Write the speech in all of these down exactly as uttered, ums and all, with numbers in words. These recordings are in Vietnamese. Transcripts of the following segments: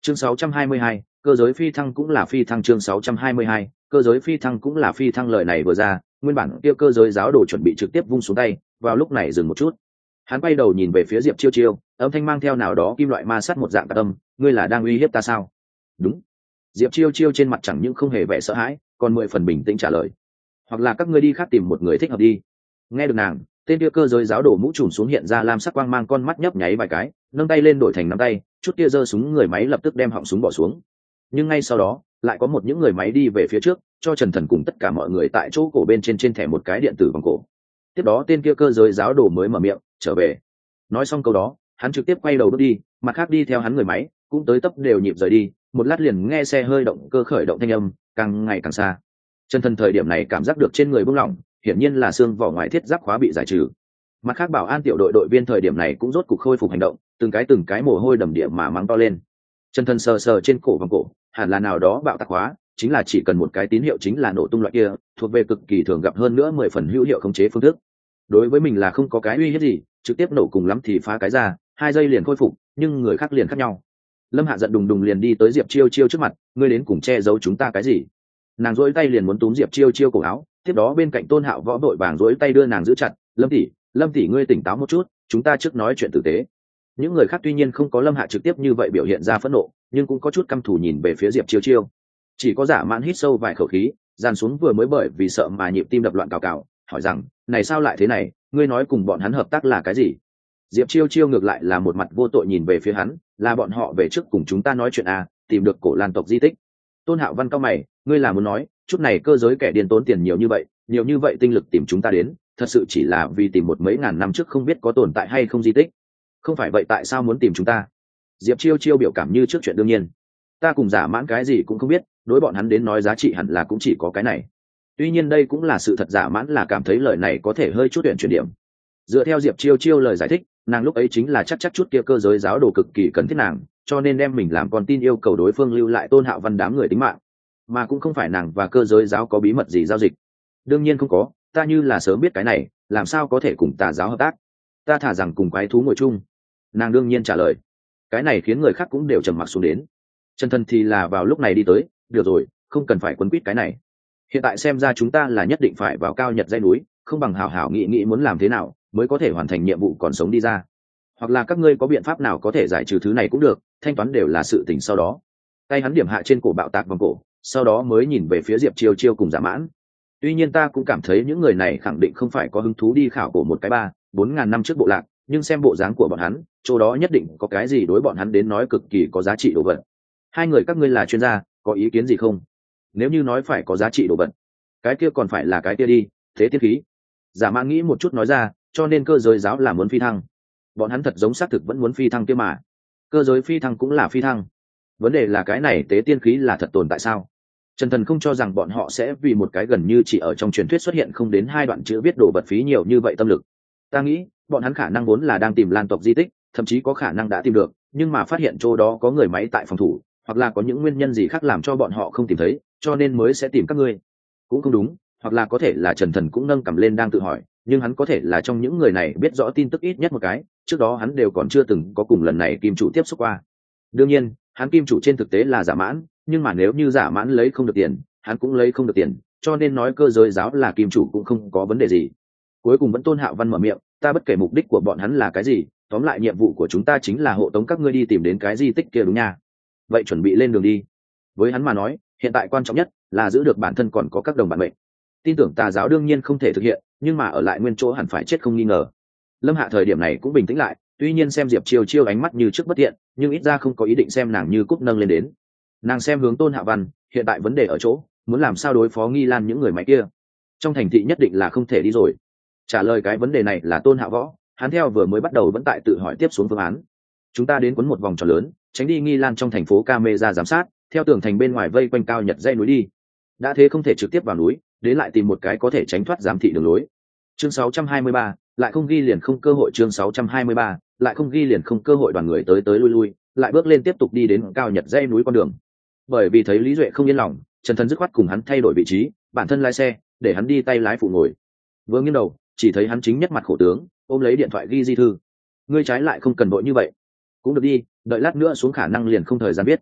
chương sáu trăm hai mươi hai, cơ giới phi thăng cũng là phi thăng. Chương sáu trăm hai mươi hai, cơ giới phi thăng cũng là phi thăng. Lời này vừa ra, nguyên bản kia cơ giới giáo đồ chuẩn bị trực tiếp vung xuống tay, vào lúc này dừng một chút. Hắn quay đầu nhìn về phía Diệp Chiêu Chiêu, âm thanh mang theo nào đó kim loại ma sát một dạng tạc âm, ngươi là đang uy hiếp ta sao? Đúng. Diệp Chiêu Chiêu trên mặt chẳng những không hề vẻ sợ hãi, còn mười phần bình tĩnh trả lời. Hoặc là các ngươi đi khác tìm một người thích hợp đi. Nghe được nàng, tên kia cơ giới giáo đổ mũ trùm xuống hiện ra lam sắc quang mang, con mắt nhấp nháy vài cái, nâng tay lên đổi thành nắm tay, chút kia giơ súng người máy lập tức đem họng súng bỏ xuống. Nhưng ngay sau đó, lại có một những người máy đi về phía trước, cho Trần Thần cùng tất cả mọi người tại chỗ cổ bên trên trên thẻ một cái điện tử vòng cổ. Tiếp đó tên kia cơ giới giáo đổ mới mở miệng, trở về. Nói xong câu đó, hắn trực tiếp quay đầu bước đi, mặt khác đi theo hắn người máy cũng tới tấp đều nhịp rời đi. Một lát liền nghe xe hơi động cơ khởi động thanh âm, càng ngày càng xa. Trần Thần thời điểm này cảm giác được trên người buông lỏng, hiển nhiên là xương vỏ ngoài thiết giáp khóa bị giải trừ. Mặt khác bảo an tiểu đội đội viên thời điểm này cũng rốt cục khôi phục hành động, từng cái từng cái mồ hôi đầm địa mà mắng to lên. Trần Thần sờ sờ trên cổ vòng cổ, hẳn là nào đó bạo tạc khóa, chính là chỉ cần một cái tín hiệu chính là nổ tung loại kia, thuộc về cực kỳ thường gặp hơn nữa mười phần hữu hiệu khống chế phương thức. Đối với mình là không có cái uy hiếp gì, trực tiếp nổ cùng lắm thì phá cái ra, hai giây liền khôi phục, nhưng người khác liền khác nhau. Lâm Hạ giận đùng đùng liền đi tới Diệp Chiêu Chiêu trước mặt, ngươi đến cùng che giấu chúng ta cái gì? Nàng duỗi tay liền muốn túm Diệp Chiêu Chiêu cổ áo, tiếp đó bên cạnh Tôn Hạo võ đội vàng duỗi tay đưa nàng giữ chặt, Lâm tỷ, Lâm tỷ ngươi tỉnh táo một chút, chúng ta trước nói chuyện tử tế. Những người khác tuy nhiên không có Lâm Hạ trực tiếp như vậy biểu hiện ra phẫn nộ, nhưng cũng có chút căm thù nhìn về phía Diệp Chiêu Chiêu. Chỉ có Giả Mãn hít sâu vài khẩu khí, dàn xuống vừa mới bởi vì sợ mà nhịp tim đập loạn cào cào, hỏi rằng, này sao lại thế này, ngươi nói cùng bọn hắn hợp tác là cái gì? Diệp Chiêu Chiêu ngược lại là một mặt vô tội nhìn về phía hắn, là bọn họ về trước cùng chúng ta nói chuyện à, tìm được cổ Lan tộc di tích. Tôn Hạo Văn cao mày, ngươi là muốn nói, chút này cơ giới kẻ điên tốn tiền nhiều như vậy, nhiều như vậy tinh lực tìm chúng ta đến, thật sự chỉ là vì tìm một mấy ngàn năm trước không biết có tồn tại hay không di tích? Không phải vậy tại sao muốn tìm chúng ta? Diệp Chiêu Chiêu biểu cảm như trước chuyện đương nhiên. Ta cùng Giả Mãn cái gì cũng không biết, đối bọn hắn đến nói giá trị hẳn là cũng chỉ có cái này. Tuy nhiên đây cũng là sự thật, Giả Mãn là cảm thấy lời này có thể hơi chút tuyển chuyển điểm. Dựa theo Diệp Chiêu Chiêu lời giải thích, nàng lúc ấy chính là chắc chắc chút kia cơ giới giáo đồ cực kỳ cần thiết nàng, cho nên đem mình làm con tin yêu cầu đối phương lưu lại Tôn Hạo Văn đám người tính mạng, mà cũng không phải nàng và cơ giới giáo có bí mật gì giao dịch. Đương nhiên không có, ta như là sớm biết cái này, làm sao có thể cùng tà giáo hợp tác? Ta thả rằng cùng quái thú ngồi chung. Nàng đương nhiên trả lời. Cái này khiến người khác cũng đều trầm mặc xuống đến. Trần Thần thì là vào lúc này đi tới, được rồi, không cần phải quấn quýt cái này. Hiện tại xem ra chúng ta là nhất định phải vào cao nhật dãy núi, không bằng hảo hảo nghĩ nghĩ muốn làm thế nào mới có thể hoàn thành nhiệm vụ còn sống đi ra. Hoặc là các ngươi có biện pháp nào có thể giải trừ thứ này cũng được, thanh toán đều là sự tình sau đó. Tay hắn điểm hạ trên cổ bạo tạc vòng cổ, sau đó mới nhìn về phía Diệp Chiêu Chiêu cùng Giả Mãn. Tuy nhiên ta cũng cảm thấy những người này khẳng định không phải có hứng thú đi khảo cổ một cái ba bốn ngàn năm trước bộ lạc, nhưng xem bộ dáng của bọn hắn, chỗ đó nhất định có cái gì đối bọn hắn đến nói cực kỳ có giá trị đồ vật. Hai người các ngươi là chuyên gia, có ý kiến gì không? Nếu như nói phải có giá trị đồ vật, cái kia còn phải là cái kia đi, thế tiên khí. Giả Mãn nghĩ một chút nói ra, cho nên cơ giới giáo là muốn phi thăng. Bọn hắn thật giống xác thực vẫn muốn phi thăng kia mà. Cơ giới phi thăng cũng là phi thăng. Vấn đề là cái này tế tiên khí là thật tồn tại sao? Trần Thần không cho rằng bọn họ sẽ vì một cái gần như chỉ ở trong truyền thuyết xuất hiện không đến hai đoạn chữ viết đồ vật phí nhiều như vậy tâm lực. Ta nghĩ, bọn hắn khả năng vốn là đang tìm Lan tộc di tích, thậm chí có khả năng đã tìm được, nhưng mà phát hiện chỗ đó có người máy tại phòng thủ, hoặc là có những nguyên nhân gì khác làm cho bọn họ không tìm thấy, cho nên mới sẽ tìm các ngươi. Cũng không đúng, hoặc là có thể là Trần Thần cũng nâng cầm lên đang tự hỏi, nhưng hắn có thể là trong những người này biết rõ tin tức ít nhất một cái, trước đó hắn đều còn chưa từng có cùng lần này kim chủ tiếp xúc qua. Đương nhiên, hắn kim chủ trên thực tế là Giả Mãn, nhưng mà nếu như Giả Mãn lấy không được tiền, hắn cũng lấy không được tiền, cho nên nói cơ giới giáo là kim chủ cũng không có vấn đề gì. Cuối cùng vẫn Tôn Hạo Văn mở miệng, ta bất kể mục đích của bọn hắn là cái gì, tóm lại nhiệm vụ của chúng ta chính là hộ tống các ngươi đi tìm đến cái di tích kia đúng nha. Vậy chuẩn bị lên đường đi. Với hắn mà nói, hiện tại quan trọng nhất là giữ được bản thân còn có các đồng bạn mệnh. Tin tưởng tà giáo đương nhiên không thể thực hiện, nhưng mà ở lại nguyên chỗ hẳn phải chết không nghi ngờ. Lâm Hạ thời điểm này cũng bình tĩnh lại, tuy nhiên xem Diệp Chiêu Chiêu ánh mắt như trước bất tiện, nhưng ít ra không có ý định xem nàng như cúp nâng lên đến. Nàng xem hướng Tôn Hạo Văn, hiện tại vấn đề ở chỗ muốn làm sao đối phó Nghi Lan những người máy kia. Trong thành thị nhất định là không thể đi rồi. Trả lời cái vấn đề này là Tôn Hạo Võ, hắn theo vừa mới bắt đầu vẫn tại tự hỏi tiếp xuống phương án. Chúng ta đến quấn một vòng tròn lớn, tránh đi Nghi Lan trong thành phố camera giám sát, theo tường thành bên ngoài vây quanh cao nhật dãy núi đi. Đã thế không thể trực tiếp vào núi, đến lại tìm một cái có thể tránh thoát giám thị đường lối. Chương sáu trăm hai mươi ba, lại không ghi liền không cơ hội. Chương sáu trăm hai mươi ba, lại không ghi liền không cơ hội. Đoàn người tới tới lui lui, lại bước lên tiếp tục đi đến cao nhật dãy núi con đường. Bởi vì thấy Lý Duệ không yên lòng, Trần Thần dứt khoát cùng hắn thay đổi vị trí, bản thân lái xe, để hắn đi tay lái phụ ngồi. Vừa nghiêng đầu, chỉ thấy hắn chính nhất mặt khổ tướng, ôm lấy điện thoại ghi di thư. Ngươi trái lại không cần đội như vậy. Cũng được đi, đợi lát nữa xuống khả năng liền không thời gian biết.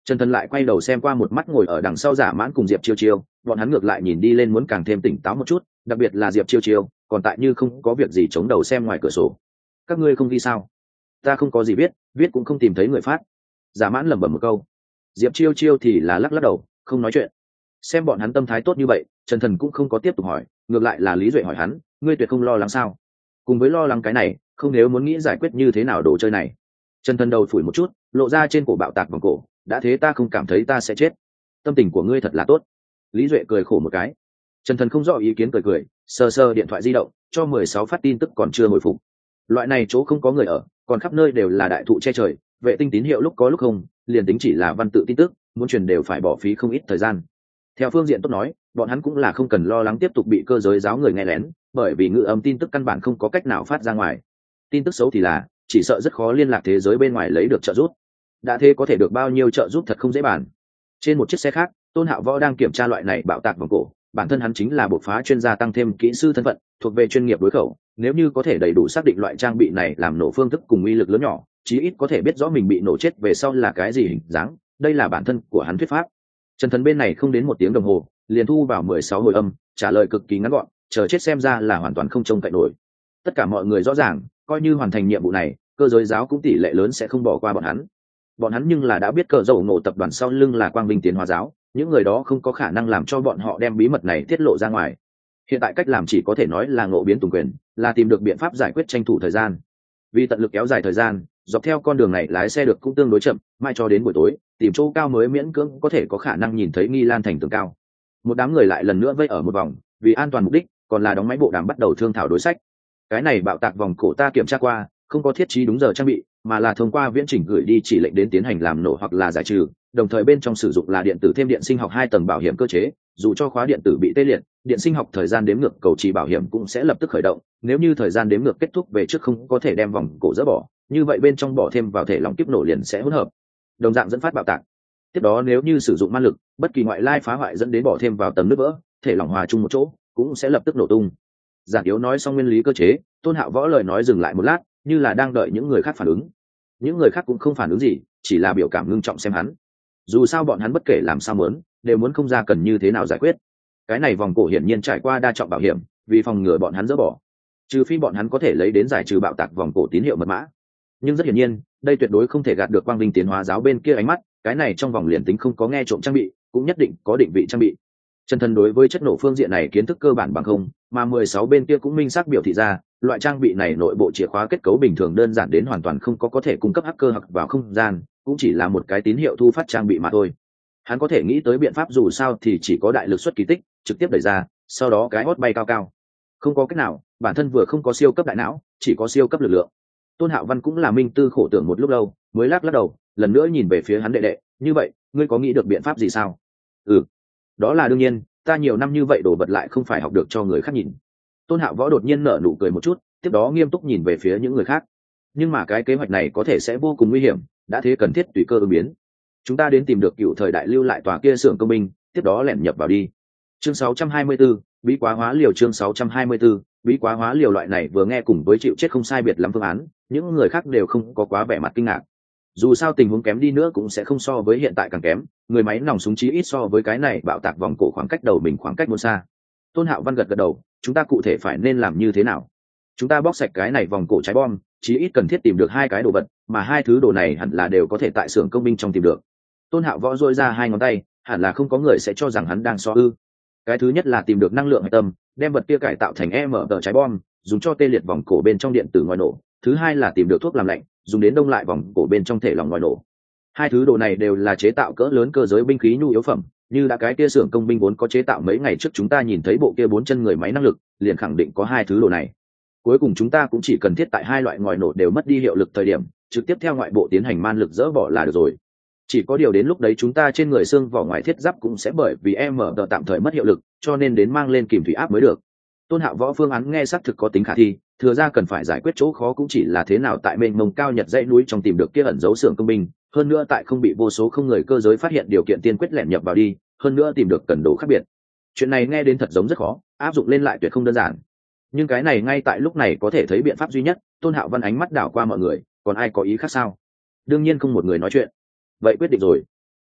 Trần Thần lại quay đầu xem qua một mắt ngồi ở đằng sau Giả Mãn cùng Diệp Chiêu Chiêu, bọn hắn ngược lại nhìn đi lên muốn càng thêm tỉnh táo một chút, đặc biệt là Diệp Chiêu Chiêu, còn tại như không có việc gì chống đầu xem ngoài cửa sổ. Các ngươi không ghi sao? Ta không có gì viết, viết cũng không tìm thấy người phát. Giả Mãn lẩm bẩm một câu. Diệp Chiêu Chiêu thì là lắc lắc đầu, không nói chuyện. Xem bọn hắn tâm thái tốt như vậy, Trần Thần cũng không có tiếp tục hỏi, ngược lại là Lý Duệ hỏi hắn, ngươi tuyệt không lo lắng sao? Cùng với lo lắng cái này, không nếu muốn nghĩ giải quyết như thế nào đồ chơi này. Trần Thần đầu phủi một chút, lộ ra trên cổ bạo tạc vòng cổ, đã thế ta không cảm thấy ta sẽ chết. Tâm tình của ngươi thật là tốt. Lý Duệ cười khổ một cái. Trần Thần không rõ ý kiến cười cười, sờ sờ điện thoại di động, cho mười sáu phát tin tức còn chưa hồi phục. Loại này chỗ không có người ở, còn khắp nơi đều là đại thụ che trời, vệ tinh tín hiệu lúc có lúc không, liền tính chỉ là văn tự tin tức, muốn truyền đều phải bỏ phí không ít thời gian. Theo phương diện tốt nói, bọn hắn cũng là không cần lo lắng tiếp tục bị cơ giới giáo người nghe lén, bởi vì ngữ âm tin tức căn bản không có cách nào phát ra ngoài. Tin tức xấu thì là, chỉ sợ rất khó liên lạc thế giới bên ngoài lấy được trợ giúp. Đã thế có thể được bao nhiêu trợ giúp thật không dễ bàn. Trên một chiếc xe khác, Tôn Hạo Võ đang kiểm tra loại này bạo tạc vòng cổ, bản thân hắn chính là bộc phá chuyên gia tăng thêm kỹ sư thân phận, thuộc về chuyên nghiệp đối khẩu, nếu như có thể đầy đủ xác định loại trang bị này làm nổ phương thức cùng uy lực lớn nhỏ, chí ít có thể biết rõ mình bị nổ chết về sau là cái gì hình dáng, đây là bản thân của hắn thuyết pháp. Trần Thần bên này không đến một tiếng đồng hồ, liền thu vào mười sáu hồi âm, trả lời cực kỳ ngắn gọn, chờ chết xem ra là hoàn toàn không trông cậy nổi. Tất cả mọi người rõ ràng, coi như hoàn thành nhiệm vụ này, cơ giới giáo cũng tỷ lệ lớn sẽ không bỏ qua bọn hắn. Bọn hắn nhưng là đã biết cờ dầu nổ tập đoàn sau lưng là Quang Vinh Tiến Hóa giáo, những người đó không có khả năng làm cho bọn họ đem bí mật này tiết lộ ra ngoài. Hiện tại cách làm chỉ có thể nói là ngộ biến tùng quyền, là tìm được biện pháp giải quyết tranh thủ thời gian. Vì tận lực kéo dài thời gian, dọc theo con đường này lái xe được cũng tương đối chậm, mai cho đến buổi tối, tìm chỗ cao mới miễn cưỡng có thể có khả năng nhìn thấy Nghi Lan thành tường cao. Một đám người lại lần nữa vây ở một vòng, vì an toàn mục đích, còn là đóng máy bộ đàm bắt đầu thương thảo đối sách. Cái này bạo tạc vòng cổ ta kiểm tra qua, không có thiết trí đúng giờ trang bị, mà là thông qua viễn chỉnh gửi đi chỉ lệnh đến tiến hành làm nổ hoặc là giải trừ, đồng thời bên trong sử dụng là điện tử thêm điện sinh học hai tầng bảo hiểm cơ chế, dù cho khóa điện tử bị tê liệt, điện sinh học thời gian đếm ngược cầu trì bảo hiểm cũng sẽ lập tức khởi động, nếu như thời gian đếm ngược kết thúc về trước không có thể đem vòng cổ dỡ bỏ, như vậy bên trong bỏ thêm vào thể lỏng kiếp nổ liền sẽ hỗn hợp, đồng dạng dẫn phát bạo tạc. Tiếp đó nếu như sử dụng ma lực, bất kỳ ngoại lai phá hoại dẫn đến bỏ thêm vào tầng nước vỡ, thể lỏng hòa chung một chỗ, cũng sẽ lập tức nổ tung. Giản yếu nói xong nguyên lý cơ chế, Tôn Hạo Võ lời nói dừng lại một lát, như là đang đợi những người khác phản ứng. Những người khác cũng không phản ứng gì, chỉ là biểu cảm ngưng trọng xem hắn. Dù sao bọn hắn bất kể làm sao muốn, đều muốn không ra cần như thế nào giải quyết. Cái này vòng cổ hiển nhiên trải qua đa trọng bảo hiểm, vì phòng ngừa bọn hắn dỡ bỏ, trừ phi bọn hắn có thể lấy đến giải trừ bạo tạc vòng cổ tín hiệu mật mã. Nhưng rất hiển nhiên, đây tuyệt đối không thể gạt được Quang Vinh Tiến Hóa giáo bên kia ánh mắt, cái này trong vòng liền tính không có nghe trộm trang bị, cũng nhất định có định vị trang bị. Trần Thần đối với chất nổ phương diện này kiến thức cơ bản bằng không, mà mười sáu bên kia cũng minh xác biểu thị ra, loại trang bị này nội bộ chìa khóa kết cấu bình thường đơn giản đến hoàn toàn không có có thể cung cấp hacker hoặc vào không gian, cũng chỉ là một cái tín hiệu thu phát trang bị mà thôi. Hắn có thể nghĩ tới biện pháp dù sao thì chỉ có đại lực xuất kỳ tích, trực tiếp đẩy ra, sau đó cái hót bay cao cao. Không có cách nào, bản thân vừa không có siêu cấp đại não, chỉ có siêu cấp lực lượng. Tôn Hạo Văn cũng là minh tư khổ tưởng một lúc lâu, mới lắc lắc đầu, lần nữa nhìn về phía hắn đệ đệ, như vậy, ngươi có nghĩ được biện pháp gì sao? Ừ, đó là đương nhiên, ta nhiều năm như vậy đồ vật lại không phải học được cho người khác nhìn. Tôn Hạo Võ đột nhiên nở nụ cười một chút, tiếp đó nghiêm túc nhìn về phía những người khác. Nhưng mà cái kế hoạch này có thể sẽ vô cùng nguy hiểm, đã thế cần thiết tùy cơ ứng biến. Chúng ta đến tìm được cựu thời đại lưu lại tòa kia xưởng công binh, tiếp đó lẻn nhập vào đi. Chương sáu trăm hai mươi tư, bí quá hóa liều chương sáu trăm hai mươi tư, bí quá hóa liều loại này vừa nghe cùng với chịu chết không sai biệt lắm phương án, những người khác đều không có quá vẻ mặt kinh ngạc. Dù sao tình huống kém đi nữa cũng sẽ không so với hiện tại càng kém, người máy nòng súng chí ít so với cái này bạo tạc vòng cổ khoảng cách đầu mình khoảng cách một xa. Tôn Hạo Văn gật gật đầu, chúng ta cụ thể phải nên làm như thế nào? Chúng ta bóc sạch cái này vòng cổ trái bom, chí ít cần thiết tìm được hai cái đồ vật, mà hai thứ đồ này hẳn là đều có thể tại xưởng công binh trong tìm được. Tôn Hạo Võ dôi ra hai ngón tay, hẳn là không có người sẽ cho rằng hắn đang so ư. Cái thứ nhất là tìm được năng lượng hạch tâm, đem vật kia cải tạo thành e em tờ trái bom, dùng cho tê liệt vòng cổ bên trong điện tử ngoài nổ. Thứ hai là tìm được thuốc làm lạnh, dùng đến đông lại vòng cổ bên trong thể lỏng ngoài nổ. Hai thứ đồ này đều là chế tạo cỡ lớn cơ giới binh khí nhu yếu phẩm, như đã cái kia xưởng công binh vốn có chế tạo mấy ngày trước chúng ta nhìn thấy bộ kia bốn chân người máy năng lực, liền khẳng định có hai thứ đồ này. Cuối cùng chúng ta cũng chỉ cần thiết tại hai loại ngoài nổ đều mất đi hiệu lực thời điểm, trực tiếp theo ngoại bộ tiến hành man lực dỡ bỏ là được rồi. Chỉ có điều đến lúc đấy chúng ta trên người xương vỏ ngoài thiết giáp cũng sẽ bởi vì em mở tạm thời mất hiệu lực, cho nên đến mang lên kìm thủy áp mới được. Tôn Hạo Võ phương án nghe xác thực có tính khả thi, thừa ra cần phải giải quyết chỗ khó cũng chỉ là thế nào tại mênh mông cao nhật dãy núi trong tìm được kia ẩn dấu xưởng công binh, hơn nữa tại không bị vô số không người cơ giới phát hiện điều kiện tiên quyết lẻn nhập vào đi, hơn nữa tìm được cần đồ khác biệt. Chuyện này nghe đến thật giống rất khó, áp dụng lên lại tuyệt không đơn giản. Nhưng cái này ngay tại lúc này có thể thấy biện pháp duy nhất. Tôn Hạo Văn ánh mắt đảo qua mọi người, còn ai có ý khác sao? Đương nhiên không một người nói chuyện. Vậy quyết định rồi.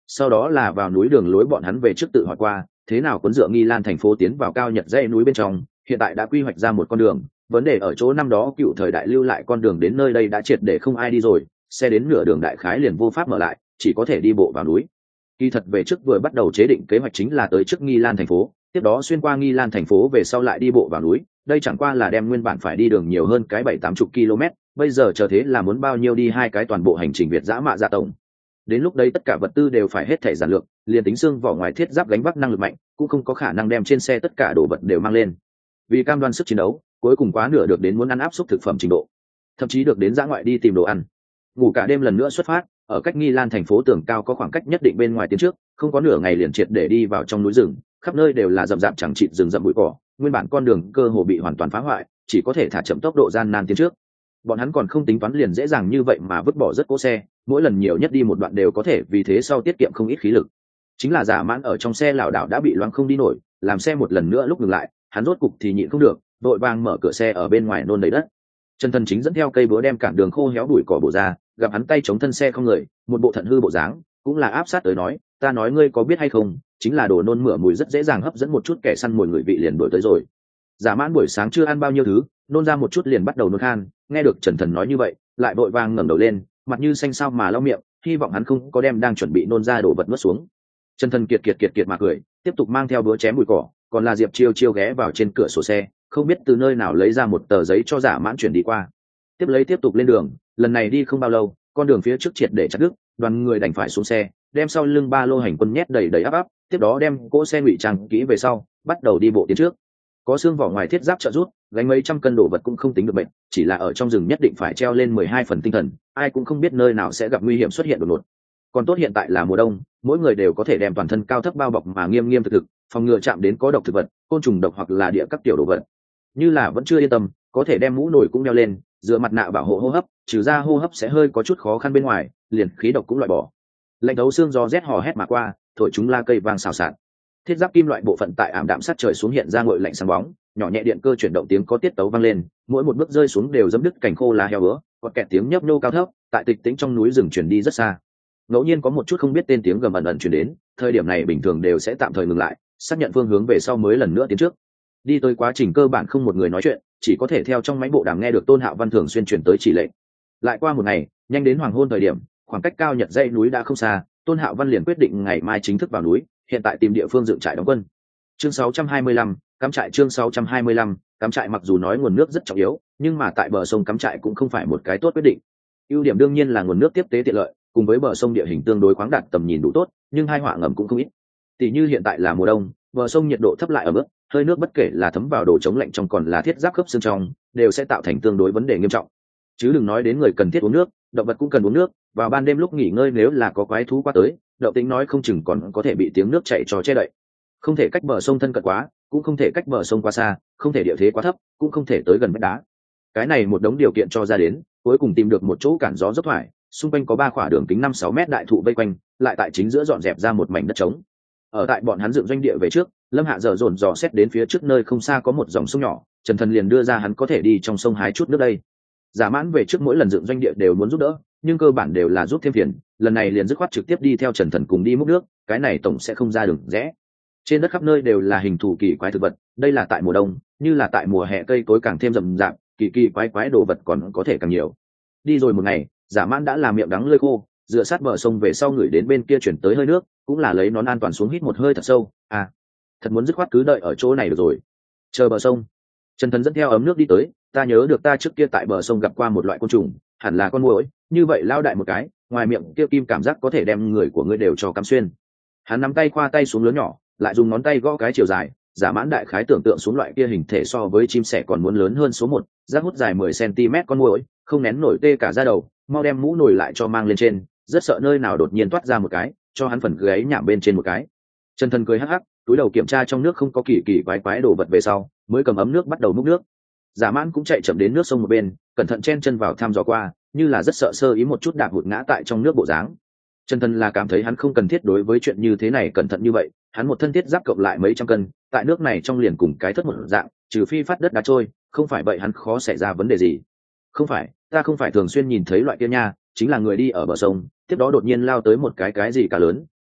sau đó là vào núi đường lối bọn hắn về trước tự hỏi qua thế nào cuốn dựa Nghi Lan thành phố tiến vào cao nhật dãy núi bên trong, hiện tại đã quy hoạch ra một con đường, vấn đề ở chỗ năm đó cựu thời đại lưu lại con đường đến nơi đây đã triệt để không ai đi rồi, xe đến nửa đường đại khái liền vô pháp mở lại, chỉ có thể đi bộ vào núi. Kỳ thật về trước vừa bắt đầu chế định kế hoạch chính là tới trước Nghi Lan thành phố, tiếp đó xuyên qua Nghi Lan thành phố về sau lại đi bộ vào núi, đây chẳng qua là đem nguyên bản phải đi đường nhiều hơn cái bảy tám chục km, bây giờ chờ thế là muốn bao nhiêu đi hai cái toàn bộ hành trình Việt dã mạ dạ tổng. Đến lúc đấy tất cả vật tư đều phải hết thể giản lược, liền tính xương vỏ ngoài thiết giáp gánh vác năng lực mạnh cũng không có khả năng đem trên xe tất cả đồ vật đều mang lên. Vì cam đoan sức chiến đấu, cuối cùng quá nửa được đến muốn ăn áp suất thực phẩm trình độ, thậm chí được đến dã ngoại đi tìm đồ ăn, ngủ cả đêm lần nữa xuất phát, ở cách Nghi Lan thành phố tường cao có khoảng cách nhất định bên ngoài tiến trước, không có nửa ngày liền triệt để đi vào trong núi rừng, khắp nơi đều là rậm rạp chẳng chịt rừng rậm bụi cỏ, nguyên bản con đường cơ hồ bị hoàn toàn phá hoại, chỉ có thể thả chậm tốc độ gian nan tiến trước. Bọn hắn còn không tính toán liền dễ dàng như vậy mà vứt bỏ rất cố xe, mỗi lần nhiều nhất đi một đoạn đều có thể vì thế sau tiết kiệm không ít khí lực. Chính là Giả Mãn ở trong xe lảo đảo đã bị loáng không đi nổi, làm xe một lần nữa lúc ngừng lại, hắn rốt cục thì nhịn không được, vội vàng mở cửa xe ở bên ngoài nôn đầy đất. Trần Thần chính dẫn theo cây búa đem cản đường khô héo bụi cỏ bổ ra, gặp hắn tay chống thân xe không người, một bộ thận hư bộ dáng, cũng là áp sát tới nói, ta nói ngươi có biết hay không, chính là đồ nôn mửa mùi rất dễ dàng hấp dẫn một chút kẻ săn mồi người vị liền đuổi tới rồi. Giả Mãn buổi sáng chưa ăn bao nhiêu thứ, nôn ra một chút liền bắt đầu nôn khan, nghe được Trần Thần nói như vậy, lại vội vàng ngẩng đầu lên, mặt như xanh xao mà lau miệng, hy vọng hắn không có đem đang chuẩn bị nôn ra đồ vật nuốt xuống. Trần Thần kiệt kiệt kiệt kiệt mà cười, tiếp tục mang theo búa chém bụi cỏ, còn là Diệp Chiêu Chiêu ghé vào trên cửa sổ xe, không biết từ nơi nào lấy ra một tờ giấy cho Giả Mãn chuyển đi qua. Tiếp lấy tiếp tục lên đường, lần này đi không bao lâu, con đường phía trước triệt để chặt đứt, đoàn người đành phải xuống xe, đem sau lưng ba lô hành quân nhét đầy đầy áp áp, tiếp đó đem cỗ xe ngụy trang kỹ về sau, bắt đầu đi bộ tiến trước. Có xương vỏ ngoài thiết giáp trợ rút, gánh mấy trăm cân đồ vật cũng không tính được bệnh, chỉ là ở trong rừng nhất định phải treo lên mười hai phần tinh thần, ai cũng không biết nơi nào sẽ gặp nguy hiểm xuất hiện đột ngột. Còn tốt hiện tại là mùa đông, mỗi người đều có thể đem toàn thân cao thấp bao bọc mà nghiêm nghiêm thực thực, phòng ngừa chạm đến có độc thực vật, côn trùng độc hoặc là địa các tiểu đồ vật. Như là vẫn chưa yên tâm, có thể đem mũ nổi cũng đeo lên, dựa mặt nạ bảo hộ hô hấp, trừ ra hô hấp sẽ hơi có chút khó khăn bên ngoài, liền khí độc cũng loại bỏ. Lạnh thấu xương gió rét hò hét mà qua, thổi chúng la cây vang xào xạc. Thiết giáp kim loại bộ phận tại ảm đạm sát trời xuống hiện ra ngội lạnh sáng bóng, nhỏ nhẹ điện cơ chuyển động tiếng có tiết tấu vang lên, mỗi một bước rơi xuống đều giẫm đứt cành khô lá heo bứa, còn kẹt tiếng nhấp nhô cao thấp, tại tịch tĩnh trong núi rừng truyền đi rất xa. Ngẫu nhiên có một chút không biết tên tiếng gầm ẩn ẩn truyền đến, thời điểm này bình thường đều sẽ tạm thời ngừng lại, xác nhận phương hướng về sau mới lần nữa tiến trước. Đi tới quá trình cơ bản không một người nói chuyện, chỉ có thể theo trong máy bộ đàm nghe được Tôn Hạo Văn thường xuyên truyền tới chỉ lệnh. Lại qua một ngày, nhanh đến hoàng hôn thời điểm, khoảng cách cao nhật dãy núi đã không xa, Tôn Hạo Văn liền quyết định ngày mai chính thức vào núi, hiện tại tìm địa phương dựng trại đóng quân. Chương sáu trăm hai mươi lăm, cắm trại chương sáu trăm hai mươi lăm, cắm trại mặc dù nói nguồn nước rất trọng yếu, nhưng mà tại bờ sông cắm trại cũng không phải một cái tốt quyết định. Ưu điểm đương nhiên là nguồn nước tiếp tế tiện lợi, cùng với bờ sông địa hình tương đối khoáng đạt tầm nhìn đủ tốt, nhưng hai họa ngầm cũng không ít. Tỷ như hiện tại là mùa đông, bờ sông nhiệt độ thấp lại ở mức, hơi nước bất kể là thấm vào đồ chống lạnh trong còn là thiết giáp khớp xương trong, đều sẽ tạo thành tương đối vấn đề nghiêm trọng. Chứ đừng nói đến người cần thiết uống nước, động vật cũng cần uống nước, vào ban đêm lúc nghỉ ngơi nếu là có quái thú qua tới, động tĩnh nói không chừng còn có thể bị tiếng nước chảy trò che đậy. Không thể cách bờ sông thân cận quá, cũng không thể cách bờ sông quá xa, không thể địa thế quá thấp, cũng không thể tới gần vách đá. Cái này một đống điều kiện cho ra đến, cuối cùng tìm được một chỗ cản gió dốc thoải, xung quanh có ba khỏa đường kính năm sáu mét đại thụ vây quanh, lại tại chính giữa dọn dẹp ra một mảnh đất trống. Ở tại bọn hắn dựng doanh địa về trước, Lâm Hạ giờ dồn dò xét đến phía trước nơi không xa có một dòng sông nhỏ, Trần Thần liền đưa ra hắn có thể đi trong sông hái chút nước đây. Giả Mãn về trước mỗi lần dựng doanh địa đều muốn giúp đỡ, nhưng cơ bản đều là giúp thêm phiền, lần này liền dứt khoát trực tiếp đi theo Trần Thần cùng đi múc nước, cái này tổng sẽ không ra đường rẽ. Trên đất khắp nơi đều là hình thù kỳ quái thực vật, đây là tại mùa đông, như là tại mùa hè cây cối càng thêm rậm rạp, kỳ kỳ quái quái đồ vật còn có thể càng nhiều. Đi rồi một ngày, Giả Mãn đã làm miệng đắng lưỡi khô, dựa sát bờ sông về sau người đến bên kia chuyển tới hơi nước, cũng là lấy nón an toàn xuống hít một hơi thật sâu. À, thật muốn dứt khoát cứ đợi ở chỗ này được rồi. Chờ bờ sông, Trần Thần dẫn theo ấm nước đi tới, ta nhớ được ta trước kia tại bờ sông gặp qua một loại côn trùng, hẳn là con muỗi, như vậy lao đại một cái, ngoài miệng kia kim cảm giác có thể đem người của ngươi đều cho cắm xuyên. Hắn nắm tay khoa tay xuống lớn nhỏ, lại dùng ngón tay gõ cái chiều dài, Giả Mãn đại khái tưởng tượng xuống loại kia hình thể so với chim sẻ còn muốn lớn hơn số một, rác hút dài mười xăng-ti-mét con muỗi, không nén nổi tê cả da đầu, mau đem mũ nổi lại cho mang lên trên, rất sợ nơi nào đột nhiên toát ra một cái, cho hắn phần gáy nhảm bên trên một cái. Trần Thần cười hắc hắc, túi đầu kiểm tra trong nước không có kỳ kỳ quái quái đồ vật về sau, mới cầm ấm nước bắt đầu múc nước. Giả Mãn cũng chạy chậm đến nước sông một bên, cẩn thận chen chân vào thăm dò qua, như là rất sợ sơ ý một chút đạp hụt ngã tại trong nước bộ dáng. Trần Thần là cảm thấy hắn không cần thiết đối với chuyện như thế này cẩn thận như vậy, hắn một thân thiết giáp cộng lại mấy trăm cân, tại nước này trong liền cùng cái thất một dạng, trừ phi phát đất đá trôi, không phải vậy hắn khó xảy ra vấn đề gì. Không phải, ta không phải thường xuyên nhìn thấy loại kia nha, chính là người đi ở bờ sông, tiếp đó đột nhiên lao tới một cái cái gì cả lớn,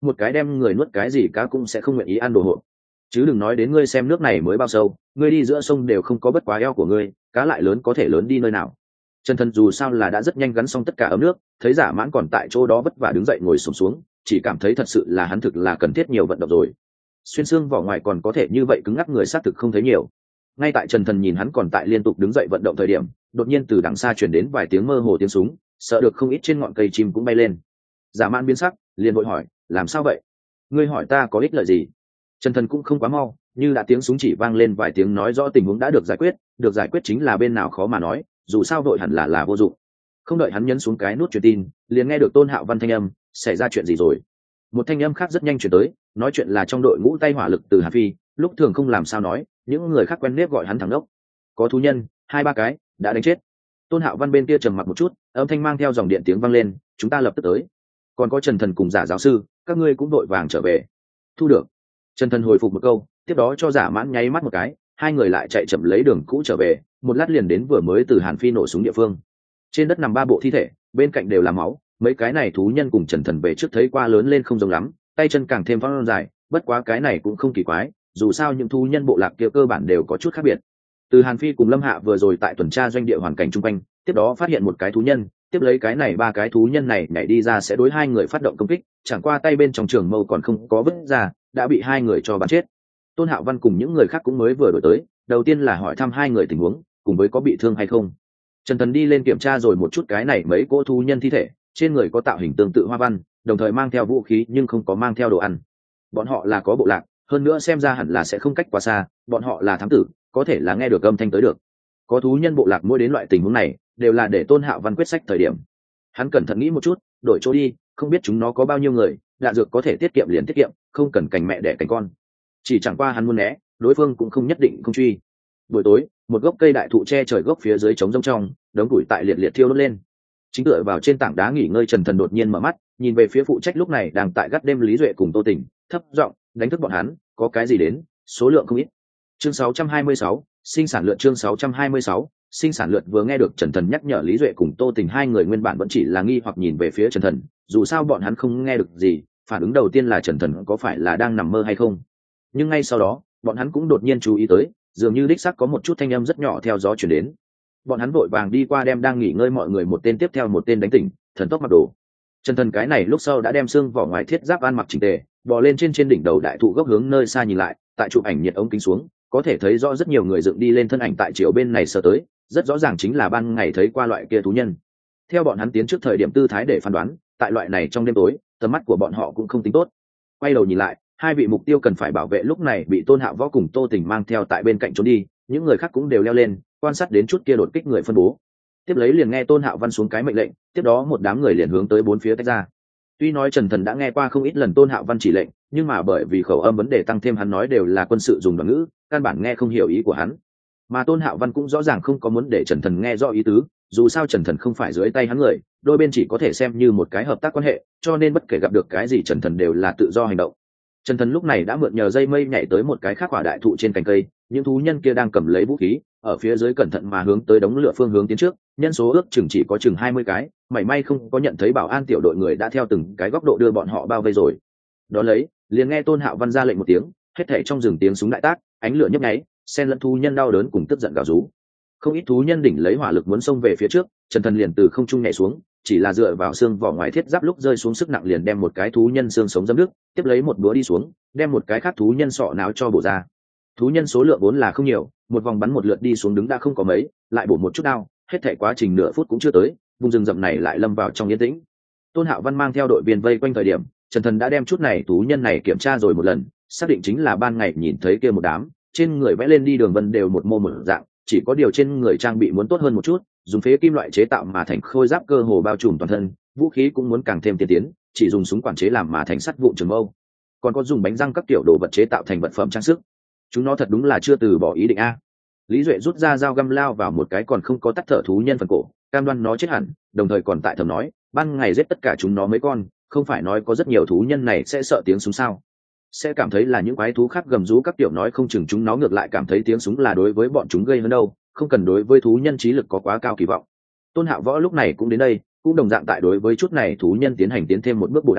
một cái đem người nuốt cái gì cá cũng sẽ không nguyện ý ăn đồ hộp. Chứ đừng nói đến ngươi xem nước này mới bao sâu, ngươi đi giữa sông đều không có bất quá eo của ngươi, cá lại lớn có thể lớn đi nơi nào. Trần Thần dù sao là đã rất nhanh gắn xong tất cả ấm nước, thấy Giả Mãn còn tại chỗ đó vất vả đứng dậy ngồi xổm xuống, chỉ cảm thấy thật sự là hắn thực là cần thiết nhiều vận động rồi. Xuyên xương vỏ ngoài còn có thể như vậy cứng ngắc người xác thực không thấy nhiều. Ngay tại Trần Thần nhìn hắn còn tại liên tục đứng dậy vận động thời điểm, đột nhiên từ đằng xa truyền đến vài tiếng mơ hồ tiếng súng, sợ được không ít trên ngọn cây chim cũng bay lên. Giả Mãn biến sắc, liền vội hỏi, làm sao vậy? Ngươi hỏi ta có ích lợi gì? Trần Thần cũng không quá mau, như đã tiếng súng chỉ vang lên vài tiếng nói rõ tình huống đã được giải quyết, được giải quyết chính là bên nào khó mà nói, dù sao vội hẳn là là vô dụng. Không đợi hắn nhấn xuống cái nút truyền tin, liền nghe được Tôn Hạo Văn thanh âm, xảy ra chuyện gì rồi? Một thanh âm khác rất nhanh chuyển tới, nói chuyện là trong đội ngũ tay hỏa lực từ Hà Phi, lúc thường không làm sao nói, những người khác quen nếp gọi hắn thằng đốc. Có thú nhân, hai ba cái, đã đánh chết. Tôn Hạo Văn bên kia trầm mặc một chút, âm thanh mang theo dòng điện tiếng vang lên, chúng ta lập tức tới. Còn có Trần Thần cùng Giả giáo sư, các ngươi cũng đội vàng trở về. Thu được. Trần Thần hồi phục một câu, tiếp đó cho Giả Mãn nháy mắt một cái, hai người lại chạy chậm lấy đường cũ trở về, một lát liền đến vừa mới từ Hàn Phi nổ súng địa phương. Trên đất nằm ba bộ thi thể, bên cạnh đều là máu, mấy cái này thú nhân cùng Trần Thần về trước thấy qua lớn lên không giống lắm, tay chân càng thêm phong dài, bất quá cái này cũng không kỳ quái, dù sao những thú nhân bộ lạc kia cơ bản đều có chút khác biệt. Từ Hàn Phi cùng Lâm Hạ vừa rồi tại tuần tra doanh địa hoàn cảnh chung quanh, tiếp đó phát hiện một cái thú nhân, tiếp lấy cái này ba cái thú nhân này nhảy đi ra sẽ đối hai người phát động công kích, chẳng qua tay bên trong trường mâu còn không có vứt ra, đã bị hai người cho bắn chết. Tôn Hạo Văn cùng những người khác cũng mới vừa đổi tới, đầu tiên là hỏi thăm hai người tình huống, cùng với có bị thương hay không. Trần Thần đi lên kiểm tra rồi một chút cái này mấy cỗ thú nhân thi thể, trên người có tạo hình tương tự hoa văn, đồng thời mang theo vũ khí nhưng không có mang theo đồ ăn. Bọn họ là có bộ lạc, hơn nữa xem ra hẳn là sẽ không cách quá xa, bọn họ là thám tử, có thể là nghe được âm thanh tới được. Có thú nhân bộ lạc mỗi đến loại tình huống này, đều là để Tôn Hạo Văn quyết sách thời điểm. Hắn cẩn thận nghĩ một chút, đổi chỗ đi, không biết chúng nó có bao nhiêu người, đạn dược có thể tiết kiệm liền tiết kiệm, không cần cành mẹ đẻ cành con. Chỉ chẳng qua hắn muốn né, đối phương cũng không nhất định không truy. Buổi tối, một gốc cây đại thụ che trời gốc phía dưới trống rông trong, đống củi tại liệt liệt thiêu đốt lên. Chính tựa vào trên tảng đá nghỉ ngơi Trần Thần đột nhiên mở mắt, nhìn về phía phụ trách lúc này đang tại gắt đêm Lý Duệ cùng Tô Tình, thấp giọng đánh thức bọn hắn, có cái gì đến, số lượng không ít. Chương sáu trăm hai mươi sáu, sinh sản lượt chương sáu trăm hai mươi sáu, sinh sản lượt vừa nghe được Trần Thần nhắc nhở Lý Duệ cùng Tô Tình hai người nguyên bản vẫn chỉ là nghi hoặc nhìn về phía Trần Thần, dù sao bọn hắn không nghe được gì, phản ứng đầu tiên là Trần Thần có phải là đang nằm mơ hay không. Nhưng ngay sau đó, bọn hắn cũng đột nhiên chú ý tới, dường như đích xác có một chút thanh âm rất nhỏ theo gió chuyển đến. Bọn hắn vội vàng đi qua đem đang nghỉ ngơi mọi người một tên tiếp theo một tên đánh tỉnh, thần tốc mặc đồ. Trần Thần cái này lúc sau đã đem xương vỏ ngoài thiết giáp ăn mặc chỉnh tề, bò lên trên trên đỉnh đầu đại thụ gốc hướng nơi xa nhìn lại, tại chụp ảnh nhiệt ống kính xuống, có thể thấy rõ rất nhiều người dựng đi lên thân ảnh tại chiều bên này sờ tới, rất rõ ràng chính là ban ngày thấy qua loại kia thú nhân. Theo bọn hắn tiến trước thời điểm tư thái để phán đoán, tại loại này trong đêm tối, tầm mắt của bọn họ cũng không tính tốt. Quay đầu nhìn lại, hai vị mục tiêu cần phải bảo vệ lúc này bị Tôn Hạo Võ cùng Tô Tình mang theo tại bên cạnh trốn đi, những người khác cũng đều leo lên, quan sát đến chút kia đột kích người phân bố. Tiếp lấy liền nghe Tôn Hạo Văn xuống cái mệnh lệnh, tiếp đó một đám người liền hướng tới bốn phía tách ra. Tuy nói Trần Thần đã nghe qua không ít lần Tôn Hạo Văn chỉ lệnh, nhưng mà bởi vì khẩu âm vấn đề tăng thêm hắn nói đều là quân sự dùng đoạn ngữ, căn bản nghe không hiểu ý của hắn. Mà Tôn Hạo Văn cũng rõ ràng không có muốn để Trần Thần nghe rõ ý tứ, dù sao Trần Thần không phải dưới tay hắn người, đôi bên chỉ có thể xem như một cái hợp tác quan hệ, cho nên bất kể gặp được cái gì Trần Thần đều là tự do hành động. Trần Thần lúc này đã mượn nhờ dây mây nhảy tới một cái khác quả đại thụ trên cành cây, những thú nhân kia đang cầm lấy vũ khí, ở phía dưới cẩn thận mà hướng tới đống lửa phương hướng tiến trước, nhân số ước chừng chỉ có chừng hai mươi cái, mảy may không có nhận thấy bảo an tiểu đội người đã theo từng cái góc độ đưa bọn họ bao vây rồi. Đó lấy, liền nghe Tôn Hạo Văn ra lệnh một tiếng, hết thảy trong rừng tiếng súng đại tác, ánh lửa nhấp nháy, xen lẫn thú nhân đau đớn cùng tức giận gào rú. Không ít thú nhân đỉnh lấy hỏa lực muốn xông về phía trước, Trần Thần liền từ không trung nhảy xuống, chỉ là dựa vào xương vỏ ngoài thiết giáp lúc rơi xuống sức nặng liền đem một cái thú nhân xương sống dẫm đứt, tiếp lấy một búa đi xuống, đem một cái khác thú nhân sọ não cho bổ ra. Thú nhân số lượng vốn là không nhiều, một vòng bắn một lượt đi xuống đứng đã không có mấy, lại bổ một chút đao, hết thảy quá trình nửa phút cũng chưa tới, vùng rừng rậm này lại lâm vào trong yên tĩnh. Tôn Hạo Văn mang theo đội viên vây quanh thời điểm, Trần Thần đã đem chút này thú nhân này kiểm tra rồi một lần, xác định chính là ban ngày nhìn thấy kia một đám, trên người vẽ lên đi đường vân đều một mô một dạng, chỉ có điều trên người trang bị muốn tốt hơn một chút, dùng phế kim loại chế tạo mà thành khôi giáp cơ hồ bao trùm toàn thân, vũ khí cũng muốn càng thêm tiên tiến, chỉ dùng súng quản chế làm mà thành sắt vụn trường mâu, còn có dùng bánh răng các kiểu đồ vật chế tạo thành vật phẩm trang sức. Chúng nó thật đúng là chưa từ bỏ ý định a. Lý Duệ rút ra dao găm lao vào một cái còn không có tắt thở thú nhân phần cổ, cam đoan nó chết hẳn, đồng thời còn tại thầm nói, ban ngày giết tất cả chúng nó mấy con, không phải nói có rất nhiều thú nhân này sẽ sợ tiếng súng sao? Sẽ cảm thấy là những quái thú khác gầm rú các kiểu nói không chừng chúng nó ngược lại cảm thấy tiếng súng là đối với bọn chúng gây hơn đâu, không cần đối với thú nhân trí lực có quá cao kỳ vọng. Tôn Hạo Võ lúc này cũng đến đây, cũng đồng dạng tại đối với chút này thú nhân tiến hành tiến thêm một bước bổ đao,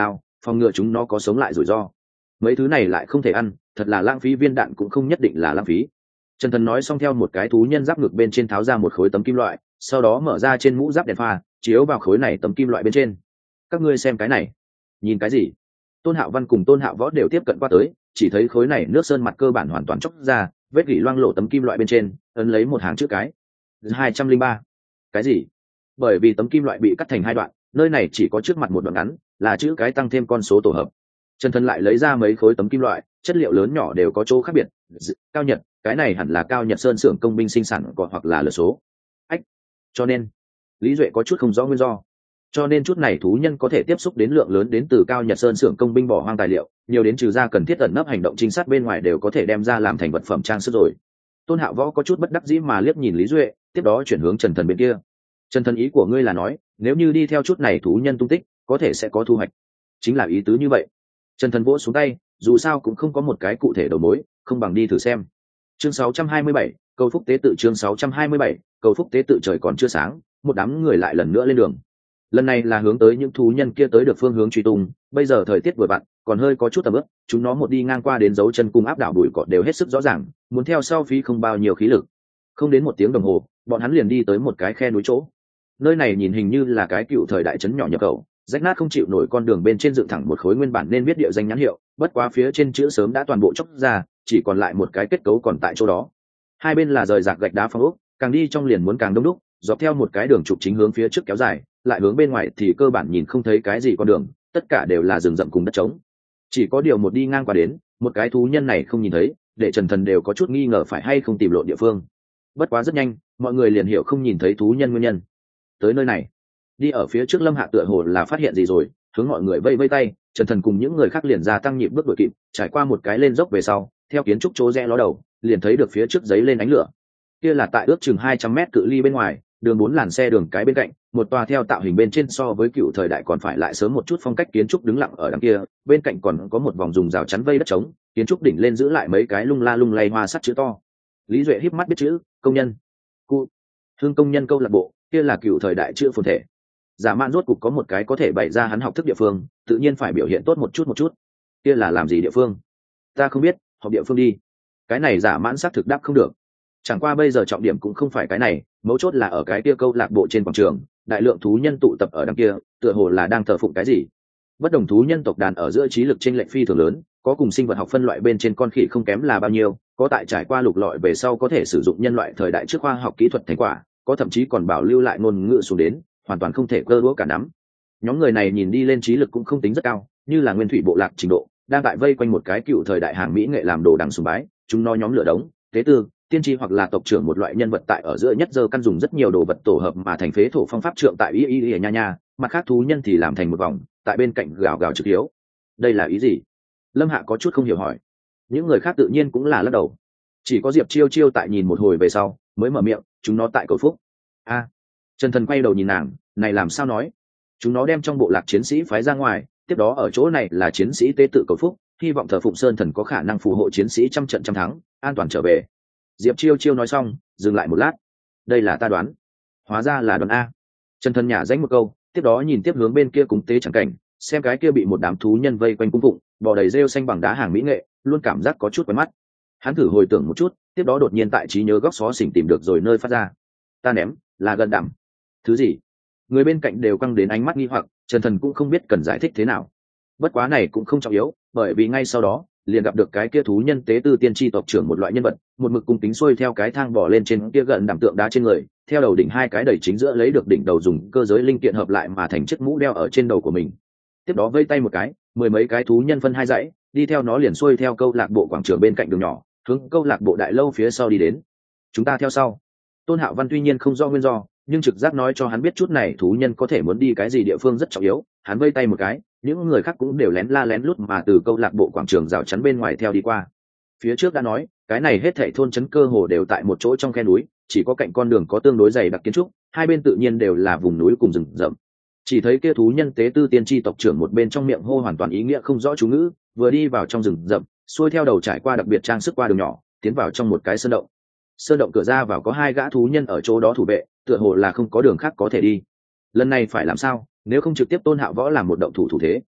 phòng ngừa chúng nó có sống lại rủi ro. Mấy thứ này lại không thể ăn, thật là lãng phí, viên đạn cũng không nhất định là lãng phí. Trần Thần nói xong theo một cái thú nhân giáp ngực bên trên tháo ra một khối tấm kim loại, sau đó mở ra trên mũ giáp đèn pha, chiếu vào khối này tấm kim loại bên trên. Các ngươi xem cái này. Nhìn cái gì? Tôn Hạo Văn cùng Tôn Hạo Võ đều tiếp cận qua tới, chỉ thấy khối này nước sơn mặt cơ bản hoàn toàn chóc ra, vết gỉ loang lổ tấm kim loại bên trên, ấn lấy một hàng chữ cái. hai trăm linh ba. Cái gì? Bởi vì tấm kim loại bị cắt thành hai đoạn, nơi này chỉ có trước mặt một đoạn ngắn, là chữ cái tăng thêm con số tổ hợp. Trần Thần lại lấy ra mấy khối tấm kim loại, chất liệu lớn nhỏ đều có chỗ khác biệt. Cao Nhật, cái này hẳn là Cao Nhật Sơn xưởng công binh sinh sản cọ hoặc là lửa số. Ách, cho nên Lý Duệ có chút không rõ nguyên do. Cho nên chút này thú nhân có thể tiếp xúc đến lượng lớn đến từ Cao Nhật Sơn xưởng công binh bỏ hoang tài liệu, nhiều đến trừ ra cần thiết ẩn nấp hành động trinh sát bên ngoài đều có thể đem ra làm thành vật phẩm trang sức rồi. Tôn Hạo Võ có chút bất đắc dĩ mà liếc nhìn Lý Duệ, tiếp đó chuyển hướng Trần Thần bên kia. Trần Thần, ý của ngươi là nói, nếu như đi theo chút này thú nhân tung tích, có thể sẽ có thu hoạch. Chính là ý tứ như vậy. Trần Thần vỗ xuống tay, dù sao cũng không có một cái cụ thể đầu mối, không bằng đi thử xem. Chương sáu trăm hai mươi bảy, câu phúc tế tự. Chương sáu trăm hai mươi bảy, câu phúc tế tự. Trời còn chưa sáng, một đám người lại lần nữa lên đường. Lần này là hướng tới những thú nhân kia tới được phương hướng truy tung, bây giờ thời tiết vừa vặn, còn hơi có chút tầm ướp, chúng nó một đi ngang qua đến dấu chân cung áp đảo bụi cỏ đều hết sức rõ ràng, muốn theo sau phí không bao nhiêu khí lực. Không đến một tiếng đồng hồ, bọn hắn liền đi tới một cái khe núi chỗ. Nơi này nhìn hình như là cái cựu thời đại trấn nhỏ nhập khẩu, rách nát không chịu nổi, con đường bên trên dựng thẳng một khối nguyên bản nên viết địa danh nhãn hiệu, bất quá phía trên chữ sớm đã toàn bộ chóc ra, chỉ còn lại một cái kết cấu còn tại chỗ đó. Hai bên là rời rạc gạch đá phong ốc, càng đi trong liền muốn càng đông đúc, dọc theo một cái đường trục chính hướng phía trước kéo dài, lại hướng bên ngoài thì cơ bản nhìn không thấy cái gì con đường, tất cả đều là rừng rậm cùng đất trống. Chỉ có điều một đi ngang qua đến, một cái thú nhân này không nhìn thấy, để Trần Thần đều có chút nghi ngờ phải hay không tìm lộn địa phương. Bất quá rất nhanh, mọi người liền hiểu không nhìn thấy thú nhân nguyên nhân. Tới nơi này, đi ở phía trước Lâm Hạ tựa hồ là phát hiện gì rồi, hướng mọi người vây vây tay, Trần Thần cùng những người khác liền ra tăng nhịp bước đuổi kịp, trải qua một cái lên dốc về sau, theo kiến trúc chỗ rẽ ló đầu, liền thấy được phía trước giấy lên ánh lửa. Kia là tại ước chừng hai trăm mét cự ly bên ngoài, đường bốn làn xe đường cái bên cạnh, một tòa theo tạo hình bên trên so với cựu thời đại còn phải lại sớm một chút phong cách kiến trúc đứng lặng ở đằng kia, bên cạnh còn có một vòng dùng rào chắn vây đất trống, kiến trúc đỉnh lên giữ lại mấy cái lung la lung lay hoa sắt chữ to. Lý Duệ híp mắt biết chữ, công nhân. Cụ Thương công nhân câu lạc bộ, kia là cựu thời đại chữ phồn thể. Giả Mạn rốt cục có một cái có thể bày ra hắn học thức địa phương, tự nhiên phải biểu hiện tốt một chút một chút. Kia là làm gì địa phương? Ta không biết, học địa phương đi. Cái này Giả Mạn xác thực đáp không được. Chẳng qua bây giờ trọng điểm cũng không phải cái này, mấu chốt là ở cái kia câu lạc bộ trên quảng trường, đại lượng thú nhân tụ tập ở đằng kia, tựa hồ là đang thờ phụng cái gì. Bất đồng thú nhân tộc đàn ở giữa trí lực chênh lệch phi thường lớn, có cùng sinh vật học phân loại bên trên con khỉ không kém là bao nhiêu, có tại trải qua lục lọi về sau có thể sử dụng nhân loại thời đại trước khoa học kỹ thuật thành quả, có thậm chí còn bảo lưu lại ngôn ngữ xuống đến, hoàn toàn không thể cơ đũa cả nắm. Nhóm người này nhìn đi lên trí lực cũng không tính rất cao, như là nguyên thủy bộ lạc trình độ, đang tại vây quanh một cái cựu thời đại hàng mỹ nghệ làm đồ đằng sùng bái, chúng nó nhóm lửa đống, tế tư, tiên tri hoặc là tộc trưởng một loại nhân vật tại ở giữa nhất giờ căn dùng rất nhiều đồ vật tổ hợp mà thành phế thổ phong pháp trượng tại y y y nha nha, mặt khác thú nhân thì làm thành một vòng, tại bên cạnh gào gào trực hiếu. Đây là ý gì? Lâm Hạ có chút không hiểu hỏi. Những người khác tự nhiên cũng là lắc đầu. Chỉ có Diệp Chiêu Chiêu tại nhìn một hồi về sau, mới mở miệng, chúng nó tại cầu phúc. A. À, Trần Thần quay đầu nhìn nàng, này làm sao nói? Chúng nó đem trong bộ lạc chiến sĩ phái ra ngoài, tiếp đó ở chỗ này là chiến sĩ tế tự cầu phúc, hy vọng thờ phụng Sơn Thần có khả năng phù hộ chiến sĩ trăm trận trăm thắng, an toàn trở về. Diệp Chiêu Chiêu nói xong, dừng lại một lát. Đây là ta đoán. Hóa ra là đoán a. Trần Thần nhả danh một câu, tiếp đó nhìn tiếp hướng bên kia cúng tế chẳng cảnh, xem cái kia bị một đám thú nhân vây quanh cung phụng, bò đầy rêu xanh bằng đá hàng mỹ nghệ, luôn cảm giác có chút quen mắt. Hắn thử hồi tưởng một chút, tiếp đó đột nhiên tại trí nhớ góc xó xỉnh tìm được rồi nơi phát ra. Ta ném, là gần đẳng. Thứ gì? Người bên cạnh đều căng đến ánh mắt nghi hoặc, Trần Thần cũng không biết cần giải thích thế nào. Bất quá này cũng không trọng yếu, bởi vì ngay sau đó liền gặp được cái kia thú nhân tế tư tiên tri tộc trưởng một loại nhân vật, một mực cung kính xuôi theo cái thang bỏ lên trên kia gần đảm tượng đá trên người, theo đầu đỉnh hai cái đẩy chính giữa lấy được đỉnh đầu dùng cơ giới linh kiện hợp lại mà thành chiếc mũ đeo ở trên đầu của mình. Tiếp đó vây tay một cái, mười mấy cái thú nhân phân hai dãy, đi theo nó liền xuôi theo câu lạc bộ quảng trường bên cạnh đường nhỏ, hướng câu lạc bộ đại lâu phía sau đi đến. Chúng ta theo sau. Tôn Hạo Văn tuy nhiên không rõ nguyên do, nhưng trực giác nói cho hắn biết chút này thú nhân có thể muốn đi cái gì địa phương rất trọng yếu. Hắn vây tay một cái, những người khác cũng đều lén la lén lút mà từ câu lạc bộ quảng trường rào chắn bên ngoài theo đi qua. Phía trước đã nói, cái này hết thảy thôn trấn cơ hồ đều tại một chỗ trong khe núi, chỉ có cạnh con đường có tương đối dày đặc kiến trúc, hai bên tự nhiên đều là vùng núi cùng rừng rậm. Chỉ thấy kia thú nhân tế tư tiên tri tộc trưởng một bên trong miệng hô hoàn toàn ý nghĩa không rõ chú ngữ, vừa đi vào trong rừng rậm, xuôi theo đầu trải qua đặc biệt trang sức qua đường nhỏ, tiến vào trong một cái sơn động. Sơn động cửa ra vào có hai gã thú nhân ở chỗ đó thủ vệ, tựa hồ là không có đường khác có thể đi. Lần này phải làm sao, nếu không trực tiếp Tôn Hạo Võ làm một động thủ thủ thế.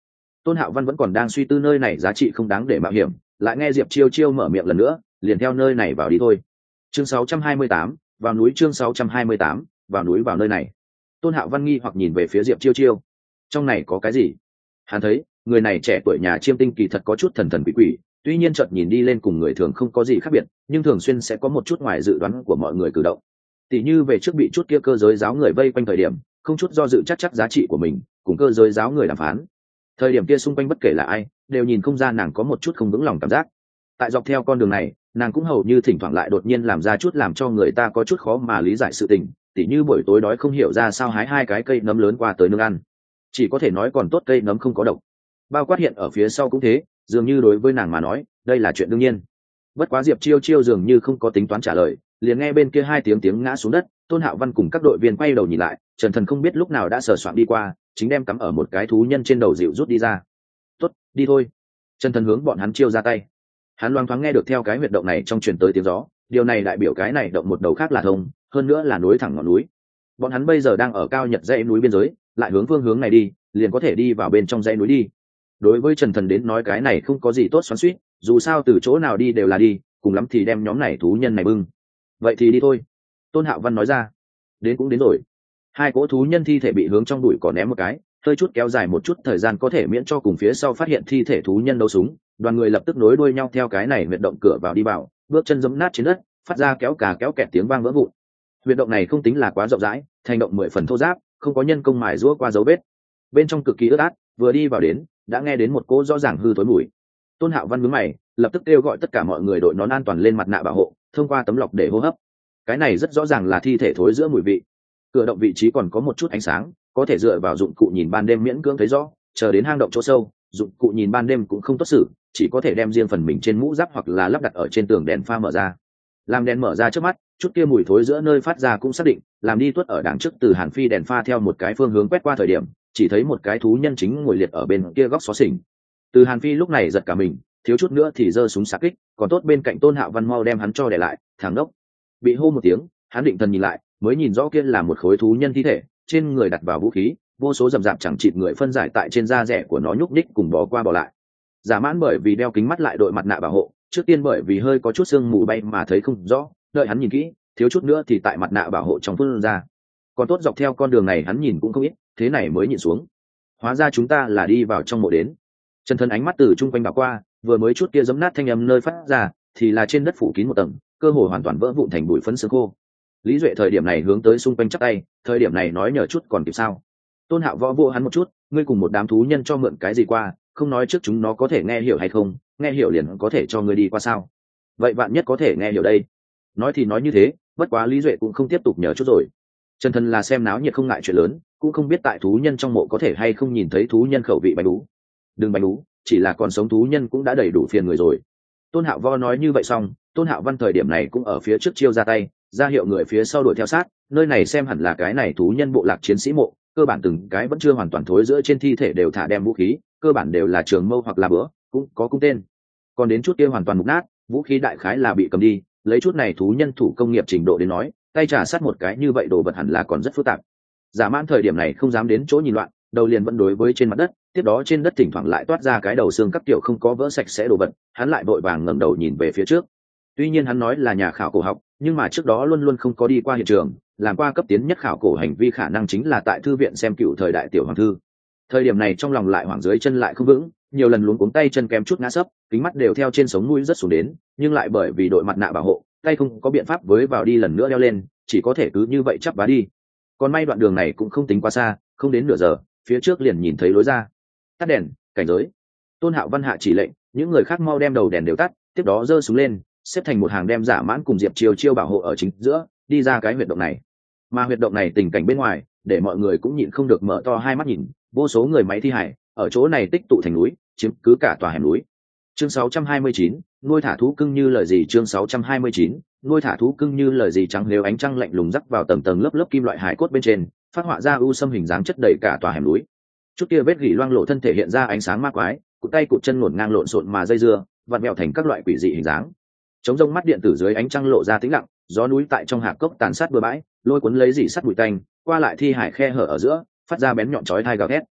Tôn Hạo Văn vẫn còn đang suy tư nơi này giá trị không đáng để mạo hiểm, lại nghe Diệp Chiêu Chiêu mở miệng lần nữa, liền theo nơi này vào đi thôi. Chương sáu trăm hai mươi tám, vào núi. Chương sáu trăm hai mươi tám, vào núi vào nơi này. Tôn Hạo Văn nghi hoặc nhìn về phía Diệp Chiêu Chiêu. Trong này có cái gì? Hắn thấy, người này trẻ tuổi nhà chiêm tinh kỳ thật có chút thần thần quỷ quỷ, tuy nhiên chợt nhìn đi lên cùng người thường không có gì khác biệt, nhưng thường xuyên sẽ có một chút ngoài dự đoán của mọi người cử động. Tỷ như về trước bị chút kia cơ giới giáo người vây quanh thời điểm, không chút do dự chắc chắc giá trị của mình, cùng cơ giới giáo người đàm phán. Thời điểm kia xung quanh bất kể là ai, đều nhìn không ra nàng có một chút không vững lòng cảm giác. Tại dọc theo con đường này, nàng cũng hầu như thỉnh thoảng lại đột nhiên làm ra chút làm cho người ta có chút khó mà lý giải sự tình, tỉ như buổi tối đói không hiểu ra sao hái hai cái cây nấm lớn qua tới nướng ăn. Chỉ có thể nói còn tốt cây nấm không có độc. Bao quát hiện ở phía sau cũng thế, dường như đối với nàng mà nói, đây là chuyện đương nhiên. Bất quá Diệp Chiêu Chiêu dường như không có tính toán trả lời, liền nghe bên kia hai tiếng tiếng ngã xuống đất. Tôn Hạo Văn cùng các đội viên quay đầu nhìn lại, Trần Thần không biết lúc nào đã sờ soạn đi qua, chính đem cắm ở một cái thú nhân trên đầu dịu rút đi ra. Tốt, đi thôi. Trần Thần hướng bọn hắn chiêu ra tay. Hắn loáng thoáng nghe được theo cái huyệt động này trong truyền tới tiếng gió, điều này đại biểu cái này động một đầu khác là thông, hơn nữa là nối thẳng ngọn núi. Bọn hắn bây giờ đang ở cao nhật dãy núi biên giới, lại hướng phương hướng này đi, liền có thể đi vào bên trong dãy núi đi. Đối với Trần Thần đến nói cái này không có gì tốt xoắn xuýt, dù sao từ chỗ nào đi đều là đi, cùng lắm thì đem nhóm này thú nhân này bưng. Vậy thì đi thôi. Tôn Hạo Văn nói ra. Đến cũng đến rồi. Hai cỗ thú nhân thi thể bị hướng trong bụi cỏ ném một cái, hơi chút kéo dài một chút thời gian có thể miễn cho cùng phía sau phát hiện thi thể thú nhân đấu súng. Đoàn người lập tức nối đuôi nhau theo cái này huyệt động cửa vào đi vào, bước chân giẫm nát trên đất, phát ra kéo cà kéo kẹt tiếng vang vỡ vụn. Huyệt động này không tính là quá rộng rãi, thành động mười phần thô ráp, không có nhân công mài rũa qua dấu vết. Bên trong cực kỳ ướt át, vừa đi vào đến, đã nghe đến một cỗ rõ ràng hư thối mùi. Tôn Hạo Văn nhướng mày, lập tức kêu gọi tất cả mọi người đội nón an toàn lên mặt nạ bảo hộ, thông qua tấm lọc để hô hấp. Cái này rất rõ ràng là thi thể thối giữa mùi vị. Cửa động vị trí còn có một chút ánh sáng, có thể dựa vào dụng cụ nhìn ban đêm miễn cưỡng thấy rõ. Chờ đến hang động chỗ sâu, dụng cụ nhìn ban đêm cũng không tốt xử, chỉ có thể đem riêng phần mình trên mũ giáp hoặc là lắp đặt ở trên tường đèn pha mở ra. Làm đèn mở ra trước mắt, chút kia mùi thối giữa nơi phát ra cũng xác định, làm đi tuất ở đằng trước từ Hàn Phi đèn pha theo một cái phương hướng quét qua thời điểm, chỉ thấy một cái thú nhân chính ngồi liệt ở bên kia góc xó xỉnh. Từ Hàn Phi lúc này giật cả mình, thiếu chút nữa thì giơ súng xạ kích, còn tốt bên cạnh Tôn Hạo Văn mau đem hắn cho để lại, thằng đốc. Bị hô một tiếng, hắn định thần nhìn lại, mới nhìn rõ kia là một khối thú nhân thi thể, trên người đặt vào vũ khí, vô số rậm rạp chẳng chịt người phân giải tại trên da rẻ của nó nhúc nhích cùng bò qua bò lại. Giả mãn bởi vì đeo kính mắt lại đội mặt nạ bảo hộ, trước tiên bởi vì hơi có chút sương mù bay mà thấy không rõ, đợi hắn nhìn kỹ, thiếu chút nữa thì tại mặt nạ bảo hộ trong phun ra. Còn tốt dọc theo con đường này hắn nhìn cũng không ít, thế này mới nhìn xuống. Hóa ra chúng ta là đi vào trong mộ đến. Trần Thân ánh mắt từ chung quanh đảo qua, vừa mới chút kia giẫm nát thanh âm nơi phát ra, thì là trên đất phủ kín một tầng, cơ hồ hoàn toàn vỡ vụn thành bụi phấn xương khô. Lý Duệ thời điểm này hướng tới xung quanh chắp tay, thời điểm này nói nhờ chút còn kịp sao? Tôn Hạo võ vô hắn một chút, ngươi cùng một đám thú nhân cho mượn cái gì qua, không nói trước chúng nó có thể nghe hiểu hay không, nghe hiểu liền có thể cho ngươi đi qua sao? Vậy bạn nhất có thể nghe hiểu đây. Nói thì nói như thế, bất quá Lý Duệ cũng không tiếp tục nhờ chút rồi. Trần Thân là xem náo nhiệt không ngại chuyện lớn, cũng không biết tại thú nhân trong mộ có thể hay không nhìn thấy thú nhân khẩu vị bánh đú. Đừng bánh đú, chỉ là còn sống thú nhân cũng đã đầy đủ phiền người rồi. Tôn Hạo Võ nói như vậy xong, Tôn Hạo Văn thời điểm này cũng ở phía trước chiêu ra tay, ra hiệu người phía sau đuổi theo sát. Nơi này xem hẳn là cái này thú nhân bộ lạc chiến sĩ mộ, cơ bản từng cái vẫn chưa hoàn toàn thối giữa trên thi thể đều thả đem vũ khí, cơ bản đều là trường mâu hoặc là bữa, cũng có cung tên. Còn đến chút kia hoàn toàn mục nát, vũ khí đại khái là bị cầm đi, lấy chút này thú nhân thủ công nghiệp trình độ đến nói, tay trả sát một cái như vậy đồ vật hẳn là còn rất phức tạp. Giả Mãn thời điểm này không dám đến chỗ nhìn loạn, đầu liền vẫn đối với trên mặt đất, tiếp đó trên đất thỉnh thoảng lại toát ra cái đầu xương các kiểu không có vỡ sạch sẽ đồ vật, hắn lại vội vàng ngẩng đầu nhìn về phía trước. Tuy nhiên hắn nói là nhà khảo cổ học, nhưng mà trước đó luôn luôn không có đi qua hiện trường, làm qua cấp tiến nhất khảo cổ hành vi khả năng chính là tại thư viện xem cựu thời đại tiểu hoàng thư. Thời điểm này trong lòng lại hoảng dưới chân lại không vững, nhiều lần luống cuống tay chân kém chút ngã sấp, kính mắt đều theo trên sống mũi rất xuống đến, nhưng lại bởi vì đội mặt nạ bảo hộ, tay không có biện pháp với vào đi lần nữa đeo lên, chỉ có thể cứ như vậy chắp vá đi. Còn may đoạn đường này cũng không tính quá xa, không đến nửa giờ, phía trước liền nhìn thấy lối ra. Tắt đèn, cảnh giới. Tôn Hạo Văn hạ chỉ lệnh, những người khác mau đem đầu đèn đều tắt, tiếp đó giơ súng lên, xếp thành một hàng đem Giả Mãn cùng Diệp Chiêu Chiêu bảo hộ ở chính giữa, đi ra cái huyệt động này. Mà huyệt động này tình cảnh bên ngoài, để mọi người cũng nhịn không được mở to hai mắt nhìn, vô số người máy thi hải ở chỗ này tích tụ thành núi, chiếm cứ cả tòa hẻm núi. Chương sáu trăm hai mươi chín, nuôi thả thú cưng như lời gì. Chương sáu trăm hai mươi chín, nuôi thả thú cưng như lời gì. Trắng nếu ánh trăng lạnh lùng rắc vào tầng tầng lớp lớp kim loại hải cốt bên trên, phát họa ra u sâm hình dáng chất đầy cả tòa hẻm núi. Chút kia vết gỉ loang lộ thân thể hiện ra ánh sáng ma quái, cụt tay cụt chân ngổn ngang lộn xộn mà dây dưa, vặn vẹo thành các loại quỷ dị hình dáng. Trống rông mắt điện tử dưới ánh trăng lộ ra tĩnh lặng, gió núi tại trong hạp cốc tàn sát bừa bãi, lôi cuốn lấy dị sắt bụi tanh, qua lại thi hải khe hở ở giữa, phát ra bén nhọn chói tai gào thét.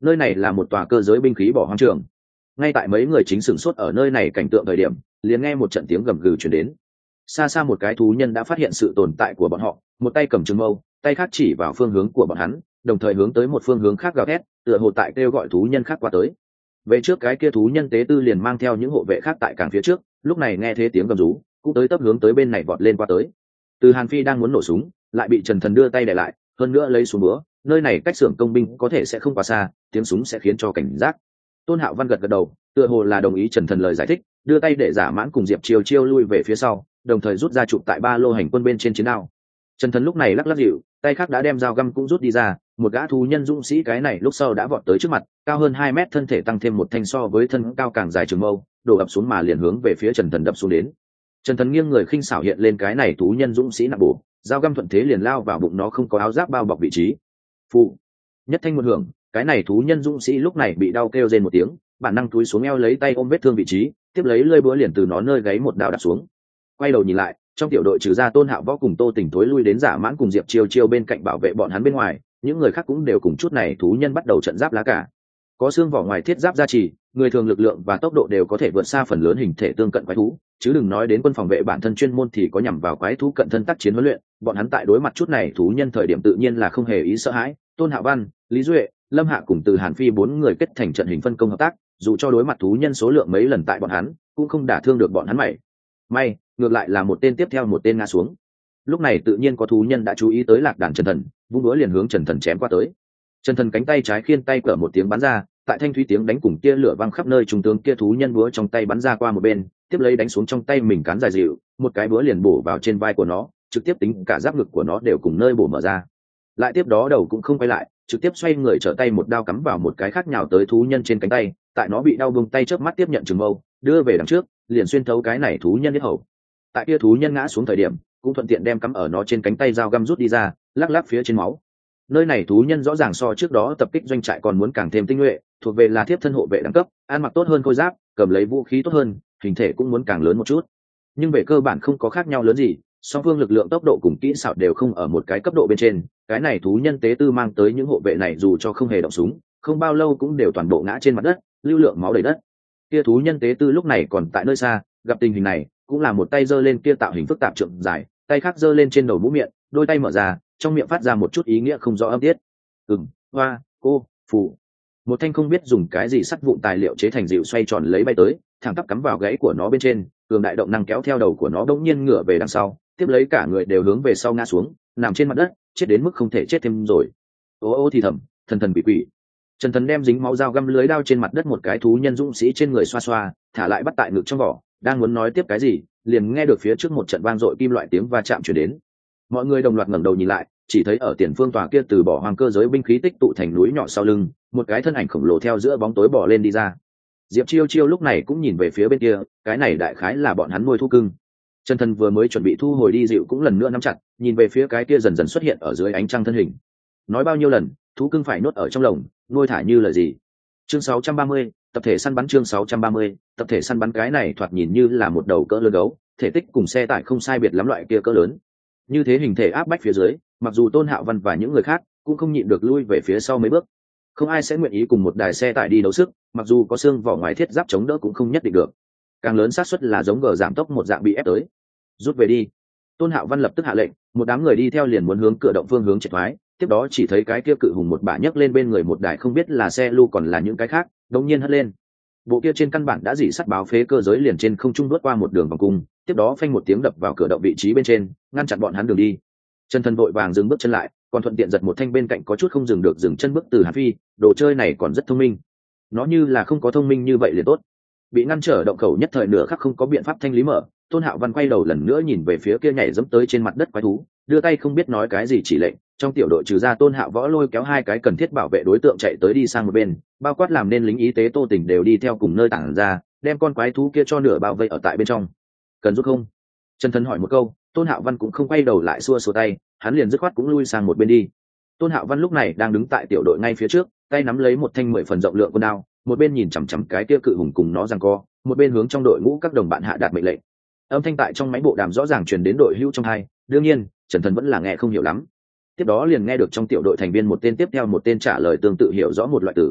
nơi này là một tòa cơ giới binh khí bỏ hoang trường. Ngay tại mấy người chính sửng sốt ở nơi này cảnh tượng thời điểm, liền nghe một trận tiếng gầm gừ truyền đến. Xa xa một cái thú nhân đã phát hiện sự tồn tại của bọn họ, một tay cầm trường mâu, tay khác chỉ vào phương hướng của bọn hắn, đồng thời hướng tới một phương hướng khác gào thét, tựa hồ tại kêu gọi thú nhân khác qua tới. Về trước cái kia thú nhân tế tư liền mang theo những hộ vệ khác tại càng phía trước, lúc này nghe thấy tiếng gầm rú, cũng tới tấp hướng tới bên này vọt lên qua tới. Từ Hàn Phi đang muốn nổ súng, lại bị Trần Thần đưa tay để lại, hơn nữa lấy xuống búa, nơi này cách xưởng công binh có thể sẽ không quá xa, tiếng súng sẽ khiến cho cảnh giác. Tôn Hạo Văn gật gật đầu, tựa hồ là đồng ý Trần Thần lời giải thích, đưa tay để Giả Mãn cùng Diệp Chiêu Chiêu lui về phía sau, đồng thời rút ra chụp tại ba lô hành quân bên trên chiến đao. Trần Thần lúc này lắc lắc dịu, tay khác đã đem dao găm cũng rút đi ra, một gã thú nhân dũng sĩ cái này lúc sau đã vọt tới trước mặt, cao hơn hai mét thân thể tăng thêm một thanh so với thân cao càng dài trường mâu, đổ ập xuống mà liền hướng về phía Trần Thần đập xuống đến. Trần Thần nghiêng người khinh xảo hiện lên cái này thú nhân dũng sĩ nặng bổ, dao găm thuận thế liền lao vào bụng nó không có áo giáp bao bọc vị trí. Phụ, nhất thanh một hưởng, cái này thú nhân dũng sĩ lúc này bị đau kêu rên một tiếng, bản năng túi xuống eo lấy tay ôm vết thương vị trí, tiếp lấy lơi búa liền từ nó nơi gáy một đao đập xuống. Quay đầu nhìn lại, trong tiểu đội trừ ra Tôn Hạo Võ cùng Tô Tỉnh thối lui đến Giả Mãn cùng Diệp Chiêu Chiêu bên cạnh bảo vệ bọn hắn bên ngoài, những người khác cũng đều cùng chút này thú nhân bắt đầu trận giáp lá cả. Có xương vỏ ngoài thiết giáp gia trì, người thường lực lượng và tốc độ đều có thể vượt xa phần lớn hình thể tương cận quái thú, chứ đừng nói đến quân phòng vệ bản thân chuyên môn thì có nhằm vào quái thú cận thân tác chiến huấn luyện, bọn hắn tại đối mặt chút này thú nhân thời điểm tự nhiên là không hề ý sợ hãi. Tôn Hạo Văn, Lý Duệ, Lâm Hạ cùng Từ Hàn Phi bốn người kết thành trận hình phân công hợp tác, dù cho đối mặt thú nhân số lượng mấy lần tại bọn hắn, cũng không đả thương được bọn hắn mảy may, ngược lại là một tên tiếp theo một tên ngã xuống. Lúc này tự nhiên có thú nhân đã chú ý tới lạc đàn Trần Thần, vung đũa liền hướng Trần Thần chém qua tới. Trần Thần cánh tay trái khiên tay cỡ một tiếng bắn ra, tại thanh thúy tiếng đánh cùng kia lửa văng khắp nơi, trung tướng kia thú nhân búa trong tay bắn ra qua một bên, tiếp lấy đánh xuống trong tay mình cán dài dịu, một cái búa liền bổ vào trên vai của nó, trực tiếp tính cả giáp ngực của nó đều cùng nơi bổ mở ra. Lại tiếp đó đầu cũng không quay lại, trực tiếp xoay người trở tay một đao cắm vào một cái khác nhào tới thú nhân trên cánh tay, tại nó bị đau buông tay chớp mắt tiếp nhận trường mâu, đưa về đằng trước, liền xuyên thấu cái này thú nhân huyết hầu. Tại kia thú nhân ngã xuống thời điểm, cũng thuận tiện đem cắm ở nó trên cánh tay dao găm rút đi ra, lắc lắc phía trên máu. Nơi này thú nhân rõ ràng so trước đó tập kích doanh trại còn muốn càng thêm tinh nhuệ, thuộc về là thiếp thân hộ vệ đẳng cấp, ăn mặc tốt hơn khôi giáp, cầm lấy vũ khí tốt hơn, hình thể cũng muốn càng lớn một chút. Nhưng về cơ bản không có khác nhau lớn gì, song phương lực lượng tốc độ cùng kỹ xảo đều không ở một cái cấp độ bên trên. Cái này thú nhân tế tư mang tới những hộ vệ này dù cho không hề động súng, không bao lâu cũng đều toàn bộ ngã trên mặt đất, lưu lượng máu đầy đất. Kia thú nhân tế tư lúc này còn tại nơi xa, gặp tình hình này, cũng là một tay giơ lên kia tạo hình phức tạp trượng dài, tay khác giơ lên trên đầu mũ miệng, đôi tay mở ra, trong miệng phát ra một chút ý nghĩa không rõ âm tiết. Ừm, hoa, cô, phù. Một thanh không biết dùng cái gì sắt vụn tài liệu chế thành dịu xoay tròn lấy bay tới, thẳng tắp cắm vào gãy của nó bên trên, cường đại động năng kéo theo đầu của nó bỗng nhiên ngửa về đằng sau, tiếp lấy cả người đều hướng về sau ngã xuống, nằm trên mặt đất, chết đến mức không thể chết thêm rồi. Ô ô thì thầm, thần thần bị quỷ. Trần Thần đem dính máu dao găm lưới đao trên mặt đất một cái thú nhân dũng sĩ trên người xoa xoa, thả lại bắt tại ngực trong vỏ, đang muốn nói tiếp cái gì, liền nghe được phía trước một trận vang dội kim loại tiếng va chạm truyền đến. Mọi người đồng loạt ngẩng đầu nhìn lại, chỉ thấy ở tiền phương tòa kia từ bỏ hoang cơ giới binh khí tích tụ thành núi nhỏ sau lưng, một cái thân ảnh khổng lồ theo giữa bóng tối bò lên đi ra. Diệp Chiêu Chiêu lúc này cũng nhìn về phía bên kia, cái này đại khái là bọn hắn nuôi thú cưng. Trần Thần vừa mới chuẩn bị thu hồi đi dịu cũng lần nữa nắm chặt, nhìn về phía cái kia dần dần xuất hiện ở dưới ánh trăng thân hình. Nói bao nhiêu lần, thú cưng phải nuốt ở trong lồng, nuôi thả như là gì? Chương sáu trăm ba mươi, tập thể săn bắn chương sáu trăm ba mươi, tập thể săn bắn cái này thoạt nhìn như là một đầu cỡ lớn gấu, thể tích cùng xe tải không sai biệt lắm loại kia cỡ lớn. Như thế hình thể áp bách phía dưới, mặc dù Tôn Hạo Văn và những người khác cũng không nhịn được lui về phía sau mấy bước. Không ai sẽ nguyện ý cùng một đài xe tải đi đấu sức, mặc dù có xương vỏ ngoài thiết giáp chống đỡ cũng không nhất định được. Càng lớn xác suất là giống gờ giảm tốc một dạng bị ép tới. Rút về đi. Tôn Hạo Văn lập tức hạ lệnh, một đám người đi theo liền muốn hướng cửa động phương hướng chạy thoái. Tiếp đó chỉ thấy cái kia cự hùng một bả nhấc lên bên người một đài không biết là xe lưu còn là những cái khác, đột nhiên hất lên. Bộ kia trên căn bản đã dỉ sắt báo phế cơ giới liền trên không trung đuốt qua một đường vòng cung, tiếp đó phanh một tiếng đập vào cửa động vị trí bên trên, ngăn chặn bọn hắn đường đi. Trần Thần vội vàng dừng bước chân lại, còn thuận tiện giật một thanh bên cạnh có chút không dừng được dừng chân bước từ Hàn Phi, đồ chơi này còn rất thông minh. Nó như là không có thông minh như vậy liền tốt. Bị ngăn trở động khẩu nhất thời nửa khắc không có biện pháp thanh lý mở, Tôn Hạo Văn quay đầu lần nữa nhìn về phía kia nhảy dẫm tới trên mặt đất quái thú, đưa tay không biết nói cái gì chỉ lệnh, trong tiểu đội trừ ra Tôn Hạo Võ lôi kéo hai cái cần thiết bảo vệ đối tượng chạy tới đi sang một bên, bao quát làm nên lính y tế Tô Tỉnh đều đi theo cùng nơi tản ra, đem con quái thú kia cho nửa bao vây ở tại bên trong. Cần giúp không? Trần Thần hỏi một câu, Tôn Hạo Văn cũng không quay đầu lại xua xua tay, hắn liền dứt khoát cũng lui sang một bên đi. Tôn Hạo Văn lúc này đang đứng tại tiểu đội ngay phía trước, tay nắm lấy một thanh mười phần rộng lượng con đao, một bên nhìn chằm chằm cái kia cự hùng cùng nó giằng co, một bên hướng trong đội ngũ các đồng bạn hạ đạt mệnh lệnh. Âm thanh tại trong máy bộ đàm rõ ràng truyền đến đội hữu trong hai, đương nhiên Trần Thần vẫn là nghe không hiểu lắm. Tiếp đó liền nghe được trong tiểu đội thành viên một tên tiếp theo một tên trả lời tương tự hiểu rõ một loại từ.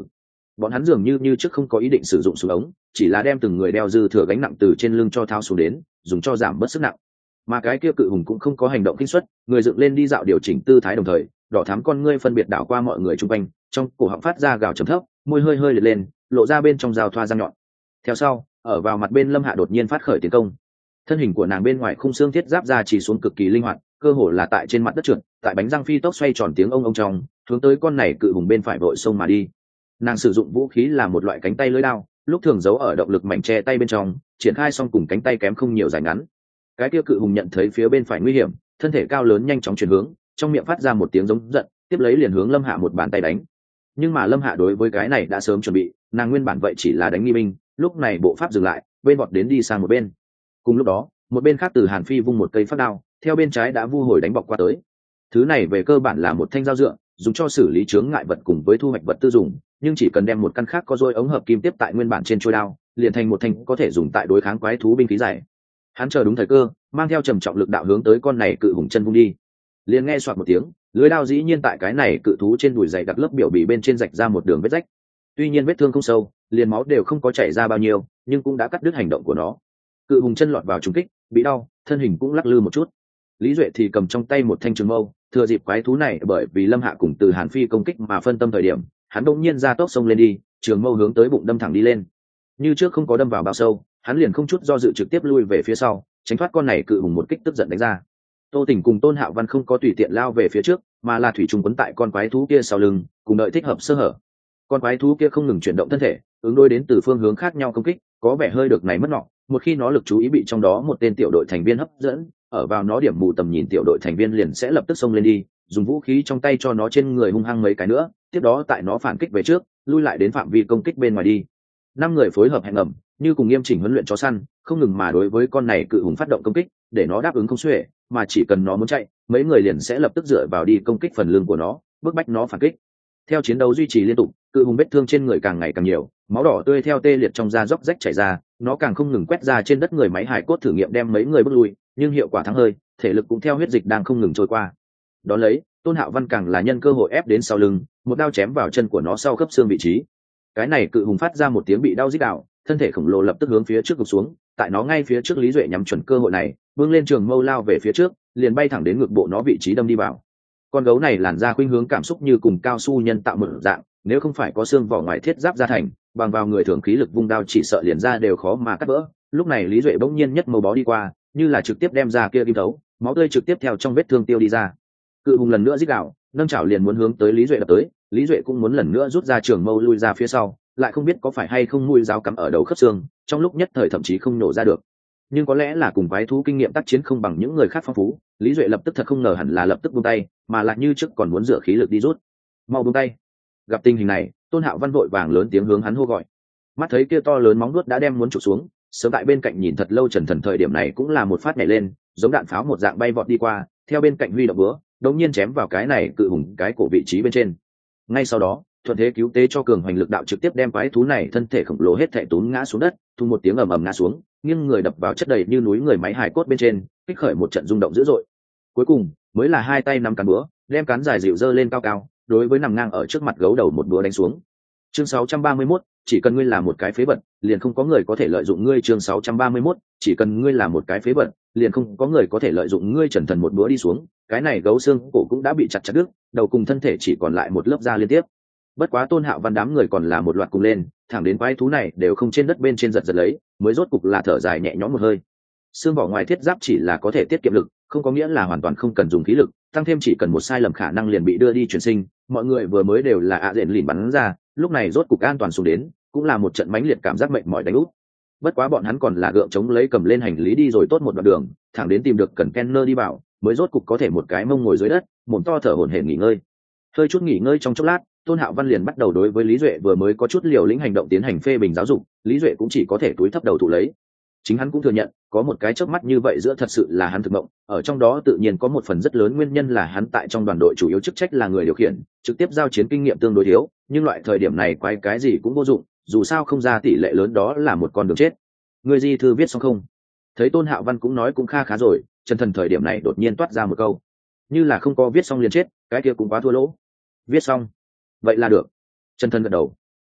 bọn hắn dường như như trước không có ý định sử dụng súng ống, chỉ là đem từng người đeo dư thừa gánh nặng từ trên lưng cho thao xuống đến, dùng cho giảm bớt sức nặng. Mà cái kia cự hùng cũng không có hành động kinh suất, người dựng lên đi dạo điều chỉnh tư thái đồng thời, đỏ thắm con ngươi phân biệt đảo qua mọi người chung quanh, trong cổ họng phát ra gào trầm thấp, môi hơi hơi liệt lên, lộ ra bên trong rào thoa răng nhọn. Theo sau, ở vào mặt bên Lâm Hạ đột nhiên phát khởi tiến công. Thân hình của nàng bên ngoài khung xương thiết giáp ra chỉ xuống cực kỳ linh hoạt, cơ hồ là tại trên mặt đất trượt, tại bánh răng phi tốc xoay tròn tiếng ông ông trong, hướng tới con này cự hùng bên phải vội xông mà đi. Nàng sử dụng vũ khí là một loại cánh tay lưỡi đao, lúc thường giấu ở động lực mảnh che tay bên trong, triển khai xong cùng cánh tay kém không nhiều dài ngắn. Cái kia cự hùng nhận thấy phía bên phải nguy hiểm, thân thể cao lớn nhanh chóng chuyển hướng, trong miệng phát ra một tiếng giống giận, tiếp lấy liền hướng Lâm Hạ một bàn tay đánh. Nhưng mà Lâm Hạ đối với cái này đã sớm chuẩn bị, nàng nguyên bản vậy chỉ là đánh nghi binh, lúc này bộ pháp dừng lại, bên vọt đến đi sang một bên. Cùng lúc đó, một bên khác từ Hàn Phi vung một cây phát đao, theo bên trái đã vu hồi đánh bọc qua tới. Thứ này về cơ bản là một thanh dao dựa, dùng cho xử lý chướng ngại vật cùng với thu hoạch vật tư dùng, nhưng chỉ cần đem một căn khác có dôi ống hợp kim tiếp tại nguyên bản trên chuôi đao, liền thành một thanh có thể dùng tại đối kháng quái thú binh khí dài. Hắn chờ đúng thời cơ, mang theo trầm trọng lực đạo hướng tới con này cự hùng chân vung đi. Liền nghe xoạt một tiếng, lưới đao dĩ nhiên tại cái này cự thú trên đùi dày đặc lớp biểu bì bên trên rạch ra một đường vết rách. Tuy nhiên vết thương không sâu, liền máu đều không có chảy ra bao nhiêu, nhưng cũng đã cắt đứt hành động của nó. Cự hùng chân lọt vào trúng kích, bị đau, thân hình cũng lắc lư một chút. Lý Duệ thì cầm trong tay một thanh trường mâu, thừa dịp quái thú này bởi vì Lâm Hạ cùng từ Hàn Phi công kích mà phân tâm thời điểm, hắn đột nhiên ra tốc xông lên đi, trường mâu hướng tới bụng đâm thẳng đi lên. Như trước không có đâm vào bao sâu, hắn liền không chút do dự trực tiếp lui về phía sau, tránh thoát con này cự hùng một kích tức giận đánh ra. Tô Tỉnh cùng Tôn Hạo Văn không có tùy tiện lao về phía trước, mà là thủy trùng quấn tại con quái thú kia sau lưng, cùng đợi thích hợp sơ hở. Con quái thú kia không ngừng chuyển động thân thể, ứng đối đến từ phương hướng khác nhau công kích, có vẻ hơi được này mất nọ. Một khi nó lực chú ý bị trong đó một tên tiểu đội thành viên hấp dẫn, ở vào nó điểm mù tầm nhìn tiểu đội thành viên liền sẽ lập tức xông lên đi, dùng vũ khí trong tay cho nó trên người hung hăng mấy cái nữa, tiếp đó tại nó phản kích về trước, lui lại đến phạm vi công kích bên ngoài đi. Năm người phối hợp hẹn ẩm, như cùng nghiêm chỉnh huấn luyện chó săn, không ngừng mà đối với con này cự hùng phát động công kích, để nó đáp ứng không xuể, mà chỉ cần nó muốn chạy, mấy người liền sẽ lập tức dựa vào đi công kích phần lưng của nó, bức bách nó phản kích. Theo chiến đấu duy trì liên tục, cự hùng vết thương trên người càng ngày càng nhiều, máu đỏ tươi theo tê liệt trong da róc rách chảy ra, nó càng không ngừng quét ra trên đất người máy hải cốt thử nghiệm đem mấy người bước lui, nhưng hiệu quả thắng hơi, thể lực cũng theo huyết dịch đang không ngừng trôi qua. Đó lấy, Tôn Hạo Văn càng là nhân cơ hội ép đến sau lưng, một đao chém vào chân của nó sau khớp xương vị trí. Cái này cự hùng phát ra một tiếng bị đau rít đạo, thân thể khổng lồ lập tức hướng phía trước gục xuống, tại nó ngay phía trước Lý Duệ nhắm chuẩn cơ hội này, vươn lên trường mâu lao về phía trước, liền bay thẳng đến ngực bộ nó vị trí đâm đi vào. Con gấu này làn da khuynh hướng cảm xúc như cùng cao su nhân tạo một dạng, nếu không phải có xương vỏ ngoài thiết giáp ra thành, bằng vào người thường khí lực vung đao chỉ sợ liền ra đều khó mà cắt vỡ. Lúc này Lý Duệ bỗng nhiên nhất mâu bó đi qua, như là trực tiếp đem ra kia kim thấu, máu tươi trực tiếp theo trong vết thương tiêu đi ra. Cự hùng lần nữa rít gào, nâng chảo liền muốn hướng tới Lý Duệ đập tới, Lý Duệ cũng muốn lần nữa rút ra trường mâu lui ra phía sau, lại không biết có phải hay không mũi dao cắm ở đầu khớp xương, trong lúc nhất thời thậm chí không nổ ra được. Nhưng có lẽ là cùng quái thú kinh nghiệm tác chiến không bằng những người khác phong phú, Lý Duệ lập tức thật không ngờ hẳn là lập tức buông tay, mà lại như trước còn muốn dựa khí lực đi rút. Mau buông tay. Gặp tình hình này, Tôn Hạo Văn vội vàng lớn tiếng hướng hắn hô gọi. Mắt thấy kia to lớn móng vuốt đã đem muốn chụp xuống, sớm tại bên cạnh nhìn thật lâu Trần Thần thời điểm này cũng là một phát nhảy lên, giống đạn pháo một dạng bay vọt đi qua, theo bên cạnh huy động búa, đột nhiên chém vào cái này cự hùng cái cổ vị trí bên trên. Ngay sau đó, thuận thế cứu tế cho cường hoành lực đạo trực tiếp đem quái thú này thân thể khổng lồ hết thảy tốn ngã xuống đất, thu một tiếng ầm ầm ngã xuống, nghiêng người đập vào chất đầy như núi người máy hài cốt bên trên, kích khởi một trận rung động dữ dội. Cuối cùng, mới là hai tay nắm cán búa, đem cán dài dịu dơ lên cao cao, đối với nằm ngang ở trước mặt gấu đầu một búa đánh xuống. Chương sáu trăm ba mươi mốt, chỉ cần ngươi là một cái phế vật, liền không có người có thể lợi dụng ngươi. Chương sáu trăm ba mươi mốt, chỉ cần ngươi là một cái phế vật, liền không có người có thể lợi dụng ngươi. Trần Thần một búa đi xuống, cái này gấu xương cổ cũng đã bị chặt chặt đứt, đầu cùng thân thể chỉ còn lại một lớp da liên tiếp. Bất quá Tôn Hạo Văn đám người còn là một loạt cùng lên, thẳng đến quái thú này đều không trên đất bên trên giật giật lấy, mới rốt cục là thở dài nhẹ nhõm một hơi. Xương vỏ ngoài thiết giáp chỉ là có thể tiết kiệm lực, không có nghĩa là hoàn toàn không cần dùng khí lực, tăng thêm chỉ cần một sai lầm khả năng liền bị đưa đi chuyển sinh. Mọi người vừa mới đều là ạ rện lìn bắn ra, lúc này rốt cục an toàn xuống đến, cũng là một trận mãnh liệt cảm giác mệt mỏi đánh úp. Bất quá bọn hắn còn là gượng chống lấy cầm lên hành lý đi rồi tốt một đoạn đường, thẳng đến tìm được cần Kenner đi vào, mới rốt cục có thể một cái mông ngồi dưới đất, mồm to thở hổn hển nghỉ ngơi. Hơi chút nghỉ ngơi trong chốc lát, Tôn Hạo Văn liền bắt đầu đối với Lý Duệ vừa mới có chút liều lĩnh hành động tiến hành phê bình giáo dục, Lý Duệ cũng chỉ có thể túi thấp đầu thụ lấy. Chính hắn cũng thừa nhận, có một cái chớp mắt như vậy giữa thật sự là hắn thực mộng, ở trong đó tự nhiên có một phần rất lớn nguyên nhân là hắn tại trong đoàn đội chủ yếu chức trách là người điều khiển, trực tiếp giao chiến kinh nghiệm tương đối thiếu, nhưng loại thời điểm này quay cái gì cũng vô dụng, dù sao không ra tỷ lệ lớn đó là một con đường chết. Người di thư viết xong không? Thấy Tôn Hạo Văn cũng nói cũng kha khá rồi, Trần Thần thời điểm này đột nhiên toát ra một câu, như là không có viết xong liền chết, cái kia cũng quá thua lỗ. Viết xong, vậy là được. Trần Thần gật đầu.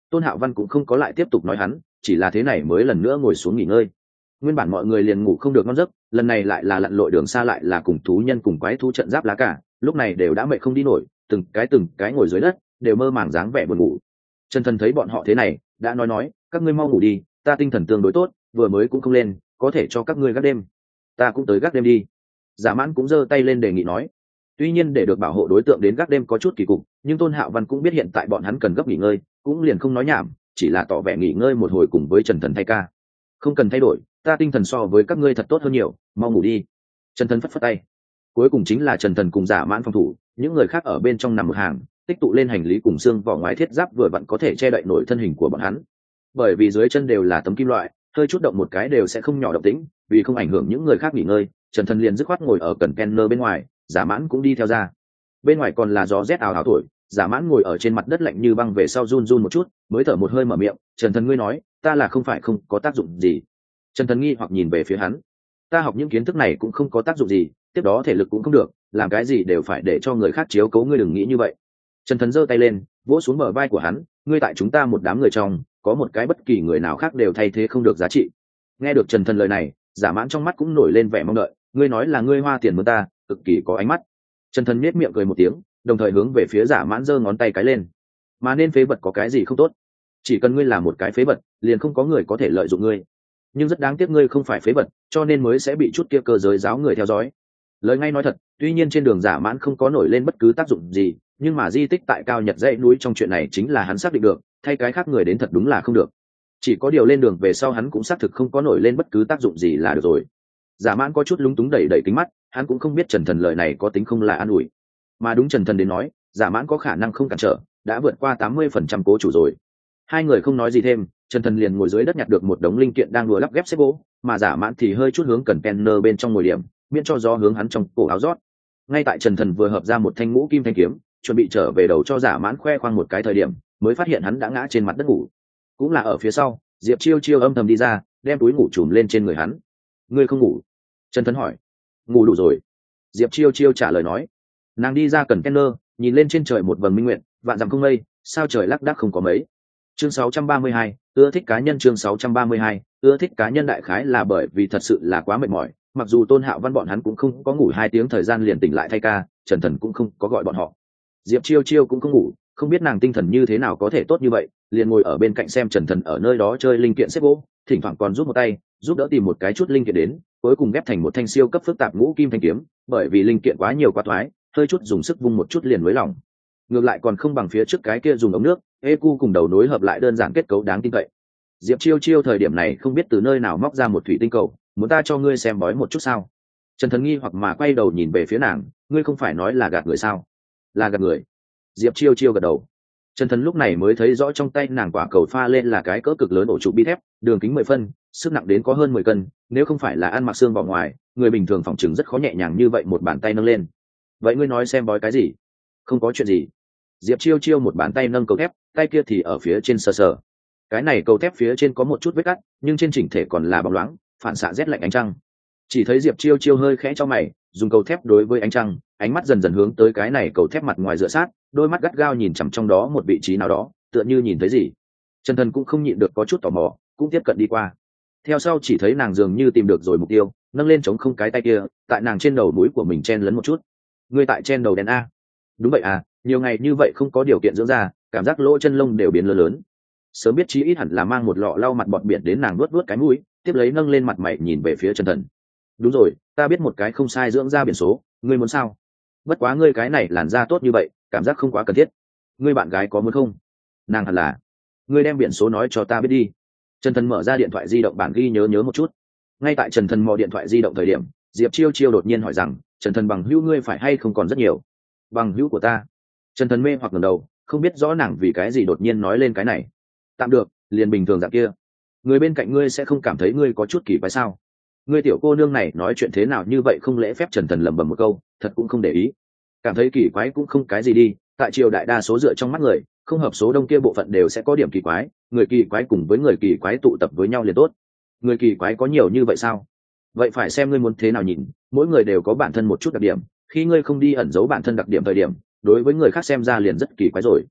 Tôn Hạo Văn cũng không có lại tiếp tục nói hắn, chỉ là thế này mới lần nữa ngồi xuống nghỉ ngơi. Nguyên bản mọi người liền ngủ không được ngon giấc, lần này lại là lặn lội đường xa, lại là cùng thú nhân cùng quái thú trận giáp lá cả, lúc này đều đã mệt không đi nổi, từng cái từng cái ngồi dưới đất, đều mơ màng dáng vẻ buồn ngủ. Trần Thần thấy bọn họ thế này, đã nói nói, các ngươi mau ngủ đi, ta tinh thần tương đối tốt, vừa mới cũng không lên, có thể cho các ngươi gác đêm. Ta cũng tới gác đêm đi. Giả Mãn cũng giơ tay lên đề nghị nói. Tuy nhiên để được bảo hộ đối tượng đến gác đêm có chút kỳ cục, nhưng Tôn Hạo Văn cũng biết hiện tại bọn hắn cần gấp nghỉ ngơi, cũng liền không nói nhảm, chỉ là tỏ vẻ nghỉ ngơi một hồi cùng với Trần Thần thay ca. Không cần thay đổi, ta tinh thần so với các ngươi thật tốt hơn nhiều, mau ngủ đi. Trần Thần phất phất tay. Cuối cùng chính là Trần Thần cùng Giả Mãn phòng thủ, những người khác ở bên trong nằm một hàng, tích tụ lên hành lý cùng xương vỏ ngoài thiết giáp vừa vặn có thể che đậy nổi thân hình của bọn hắn. Bởi vì dưới chân đều là tấm kim loại, hơi chút động một cái đều sẽ không nhỏ động tĩnh, vì không ảnh hưởng những người khác nghỉ ngơi, Trần Thần liền dứt khoát ngồi ở cần kenner bên ngoài, Giả Mãn cũng đi theo ra. Bên ngoài còn là gió rét ào ào thổi, Giả Mãn ngồi ở trên mặt đất lạnh như băng về sau run run một chút, mới thở một hơi mở miệng, "Trần Thần, ngươi nói, ta là không phải không có tác dụng gì?" Trần Thần nghi hoặc nhìn về phía hắn. "Ta học những kiến thức này cũng không có tác dụng gì, tiếp đó thể lực cũng không được, làm cái gì đều phải để cho người khác chiếu cố, ngươi đừng nghĩ như vậy." Trần Thần giơ tay lên, vỗ xuống bờ vai của hắn, "Ngươi tại chúng ta một đám người trong, có một cái bất kỳ người nào khác đều thay thế không được giá trị." Nghe được Trần Thần lời này, Giả Mãn trong mắt cũng nổi lên vẻ mong đợi, "Ngươi nói là ngươi hoa tiền mướn ta, cực kỳ có ánh mắt." Trần Thần nhếch miệng cười một tiếng, đồng thời hướng về phía Giả Mãn giơ ngón tay cái lên. "Mà nên phế vật có cái gì không tốt? Chỉ cần ngươi là một cái phế vật, liền không có người có thể lợi dụng ngươi. Nhưng rất đáng tiếc ngươi không phải phế vật, cho nên mới sẽ bị chút kia cơ giới giáo người theo dõi." Lời ngay nói thật, tuy nhiên trên đường Giả Mãn không có nổi lên bất cứ tác dụng gì, nhưng mà di tích tại cao nhật dãy núi trong chuyện này chính là hắn xác định được, thay cái khác người đến thật đúng là không được. Chỉ có điều lên đường về sau hắn cũng xác thực không có nổi lên bất cứ tác dụng gì là được rồi. Giả Mãn có chút lúng túng đẩy đẩy kính mắt, hắn cũng không biết Trần Thần lời này có tính không là an ủi, mà đúng Trần Thần đến nói, Giả Mãn có khả năng không cản trở, đã vượt qua tám mươi phần trăm cố chủ rồi. Hai người không nói gì thêm, Trần Thần liền ngồi dưới đất nhặt được một đống linh kiện đang đùa lắp ghép xếp gỗ, mà Giả Mãn thì hơi chút hướng cần kenner bên trong ngồi điểm, miễn cho gió hướng hắn trong cổ áo rót. Ngay tại Trần Thần vừa hợp ra một thanh ngũ kim thanh kiếm, chuẩn bị trở về đầu cho Giả Mãn khoe khoang một cái thời điểm, mới phát hiện hắn đã ngã trên mặt đất ngủ. Cũng là ở phía sau, Diệp Chiêu Chiêu âm thầm đi ra, đem túi ngủ trùm lên trên người hắn. "Ngươi không ngủ?" Trần Thần hỏi. "Ngủ đủ rồi." Diệp Chiêu Chiêu trả lời nói. Nàng đi ra cần kenner, nhìn lên trên trời một vầng minh nguyện, vạn dặm không mây, sao trời lác đác không có mấy. Chương sáu trăm ba mươi hai, ưa thích cá nhân. Chương sáu trăm ba mươi hai, ưa thích cá nhân. Đại khái là bởi vì thật sự là quá mệt mỏi, mặc dù Tôn Hạo Văn bọn hắn cũng không có ngủ hai tiếng thời gian liền tỉnh lại thay ca, Trần Thần cũng không có gọi bọn họ. Diệp Chiêu Chiêu cũng không ngủ, không biết nàng tinh thần như thế nào có thể tốt như vậy, liền ngồi ở bên cạnh xem Trần Thần ở nơi đó chơi linh kiện xếp gỗ, thỉnh thoảng còn giúp một tay, giúp đỡ tìm một cái chút linh kiện đến, cuối cùng ghép thành một thanh siêu cấp phức tạp ngũ kim thanh kiếm, bởi vì linh kiện quá nhiều quá thoái, hơi chút dùng sức vung một chút liền mới lỏng. Ngược lại còn không bằng phía trước cái kia dùng ống nước, e cu cùng đầu nối hợp lại đơn giản kết cấu đáng tin cậy. Diệp Chiêu Chiêu thời điểm này không biết từ nơi nào móc ra một thủy tinh cầu, muốn ta cho ngươi xem bói một chút sao? Trần Thần nghi hoặc mà quay đầu nhìn về phía nàng, "Ngươi không phải nói là gạt người sao?" "Là gạt người." Diệp Chiêu Chiêu gật đầu. Trần Thần lúc này mới thấy rõ trong tay nàng quả cầu pha lên là cái cỡ cực lớn ổ trụ bi thép, đường kính mười phân, sức nặng đến có hơn mười cân, nếu không phải là ăn mặc xương vào ngoài, người bình thường phỏng chừng rất khó nhẹ nhàng như vậy một bàn tay nâng lên. "Vậy ngươi nói xem bói cái gì?" "Không có chuyện gì." Diệp Chiêu Chiêu một bàn tay nâng cầu thép, tay kia thì ở phía trên sờ sờ. Cái này cầu thép phía trên có một chút vết cắt, nhưng trên chỉnh thể còn là bóng loáng, phản xạ rét lạnh ánh trăng. Chỉ thấy Diệp Chiêu Chiêu hơi khẽ cho mày, dùng cầu thép đối với ánh trăng, ánh mắt dần dần hướng tới cái này cầu thép mặt ngoài dựa sát, đôi mắt gắt gao nhìn chằm trong đó một vị trí nào đó, tựa như nhìn thấy gì. Trần Thần cũng không nhịn được có chút tò mò, cũng tiếp cận đi qua. Theo sau chỉ thấy nàng dường như tìm được rồi mục tiêu, nâng lên chống không cái tay kia, tại nàng trên đầu mũi của mình chen lấn một chút. "Ngươi tại trên đầu đen a?" "Đúng vậy à, nhiều ngày như vậy không có điều kiện dưỡng da, cảm giác lỗ chân lông đều biến lớn lớn." Sớm biết chí ít hẳn là mang một lọ lau mặt bọt biển đến, nàng nuốt nuốt cái mũi, tiếp lấy nâng lên mặt mày nhìn về phía Trần Thần. "Đúng rồi, ta biết một cái không sai dưỡng da biển số, ngươi muốn sao? Bất quá ngươi cái này làn da tốt như vậy, cảm giác không quá cần thiết. Ngươi bạn gái có muốn không?" "Nàng hẳn là." "Ngươi đem biển số nói cho ta biết đi." Trần Thần mở ra điện thoại di động bản ghi nhớ nhớ một chút. Ngay tại Trần Thần mò điện thoại di động thời điểm, Diệp Chiêu Chiêu đột nhiên hỏi rằng, "Trần Thần, bằng hữu ngươi phải hay không còn rất nhiều?" "Bằng hữu của ta?" Trần Thần mê hoặc ngẩng đầu, không biết rõ nàng vì cái gì đột nhiên nói lên cái này. "Tạm được, liền bình thường dạng kia. Người bên cạnh ngươi sẽ không cảm thấy ngươi có chút kỳ quái sao? Ngươi tiểu cô nương này nói chuyện thế nào như vậy không lễ phép?" Trần Thần lẩm bẩm một câu, thật cũng không để ý. Cảm thấy kỳ quái cũng không cái gì đi, tại triều đại đa số dựa trong mắt người, không hợp số đông kia bộ phận đều sẽ có điểm kỳ quái, người kỳ quái cùng với người kỳ quái tụ tập với nhau liền tốt. Người kỳ quái có nhiều như vậy sao? Vậy phải xem ngươi muốn thế nào nhìn, mỗi người đều có bản thân một chút đặc điểm, khi ngươi không đi ẩn giấu bản thân đặc điểm thời điểm, đối với người khác xem ra liền rất kỳ quái rồi.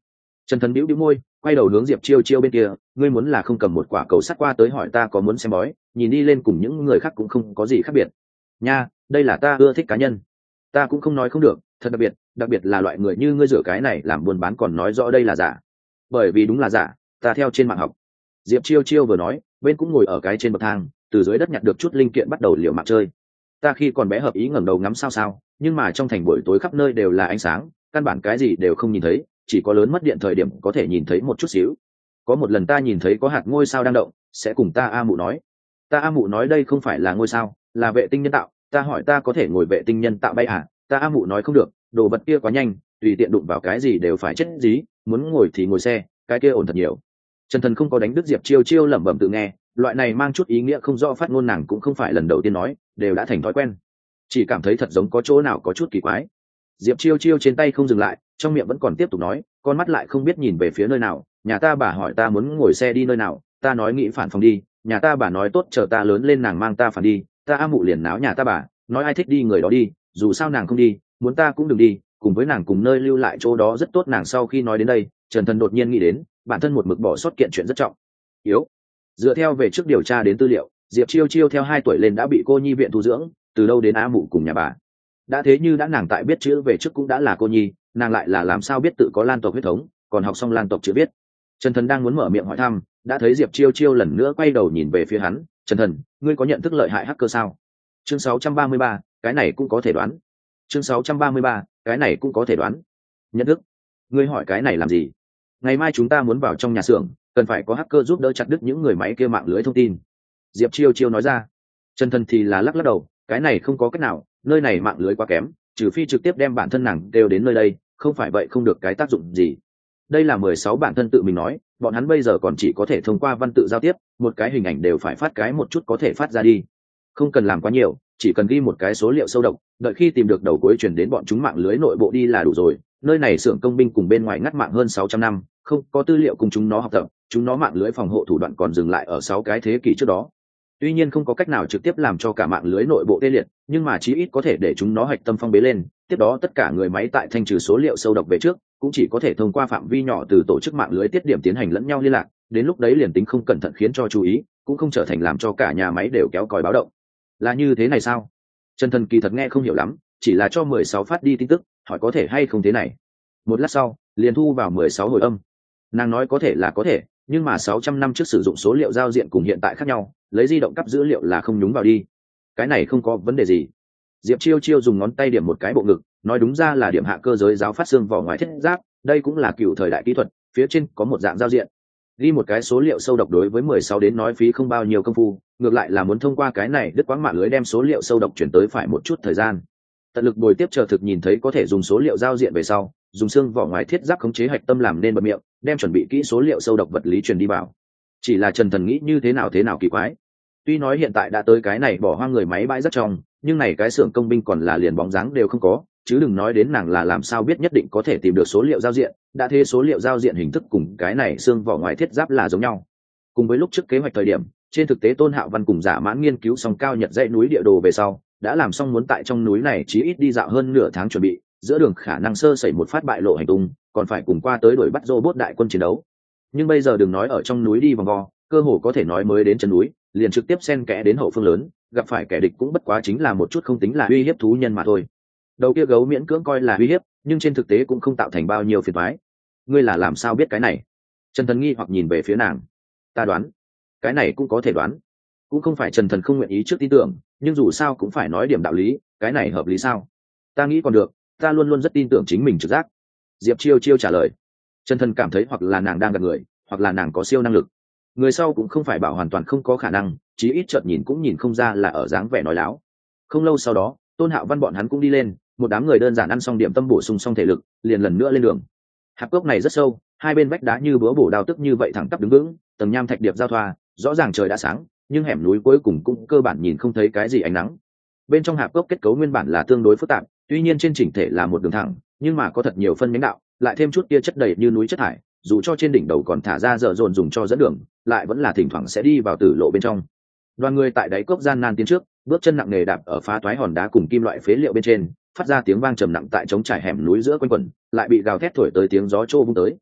Trần Thần bĩu bĩu môi, quay đầu hướng Diệp Chiêu Chiêu bên kia, ngươi muốn là không cầm một quả cầu sắt qua tới hỏi ta có muốn xem bói, nhìn đi lên cùng những người khác cũng không có gì khác biệt. Nha, đây là ta ưa thích cá nhân. Ta cũng không nói không được, thật đặc biệt, đặc biệt là loại người như ngươi rửa cái này làm buôn bán còn nói rõ đây là giả. Bởi vì đúng là giả, ta theo trên mạng học. Diệp Chiêu Chiêu vừa nói, bên cũng ngồi ở cái trên bậc thang, từ dưới đất nhặt được chút linh kiện bắt đầu liều mạng chơi. Ta khi còn bé hợp ý ngẩng đầu ngắm sao sao, nhưng mà trong thành buổi tối khắp nơi đều là ánh sáng, căn bản cái gì đều không nhìn thấy, chỉ có lớn mất điện thời điểm có thể nhìn thấy một chút xíu. Có một lần ta nhìn thấy có hạt ngôi sao đang động, sẽ cùng ta a mụ nói. Ta a mụ nói đây không phải là ngôi sao, là vệ tinh nhân tạo. Ta hỏi ta có thể ngồi vệ tinh nhân tạo bay à? Ta a mụ nói không được, đồ vật kia quá nhanh, tùy tiện đụng vào cái gì đều phải chết dí, muốn ngồi thì ngồi xe, cái kia ổn thật nhiều. Trần Thần không có đánh đứt Diệp Chiêu Chiêu lẩm bẩm tự nghe, loại này mang chút ý nghĩa không rõ phát ngôn nàng cũng không phải lần đầu tiên nói, đều đã thành thói quen. Chỉ cảm thấy thật giống có chỗ nào có chút kỳ quái. Diệp Chiêu Chiêu trên tay không dừng lại, trong miệng vẫn còn tiếp tục nói, con mắt lại không biết nhìn về phía nơi nào. Nhà ta bà hỏi ta muốn ngồi xe đi nơi nào, ta nói nghĩ phản phòng đi. Nhà ta bà nói tốt chờ ta lớn lên nàng mang ta phản đi. Ta a mụ liền náo nhà ta bà, nói ai thích đi người đó đi, dù sao nàng không đi, muốn ta cũng đừng đi. Cùng với nàng cùng nơi lưu lại chỗ đó rất tốt. Nàng sau khi nói đến đây, Trần Thần đột nhiên nghĩ đến, bản thân một mực bỏ sót kiện chuyện rất trọng yếu. Dựa theo về trước điều tra đến tư liệu, Diệp Chiêu Chiêu theo hai tuổi lên đã bị cô nhi viện thu dưỡng, từ đâu đến a mụ cùng nhà bà. Đã thế như đã nàng tại biết chữ về trước cũng đã là cô nhi, nàng lại là làm sao biết tự có lan tộc huyết thống, còn học xong lan tộc chữ viết. Trần Thần đang muốn mở miệng hỏi thăm, đã thấy Diệp Chiêu Chiêu lần nữa quay đầu nhìn về phía hắn. Trần Thần, ngươi có nhận thức lợi hại hacker sao? Chương sáu trăm ba mươi ba, cái này cũng có thể đoán. Chương sáu trăm ba mươi ba, cái này cũng có thể đoán. Nhận thức? Ngươi hỏi cái này làm gì? Ngày mai chúng ta muốn vào trong nhà xưởng, cần phải có hacker giúp đỡ chặt đứt những người máy kia mạng lưới thông tin. Diệp Chiêu Chiêu nói ra. Trần Thần thì là lắc lắc đầu, cái này không có cách nào, nơi này mạng lưới quá kém, trừ phi trực tiếp đem bản thân nàng đều đến nơi đây, không phải vậy không được cái tác dụng gì. Đây là mười sáu bản thân tự mình nói, bọn hắn bây giờ còn chỉ có thể thông qua văn tự giao tiếp, một cái hình ảnh đều phải phát cái một chút có thể phát ra đi. Không cần làm quá nhiều, chỉ cần ghi một cái số liệu sâu độc, đợi khi tìm được đầu cuối truyền đến bọn chúng mạng lưới nội bộ đi là đủ rồi. Nơi này xưởng công binh cùng bên ngoài ngắt mạng hơn sáu trăm năm, không có tư liệu cùng chúng nó học tập, chúng nó mạng lưới phòng hộ thủ đoạn còn dừng lại ở sáu cái thế kỷ trước đó. Tuy nhiên không có cách nào trực tiếp làm cho cả mạng lưới nội bộ tê liệt, nhưng mà chí ít có thể để chúng nó hạch tâm phong bế lên, tiếp đó tất cả người máy tại thanh trừ số liệu sâu độc về trước, cũng chỉ có thể thông qua phạm vi nhỏ từ tổ chức mạng lưới tiết điểm tiến hành lẫn nhau liên lạc, đến lúc đấy liền tính không cẩn thận khiến cho chú ý, cũng không trở thành làm cho cả nhà máy đều kéo còi báo động. Là như thế này sao? Trần Thần kỳ thật nghe không hiểu lắm, chỉ là cho mười sáu phát đi tin tức, hỏi có thể hay không thế này. Một lát sau, liền thu vào mười sáu hồi âm. Nàng nói có thể là có thể, nhưng mà sáu trăm năm trước sử dụng số liệu giao diện cùng hiện tại khác nhau, lấy di động cấp dữ liệu là không nhúng vào đi. Cái này không có vấn đề gì. Diệp Chiêu Chiêu dùng ngón tay điểm một cái bộ ngực, nói đúng ra là điểm hạ cơ giới giáo phát xương vỏ ngoài thiết giáp, đây cũng là cựu thời đại kỹ thuật, phía trên có một dạng giao diện. Ghi một cái số liệu sâu độc đối với mười sáu đến nói phí không bao nhiêu công phu, ngược lại là muốn thông qua cái này đứt quãng mạng lưới đem số liệu sâu độc chuyển tới phải một chút thời gian. Tận lực bồi tiếp chờ thực nhìn thấy có thể dùng số liệu giao diện về sau, dùng xương vỏ ngoài thiết giáp khống chế hạch tâm làm nên bật miệng, đem chuẩn bị kỹ số liệu sâu độc vật lý truyền đi vào. Chỉ là Trần Thần nghĩ như thế nào thế nào kỳ quái. Tuy nói hiện tại đã tới cái này bỏ hoang người máy bãi rất trong, nhưng này cái xưởng công binh còn là liền bóng dáng đều không có, chứ đừng nói đến nàng là làm sao biết nhất định có thể tìm được số liệu giao diện, đã thế số liệu giao diện hình thức cùng cái này xương vỏ ngoài thiết giáp là giống nhau. Cùng với lúc trước kế hoạch thời điểm, trên thực tế Tôn Hạo Văn cùng Giả Mãn nghiên cứu xong cao nhật dãy núi địa đồ về sau, đã làm xong muốn tại trong núi này chí ít đi dạo hơn nửa tháng chuẩn bị, giữa đường khả năng sơ sẩy một phát bại lộ hành tung, còn phải cùng qua tới đuổi bắt robot đại quân chiến đấu. Nhưng bây giờ đừng nói ở trong núi đi vòng vo, cơ hồ có thể nói mới đến chân núi, liền trực tiếp xen kẽ đến hậu phương lớn, gặp phải kẻ địch cũng bất quá chính là một chút không tính là uy hiếp thú nhân mà thôi. Đầu kia gấu miễn cưỡng coi là uy hiếp, nhưng trên thực tế cũng không tạo thành bao nhiêu phiền toái. Ngươi là làm sao biết cái này? Trần Thần nghi hoặc nhìn về phía nàng. Ta đoán, cái này cũng có thể đoán. Cũng không phải Trần Thần không nguyện ý trước tin tưởng, nhưng dù sao cũng phải nói điểm đạo lý, cái này hợp lý sao? Ta nghĩ còn được, ta luôn luôn rất tin tưởng chính mình trực giác. Diệp Chiêu Chiêu trả lời. Trần Thần cảm thấy hoặc là nàng đang gạt người, hoặc là nàng có siêu năng lực. Người sau cũng không phải bảo hoàn toàn không có khả năng, chí ít chợt nhìn cũng nhìn không ra là ở dáng vẻ nói láo. Không lâu sau đó, Tôn Hạo Văn bọn hắn cũng đi lên, một đám người đơn giản ăn xong điểm tâm bổ sung xong thể lực, liền lần nữa lên đường. Hạp cốc này rất sâu, hai bên vách đá như búa bổ đao tức như vậy thẳng tắp đứng vững, tầng nham thạch điệp giao thoa, rõ ràng trời đã sáng, nhưng hẻm núi cuối cùng cũng cơ bản nhìn không thấy cái gì ánh nắng. Bên trong hạp cốc kết cấu nguyên bản là tương đối phức tạp, tuy nhiên trên chỉnh thể là một đường thẳng, nhưng mà có thật nhiều phân nhánh đạo, lại thêm chút kia chất đầy như núi chất thải, dù cho trên đỉnh đầu còn thả ra dở dồn dùng cho dẫn đường, lại vẫn là thỉnh thoảng sẽ đi vào tử lộ bên trong. Đoàn người tại đáy cốc gian nan tiến trước, bước chân nặng nề đạp ở phá toái hòn đá cùng kim loại phế liệu bên trên, phát ra tiếng vang trầm nặng tại trống trải hẻm núi giữa quanh quẩn, lại bị gào thét thổi tới tiếng gió trô vung tới.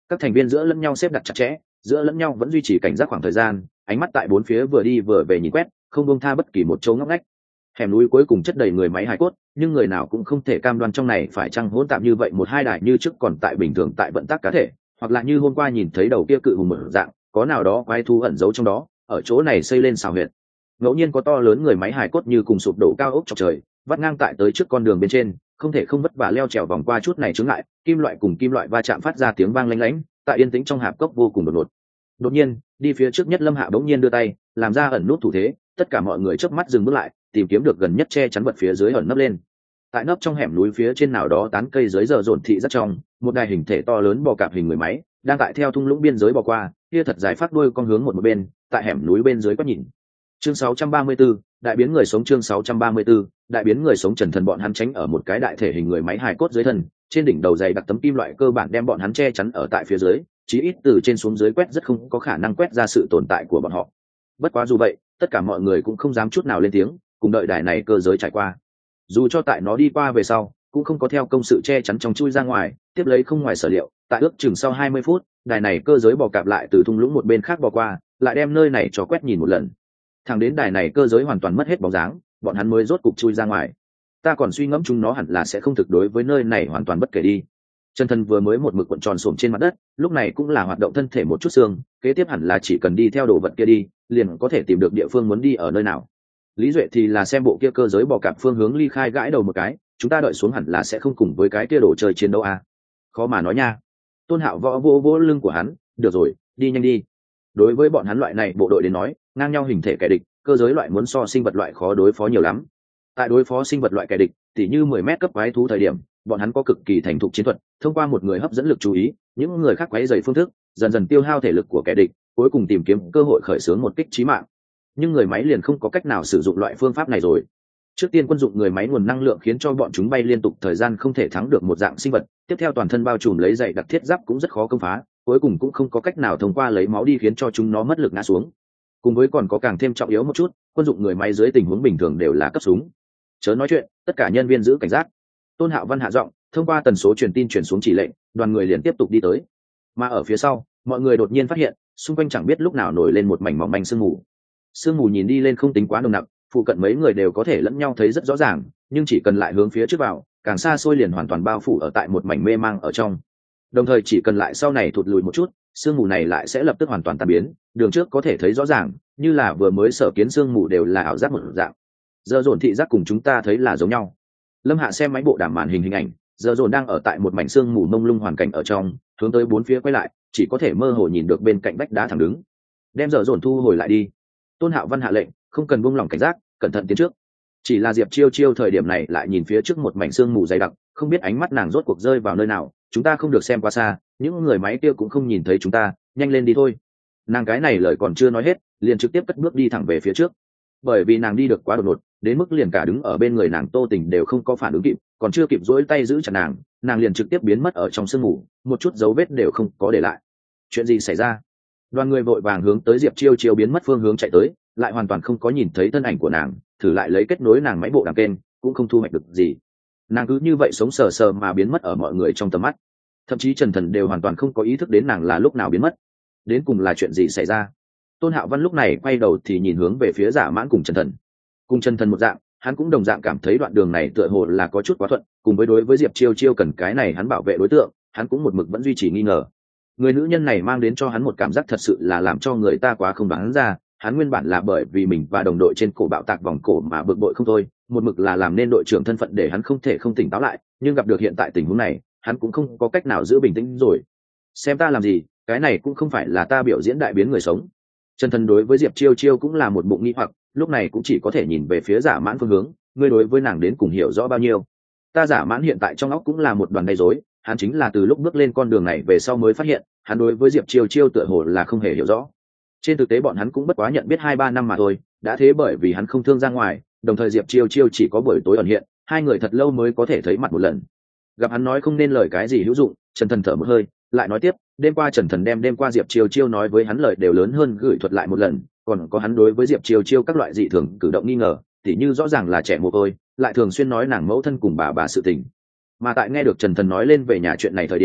Các thành viên giữa lẫn nhau xếp đặt chặt chẽ, giữa lẫn nhau vẫn duy trì cảnh giác khoảng thời gian, ánh mắt tại bốn phía vừa đi vừa về nhìn quét, không buông tha bất kỳ một chỗ ngóc ngách. Hẻm núi cuối cùng chất đầy người máy hài cốt, nhưng người nào cũng không thể cam đoan trong này phải chăng hỗn tạp như vậy một hai đài như trước còn tại bình thường tại vận tác cá thể, hoặc là như hôm qua nhìn thấy đầu kia cự hùng mở dạng, có nào đó quái thú ẩn giấu trong đó, ở chỗ này xây lên xào huyệt. Ngẫu nhiên có to lớn người máy hài cốt như cùng sụp đổ cao ốc chọc trời, vắt ngang tại tới trước con đường bên trên, không thể không vất vả leo trèo vòng qua chút này chướng ngại, kim loại cùng kim loại va chạm phát ra tiếng vang lanh lảnh, tại yên tĩnh trong hạp cốc vô cùng đột ngột. Đột nhiên, đi phía trước nhất Lâm Hạ bỗng nhiên đưa tay, làm ra ẩn nút thủ thế, tất cả mọi người chớp mắt dừng bước lại, tìm kiếm được gần nhất che chắn vật phía dưới ẩn nấp lên. Tại nấp trong hẻm núi phía trên nào đó tán cây dưới giờ dồn thị rất trong, một đài hình thể to lớn bò cạp hình người máy, đang tại theo thung lũng biên giới bò qua, kia thật dài phát đuôi con hướng một một bên, tại hẻm núi bên dưới quét nhìn. Chương sáu trăm ba mươi tư, đại biến người sống chương sáu trăm ba mươi tư, đại biến người sống Trần Thần bọn hắn tránh ở một cái đại thể hình người máy hài cốt dưới thân, trên đỉnh đầu dày đặc tấm kim loại cơ bản đem bọn hắn che chắn ở tại phía dưới, chí ít từ trên xuống dưới quét rất không có khả năng quét ra sự tồn tại của bọn họ. Bất quá dù vậy, tất cả mọi người cũng không dám chút nào lên tiếng, cùng đợi đài này cơ giới trải qua. Dù cho tại nó đi qua về sau, cũng không có theo công sự che chắn trong chui ra ngoài, tiếp lấy không ngoài sở liệu, tại ước chừng sau hai mươi phút, đài này cơ giới bò cạp lại từ thung lũng một bên khác bò qua, lại đem nơi này cho quét nhìn một lần. Thẳng đến đài này cơ giới hoàn toàn mất hết bóng dáng, bọn hắn mới rốt cục chui ra ngoài. Ta còn suy ngẫm chúng nó hẳn là sẽ không thực đối với nơi này hoàn toàn bất kể đi. Chân thân vừa mới một mực cuộn tròn xổm trên mặt đất, lúc này cũng là hoạt động thân thể một chút xương, kế tiếp hẳn là chỉ cần đi theo đồ vật kia đi, liền có thể tìm được địa phương muốn đi ở nơi nào. Lý Duệ thì là xem bộ kia cơ giới bò cạp phương hướng ly khai gãi đầu một cái, chúng ta đợi xuống hẳn là sẽ không cùng với cái kia đồ chơi chiến đấu à. Khó mà nói nha. Tôn Hạo võ vỗ vỗ lưng của hắn, được rồi, đi nhanh đi. Đối với bọn hắn loại này bộ đội đến nói, ngang nhau hình thể kẻ địch, cơ giới loại muốn so sinh vật loại khó đối phó nhiều lắm. Tại đối phó sinh vật loại kẻ địch, tỉ như mười mét cấp quái thú thời điểm, bọn hắn có cực kỳ thành thục chiến thuật, thông qua một người hấp dẫn lực chú ý, những người khác quấy rầy phương thức, dần dần tiêu hao thể lực của kẻ địch, cuối cùng tìm kiếm cơ hội khởi xướng một kích chí mạng. Nhưng người máy liền không có cách nào sử dụng loại phương pháp này rồi. Trước tiên quân dụng người máy nguồn năng lượng khiến cho bọn chúng bay liên tục thời gian không thể thắng được một dạng sinh vật, tiếp theo toàn thân bao trùm lấy dày đặc thiết giáp cũng rất khó công phá, cuối cùng cũng không có cách nào thông qua lấy máu đi khiến cho chúng nó mất lực ngã xuống. Cùng với còn có càng thêm trọng yếu một chút, quân dụng người máy dưới tình huống bình thường đều là cấp súng. Chớ nói chuyện, tất cả nhân viên giữ cảnh giác. Tôn Hạo Văn hạ giọng, thông qua tần số truyền tin truyền xuống chỉ lệnh, đoàn người liền tiếp tục đi tới. Mà ở phía sau, mọi người đột nhiên phát hiện, xung quanh chẳng biết lúc nào nổi lên một mảnh mỏng manh sương mù. Sương mù nhìn đi lên không tính quá nồng nặc, phụ cận mấy người đều có thể lẫn nhau thấy rất rõ ràng, nhưng chỉ cần lại hướng phía trước vào, càng xa xôi liền hoàn toàn bao phủ ở tại một mảnh mê mang ở trong. Đồng thời chỉ cần lại sau này thụt lùi một chút, sương mù này lại sẽ lập tức hoàn toàn tan biến, đường trước có thể thấy rõ ràng, như là vừa mới sở kiến sương mù đều là ảo giác một dạng. Giờ dồn thị giác cùng chúng ta thấy là giống nhau. Lâm Hạ xem máy bộ đàm màn hình hình ảnh, giờ dồn đang ở tại một mảnh sương mù mông lung hoàn cảnh ở trong, hướng tới bốn phía quay lại, chỉ có thể mơ hồ nhìn được bên cạnh vách đá thẳng đứng. Đem giờ dồn thu hồi lại đi. Tôn Hạo Văn hạ lệnh, không cần buông lỏng cảnh giác, cẩn thận tiến trước. Chỉ là Diệp Chiêu Chiêu thời điểm này lại nhìn phía trước một mảnh sương mù dày đặc, không biết ánh mắt nàng rốt cuộc rơi vào nơi nào, chúng ta không được xem qua xa, những người máy kia cũng không nhìn thấy chúng ta, nhanh lên đi thôi. Nàng cái này lời còn chưa nói hết, liền trực tiếp cất bước đi thẳng về phía trước. Bởi vì nàng đi được quá đột ngột, đến mức liền cả đứng ở bên người nàng Tô Tình đều không có phản ứng kịp, còn chưa kịp duỗi tay giữ chặt nàng, nàng liền trực tiếp biến mất ở trong sương mù, một chút dấu vết đều không có để lại. Chuyện gì xảy ra? Đoàn người vội vàng hướng tới Diệp Chiêu Chiêu biến mất phương hướng chạy tới, lại hoàn toàn không có nhìn thấy thân ảnh của nàng, thử lại lấy kết nối nàng máy bộ đàm kênh, cũng không thu hoạch được gì. Nàng cứ như vậy sống sờ sờ mà biến mất ở mọi người trong tầm mắt, thậm chí Trần Thần đều hoàn toàn không có ý thức đến nàng là lúc nào biến mất. Đến cùng là chuyện gì xảy ra? Tôn Hạo Văn lúc này quay đầu thì nhìn hướng về phía Giả Mãn cùng Trần Thần. Cùng Trần Thần một dạng, hắn cũng đồng dạng cảm thấy đoạn đường này tựa hồ là có chút quá thuận, cùng với đối với Diệp Chiêu Chiêu cần cái này hắn bảo vệ đối tượng, hắn cũng một mực vẫn duy trì nghi ngờ. Người nữ nhân này mang đến cho hắn một cảm giác thật sự là làm cho người ta quá không đoán ra, hắn nguyên bản là bởi vì mình và đồng đội trên cổ bạo tạc vòng cổ mà bực bội không thôi, một mực là làm nên đội trưởng thân phận để hắn không thể không tỉnh táo lại, nhưng gặp được hiện tại tình huống này, hắn cũng không có cách nào giữ bình tĩnh rồi. Xem ta làm gì, cái này cũng không phải là ta biểu diễn đại biến người sống. Trần Thần đối với Diệp Chiêu Chiêu cũng là một bụng nghi hoặc, lúc này cũng chỉ có thể nhìn về phía Giả Mãn phương hướng, ngươi đối với nàng đến cùng hiểu rõ bao nhiêu? Ta Giả Mãn hiện tại trong óc cũng là một đoàn đầy rối, hắn chính là từ lúc bước lên con đường này về sau mới phát hiện, hắn đối với Diệp Chiêu Chiêu tựa hồ là không hề hiểu rõ. Trên thực tế bọn hắn cũng bất quá nhận biết hai ba năm mà thôi, đã thế bởi vì hắn không thương ra ngoài, đồng thời Diệp Chiêu Chiêu chỉ có buổi tối ẩn hiện, hai người thật lâu mới có thể thấy mặt một lần. Gặp hắn nói không nên lời cái gì hữu dụng, Trần Thần thở một hơi, lại nói tiếp, đêm qua Trần Thần đem đêm qua Diệp Chiêu Chiêu nói với hắn lời đều lớn hơn gửi thuật lại một lần, còn có hắn đối với Diệp Chiêu Chiêu các loại dị thường cử động nghi ngờ, tỉ như rõ ràng là trẻ mồ côi, lại thường xuyên nói nàng mẫu thân cùng bà bà sự tình. Mà tại nghe được Trần Thần nói lên về nhà chuyện này thời điểm,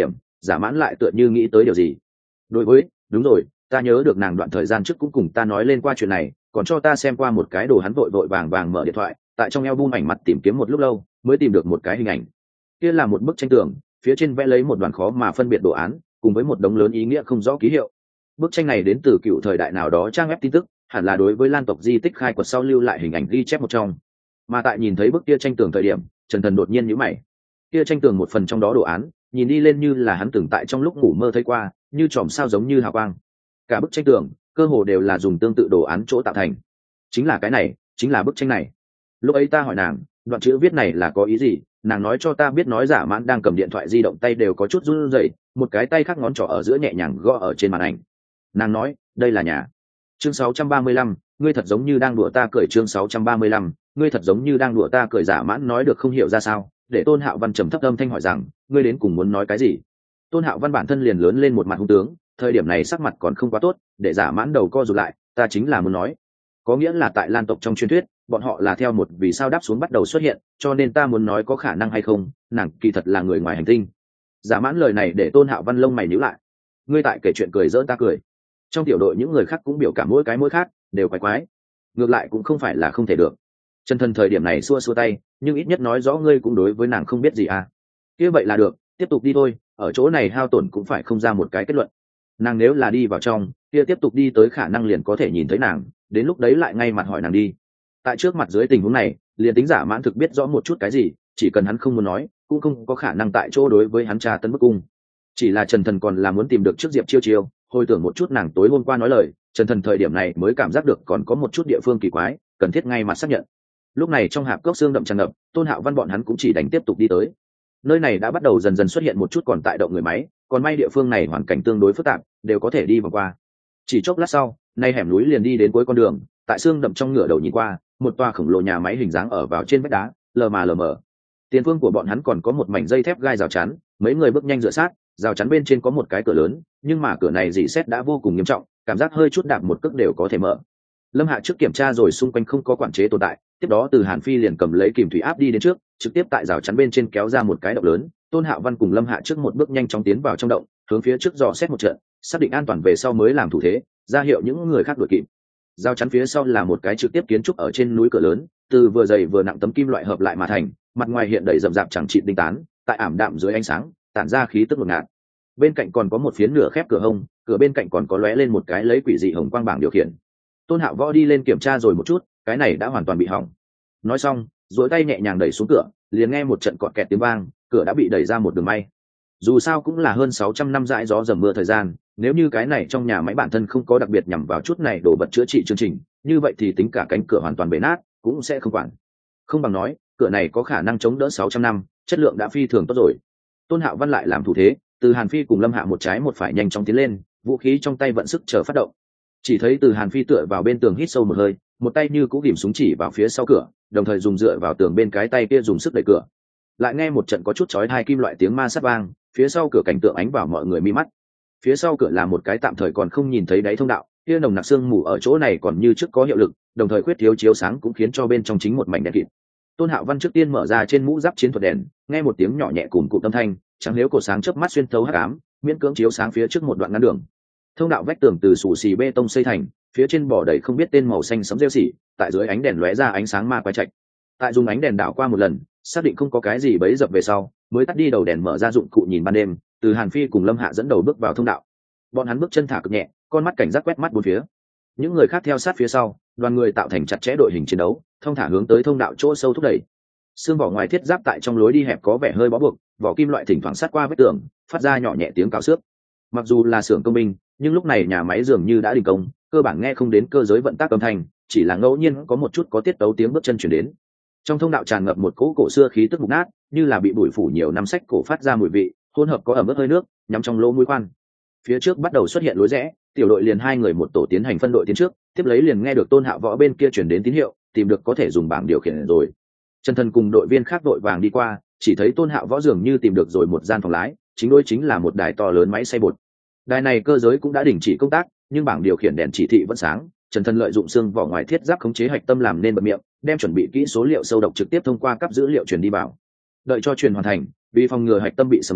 giả mãn lại tựa như nghĩ tới điều gì. Đối với, đúng rồi, ta nhớ được nàng đoạn thời gian trước cũng cùng ta nói lên qua chuyện này, còn cho ta xem qua một cái đồ. Hắn vội vội vàng vàng mở điện thoại, tại trong album ảnh mặt tìm kiếm một lúc lâu mới tìm được một cái hình ảnh. Kia là một bức tranh tường, phía trên vẽ lấy một đoàn khó mà phân biệt đồ án cùng với một đống lớn ý nghĩa không rõ ký hiệu. Bức tranh này đến từ cựu thời đại nào đó trang web tin tức, hẳn là đối với Lan tộc di tích khai quật sau lưu lại hình ảnh ghi chép một trong. Mà tại nhìn thấy bức kia tranh tường thời điểm, Trần Thần đột nhiên nhíu mày. Kia tranh tường một phần trong đó đồ án, nhìn đi lên như là hắn từng tại trong lúc ngủ mơ thấy qua, như chòm sao giống như hào quang. Cả bức tranh tường, cơ hồ đều là dùng tương tự đồ án chỗ tạo thành. Chính là cái này, chính là bức tranh này. Lúc ấy ta hỏi nàng, đoạn chữ viết này là có ý gì, nàng nói cho ta biết nói giả mãn đang cầm điện thoại di động tay đều có chút run rẩy, một cái tay khác ngón trỏ ở giữa nhẹ nhàng gõ ở trên màn ảnh. Nàng nói, đây là nhà. Chương sáu trăm ba mươi lăm, ngươi thật giống như đang đùa ta cười. Chương sáu trăm ba mươi lăm, ngươi thật giống như đang đùa ta cười. Giả mãn nói được không hiểu ra sao, để Tôn Hạo Văn trầm thấp âm thanh hỏi rằng, ngươi đến cùng muốn nói cái gì? Tôn Hạo Văn bản thân liền lớn lên một mặt hung tướng, thời điểm này sắc mặt còn không quá tốt, để giả mãn đầu co rụt lại, ta chính là muốn nói, có nghĩa là tại Lan tộc trong truyền thuyết, bọn họ là theo một vì sao đáp xuống bắt đầu xuất hiện, cho nên ta muốn nói có khả năng hay không, nàng kỳ thật là người ngoài hành tinh. Giả mãn lời này để Tôn Hạo Văn lông mày nhíu lại. Ngươi tại kể chuyện cười giỡn ta cười. Trong tiểu đội những người khác cũng biểu cảm mỗi cái mỗi khác, đều quái quái. Ngược lại cũng không phải là không thể được. Trần Thần thời điểm này xua xua tay, nhưng ít nhất nói rõ ngươi cũng đối với nàng không biết gì à. Kia vậy là được, tiếp tục đi thôi, ở chỗ này hao tổn cũng phải không ra một cái kết luận. Nàng nếu là đi vào trong, kia tiếp tục đi tới khả năng liền có thể nhìn thấy nàng, đến lúc đấy lại ngay mặt hỏi nàng đi. Tại trước mặt dưới tình huống này, liền tính giả mãn thực biết rõ một chút cái gì, chỉ cần hắn không muốn nói, cũng không có khả năng tại chỗ đối với hắn tra tấn bức cung. Chỉ là Trần Thần còn là muốn tìm được trước Diệp Chiêu Chiêu, hồi tưởng một chút nàng tối hôm qua nói lời, Trần Thần thời điểm này mới cảm giác được còn có một chút địa phương kỳ quái, cần thiết ngay mặt xác nhận. Lúc này trong hạp cốc xương đậm tràn ngập, Tôn Hạo Văn bọn hắn cũng chỉ đánh tiếp tục đi tới. Nơi này đã bắt đầu dần dần xuất hiện một chút còn tại động người máy, còn may địa phương này hoàn cảnh tương đối phức tạp, đều có thể đi vòng qua. Chỉ chốc lát sau, nay hẻm núi liền đi đến cuối con đường, tại xương đậm trong ngựa đầu nhìn qua, một tòa khổng lồ nhà máy hình dáng ở vào trên vách đá, lờ mà lờ mờ. Tiền phương của bọn hắn còn có một mảnh dây thép gai rào chắn, mấy người bước nhanh dựa sát, rào chắn bên trên có một cái cửa lớn, nhưng mà cửa này rỉ sét đã vô cùng nghiêm trọng, cảm giác hơi chút đạp một cước đều có thể mở. Lâm Hạ trước kiểm tra rồi xung quanh không có quản chế tồn tại, tiếp đó từ Hàn Phi liền cầm lấy kìm thủy áp đi đến trước, trực tiếp tại rào chắn bên trên kéo ra một cái động lớn. Tôn Hạo Văn cùng Lâm Hạ trước một bước nhanh chóng tiến vào trong động, hướng phía trước dò xét một trận, xác định an toàn về sau mới làm thủ thế, ra hiệu những người khác đuổi kịp. Rào chắn phía sau là một cái trực tiếp kiến trúc ở trên núi cửa lớn, từ vừa dày vừa nặng tấm kim loại hợp lại mà thành, mặt ngoài hiện đầy rậm rạp chẳng chịt đinh tán, tại ảm đạm dưới ánh sáng, tản ra khí tức ngột ngạt. Bên cạnh còn có một phiến nửa khép cửa hông, cửa bên cạnh còn có lóe lên một cái lấy quỷ dị hồng quang bảng điều khiển. Tôn Hạo Võ đi lên kiểm tra rồi một chút, cái này đã hoàn toàn bị hỏng. Nói xong, duỗi tay nhẹ nhàng đẩy xuống cửa, liền nghe một trận cọt kẹt tiếng vang, cửa đã bị đẩy ra một đường may. Dù sao cũng là hơn sáu trăm năm dãi gió dầm mưa thời gian, nếu như cái này trong nhà máy bản thân không có đặc biệt nhằm vào chút này đổ vật chữa trị chương trình, như vậy thì tính cả cánh cửa hoàn toàn bể nát, cũng sẽ không quản. Không bằng nói, cửa này có khả năng chống đỡ sáu trăm năm, chất lượng đã phi thường tốt rồi. Tôn Hạo Văn lại làm thủ thế, từ Hàn Phi cùng Lâm Hạ một trái một phải nhanh chóng tiến lên, vũ khí trong tay vận sức chờ phát động. Chỉ thấy từ Hàn Phi tựa vào bên tường hít sâu một hơi, một tay như cũ ghìm súng chỉ vào phía sau cửa, đồng thời dùng dựa vào tường bên cái tay kia dùng sức đẩy cửa. Lại nghe một trận có chút chói tai kim loại tiếng ma sát vang, phía sau cửa cảnh tượng ánh vào mọi người mi mắt. Phía sau cửa là một cái tạm thời còn không nhìn thấy đáy thông đạo, kia nồng nặc sương mù ở chỗ này còn như trước có hiệu lực, đồng thời khuyết thiếu chiếu sáng cũng khiến cho bên trong chính một mảnh đen kịt. Tôn Hạo Văn trước tiên mở ra trên mũ giáp chiến thuật đèn, nghe một tiếng nhỏ nhẹ cùng cụm âm thanh, chẳng nếu cột sáng chớp mắt xuyên thấu hắc ám, miễn cưỡng chiếu sáng phía trước một đoạn ngắn đường. Thông đạo vách tường từ sủ xì bê tông xây thành, phía trên bò đầy không biết tên màu xanh sẫm rêu xỉ, tại dưới ánh đèn lóe ra ánh sáng ma quái trạch. Tại dùng ánh đèn đảo qua một lần, xác định không có cái gì bấy dập về sau, mới tắt đi đầu đèn mở ra dụng cụ nhìn ban đêm, từ Hàn Phi cùng Lâm Hạ dẫn đầu bước vào thông đạo. Bọn hắn bước chân thả cực nhẹ, con mắt cảnh giác quét mắt bốn phía. Những người khác theo sát phía sau, đoàn người tạo thành chặt chẽ đội hình chiến đấu, thông thả hướng tới thông đạo chỗ sâu thúc đẩy. Xương vỏ ngoài thiết giáp tại trong lối đi hẹp có vẻ hơi bó buộc, vỏ kim loại thỉnh thoảng sát qua vết tường, phát ra nhỏ nhẹ tiếng cào xước. Mặc dù là xưởng công binh, nhưng lúc này nhà máy dường như đã đình công, cơ bản nghe không đến cơ giới vận tác âm thanh, chỉ là ngẫu nhiên có một chút có tiết tấu tiếng bước chân chuyển đến. Trong thông đạo tràn ngập một cỗ cổ xưa khí tức mục nát, như là bị bụi phủ nhiều năm sách cổ phát ra mùi vị, hỗn hợp có ẩm ướt hơi nước, nhắm trong lỗ mũi khoan. Phía trước bắt đầu xuất hiện lối rẽ, tiểu đội liền hai người một tổ tiến hành phân đội tiến trước, tiếp lấy liền nghe được Tôn Hạo Võ bên kia chuyển đến tín hiệu, tìm được có thể dùng bảng điều khiển rồi. Trần Thần cùng đội viên khác đội vàng đi qua, chỉ thấy Tôn Hạo Võ dường như tìm được rồi một gian phòng lái, chính đối chính là một đài to lớn máy xay bột. Đài này cơ giới cũng đã đình chỉ công tác, nhưng bảng điều khiển đèn chỉ thị vẫn sáng. Trần Thần lợi dụng xương vỏ ngoài thiết giáp khống chế hạch tâm làm nên bật miệng, đem chuẩn bị kỹ số liệu sâu độc trực tiếp thông qua cấp dữ liệu truyền đi vào. Đợi cho truyền hoàn thành, vì phòng ngừa hạch tâm bị xâm lấn,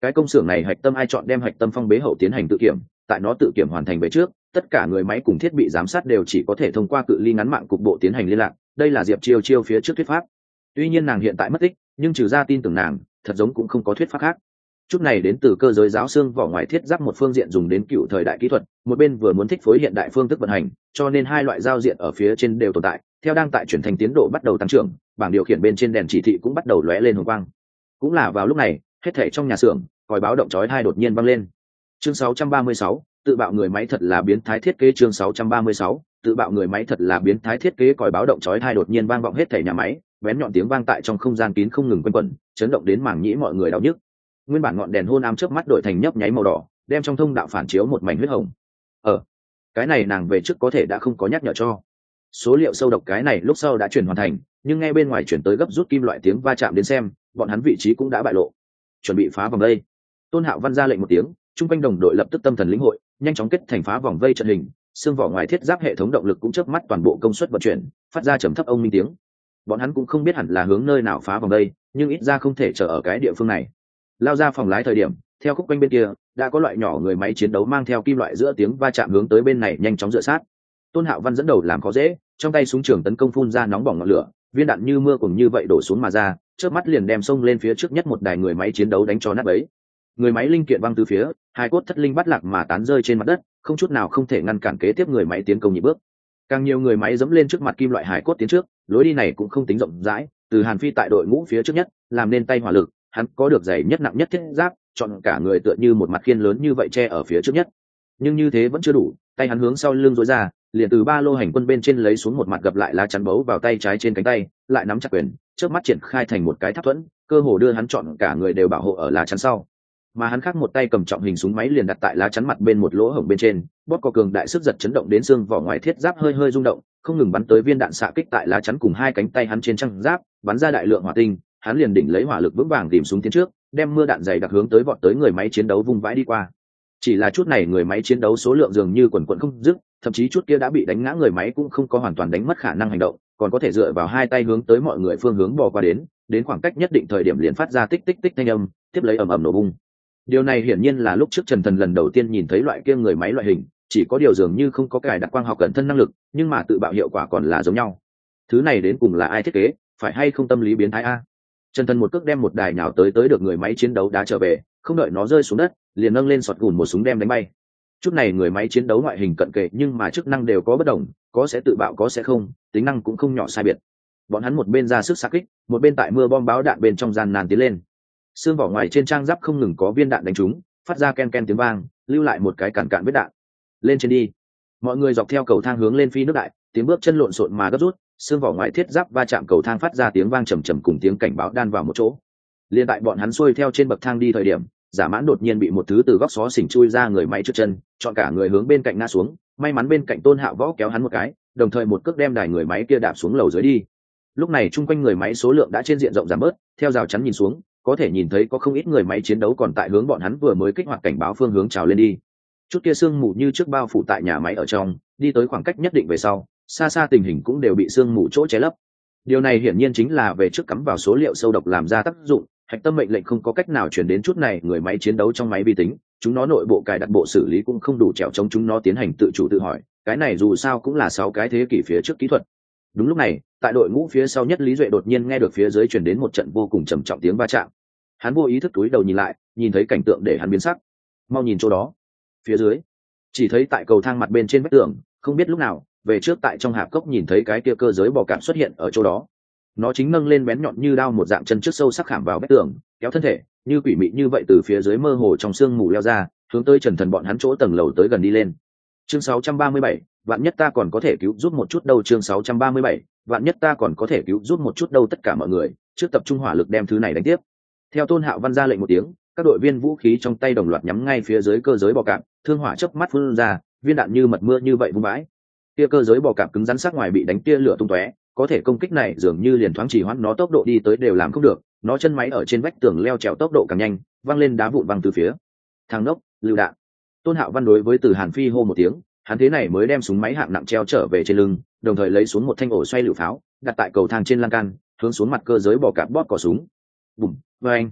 cái công xưởng này hạch tâm ai chọn đem hạch tâm phong bế hậu tiến hành tự kiểm, tại nó tự kiểm hoàn thành về trước, tất cả người máy cùng thiết bị giám sát đều chỉ có thể thông qua cự ly ngắn mạng cục bộ tiến hành liên lạc. Đây là Diệp Chiêu Chiêu phía trước thuyết pháp. Tuy nhiên nàng hiện tại mất tích, nhưng trừ ra tin tưởng nàng, thật giống cũng không có thuyết pháp khác. Chút này đến từ cơ giới giáo xương vỏ ngoài thiết giáp một phương diện dùng đến cựu thời đại kỹ thuật, một bên vừa muốn thích phối hiện đại phương thức vận hành, cho nên hai loại giao diện ở phía trên đều tồn tại. Theo đang tại chuyển thành tiến độ bắt đầu tăng trưởng, bảng điều khiển bên trên đèn chỉ thị cũng bắt đầu lóe lên hồng quang. Cũng là vào lúc này, hết thảy trong nhà xưởng, còi báo động chói tai đột nhiên vang lên. Chương sáu trăm ba mươi sáu, tự bạo người máy thật là biến thái thiết kế. Chương sáu trăm ba mươi sáu, tự bạo người máy thật là biến thái thiết kế. Còi báo động chói tai đột nhiên vang vọng hết thảy nhà máy, bén nhọn tiếng vang tại trong không gian kín không ngừng quanh quẩn, chấn động đến màng nhĩ mọi người đau nhức. Nguyên bản ngọn đèn hôn ám chớp mắt đổi thành nhấp nháy màu đỏ, đem trong thông đạo phản chiếu một mảnh huyết hồng. Ờ, cái này nàng về trước có thể đã không có nhắc nhở cho. Số liệu sâu độc cái này lúc sau đã chuyển hoàn thành, nhưng nghe bên ngoài chuyển tới gấp rút kim loại tiếng va chạm đến xem, bọn hắn vị trí cũng đã bại lộ. Chuẩn bị phá vòng vây. Tôn Hạo Văn ra lệnh một tiếng, trung quanh đồng đội lập tức tâm thần lĩnh hội, nhanh chóng kết thành phá vòng vây trận hình, xương vỏ ngoài thiết giáp hệ thống động lực cũng chớp mắt toàn bộ công suất vận chuyển, phát ra trầm thấp ông minh tiếng. Bọn hắn cũng không biết hẳn là hướng nơi nào phá vòng vây, nhưng ít ra không thể chờ ở cái địa phương này. Lao ra phòng lái thời điểm, theo khúc quanh bên kia đã có loại nhỏ người máy chiến đấu mang theo kim loại giữa tiếng va chạm hướng tới bên này nhanh chóng dựa sát. Tôn Hạo Văn dẫn đầu làm khó dễ, trong tay súng trường tấn công phun ra nóng bỏng ngọn lửa, viên đạn như mưa cùng như vậy đổ xuống mà ra, chớp mắt liền đem xông lên phía trước nhất một đài người máy chiến đấu đánh cho nát bấy. Người máy linh kiện văng từ phía, hai cốt thất linh bắt lạc mà tán rơi trên mặt đất, không chút nào không thể ngăn cản kế tiếp người máy tiến công nhị bước. Càng nhiều người máy dẫm lên trước mặt kim loại hải cốt tiến trước, lối đi này cũng không tính rộng rãi, từ Hàn Phi tại đội ngũ phía trước nhất, làm nên tay hỏa lực, hắn có được dày nhất nặng nhất thiết giáp, chọn cả người tựa như một mặt khiên lớn như vậy che ở phía trước nhất. Nhưng như thế vẫn chưa đủ, tay hắn hướng sau lưng duỗi ra, liền từ ba lô hành quân bên trên lấy xuống một mặt gập lại lá chắn bấu vào tay trái trên cánh tay, lại nắm chặt quyền, trước mắt triển khai thành một cái tháp thuẫn, cơ hồ đưa hắn chọn cả người đều bảo hộ ở lá chắn sau. Mà hắn khác một tay cầm trọng hình súng máy liền đặt tại lá chắn mặt bên một lỗ hổng bên trên, bóp có cường đại sức giật chấn động đến xương vỏ ngoài thiết giáp hơi hơi rung động, không ngừng bắn tới viên đạn xạ kích tại lá chắn cùng hai cánh tay hắn trên trang giáp, bắn ra đại lượng hỏa tinh, hắn liền đỉnh lấy hỏa lực vững vàng tìm súng tiến trước, đem mưa đạn dày đặc hướng tới vọt tới người máy chiến đấu vung vãi đi qua. Chỉ là chút này người máy chiến đấu số lượng dường như quần quần không dứt, thậm chí chút kia đã bị đánh ngã người máy cũng không có hoàn toàn đánh mất khả năng hành động, còn có thể dựa vào hai tay hướng tới mọi người phương hướng bò qua đến, đến khoảng cách nhất định thời điểm liền phát ra tích tích tích thanh âm, tiếp lấy ầm ầm nổ bung. Điều này hiển nhiên là lúc trước Trần Thần lần đầu tiên nhìn thấy loại kia người máy loại hình, chỉ có điều dường như không có cài đặt quang học cẩn thân năng lực, nhưng mà tự bạo hiệu quả còn là giống nhau. Thứ này đến cùng là ai thiết kế, phải hay không tâm lý biến thái a? Trần Thần một cước đem một đài nhào tới tới được người máy chiến đấu đá trở về, không đợi nó rơi xuống đất, liền nâng lên sọt gùn một súng đem đánh bay. Chút này người máy chiến đấu ngoại hình cận kề nhưng mà chức năng đều có bất đồng, có sẽ tự bạo có sẽ không, tính năng cũng không nhỏ sai biệt. Bọn hắn một bên ra sức xạ kích, một bên tại mưa bom báo đạn bên trong gian nan tiến lên. Xương vỏ ngoài trên trang giáp không ngừng có viên đạn đánh trúng, phát ra ken ken tiếng vang, lưu lại một cái cản cản vết đạn. Lên trên đi. Mọi người dọc theo cầu thang hướng lên phi nước đại, tiếng bước chân lộn xộn mà gấp rút, xương vỏ ngoài thiết giáp va chạm cầu thang phát ra tiếng vang trầm trầm cùng tiếng cảnh báo đan vào một chỗ. Liên tại bọn hắn xuôi theo trên bậc thang đi thời điểm, Giả Mãn đột nhiên bị một thứ từ góc xó xỉnh chui ra người máy trước chân, chọn cả người hướng bên cạnh ngã xuống, may mắn bên cạnh Tôn Hạo Võ kéo hắn một cái, đồng thời một cước đem đài người máy kia đạp xuống lầu dưới đi. Lúc này chung quanh người máy số lượng đã trên diện rộng giảm bớt, theo rào chắn nhìn xuống, có thể nhìn thấy có không ít người máy chiến đấu còn tại hướng bọn hắn vừa mới kích hoạt cảnh báo phương hướng trào lên đi. Chút kia sương mù như trước bao phủ tại nhà máy ở trong, đi tới khoảng cách nhất định về sau, xa xa tình hình cũng đều bị sương mù chỗ che lấp. Điều này hiển nhiên chính là về trước cắm vào số liệu sâu độc làm ra tác dụng, hạch tâm mệnh lệnh không có cách nào truyền đến chút này người máy chiến đấu trong máy vi tính, chúng nó nội bộ cài đặt bộ xử lý cũng không đủ trèo chống chúng nó tiến hành tự chủ tự hỏi, cái này dù sao cũng là sáu cái thế kỷ phía trước kỹ thuật. Đúng lúc này, tại đội ngũ phía sau nhất Lý Duệ đột nhiên nghe được phía dưới truyền đến một trận vô cùng trầm trọng tiếng va chạm. Hắn vô ý thức túi đầu nhìn lại, nhìn thấy cảnh tượng để hắn biến sắc. Mau nhìn chỗ đó. Phía dưới, chỉ thấy tại cầu thang mặt bên trên vách tường, không biết lúc nào, về trước tại trong hạp cốc nhìn thấy cái kia cơ giới bò cạp xuất hiện ở chỗ đó. Nó chính nâng lên bén nhọn như đao một dạng chân trước sâu sắc khảm vào vách tường, kéo thân thể, như quỷ mị như vậy từ phía dưới mơ hồ trong sương mù leo ra, hướng tới Trần Thần bọn hắn chỗ tầng lầu tới gần đi lên. Chương sáu trăm ba mươi bảy, vạn nhất ta còn có thể cứu giúp một chút đâu. Chương sáu trăm ba mươi bảy, vạn nhất ta còn có thể cứu giúp một chút đâu. Tất cả mọi người, trước tập trung hỏa lực đem thứ này đánh tiếp. Theo Tôn Hạo Văn ra lệnh một tiếng, các đội viên vũ khí trong tay đồng loạt nhắm ngay phía dưới cơ giới bò cạp, thương hỏa chớp mắt phun ra, viên đạn như mật mưa như vậy vung vãi. Tia cơ giới bò cạp cứng rắn sắc ngoài bị đánh tia lửa tung tóe, có thể công kích này dường như liền thoáng chỉ hoãn nó tốc độ đi tới đều làm không được, nó chân máy ở trên vách tường leo trèo tốc độ càng nhanh, văng lên đá vụn văng từ phía. Thằng đốc, lưu đạn. Tôn Hạo Văn đối với Từ Hàn Phi hô một tiếng, hắn thế này mới đem súng máy hạng nặng treo trở về trên lưng, đồng thời lấy xuống một thanh ổ xoay lựu pháo, đặt tại cầu thang trên lan can, hướng xuống mặt cơ giới bò cạp bóp cò súng. Bùm, vang.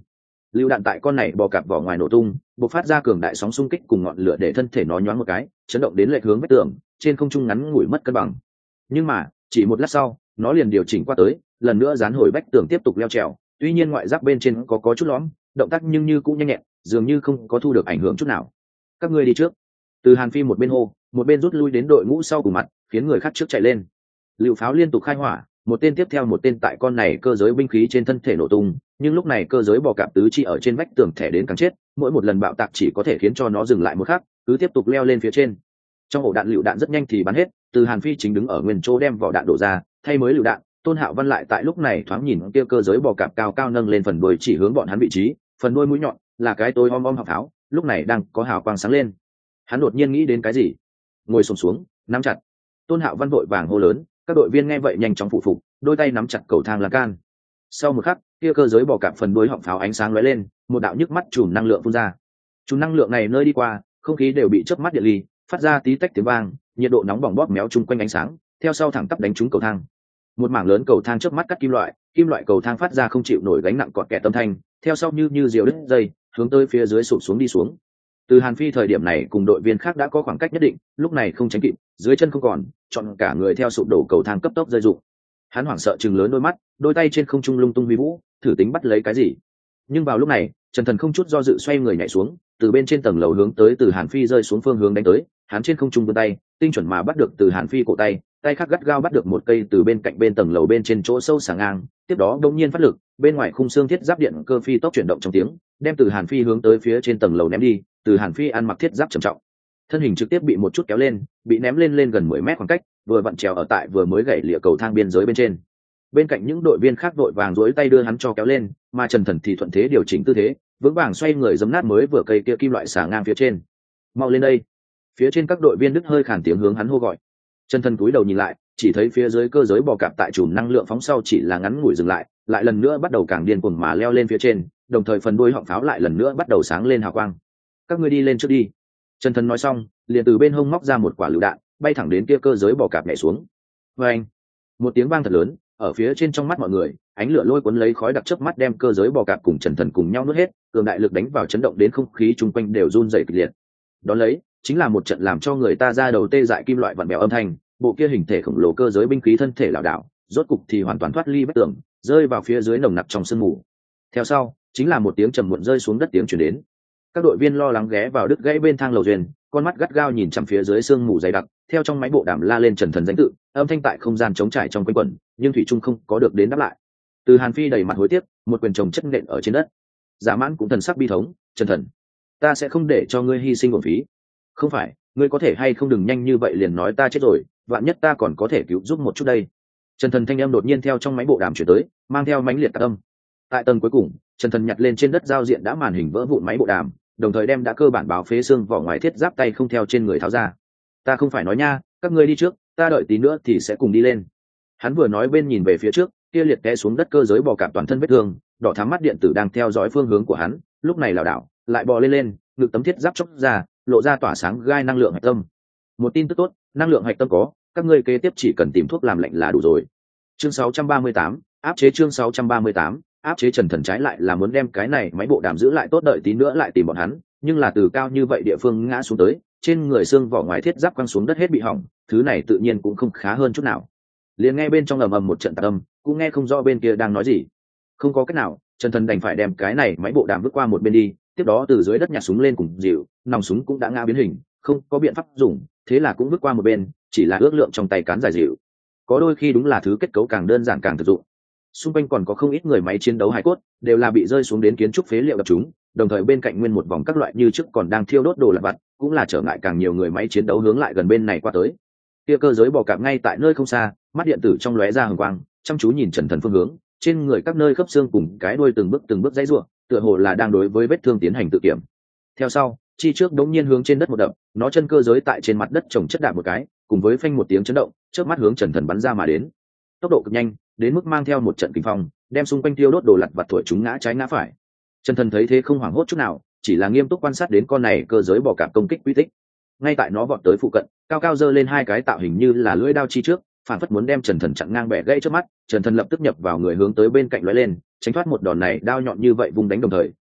lựu đạn tại con này bò cạp vỏ ngoài nổ tung, bộc phát ra cường đại sóng xung kích cùng ngọn lửa để thân thể nó nhoáng một cái, chấn động đến lệch hướng vách tường, trên không trung ngắn ngủi mất cân bằng. Nhưng mà chỉ một lát sau, nó liền điều chỉnh qua tới, lần nữa dán hồi vách tường tiếp tục leo trèo. Tuy nhiên ngoại giáp bên trên có có chút lõm, động tác nhưng như cũng nhanh nhẹn, dường như không có thu được ảnh hưởng chút nào. Các ngươi đi trước. Từ Hàn Phi một bên hô, một bên rút lui đến đội ngũ sau cùng mặt, khiến người khác trước chạy lên. Lựu pháo liên tục khai hỏa, một tên tiếp theo một tên tại con này cơ giới binh khí trên thân thể nổ tung, nhưng lúc này cơ giới bò cạp tứ chi ở trên vách tường thẻ đến càng chết, mỗi một lần bạo tạc chỉ có thể khiến cho nó dừng lại một khắc, cứ tiếp tục leo lên phía trên. Trong ổ đạn lựu đạn rất nhanh thì bắn hết, Từ Hàn Phi chính đứng ở nguyên chỗ đem vỏ đạn đổ ra, thay mới lựu đạn. Tôn Hạo Văn lại tại lúc này thoáng nhìn kia cơ giới bò cạp cao cao nâng lên phần đuôi chỉ hướng bọn hắn vị trí, phần đuôi mũi nhọn là cái tối om om học pháo, lúc này đang có hào quang sáng lên. Hắn đột nhiên nghĩ đến cái gì, ngồi xổm xuống, nắm chặt. Tôn Hạo Văn vội vàng hô lớn, các đội viên nghe vậy nhanh chóng phụ phục, đôi tay nắm chặt cầu thang lan can. Sau một khắc, kia cơ giới bò cạp phần đuôi họng pháo ánh sáng lóe lên, một đạo nhức mắt chùm năng lượng phun ra. Chùm năng lượng này nơi đi qua, không khí đều bị chớp mắt điện ly, phát ra tí tách tiếng vang, nhiệt độ nóng bỏng bóp méo chung quanh ánh sáng, theo sau thẳng tắp đánh trúng cầu thang. Một mảng lớn cầu thang chớp mắt cắt kim loại, kim loại cầu thang phát ra không chịu nổi gánh nặng cọt kẹt âm thanh, theo sau như như diều đứt dây, hướng tới phía dưới sụp xuống đi xuống. Từ Hàn Phi thời điểm này cùng đội viên khác đã có khoảng cách nhất định, lúc này không tránh kịp, dưới chân không còn, chọn cả người theo sụp đổ cầu thang cấp tốc rơi rụng. Hắn hoảng sợ chừng lớn đôi mắt, đôi tay trên không trung lung tung huy vũ, thử tính bắt lấy cái gì. Nhưng vào lúc này, Trần Thần không chút do dự xoay người nhảy xuống, từ bên trên tầng lầu hướng tới Từ Hàn Phi rơi xuống phương hướng đánh tới, hắn trên không trung vươn tay, tinh chuẩn mà bắt được Từ Hàn Phi cổ tay, tay khác gắt gao bắt được một cây từ bên cạnh bên tầng lầu bên trên chỗ sâu sàng ngang, tiếp đó đột nhiên phát lực, bên ngoài khung xương thiết giáp điện cơ phi tốc chuyển động trong tiếng, đem Từ Hàn Phi hướng tới phía trên tầng lầu ném đi. Từ Hàn Phi ăn mặc thiết giáp trầm trọng, thân hình trực tiếp bị một chút kéo lên, bị ném lên lên gần mười mét khoảng cách, vừa vặn trèo ở tại vừa mới gãy lịa cầu thang biên giới bên trên. Bên cạnh những đội viên khác đội vàng duỗi tay đưa hắn cho kéo lên, mà Trần Thần thì thuận thế điều chỉnh tư thế, vững vàng xoay người giẫm nát mới vừa cây kia kim loại xả ngang phía trên. Mau lên đây! Phía trên các đội viên đứt hơi khàn tiếng hướng hắn hô gọi. Trần Thần cúi đầu nhìn lại, chỉ thấy phía dưới cơ giới bò cạp tại chùm năng lượng phóng sau chỉ là ngắn ngủi dừng lại, lại lần nữa bắt đầu càng điên cuồng mà leo lên phía trên, đồng thời phần đuôi họng pháo lại lần nữa bắt đầu sáng lên hào quang. Các ngươi đi lên trước đi. Trần Thần nói xong, liền từ bên hông móc ra một quả lựu đạn, bay thẳng đến kia cơ giới bò cạp nhảy xuống. Và anh, một tiếng vang thật lớn, ở phía trên trong mắt mọi người, ánh lửa lôi cuốn lấy khói đặc chớp mắt đem cơ giới bò cạp cùng Trần Thần cùng nhau nuốt hết, cường đại lực đánh vào chấn động đến không khí chung quanh đều run rẩy kịch liệt. Đón lấy, chính là một trận làm cho người ta ra đầu tê dại kim loại vặn bèo âm thanh, bộ kia hình thể khổng lồ cơ giới binh khí thân thể lảo đảo, rốt cục thì hoàn toàn thoát ly vách tường, rơi vào phía dưới nồng nặc trong sương mù. Theo sau, chính là một tiếng trầm muộn rơi xuống đất tiếng truyền đến. Các đội viên lo lắng ghé vào đứt gãy bên thang lầu duyên, con mắt gắt gao nhìn chằm phía dưới sương mù dày đặc, theo trong máy bộ đàm la lên Trần Thần danh tự, âm thanh tại không gian trống trải trong quanh quẩn, nhưng thủy trung không có được đến đáp lại. Từ Hàn Phi đầy mặt hối tiếc, một quyền chồng chất nện ở trên đất. Giả Mãn cũng thần sắc bi thống, Trần Thần, ta sẽ không để cho ngươi hy sinh uổng phí. Không phải, ngươi có thể hay không đừng nhanh như vậy liền nói ta chết rồi, vạn nhất ta còn có thể cứu giúp một chút đây. Trần Thần thanh âm đột nhiên theo trong máy bộ đàm chuyển tới, mang theo mãnh liệt tạc âm. Tại tầng cuối cùng, Trần Thần nhặt lên trên đất giao diện đã màn hình vỡ vụn máy bộ đàm, đồng thời đem đã cơ bản báo phế xương vỏ ngoài thiết giáp tay không theo trên người tháo ra. Ta không phải nói nha, các ngươi đi trước, ta đợi tí nữa thì sẽ cùng đi lên. Hắn vừa nói bên nhìn về phía trước, kia liệt té xuống đất cơ giới bò cạp toàn thân vết thương, đỏ thắm mắt điện tử đang theo dõi phương hướng của hắn, lúc này lảo đảo, lại bò lên lên, ngực tấm thiết giáp chốc ra, lộ ra tỏa sáng gai năng lượng hạch tâm. Một tin tức tốt, năng lượng hạch tâm có, các ngươi kế tiếp chỉ cần tìm thuốc làm lạnh là đủ rồi. Chương sáu trăm ba mươi tám, áp chế chương sáu trăm ba mươi tám, áp chế. Trần Thần trái lại là muốn đem cái này máy bộ đàm giữ lại tốt, đợi tí nữa lại tìm bọn hắn, nhưng là từ cao như vậy địa phương ngã xuống tới, trên người xương vỏ ngoài thiết giáp quăng xuống đất hết bị hỏng, thứ này tự nhiên cũng không khá hơn chút nào. Liền nghe bên trong ầm ầm một trận tạc âm, cũng nghe không rõ bên kia đang nói gì. Không có cách nào, Trần Thần đành phải đem cái này máy bộ đàm vứt qua một bên đi, tiếp đó từ dưới đất nhặt súng lên cùng dịu, nòng súng cũng đã ngã biến hình, không có biện pháp dùng, thế là cũng vứt qua một bên, chỉ là ước lượng trong tay cán dài dịu. Có đôi khi đúng là thứ kết cấu càng đơn giản càng thực dụng. Xung quanh còn có không ít người máy chiến đấu hải cốt, đều là bị rơi xuống đến kiến trúc phế liệu đập chúng, đồng thời bên cạnh nguyên một vòng các loại như trước còn đang thiêu đốt đồ lặt vặt, cũng là trở ngại càng nhiều người máy chiến đấu hướng lại gần bên này qua tới. Kia cơ giới bò cạp ngay tại nơi không xa, mắt điện tử trong lóe ra hừng quang, chăm chú nhìn Trần Thần phương hướng, trên người các nơi khớp xương cùng cái đuôi từng bước từng bước dãy rủa, tựa hồ là đang đối với vết thương tiến hành tự kiểm. Theo sau, chi trước đống nhiên hướng trên đất một đập, nó chân cơ giới tại trên mặt đất trồng chất đạp một cái, cùng với phanh một tiếng chấn động, chớp mắt hướng Trần Thần bắn ra mà đến. Tốc độ cực nhanh, đến mức mang theo một trận kinh phong, đem xung quanh tiêu đốt đồ lặt vặt thổi chúng ngã trái ngã phải. Trần Thần thấy thế không hoảng hốt chút nào, chỉ là nghiêm túc quan sát đến con này cơ giới bò cạp công kích quy tích. Ngay tại nó vọt tới phụ cận, cao cao giơ lên hai cái tạo hình như là lưỡi dao chi trước, phản phất muốn đem Trần Thần chặn ngang bẻ gãy trước mắt. Trần Thần lập tức nhập vào người hướng tới bên cạnh lóe lên, tránh thoát một đòn này đao nhọn như vậy vùng đánh, đồng thời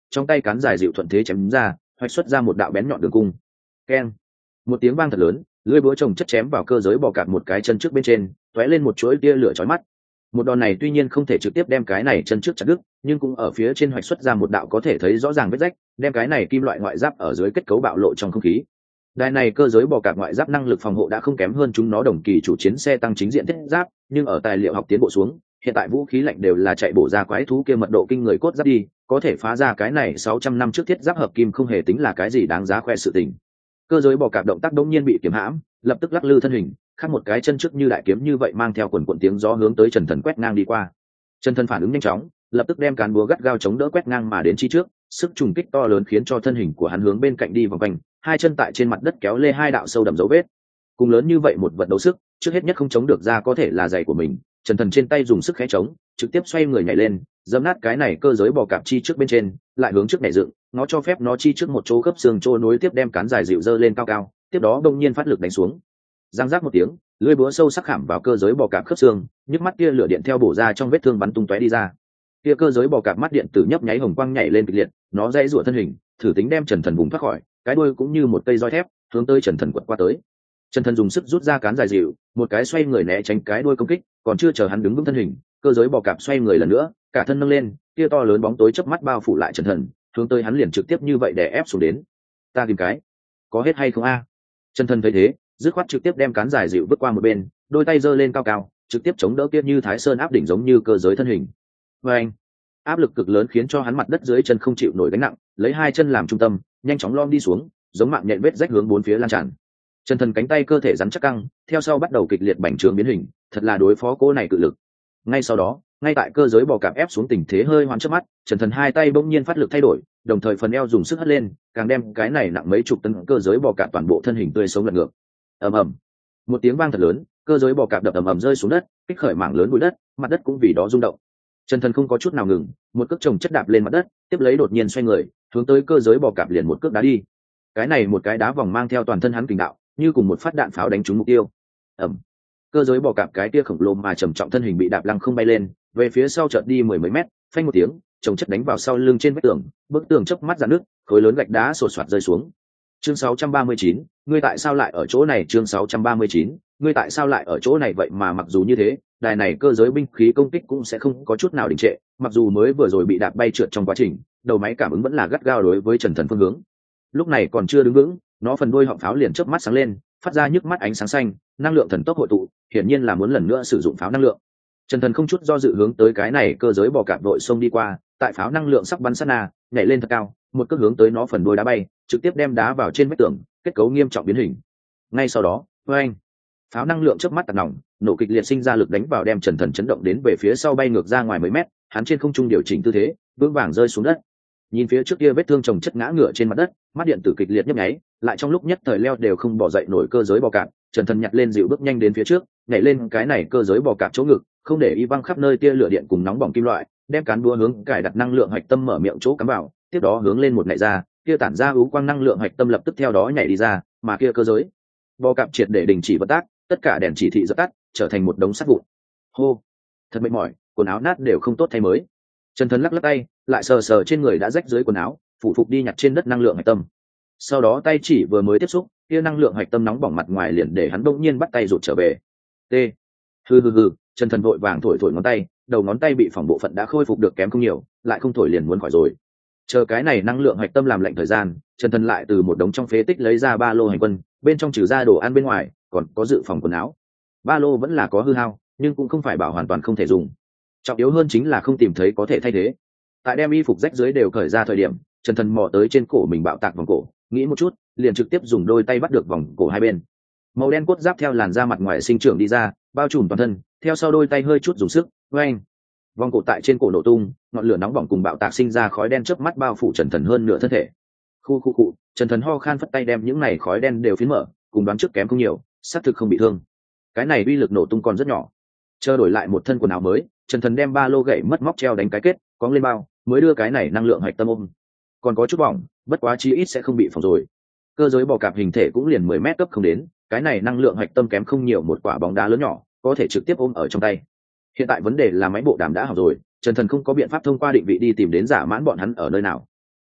trong tay cán dài dịu thuận thế chém ra, hoạch xuất ra một đạo bén nhọn đường cung. Keng, một tiếng vang thật lớn, lưỡi búa chồng chất chém vào cơ giới bò cạp một cái chân trước bên trên, tóe lên một chuỗi tia lửa chói mắt. Một đòn này tuy nhiên không thể trực tiếp đem cái này chân trước chặt đứt, nhưng cũng ở phía trên hoạch xuất ra một đạo có thể thấy rõ ràng vết rách, đem cái này kim loại ngoại giáp ở dưới kết cấu bạo lộ trong không khí. Đài này cơ giới bò cạp ngoại giáp năng lực phòng hộ đã không kém hơn chúng nó đồng kỳ chủ chiến xe tăng chính diện thiết giáp, nhưng ở tài liệu học tiến bộ xuống, hiện tại vũ khí lạnh đều là chạy bổ ra quái thú kia mật độ kinh người cốt giáp đi, có thể phá ra cái này sáu trăm năm trước thiết giáp hợp kim không hề tính là cái gì đáng giá khoe sự tình. Cơ giới bò cạp động tác đống nhiên bị kiềm hãm, lập tức lắc lư thân hình, khác một cái chân trước như đại kiếm như vậy mang theo quần quần tiếng gió hướng tới Trần Thần quét ngang đi qua. Trần Thần phản ứng nhanh chóng, lập tức đem cán búa gắt gao chống đỡ quét ngang mà đến chi trước, sức trùng kích to lớn khiến cho thân hình của hắn hướng bên cạnh đi vòng quanh, hai chân tại trên mặt đất kéo lê hai đạo sâu đậm dấu vết. Cùng lớn như vậy một vật đấu sức, trước hết nhất không chống được ra có thể là giày của mình, Trần Thần trên tay dùng sức khẽ chống, trực tiếp xoay người nhảy lên, giẫm nát cái này cơ giới bò cạp chi trước bên trên, lại hướng trước nhảy dựng, nó cho phép nó chi trước một chỗ khớp xương trôi nối tiếp đem cán dài dịu dơ lên cao cao, tiếp đó đông nhiên phát lực đánh xuống. Giang giác một tiếng, lưỡi búa sâu sắc khảm vào cơ giới bò cạp khớp xương, nhức mắt kia lửa điện theo bổ ra trong vết thương bắn tung tóe đi ra. Kia cơ giới bò cạp mắt điện tử nhấp nháy hồng quang nhảy lên kịch liệt, nó dãy rủa thân hình, thử tính đem Trần Thần vùng thoát khỏi, cái đuôi cũng như một cây roi thép, hướng tới Trần Thần quật qua tới. Trần Thần dùng sức rút ra cán dài dịu, một cái xoay người né tránh cái đuôi công kích, còn chưa chờ hắn đứng vững thân hình, cơ giới bò cạp xoay người lần nữa, cả thân nâng lên, kia to lớn bóng tối chớp mắt bao phủ lại Trần Thần, hướng tới hắn liền trực tiếp như vậy đè ép xuống đến. Ta tìm cái, có hết hay không a? Trần Thần thấy thế, dứt khoát trực tiếp đem cán dài dịu vứt qua một bên, đôi tay giơ lên cao cao, trực tiếp chống đỡ kia như Thái Sơn áp đỉnh giống như cơ giới thân hình. Và anh, áp lực cực lớn khiến cho hắn mặt đất dưới chân không chịu nổi gánh nặng, lấy hai chân làm trung tâm, nhanh chóng lom đi xuống, giống mạng nhện vết rách hướng bốn phía lan tràn. Trần Thần cánh tay cơ thể rắn chắc căng, theo sau bắt đầu kịch liệt bành trướng biến hình, thật là đối phó cô này cự lực. Ngay sau đó, ngay tại cơ giới bò cạp ép xuống tình thế hơi hoán trước mắt, Trần Thần hai tay bỗng nhiên phát lực thay đổi, đồng thời phần eo dùng sức hất lên, càng đem cái này nặng mấy chục tấn cơ giới bò cạp toàn bộ thân hình tươi sống lật ngược. Ầm ầm, một tiếng vang thật lớn, cơ giới bò cạp đập ầm ầm rơi xuống đất, kích khởi mảng lớn bụi đất, mặt đất cũng vì đó rung động. Trần Thần không có chút nào ngừng, một cước chồng chất đạp lên mặt đất, tiếp lấy đột nhiên xoay người, hướng tới cơ giới bò cạp liền một cước đá đi. Cái này một cái đá vòng mang theo toàn thân hắn kình đạo, như cùng một phát đạn pháo đánh trúng mục tiêu. Ầm, cơ giới bò cạp cái tia khổng lồ mà trầm trọng thân hình bị đạp lăng không bay lên, về phía sau chợt đi mười mấy mét, phanh một tiếng, chồng chất đánh vào sau lưng trên vách tường, bức tường chớp mắt rạn nứt, khối lớn gạch đá sột soạt rơi xuống. Chương sáu trăm ba mươi chín, ngươi tại sao lại ở chỗ này? Chương sáu trăm ba mươi chín, ngươi tại sao lại ở chỗ này? Vậy mà mặc dù như thế, đài này cơ giới binh khí công kích cũng sẽ không có chút nào đình trệ, mặc dù mới vừa rồi bị đạp bay trượt trong quá trình, đầu máy cảm ứng vẫn là gắt gao đối với Trần Thần phương hướng. Lúc này còn chưa đứng vững, nó phần đuôi họng pháo liền chớp mắt sáng lên, phát ra nhức mắt ánh sáng xanh, năng lượng thần tốc hội tụ, hiển nhiên là muốn lần nữa sử dụng pháo năng lượng. Trần Thần không chút do dự hướng tới cái này cơ giới bò cạp đội xông đi qua, tại pháo năng lượng sắp bắn sát na, nhảy lên thật cao, một cước hướng tới nó phần đuôi đá bay, trực tiếp đem đá vào trên vách tường, kết cấu nghiêm trọng biến hình. Ngay sau đó, oeng, pháo năng lượng chớp mắt tạt nòng, nổ kịch liệt sinh ra lực đánh vào đem Trần Thần chấn động đến về phía sau bay ngược ra ngoài mấy mét, hắn trên không trung điều chỉnh tư thế, vững vàng rơi xuống đất. Nhìn phía trước kia vết thương chồng chất ngã ngửa trên mặt đất, mắt điện tử kịch liệt nhấp nháy, lại trong lúc nhất thời leo đều không bỏ dậy nổi cơ giới bò cạp, Trần Thần nhặt lên dịu bước nhanh đến phía trước, nhảy lên cái này cơ giới bò cạp chỗ ngực, không để y văng khắp nơi tia lửa điện cùng nóng bỏng kim loại, đem cán búa hướng cài đặt năng lượng hạch tâm mở miệng chỗ cắm vào, tiếp đó hướng lên một nhảy ra, kia tản ra ú quang năng lượng hạch tâm lập tức theo đó nhảy đi ra, mà kia cơ giới bò cạp triệt để đình chỉ vận tác, tất cả đèn chỉ thị dập tắt, trở thành một đống sắt vụn. Hô, thật mệt mỏi, quần áo nát đều không tốt thay mới. Trần Thần lắc lắc tay, lại sờ sờ trên người đã rách dưới quần áo, phụ phục đi nhặt trên đất năng lượng hạch tâm. Sau đó tay chỉ vừa mới tiếp xúc, kia năng lượng hạch tâm nóng bỏng mặt ngoài liền để hắn bỗng nhiên bắt tay rụt trở về. T. Hừ hừ hừ, Trần Thần vội vàng thổi thổi ngón tay, đầu ngón tay bị phỏng bộ phận đã khôi phục được kém không nhiều, lại không thổi liền muốn khỏi rồi. Chờ cái này năng lượng hạch tâm làm lạnh thời gian, Trần Thần lại từ một đống trong phế tích lấy ra ba lô hành quân, bên trong trừ ra đồ ăn bên ngoài, còn có dự phòng quần áo. Ba lô vẫn là có hư hao, nhưng cũng không phải bảo hoàn toàn không thể dùng. Trọng yếu hơn chính là không tìm thấy có thể thay thế. Tại đem y phục rách dưới đều cởi ra thời điểm, Trần Thần mò tới trên cổ mình bạo tạc vòng cổ, nghĩ một chút, liền trực tiếp dùng đôi tay bắt được vòng cổ hai bên. Màu đen cốt giáp theo làn da mặt ngoài sinh trưởng đi ra, bao trùm toàn thân, theo sau đôi tay hơi chút dùng sức, oeng, vòng cổ tại trên cổ nổ tung, ngọn lửa nóng bỏng cùng bạo tạc sinh ra khói đen chớp mắt bao phủ Trần Thần hơn nửa thân thể. Khu khu cụ, Trần Thần ho khan phất tay đem những này khói đen đều phiến mở, cùng đoán trước kém không nhiều, xác thực không bị thương. Cái này uy lực nổ tung còn rất nhỏ. Chờ đổi lại một thân quần áo mới, Trần Thần đem ba lô gậy mất móc treo đánh cái kết, cóng lên bao, mới đưa cái này năng lượng hạch tâm ôm. Còn có chút bỏng, bất quá chi ít sẽ không bị phỏng rồi. Cơ giới bò cạp hình thể cũng liền mười mét cấp không đến, cái này năng lượng hạch tâm kém không nhiều một quả bóng đá lớn nhỏ, có thể trực tiếp ôm ở trong tay. Hiện tại vấn đề là máy bộ đàm đã hỏng rồi, Trần Thần không có biện pháp thông qua định vị đi tìm đến giả mãn bọn hắn ở nơi nào.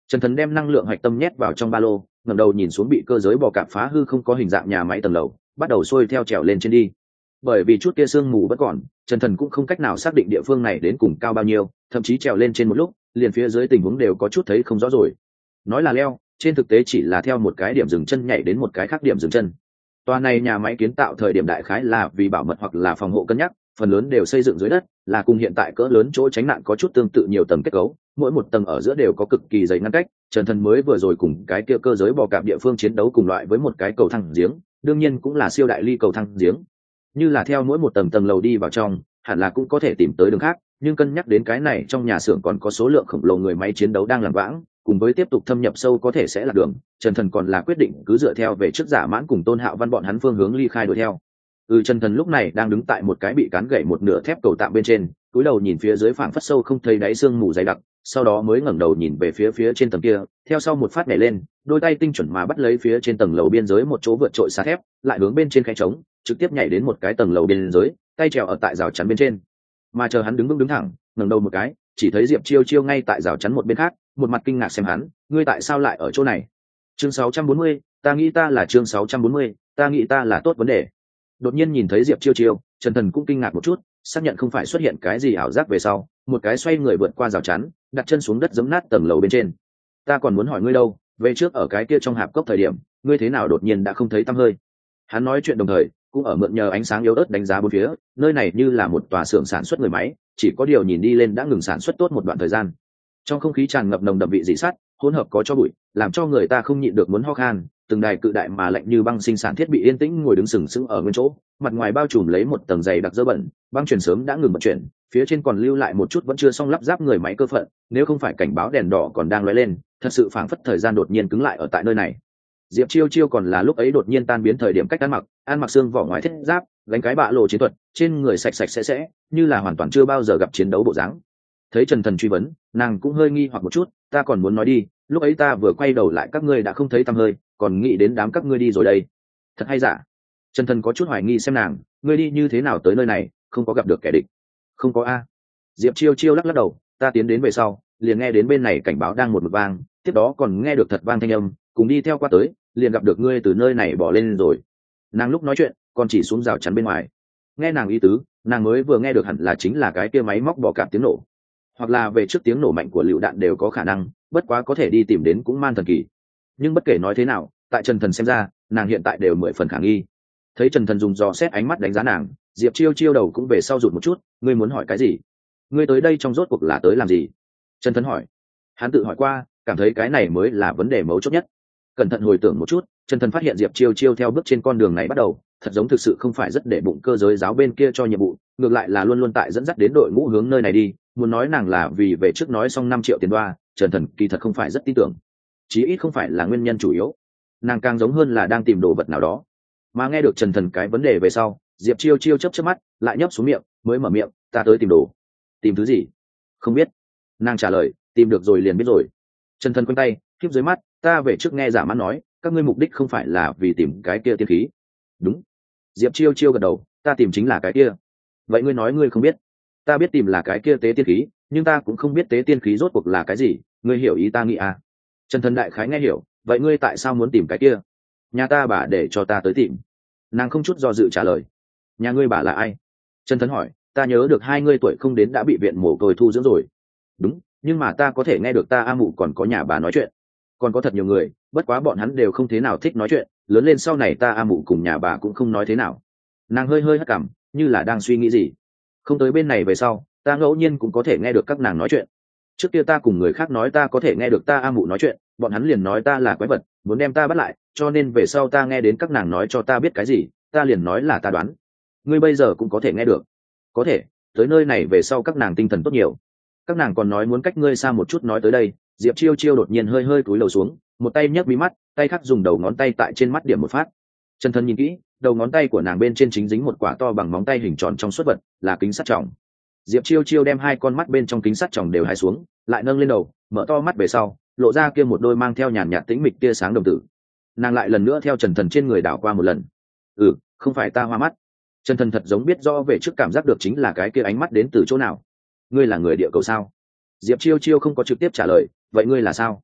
Trần Thần đem năng lượng hạch tâm nhét vào trong ba lô, ngẩng đầu nhìn xuống bị cơ giới bò cạp phá hư không có hình dạng nhà máy tầng lầu, bắt đầu xuôi theo trèo lên trên đi. Bởi vì chút kia sương mù vẫn còn, Trần Thần cũng không cách nào xác định địa phương này đến cùng cao bao nhiêu, thậm chí trèo lên trên một lúc, liền phía dưới tình huống đều có chút thấy không rõ rồi. Nói là leo, trên thực tế chỉ là theo một cái điểm dừng chân nhảy đến một cái khác điểm dừng chân. Tòa này nhà máy kiến tạo thời điểm đại khái là vì bảo mật hoặc là phòng hộ cân nhắc, phần lớn đều xây dựng dưới đất, là cùng hiện tại cỡ lớn chỗ tránh nạn có chút tương tự nhiều tầng kết cấu, mỗi một tầng ở giữa đều có cực kỳ dày ngăn cách. Trần Thần mới vừa rồi cùng cái kia cơ giới bò cạp địa phương chiến đấu cùng loại với một cái cầu thang giếng, đương nhiên cũng là siêu đại ly cầu thang giếng. Như là theo mỗi một tầng tầng lầu đi vào trong, hẳn là cũng có thể tìm tới đường khác, nhưng cân nhắc đến cái này trong nhà xưởng còn có số lượng khổng lồ người máy chiến đấu đang làm vãng, cùng với tiếp tục thâm nhập sâu có thể sẽ là đường, Trần Thần còn là quyết định cứ dựa theo về trước giả mãn cùng Tôn Hạo Văn bọn hắn phương hướng ly khai đuổi theo. Ừ, Trần Thần lúc này đang đứng tại một cái bị cán gãy một nửa thép cầu tạm bên trên, cúi đầu nhìn phía dưới phảng phất sâu không thấy đáy sương mù dày đặc, sau đó mới ngẩng đầu nhìn về phía phía trên tầng kia, theo sau một phát nhảy lên, đôi tay tinh chuẩn mà bắt lấy phía trên tầng lầu biên giới một chỗ vượt trội xà thép, lại hướng bên trên khe trống, trực tiếp nhảy đến một cái tầng lầu biên giới, tay trèo ở tại rào chắn bên trên. Mà chờ hắn đứng vững đứng thẳng, ngẩng đầu một cái, chỉ thấy Diệp Chiêu Chiêu ngay tại rào chắn một bên khác, một mặt kinh ngạc xem hắn, ngươi tại sao lại ở chỗ này? Chương sáu trăm bốn mươi, ta nghĩ ta là chương sáu trăm bốn mươi, ta nghĩ ta là tốt vấn đề. Đột nhiên nhìn thấy Diệp Chiêu Chiêu, Trần Thần cũng kinh ngạc một chút, xác nhận không phải xuất hiện cái gì ảo giác về sau, một cái xoay người vượt qua rào chắn, đặt chân xuống đất giẫm nát tầng lầu bên trên. Ta còn muốn hỏi ngươi đâu, về trước ở cái kia trong hạp cốc thời điểm, ngươi thế nào đột nhiên đã không thấy tăm hơi? Hắn nói chuyện đồng thời, cũng ở mượn nhờ ánh sáng yếu ớt đánh giá bốn phía, nơi này như là một tòa xưởng sản xuất người máy, chỉ có điều nhìn đi lên đã ngừng sản xuất tốt một đoạn thời gian. Trong không khí tràn ngập nồng đậm vị dị sắt, hỗn hợp có cho bụi, làm cho người ta không nhịn được muốn ho khan. Từng đài cự đại mà lạnh như băng sinh sản thiết bị yên tĩnh ngồi đứng sừng sững ở nguyên chỗ, mặt ngoài bao trùm lấy một tầng dày đặc dơ bẩn, băng chuyển sớm đã ngừng vận chuyển, phía trên còn lưu lại một chút vẫn chưa xong lắp ráp người máy cơ phận, nếu không phải cảnh báo đèn đỏ còn đang lóe lên, thật sự phảng phất thời gian đột nhiên cứng lại ở tại nơi này. Diệp Chiêu Chiêu còn là lúc ấy đột nhiên tan biến thời điểm cách ăn mặc, ăn mặc xương vỏ ngoài thiết giáp, gánh cái bạ lộ chiến thuật, trên người sạch sạch sẽ sẽ, như là hoàn toàn chưa bao giờ gặp chiến đấu bộ dáng. Thấy Trần Thần truy vấn, nàng cũng hơi nghi hoặc một chút, ta còn muốn nói đi, lúc ấy ta vừa quay đầu lại các ngươi đã không thấy tăm hơi, còn nghĩ đến đám các ngươi đi rồi đây. Thật hay giả? Trần Thần có chút hoài nghi xem nàng, ngươi đi như thế nào tới nơi này, không có gặp được kẻ địch? Không có a. Diệp Chiêu Chiêu lắc lắc đầu, ta tiến đến về sau, liền nghe đến bên này cảnh báo đang một mực vang, tiếp đó còn nghe được thật vang thanh âm, cùng đi theo qua tới, liền gặp được ngươi từ nơi này bỏ lên rồi. Nàng lúc nói chuyện, còn chỉ xuống rào chắn bên ngoài. Nghe nàng ý tứ, nàng mới vừa nghe được hẳn là chính là cái kia máy móc bò cạp tiếng nổ, hoặc là về trước tiếng nổ mạnh của lựu đạn đều có khả năng, bất quá có thể đi tìm đến cũng man thần kỳ. Nhưng bất kể nói thế nào, tại Trần Thần xem ra, nàng hiện tại đều mười phần khả nghi. Thấy Trần Thần dùng dò xét ánh mắt đánh giá nàng, Diệp Chiêu Chiêu đầu cũng về sau rụt một chút, ngươi muốn hỏi cái gì? Ngươi tới đây trong rốt cuộc là tới làm gì? Trần Thần hỏi. Hắn tự hỏi qua, cảm thấy cái này mới là vấn đề mấu chốt nhất. Cẩn thận hồi tưởng một chút, Trần Thần phát hiện Diệp Chiêu Chiêu theo bước trên con đường này bắt đầu, thật giống thực sự không phải rất để bụng cơ giới giáo bên kia cho nhiệm vụ, ngược lại là luôn luôn tại dẫn dắt đến đội ngũ hướng nơi này đi. Muốn nói nàng là vì về trước nói xong năm triệu tiền đoa, Trần Thần kỳ thật không phải rất tin tưởng, chí ít không phải là nguyên nhân chủ yếu. Nàng càng giống hơn là đang tìm đồ vật nào đó. Mà nghe được Trần Thần cái vấn đề về sau, Diệp Chiêu Chiêu chớp chớp mắt, lại nhấp xuống miệng, mới mở miệng, ta tới tìm đồ. Tìm thứ gì? Không biết. Nàng trả lời, tìm được rồi liền biết rồi. Trần Thần quanh tay, khiếp dưới mắt, ta về trước nghe giả mãn nói, các ngươi mục đích không phải là vì tìm cái kia tiên khí. Đúng. Diệp Chiêu Chiêu gật đầu, ta tìm chính là cái kia. Vậy ngươi nói ngươi không biết? Ta biết tìm là cái kia tế tiên khí, nhưng ta cũng không biết tế tiên khí rốt cuộc là cái gì, ngươi hiểu ý ta nghĩ à? Trần Thần đại khái nghe hiểu, vậy ngươi tại sao muốn tìm cái kia? Nhà ta bà để cho ta tới tìm. Nàng không chút do dự trả lời. Nhà ngươi bà là ai? Trần Thần hỏi, ta nhớ được hai ngươi tuổi không đến đã bị viện mồ côi thu dưỡng rồi. Đúng, nhưng mà ta có thể nghe được ta a mụ còn có nhà bà nói chuyện. Còn có thật nhiều người, bất quá bọn hắn đều không thế nào thích nói chuyện, lớn lên sau này ta a mụ cùng nhà bà cũng không nói thế nào. Nàng hơi hơi hất cằm, như là đang suy nghĩ gì. Không tới bên này về sau, ta ngẫu nhiên cũng có thể nghe được các nàng nói chuyện. Trước kia ta cùng người khác nói ta có thể nghe được ta a mụ nói chuyện, bọn hắn liền nói ta là quái vật, muốn đem ta bắt lại, cho nên về sau ta nghe đến các nàng nói cho ta biết cái gì, ta liền nói là ta đoán. Ngươi bây giờ cũng có thể nghe được. Có thể, tới nơi này về sau các nàng tinh thần tốt nhiều. Các nàng còn nói muốn cách ngươi xa một chút nói tới đây. Diệp Chiêu Chiêu đột nhiên hơi hơi cúi đầu xuống, một tay nhấc mí mắt, tay khác dùng đầu ngón tay tại trên mắt điểm một phát. Trần Thần nhìn kỹ, đầu ngón tay của nàng bên trên chính dính một quả to bằng móng tay hình tròn trong suốt vật, là kính sắt tròng. Diệp Chiêu Chiêu đem hai con mắt bên trong kính sắt tròng đều hai xuống, lại nâng lên đầu, mở to mắt về sau, lộ ra kia một đôi mang theo nhàn nhạt tĩnh mịch tia sáng đồng tử. Nàng lại lần nữa theo Trần Thần trên người đảo qua một lần. Ừ, không phải ta hoa mắt. Trần Thần thật giống biết rõ về trước cảm giác được chính là cái kia ánh mắt đến từ chỗ nào. Ngươi là người địa cầu sao? Diệp Chiêu Chiêu không có trực tiếp trả lời, vậy ngươi là sao?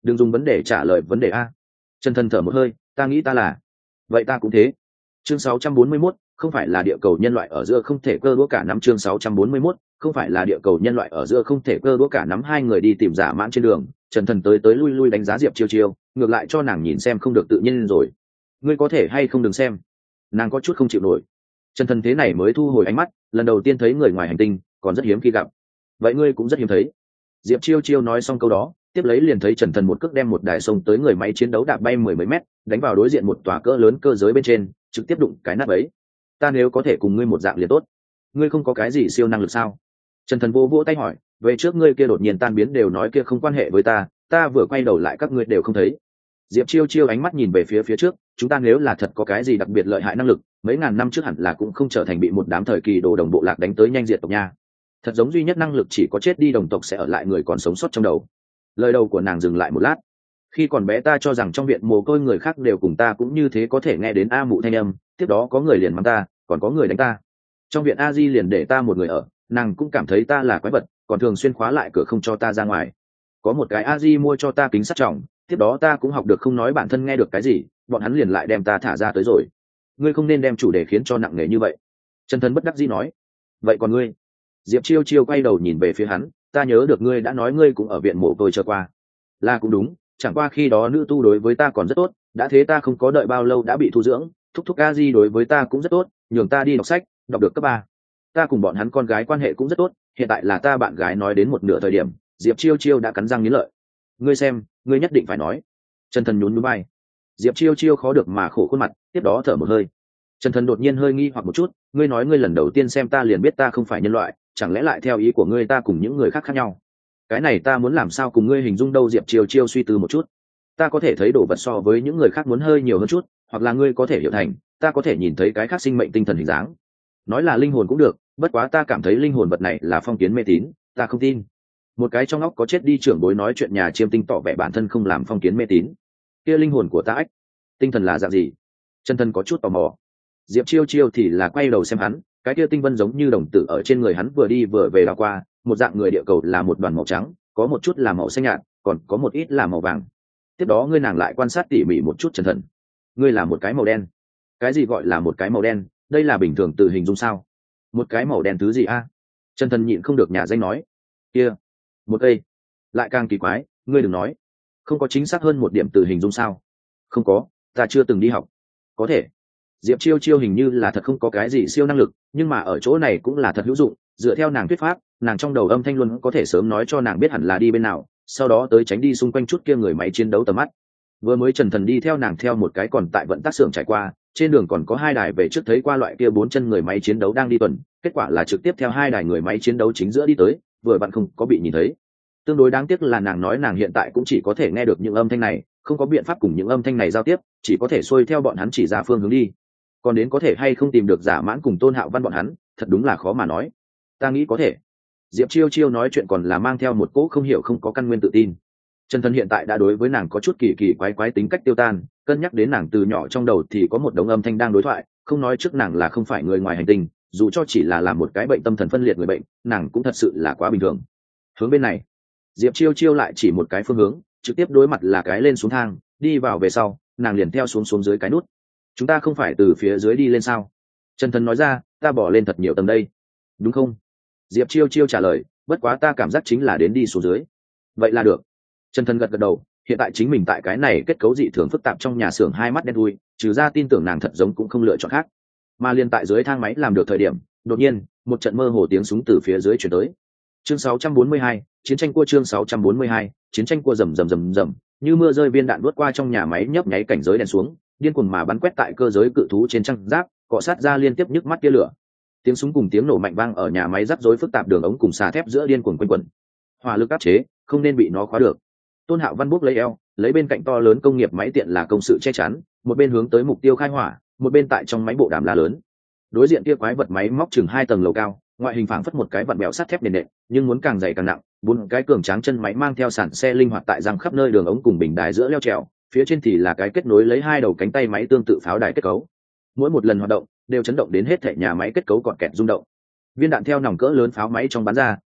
đừng dùng vấn đề trả lời vấn đề a. Chân Thần thở một hơi, ta nghĩ ta là vậy ta cũng thế. Chương sáu trăm bốn mươi mốt, không phải là địa cầu nhân loại ở giữa không thể cơ đũa cả nắm. Chương sáu trăm bốn mươi mốt, không phải là địa cầu nhân loại ở giữa không thể cơ đũa cả nắm. Hai người đi tìm Giả Mãn trên đường, Trần Thần tới tới lui lui đánh giá Diệp Chiêu Chiêu, ngược lại cho nàng nhìn xem không được tự nhiên rồi. Ngươi có thể hay không đừng xem. Nàng có chút không chịu nổi. Trần Thần thế này mới thu hồi ánh mắt, lần đầu tiên thấy người ngoài hành tinh, còn rất hiếm khi gặp. Vậy ngươi cũng rất hiếm thấy. Diệp Chiêu Chiêu nói xong câu đó, tiếp lấy liền thấy Trần Thần một cước đem một đài sông tới người máy chiến đấu đạp bay mười mấy mét, đánh vào đối diện một tòa cỡ lớn cơ giới bên trên, trực tiếp đụng cái nát ấy. Ta nếu có thể cùng ngươi một dạng liền tốt. Ngươi không có cái gì siêu năng lực sao? Trần Thần vô vỗ tay hỏi, về trước ngươi kia đột nhiên tan biến đều nói kia không quan hệ với ta, ta vừa quay đầu lại các ngươi đều không thấy. Diệp Chiêu Chiêu ánh mắt nhìn về phía phía trước, chúng ta nếu là thật có cái gì đặc biệt lợi hại năng lực, mấy ngàn năm trước hẳn là cũng không trở thành bị một đám thời kỳ đồ đồng bộ lạc đánh tới nhanh diệt tộc nha. Thật giống duy nhất năng lực chỉ có chết đi đồng tộc sẽ ở lại người còn sống sót trong đầu. Lời đầu của nàng dừng lại một lát. Khi còn bé ta cho rằng trong viện mồ côi người khác đều cùng ta cũng như thế có thể nghe đến a mụ thanh âm, tiếp đó có người liền mắng ta, còn có người đánh ta. Trong viện a di liền để ta một người ở, nàng cũng cảm thấy ta là quái vật, còn thường xuyên khóa lại cửa không cho ta ra ngoài. Có một cái a di mua cho ta kính sắt trọng, tiếp đó ta cũng học được không nói bản thân nghe được cái gì, bọn hắn liền lại đem ta thả ra tới rồi. Ngươi không nên đem chủ đề khiến cho nặng nề như vậy. Trần Thần bất đắc dĩ nói. Vậy còn ngươi? Diệp Chiêu Chiêu quay đầu nhìn về phía hắn, ta nhớ được ngươi đã nói ngươi cũng ở viện mồ côi chờ qua. Là cũng đúng, chẳng qua khi đó nữ tu đối với ta còn rất tốt, đã thế ta không có đợi bao lâu đã bị thu dưỡng, thúc thúc a di đối với ta cũng rất tốt, nhường ta đi đọc sách, đọc được cấp ba. Ta cùng bọn hắn con gái quan hệ cũng rất tốt, hiện tại là ta bạn gái nói đến một nửa thời điểm, Diệp Chiêu Chiêu đã cắn răng nghiến lợi. Ngươi xem, ngươi nhất định phải nói. Trần Thần nhún nhún vai. Diệp Chiêu Chiêu khó được mà khổ khuôn mặt, tiếp đó thở một hơi. Trần Thần đột nhiên hơi nghi hoặc một chút, ngươi nói ngươi lần đầu tiên xem ta liền biết ta không phải nhân loại, chẳng lẽ lại theo ý của ngươi ta cùng những người khác khác nhau? Cái này ta muốn làm sao cùng ngươi hình dung đâu? Diệp Chiêu Chiêu suy tư một chút. Ta có thể thấy đồ vật so với những người khác muốn hơi nhiều hơn chút, hoặc là ngươi có thể hiểu thành, ta có thể nhìn thấy cái khác sinh mệnh tinh thần hình dáng. Nói là linh hồn cũng được, bất quá ta cảm thấy linh hồn vật này là phong kiến mê tín, ta không tin. Một cái trong óc có chết đi trưởng bối nói chuyện nhà chiêm tinh tỏ vẻ bản thân không làm phong kiến mê tín. Kia linh hồn của ta ách, tinh thần là dạng gì? Chân Thân có chút tò mò. Diệp Chiêu Chiêu thì là quay đầu xem hắn, cái kia tinh vân giống như đồng tử ở trên người hắn vừa đi vừa về đảo qua, một dạng người địa cầu là một đoàn màu trắng, có một chút là màu xanh nhạt, còn có một ít là màu vàng. Tiếp đó ngươi nàng lại quan sát tỉ mỉ một chút Trần Thần. Ngươi là một cái màu đen. Cái gì gọi là một cái màu đen? Đây là bình thường từ hình dung sao? Một cái màu đen thứ gì a? Trần Thần nhịn không được nhà danh nói. Kia, một cây. Lại càng kỳ quái, ngươi đừng nói. Không có chính xác hơn một điểm từ hình dung sao? Không có, ta chưa từng đi học. Có thể. Diệp Chiêu Chiêu hình như là thật không có cái gì siêu năng lực, nhưng mà ở chỗ này cũng là thật hữu dụng. Dựa theo nàng thuyết pháp, nàng trong đầu âm thanh luôn có thể sớm nói cho nàng biết hẳn là đi bên nào, sau đó tới tránh đi xung quanh chút kia người máy chiến đấu tầm mắt. Vừa mới Trần Thần đi theo nàng theo một cái còn tại vận tác xưởng trải qua, trên đường còn có hai đài về trước thấy qua loại kia bốn chân người máy chiến đấu đang đi tuần, kết quả là trực tiếp theo hai đài người máy chiến đấu chính giữa đi tới, vừa bạn không có bị nhìn thấy. Tương đối đáng tiếc là nàng nói nàng hiện tại cũng chỉ có thể nghe được những âm thanh này, không có biện pháp cùng những âm thanh này giao tiếp, chỉ có thể xuôi theo bọn hắn chỉ ra phương hướng đi. Còn đến có thể hay không tìm được Giả Mãn cùng Tôn Hạo Văn bọn hắn, thật đúng là khó mà nói. Ta nghĩ có thể. Diệp Chiêu Chiêu nói chuyện còn là mang theo một cỗ không hiểu không có căn nguyên tự tin. Trần Thần hiện tại đã đối với nàng có chút kỳ kỳ quái quái tính cách tiêu tan, cân nhắc đến nàng từ nhỏ trong đầu thì có một đống âm thanh đang đối thoại, không nói trước nàng là không phải người ngoài hành tinh, dù cho chỉ là làm một cái bệnh tâm thần phân liệt người bệnh, nàng cũng thật sự là quá bình thường. Hướng bên này, Diệp Chiêu Chiêu lại chỉ một cái phương hướng, trực tiếp đối mặt là cái lên xuống thang, đi vào về sau, nàng liền theo xuống xuống dưới cái nút. Chúng ta không phải từ phía dưới đi lên sao? Trần Thần nói ra, ta bỏ lên thật nhiều tầng đây. Đúng không? Diệp Chiêu Chiêu trả lời, bất quá ta cảm giác chính là đến đi xuống dưới. Vậy là được. Trần Thần gật gật đầu, hiện tại chính mình tại cái này kết cấu dị thường phức tạp trong nhà xưởng hai mắt đen thui, trừ ra tin tưởng nàng thật giống cũng không lựa chọn khác. Mà liên tại dưới thang máy làm được thời điểm, đột nhiên, một trận mơ hồ tiếng súng từ phía dưới chuyển tới. Chương sáu trăm bốn mươi hai, chiến tranh cua. Chương sáu trăm bốn mươi hai, chiến tranh cua. Rầm rầm rầm rầm, như mưa rơi viên đạn lướt qua trong nhà máy, nhấp nháy cảnh giới đèn xuống, điên cuồng mà bắn quét tại cơ giới cự thú trên trang giáp, cọ sát ra liên tiếp nhức mắt tia lửa. Tiếng súng cùng tiếng nổ mạnh vang ở nhà máy rắc rối phức tạp đường ống cùng xà thép giữa điên cuồng quanh quẩn. Hỏa lực áp chế, không nên bị nó khóa được. Tôn Hạo Văn bước lấy eo, lấy bên cạnh to lớn công nghiệp máy tiện là công sự che chắn, một bên hướng tới mục tiêu khai hỏa, một bên tại trong máy bộ đàm la lớn. Đối diện kia quái vật máy móc chừng hai tầng lầu cao, ngoại hình phảng phất một cái vặn bèo sắt thép nền nện, nhưng muốn càng dày càng nặng, bốn cái cường tráng chân máy mang theo sản xe linh hoạt tại răng khắp nơi đường ống cùng bình đài giữa leo trèo, phía trên thì là cái kết nối lấy hai đầu cánh tay máy tương tự pháo đài kết cấu. Mỗi một lần hoạt động đều chấn động đến hết thảy nhà máy kết cấu còn kẹt rung động. Viên đạn theo nòng cỡ lớn pháo máy trong bắn ra,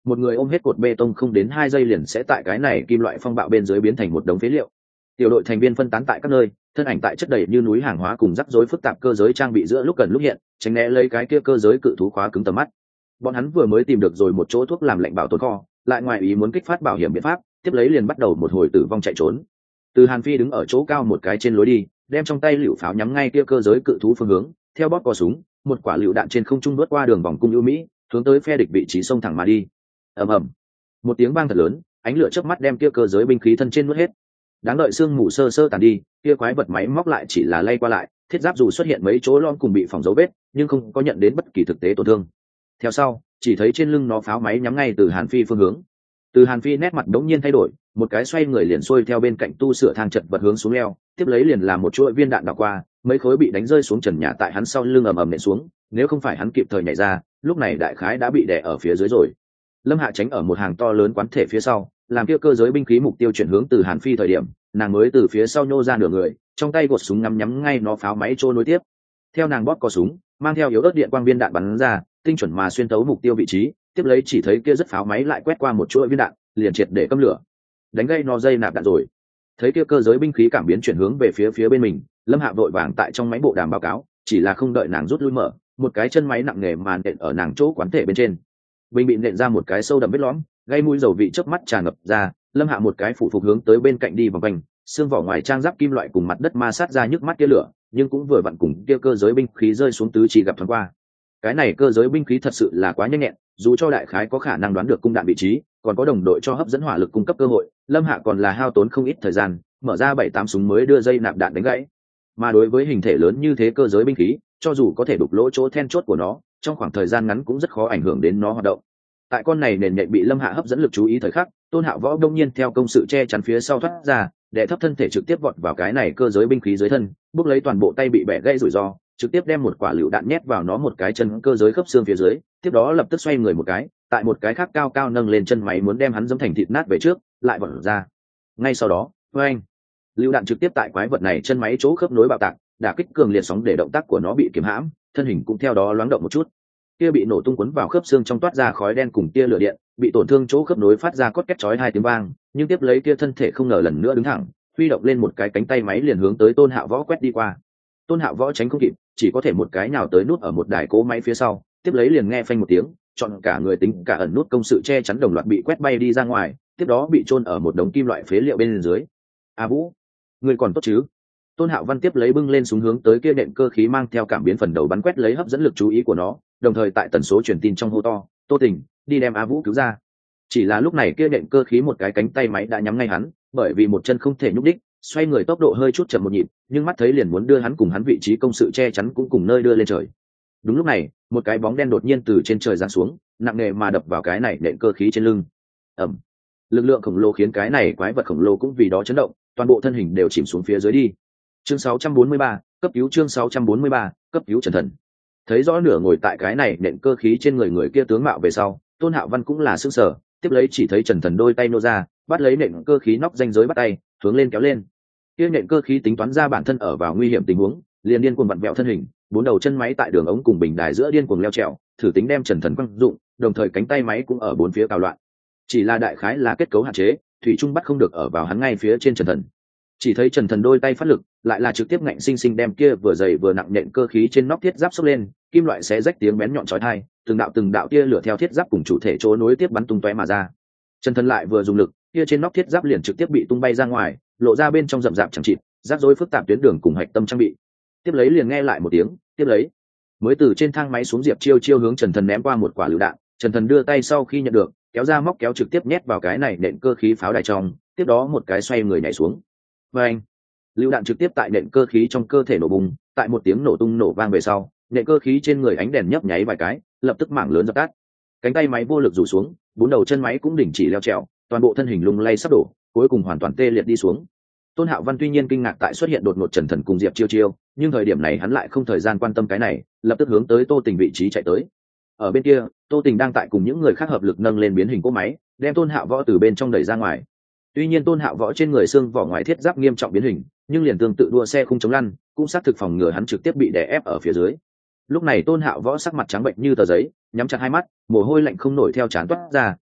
một người ôm hết cột bê tông không đến hai giây liền sẽ tại cái này kim loại phong bạo bên dưới biến thành một đống phế liệu. Tiểu đội thành viên phân tán tại các nơi, thân ảnh tại chất đầy như núi hàng hóa cùng rắc rối phức tạp cơ giới trang bị giữa lúc gần lúc hiện, tránh né lấy cái kia cơ giới cự thú khóa cứng tầm mắt. Bọn hắn vừa mới tìm được rồi một chỗ thuốc làm lạnh bảo tồn kho, lại ngoài ý muốn kích phát bảo hiểm biện pháp, tiếp lấy liền bắt đầu một hồi tử vong chạy trốn. Từ Hàn Phi đứng ở chỗ cao một cái trên lối đi, đem trong tay lựu pháo nhắm ngay kia cơ giới cự thú phương hướng, theo bóp cò súng, một quả lựu đạn trên không trung đuốt qua đường vòng cung ưu mỹ, hướng tới phe địch vị trí xông thẳng mà đi. Ầm ầm, một tiếng vang thật lớn, ánh lửa chớp mắt đem kia cơ giới binh khí thân trên nuốt hết. Đáng đợi sương mù sơ sơ tàn đi, kia quái vật máy móc lại chỉ là lay qua lại, thiết giáp dù xuất hiện mấy chỗ lom cùng bị phỏng dấu vết, nhưng không có nhận đến bất kỳ thực tế tổn thương. Theo sau, chỉ thấy trên lưng nó pháo máy nhắm ngay từ Hàn Phi phương hướng. Từ Hàn Phi nét mặt đống nhiên thay đổi, một cái xoay người liền xuôi theo bên cạnh tu sửa thang chật vật hướng xuống leo, tiếp lấy liền làm một chuỗi viên đạn đảo qua, mấy khối bị đánh rơi xuống trần nhà tại hắn sau lưng ầm ầm nện xuống, nếu không phải hắn kịp thời nhảy ra, lúc này đại khái đã bị đè ở phía dưới rồi. Lâm Hạ tránh ở một hàng to lớn quán thể phía sau, làm kia cơ giới binh khí mục tiêu chuyển hướng từ Hàn Phi thời điểm, nàng mới từ phía sau nhô ra nửa người, trong tay gột súng ngắm nhắm ngay nó pháo máy trôi nối tiếp. Theo nàng bóp cò súng, mang theo yếu ớt điện quang viên đạn bắn ra, tinh chuẩn mà xuyên tấu mục tiêu vị trí, tiếp lấy chỉ thấy kia rất pháo máy lại quét qua một chuỗi viên đạn, liền triệt để câm lửa, đánh gây nó dây nạp đạn rồi. Thấy kia cơ giới binh khí cảm biến chuyển hướng về phía phía bên mình, Lâm Hạ vội vàng tại trong máy bộ đàm báo cáo, chỉ là không đợi nàng rút lui mở, một cái chân máy nặng nề màn nện ở nàng chỗ quán thể bên trên. Bình bị nện ra một cái sâu đậm vết lõm, gây mũi dầu vị chớp mắt tràn ngập ra, Lâm Hạ một cái phủ phục hướng tới bên cạnh đi vòng quanh, xương vỏ ngoài trang giáp kim loại cùng mặt đất ma sát ra nhức mắt kia lửa, nhưng cũng vừa vặn cùng kia cơ giới binh khí rơi xuống tứ chỉ gặp thoáng qua. Cái này cơ giới binh khí thật sự là quá nhanh nhẹn, dù cho đại khái có khả năng đoán được cung đạn vị trí, còn có đồng đội cho hấp dẫn hỏa lực cung cấp cơ hội, Lâm Hạ còn là hao tốn không ít thời gian, mở ra bảy tám súng mới đưa dây nạp đạn đánh gãy. Mà đối với hình thể lớn như thế cơ giới binh khí, cho dù có thể đục lỗ chỗ then chốt của nó, trong khoảng thời gian ngắn cũng rất khó ảnh hưởng đến nó hoạt động. Tại con này nền nhạy bị Lâm Hạ hấp dẫn lực chú ý thời khắc, Tôn Hạo Võ đông nhiên theo công sự che chắn phía sau thoát ra, để thấp thân thể trực tiếp vọt vào cái này cơ giới binh khí dưới thân, bước lấy toàn bộ tay bị bẻ gãy rủi ro, trực tiếp đem một quả lựu đạn nhét vào nó một cái chân cơ giới khớp xương phía dưới, tiếp đó lập tức xoay người một cái, tại một cái khác cao cao nâng lên chân máy muốn đem hắn giẫm thành thịt nát về trước, lại vọt ra. Ngay sau đó, oeng, lựu đạn trực tiếp tại quái vật này chân máy chỗ khớp nối bạo tạc, đả kích cường liệt sóng để động tác của nó bị kiềm hãm, thân hình cũng theo đó loáng động một chút. Kia bị nổ tung cuốn vào khớp xương trong toát ra khói đen cùng tia lửa điện, bị tổn thương chỗ khớp nối phát ra cốt két chói hai tiếng vang, nhưng tiếp lấy kia thân thể không ngờ lần nữa đứng thẳng, huy động lên một cái cánh tay máy liền hướng tới Tôn Hạo Võ quét đi qua. Tôn Hạo Võ tránh không kịp, chỉ có thể một cái nhào tới nút ở một đài cỗ máy phía sau, tiếp lấy liền nghe phanh một tiếng, chọn cả người tính cả ẩn nút công sự che chắn đồng loạt bị quét bay đi ra ngoài, tiếp đó bị chôn ở một đống kim loại phế liệu bên dưới. A Vũ, người còn tốt chứ? Tôn Hạo Văn tiếp lấy bưng lên súng hướng tới kia nện cơ khí mang theo cảm biến phần đầu bắn quét lấy hấp dẫn lực chú ý của nó, đồng thời tại tần số truyền tin trong hô to, Tô Tình, đi đem A Vũ cứu ra. Chỉ là lúc này kia nện cơ khí một cái cánh tay máy đã nhắm ngay hắn, bởi vì một chân không thể nhúc đích, xoay người tốc độ hơi chút chậm một nhịp, nhưng mắt thấy liền muốn đưa hắn cùng hắn vị trí công sự che chắn cũng cùng nơi đưa lên trời. Đúng lúc này, một cái bóng đen đột nhiên từ trên trời giáng xuống, nặng nề mà đập vào cái này nện cơ khí trên lưng. Ầm. Lực lượng khổng lồ khiến cái này quái vật khổng lồ cũng vì đó chấn động, toàn bộ thân hình đều chìm xuống phía dưới đi. Chương sáu trăm bốn mươi ba, cấp cứu chương sáu trăm bốn mươi ba, cấp cứu Trần Thần. Thấy rõ nửa ngồi tại cái này nện cơ khí trên người người kia tướng mạo về sau, Tôn Hạo Văn cũng là sửng sở, tiếp lấy chỉ thấy Trần Thần đôi tay nô ra, bắt lấy nện cơ khí nóc ranh giới bắt tay, hướng lên kéo lên. Kia nện cơ khí tính toán ra bản thân ở vào nguy hiểm tình huống, liền điên cuồng vặn vẹo thân hình, bốn đầu chân máy tại đường ống cùng bình đài giữa điên cuồng leo trèo, thử tính đem Trần Thần quăng dụng, đồng thời cánh tay máy cũng ở bốn phía cào loạn. Chỉ là đại khái là kết cấu hạn chế, thủy trung bắt không được ở vào hắn ngay phía trên Trần Thần. Chỉ thấy Trần Thần đôi tay phát lực, lại là trực tiếp ngạnh sinh sinh đem kia vừa dày vừa nặng nện cơ khí trên nóc thiết giáp xốc lên, kim loại xé rách tiếng bén nhọn chói tai, từng đạo từng đạo tia lửa theo thiết giáp cùng chủ thể chỗ nối tiếp bắn tung tóe mà ra. Trần Thần lại vừa dùng lực, kia trên nóc thiết giáp liền trực tiếp bị tung bay ra ngoài, lộ ra bên trong rậm rạp chẳng chịt, rắc rối phức tạp tuyến đường cùng hạch tâm trang bị. Tiếp lấy liền nghe lại một tiếng, tiếp lấy, mới từ trên thang máy xuống Diệp Chiêu Chiêu hướng Trần Thần ném qua một quả lựu đạn, Trần Thần đưa tay sau khi nhận được, kéo ra móc kéo trực tiếp nhét vào cái này nện cơ khí pháo đài trong, tiếp đó một cái xoay người nhảy xuống. Và anh, lựu đạn trực tiếp tại nện cơ khí trong cơ thể nổ bùng, tại một tiếng nổ tung nổ vang về sau, nện cơ khí trên người ánh đèn nhấp nháy vài cái, lập tức mảng lớn dập tắt. Cánh tay máy vô lực rủ xuống, bốn đầu chân máy cũng đình chỉ leo trèo, toàn bộ thân hình lung lay sắp đổ, cuối cùng hoàn toàn tê liệt đi xuống. Tôn Hạo Văn tuy nhiên kinh ngạc tại xuất hiện đột ngột Trần Thần cùng Diệp Chiêu Chiêu, nhưng thời điểm này hắn lại không thời gian quan tâm cái này, lập tức hướng tới Tô Tình vị trí chạy tới. Ở bên kia, Tô Tình đang tại cùng những người khác hợp lực nâng lên biến hình cỗ máy, đem Tôn Hạo Võ từ bên trong đẩy ra ngoài. Tuy nhiên Tôn Hạo Võ trên người xương vỏ ngoài thiết giáp nghiêm trọng biến hình, nhưng liền tương tự đua xe không chống lăn, cũng xác thực phòng ngừa hắn trực tiếp bị đè ép ở phía dưới. Lúc này Tôn Hạo Võ sắc mặt trắng bệnh như tờ giấy, nhắm chặt hai mắt, mồ hôi lạnh không nổi theo trán toát ra,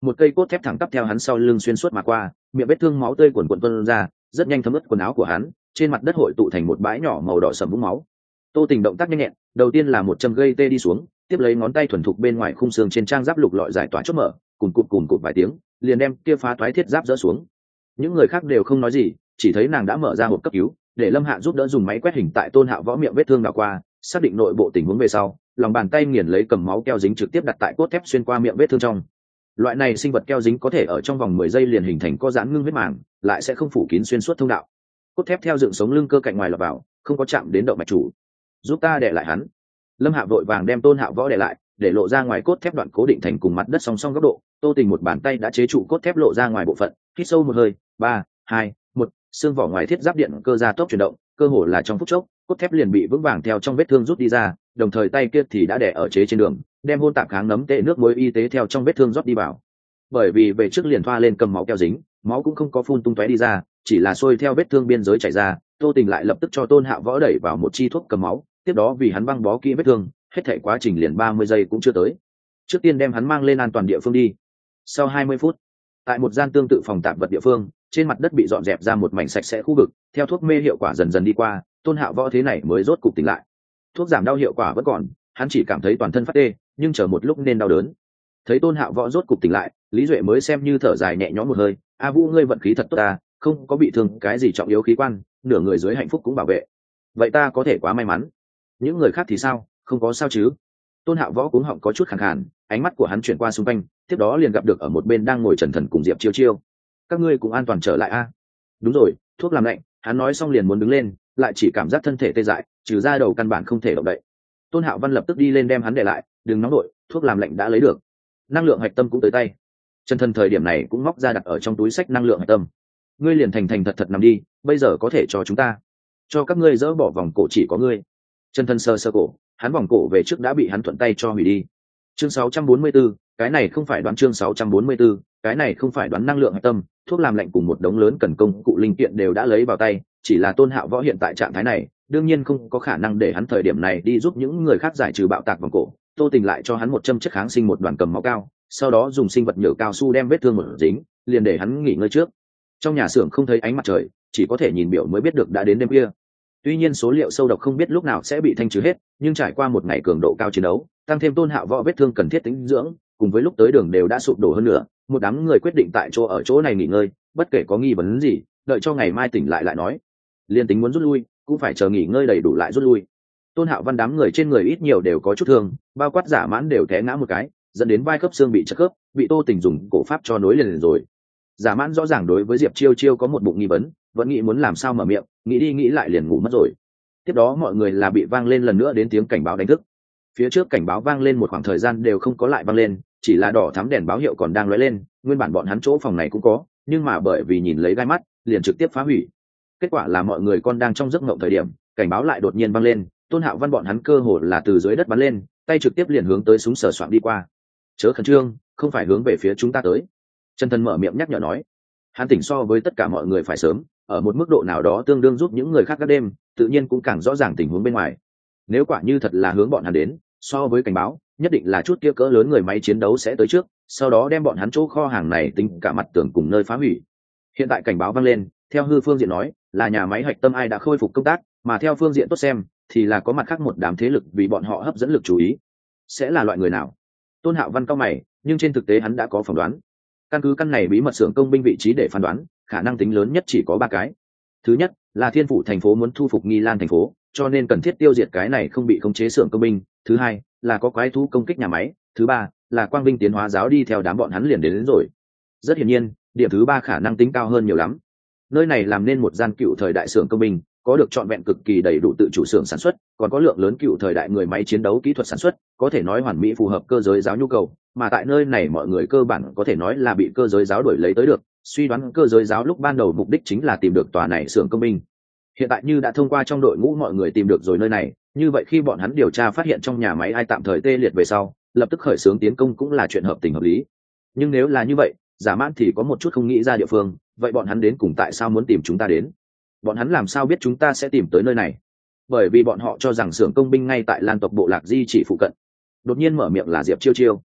một cây cốt thép thẳng tắp theo hắn sau lưng xuyên suốt mà qua, miệng vết thương máu tươi quần quần tuôn ra, rất nhanh thấm ướt quần áo của hắn, trên mặt đất hội tụ thành một bãi nhỏ màu đỏ sẫm vũng máu. Tô Tình động tác nhanh nhẹn, đầu tiên là một châm gây tê đi xuống, tiếp lấy ngón tay thuần thục bên ngoài khung xương trên trang giáp lục lọi giải tỏa chốt mở, cùn cụt cùn cụt vài tiếng, liền đem kia phá toái thiết giáp dỡ xuống. Những người khác đều không nói gì, chỉ thấy nàng đã mở ra hộp cấp cứu, để Lâm Hạ giúp đỡ dùng máy quét hình tại Tôn Hạo Võ miệng vết thương đảo qua, xác định nội bộ tình huống về sau, lòng bàn tay nghiền lấy cầm máu keo dính trực tiếp đặt tại cốt thép xuyên qua miệng vết thương trong. Loại này sinh vật keo dính có thể ở trong vòng mười giây liền hình thành co giãn ngưng huyết màng, lại sẽ không phủ kín xuyên suốt thông đạo. Cốt thép theo dựng sống lưng cơ cạnh ngoài lọt vào, không có chạm đến động mạch chủ. Giúp ta đè lại hắn. Lâm Hạ vội vàng đem Tôn Hạo Võ đè lại, để lộ ra ngoài cốt thép đoạn cố định thành cùng mặt đất song song góc độ. Tô Tình một bàn tay đã chế trụ cốt thép lộ ra ngoài bộ phận, hít sâu một hơi, ba, hai, một, xương vỏ ngoài thiết giáp điện cơ ra tốc chuyển động, cơ hồ là trong phút chốc, cốt thép liền bị vững vàng theo trong vết thương rút đi ra, đồng thời tay kia thì đã đè ở chế trên đường, đem hôn tạp kháng nấm tệ nước muối y tế theo trong vết thương rót đi vào. Bởi vì về trước liền thoa lên cầm máu keo dính, máu cũng không có phun tung tóe đi ra, chỉ là sôi theo vết thương biên giới chảy ra. Tô Tình lại lập tức cho Tôn Hạo Võ đẩy vào một chi thuốc cầm máu, tiếp đó vì hắn băng bó kỹ vết thương, hết thảy quá trình liền ba mươi giây cũng chưa tới. Trước tiên đem hắn mang lên an toàn địa phương đi. Sau hai mươi phút, tại một gian tương tự phòng tạp vật địa phương, trên mặt đất bị dọn dẹp ra một mảnh sạch sẽ khu vực, theo thuốc mê hiệu quả dần dần đi qua, Tôn Hạo Võ thế này mới rốt cục tỉnh lại. Thuốc giảm đau hiệu quả vẫn còn, hắn chỉ cảm thấy toàn thân phát tê, nhưng chờ một lúc nên đau đớn. Thấy Tôn Hạo Võ rốt cục tỉnh lại, Lý Duệ mới xem như thở dài nhẹ nhõm một hơi, "A Vũ ngươi vận khí thật tốt ta, không có bị thương cái gì trọng yếu khí quan, nửa người dưới hạnh phúc cũng bảo vệ. Vậy ta có thể quá may mắn. Những người khác thì sao, không có sao chứ?" Tôn Hạo Võ cuống họng có chút khàn khàn, ánh mắt của hắn chuyển qua xung quanh, tiếp đó liền gặp được ở một bên đang ngồi Trần Thần cùng Diệp Chiêu Chiêu. "Các ngươi cũng an toàn trở lại a?" "Đúng rồi, thuốc làm lạnh." Hắn nói xong liền muốn đứng lên, lại chỉ cảm giác thân thể tê dại, trừ ra đầu căn bản không thể động đậy. Tôn Hạo Văn lập tức đi lên đem hắn để lại, "Đừng nóng đội, thuốc làm lạnh đã lấy được. Năng lượng hạch tâm cũng tới tay." Trần Thần thời điểm này cũng móc ra đặt ở trong túi sách năng lượng hạch tâm. "Ngươi liền thành thành thật thật nằm đi, bây giờ có thể cho chúng ta. Cho các ngươi dỡ bỏ vòng cổ chỉ có ngươi." Trần Thần sơ sơ cổ, hắn vòng cổ về trước đã bị hắn thuận tay cho hủy đi. Chương sáu trăm bốn mươi 44, cái này không phải đoán chương sáu trăm bốn mươi 44, cái này không phải đoán năng lượng hạch tâm, thuốc làm lạnh cùng một đống lớn cần công cụ linh kiện đều đã lấy vào tay, chỉ là Tôn Hạo Võ hiện tại trạng thái này, đương nhiên không có khả năng để hắn thời điểm này đi giúp những người khác giải trừ bạo tạc vòng cổ. Tô Tình lại cho hắn một châm chất kháng sinh một đoàn cầm máu cao, sau đó dùng sinh vật nhựa cao su đem vết thương một dính, liền để hắn nghỉ ngơi trước. Trong nhà xưởng không thấy ánh mặt trời, chỉ có thể nhìn biểu mới biết được đã đến đêm khuya. Tuy nhiên số liệu sâu độc không biết lúc nào sẽ bị thanh trừ hết, nhưng trải qua một ngày cường độ cao chiến đấu, tăng thêm Tôn Hạo Võ vết thương cần thiết tĩnh dưỡng, cùng với lúc tới đường đều đã sụp đổ hơn nữa, một đám người quyết định tại chỗ ở chỗ này nghỉ ngơi, bất kể có nghi vấn gì, đợi cho ngày mai tỉnh lại lại nói. Liên tính muốn rút lui, cũng phải chờ nghỉ ngơi đầy đủ lại rút lui. Tôn Hạo Văn đám người trên người ít nhiều đều có chút thương, bao quát Giả Mãn đều té ngã một cái, dẫn đến vai khớp xương bị chật khớp, bị Tô Tình dùng cổ pháp cho nối liền, liền rồi. Giả Mãn rõ ràng đối với Diệp Chiêu Chiêu có một bụng nghi vấn, vẫn nghĩ muốn làm sao mở miệng, nghĩ đi nghĩ lại liền ngủ mất rồi. Tiếp đó mọi người là bị vang lên lần nữa đến tiếng cảnh báo đánh thức. Phía trước cảnh báo vang lên một khoảng thời gian đều không có lại vang lên, chỉ là đỏ thắm đèn báo hiệu còn đang lóe lên, nguyên bản bọn hắn chỗ phòng này cũng có, nhưng mà bởi vì nhìn lấy gai mắt, liền trực tiếp phá hủy. Kết quả là mọi người còn đang trong giấc mộng thời điểm, cảnh báo lại đột nhiên vang lên, Tôn Hạo Văn bọn hắn cơ hồ là từ dưới đất bắn lên, tay trực tiếp liền hướng tới súng sờ soạng đi qua. "Chớ khẩn trương, không phải hướng về phía chúng ta tới." Trần Thần mở miệng nhắc nhở nói. Hắn tỉnh so với tất cả mọi người phải sớm, ở một mức độ nào đó tương đương giúp những người khác các đêm, tự nhiên cũng càng rõ ràng tình huống bên ngoài. Nếu quả như thật là hướng bọn hắn đến, so với cảnh báo, nhất định là chút kia cỡ lớn người máy chiến đấu sẽ tới trước, sau đó đem bọn hắn chỗ kho hàng này tính cả mặt tường cùng nơi phá hủy. Hiện tại cảnh báo vang lên, theo hư phương diện nói, là nhà máy hạch tâm ai đã khôi phục công tác, mà theo phương diện tốt xem, thì là có mặt khác một đám thế lực vì bọn họ hấp dẫn lực chú ý. Sẽ là loại người nào? Tôn Hạo Văn cao mày, nhưng trên thực tế hắn đã có phỏng đoán. Căn cứ căn này bí mật xưởng công binh vị trí để phán đoán, khả năng tính lớn nhất chỉ có ba cái. Thứ nhất là Thiên Phủ thành phố muốn thu phục Nghi Lan thành phố, cho nên cần thiết tiêu diệt cái này không bị khống chế xưởng công binh. Thứ hai là có quái thú công kích nhà máy. Thứ ba là Quang Vinh tiến hóa giáo đi theo đám bọn hắn liền đến, đến rồi. Rất hiển nhiên, điểm thứ ba khả năng tính cao hơn nhiều lắm. Nơi này làm nên một gian cựu thời đại xưởng công binh, có được trọn vẹn cực kỳ đầy đủ tự chủ xưởng sản xuất, còn có lượng lớn cựu thời đại người máy chiến đấu kỹ thuật sản xuất, có thể nói hoàn mỹ phù hợp cơ giới giáo nhu cầu, mà tại nơi này mọi người cơ bản có thể nói là bị cơ giới giáo đuổi lấy tới được, suy đoán cơ giới giáo lúc ban đầu mục đích chính là tìm được tòa này xưởng công binh. Hiện tại như đã thông qua trong đội ngũ mọi người tìm được rồi nơi này, như vậy khi bọn hắn điều tra phát hiện trong nhà máy ai tạm thời tê liệt về sau, lập tức khởi xướng tiến công cũng là chuyện hợp tình hợp lý. Nhưng nếu là như vậy, Giả Mãn thì có một chút không nghĩ ra địa phương, vậy bọn hắn đến cùng tại sao muốn tìm chúng ta đến? Bọn hắn làm sao biết chúng ta sẽ tìm tới nơi này? Bởi vì bọn họ cho rằng xưởng công binh ngay tại Lan tộc bộ lạc di chỉ phụ cận. Đột nhiên mở miệng là Diệp Chiêu Chiêu.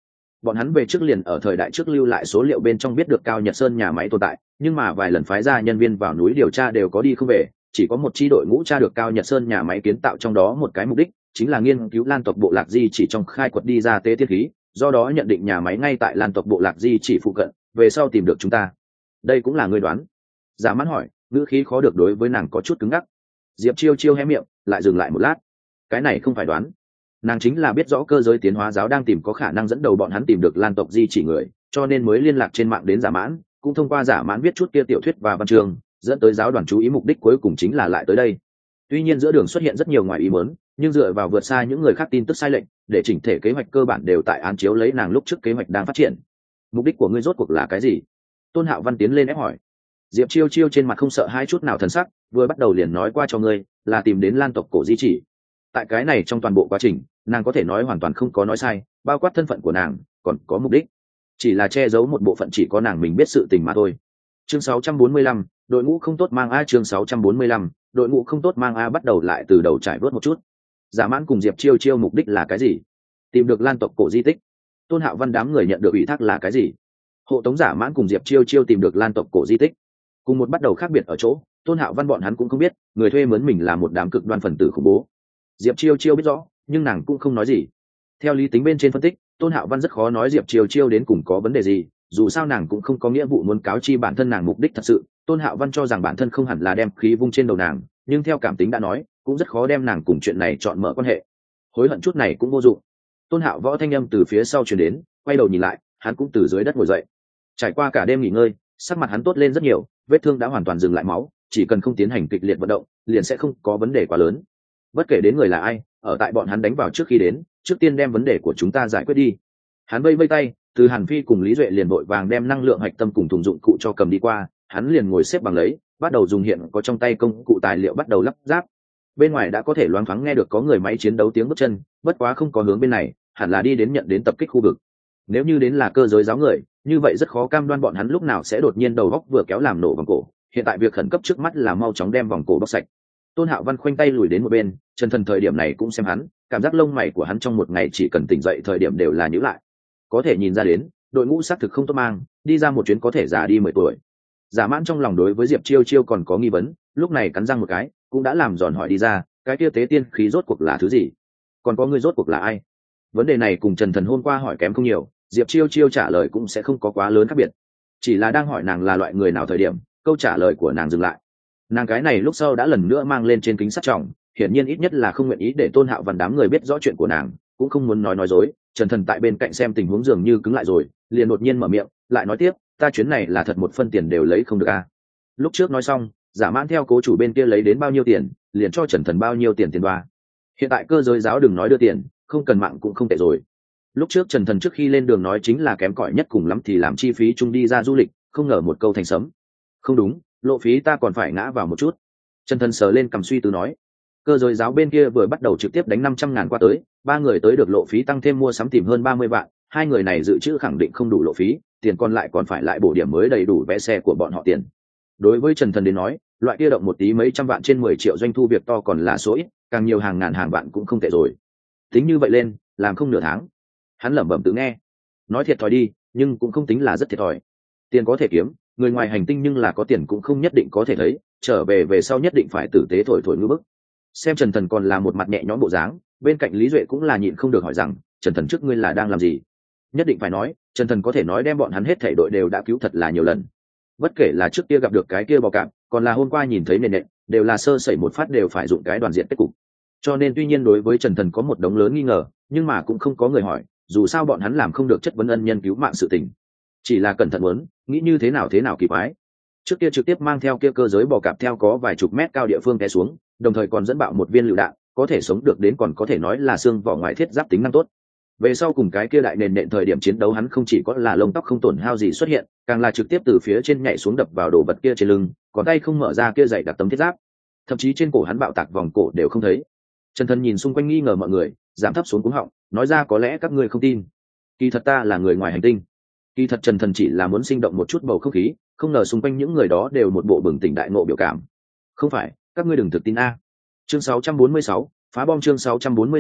bọn hắn về trước liền ở thời đại trước lưu lại số liệu bên trong biết được Cao Nhật Sơn nhà máy tồn tại, nhưng mà vài lần phái ra nhân viên vào núi điều tra đều có đi không về, chỉ có một chi đội ngũ tra được Cao Nhật Sơn nhà máy kiến tạo, trong đó một cái mục đích chính là nghiên cứu Lan tộc bộ lạc di chỉ trong khai quật đi ra tế tiên khí, do đó nhận định nhà máy ngay tại Lan tộc bộ lạc di chỉ phụ cận, về sau tìm được chúng ta. Đây cũng là ngươi đoán? Giả Mãn hỏi, ngữ khí khó được đối với nàng có chút cứng ngắc. Diệp Chiêu Chiêu hé miệng, lại dừng lại một lát. Cái này không phải đoán, nàng chính là biết rõ cơ giới tiến hóa giáo đang tìm có khả năng dẫn đầu bọn hắn tìm được Lan tộc di chỉ người, cho nên mới liên lạc trên mạng đến Giả Mãn, cũng thông qua Giả Mãn viết chút kia tiểu thuyết và văn chương, dẫn tới giáo đoàn chú ý, mục đích cuối cùng chính là lại tới đây. Tuy nhiên giữa đường xuất hiện rất nhiều ngoài ý muốn, nhưng dựa vào vượt xa những người khác tin tức sai lệch, để chỉnh thể kế hoạch cơ bản đều tại án chiếu lấy nàng lúc trước kế hoạch đang phát triển. Mục đích của ngươi rốt cuộc là cái gì? Tôn Hạo Văn tiến lên ép hỏi. Diệp Chiêu Chiêu trên mặt không sợ hai chút nào thần sắc, vừa bắt đầu liền nói qua cho ngươi, là tìm đến Lan tộc cổ di chỉ. Tại cái này trong toàn bộ quá trình, nàng có thể nói hoàn toàn không có nói sai, bao quát thân phận của nàng, còn có mục đích, chỉ là che giấu một bộ phận chỉ có nàng mình biết sự tình mà thôi. Chương sáu trăm bốn mươi lăm, đội ngũ không tốt mang a. Chương sáu trăm bốn mươi lăm, đội ngũ không tốt mang a. Bắt đầu lại từ đầu trải vớt một chút. Giả Mãn cùng Diệp Chiêu Chiêu mục đích là cái gì? Tìm được Lan tộc cổ di tích. Tôn Hạo Văn đám người nhận được ủy thác là cái gì? Hộ tống Giả Mãn cùng Diệp Chiêu Chiêu tìm được Lan tộc cổ di tích. Cùng một bắt đầu khác biệt ở chỗ, Tôn Hạo Văn bọn hắn cũng không biết, người thuê mướn mình là một đám cực đoan phần tử khủng bố. Diệp Chiêu Chiêu biết rõ, nhưng nàng cũng không nói gì. Theo lý tính bên trên phân tích, Tôn Hạo Văn rất khó nói Diệp Chiêu Chiêu đến cùng có vấn đề gì, dù sao nàng cũng không có nghĩa vụ muốn cáo chi bản thân nàng mục đích thật sự. Tôn Hạo Văn cho rằng bản thân không hẳn là đem khí vung trên đầu nàng, nhưng theo cảm tính đã nói, cũng rất khó đem nàng cùng chuyện này chọn mở quan hệ. Hối hận chút này cũng vô dụng. Tôn Hạo Võ thanh âm từ phía sau truyền đến, quay đầu nhìn lại, hắn cũng từ dưới đất ngồi dậy. Trải qua cả đêm nghỉ ngơi, sắc mặt hắn tốt lên rất nhiều, vết thương đã hoàn toàn dừng lại máu, chỉ cần không tiến hành kịch liệt vận động, liền sẽ không có vấn đề quá lớn. Bất kể đến người là ai, ở tại bọn hắn đánh vào trước khi đến, trước tiên đem vấn đề của chúng ta giải quyết đi. Hắn vây vây tay, từ Hàn Phi cùng Lý Duệ liền vội vàng đem năng lượng hạch tâm cùng thùng dụng cụ cho cầm đi qua, hắn liền ngồi xếp bằng lấy, bắt đầu dùng hiện có trong tay công cụ tài liệu bắt đầu lắp ráp. Bên ngoài đã có thể loáng thoáng nghe được có người máy chiến đấu tiếng bước chân, bất quá không có hướng bên này, hẳn là đi đến nhận đến tập kích khu vực. Nếu như đến là cơ giới giáo người, như vậy rất khó cam đoan bọn hắn lúc nào sẽ đột nhiên đầu góc vừa kéo làm nổ vòng cổ. Hiện tại việc khẩn cấp trước mắt là mau chóng đem vòng cổ bóc sạch. Tôn Hạo Văn khoanh tay lùi đến một bên, Trần Thần thời điểm này cũng xem hắn, cảm giác lông mày của hắn trong một ngày chỉ cần tỉnh dậy thời điểm đều là nhíu lại. Có thể nhìn ra đến, đội ngũ xác thực không tốt mang, đi ra một chuyến có thể già đi mười tuổi. Giả Mãn trong lòng đối với Diệp Chiêu Chiêu còn có nghi vấn, lúc này cắn răng một cái, cũng đã làm giòn hỏi đi ra, cái kia tế tiên khí rốt cuộc là thứ gì? Còn có người rốt cuộc là ai? Vấn đề này cùng Trần Thần hôm qua hỏi kém không nhiều, Diệp Chiêu Chiêu trả lời cũng sẽ không có quá lớn khác biệt. Chỉ là đang hỏi nàng là loại người nào thời điểm, câu trả lời của nàng dừng lại. Nàng cái này lúc sau đã lần nữa mang lên trên kính sắt trọng, hiển nhiên ít nhất là không nguyện ý để Tôn Hạo Văn đám người biết rõ chuyện của nàng, cũng không muốn nói nói dối. Trần Thần tại bên cạnh xem tình huống dường như cứng lại rồi, liền đột nhiên mở miệng, lại nói tiếp, ta chuyến này là thật một phân tiền đều lấy không được a. Lúc trước nói xong, Giả Mãn theo cố chủ bên kia lấy đến bao nhiêu tiền, liền cho Trần Thần bao nhiêu tiền tiền đoa. Hiện tại cơ giới giáo đừng nói đưa tiền, không cần mạng cũng không tệ rồi. Lúc trước Trần Thần trước khi lên đường nói chính là kém cỏi nhất cùng lắm thì làm chi phí chung đi ra du lịch, không ngờ một câu thành sấm. Không đúng, lộ phí ta còn phải ngã vào một chút. Trần Thần sờ lên cầm suy tư nói, cơ giới giáo bên kia vừa bắt đầu trực tiếp đánh năm trăm ngàn qua tới, ba người tới được lộ phí tăng thêm mua sắm tìm hơn ba mươi vạn, hai người này dự trữ khẳng định không đủ lộ phí, tiền còn lại còn phải lại bổ điểm mới đầy đủ vé xe của bọn họ tiền. Đối với Trần Thần đến nói, loại kia động một tí mấy trăm vạn trên mười triệu doanh thu việc to còn là số ít, càng nhiều hàng ngàn hàng vạn cũng không tệ rồi. Tính như vậy lên, làm không nửa tháng. Hắn lẩm bẩm tự nghe, nói thiệt thòi đi, nhưng cũng không tính là rất thiệt thòi. Tiền có thể kiếm, người ngoài hành tinh nhưng là có tiền cũng không nhất định có thể thấy, trở về về sau nhất định phải tử tế thổi thổi ngư bức. Xem Trần Thần còn là một mặt nhẹ nhõm bộ dáng, bên cạnh Lý Duệ cũng là nhịn không được hỏi rằng, Trần Thần trước ngươi là đang làm gì? Nhất định phải nói, Trần Thần có thể nói đem bọn hắn hết thảy đội đều đã cứu thật là nhiều lần. Bất kể là trước kia gặp được cái kia bò cạp, còn là hôm qua nhìn thấy nền nện, đều là sơ sẩy một phát đều phải dụng cái đoàn diện kết cục. Cho nên tuy nhiên đối với Trần Thần có một đống lớn nghi ngờ, nhưng mà cũng không có người hỏi, dù sao bọn hắn làm không được chất vấn ân nhân cứu mạng sự tình. Chỉ là cẩn thận muốn, nghĩ như thế nào thế nào kỳ quái. Trước kia trực tiếp mang theo kia cơ giới bò cạp theo có vài chục mét cao địa phương té xuống, đồng thời còn dẫn bạo một viên lựu đạn, có thể sống được đến còn có thể nói là xương vỏ ngoài thiết giáp tính năng tốt. Về sau cùng cái kia đại nền nện thời điểm chiến đấu hắn không chỉ có là lông tóc không tổn hao gì xuất hiện, càng là trực tiếp từ phía trên nhảy xuống đập vào đồ vật kia trên lưng, còn tay không mở ra kia dày đặc tấm thiết giáp, thậm chí trên cổ hắn bạo tạc vòng cổ đều không thấy. Trần Thần nhìn xung quanh nghi ngờ mọi người, giảm thấp xuống cuống họng, nói ra có lẽ các ngươi không tin, kỳ thật ta là người ngoài hành tinh. Kỳ thật Trần Thần chỉ là muốn sinh động một chút bầu không khí, không ngờ xung quanh những người đó đều một bộ bừng tỉnh đại ngộ biểu cảm. Không phải, các ngươi đừng thực tin a. Chương sáu trăm bốn mươi sáu, phá bom. Chương sáu trăm bốn mươi sáu,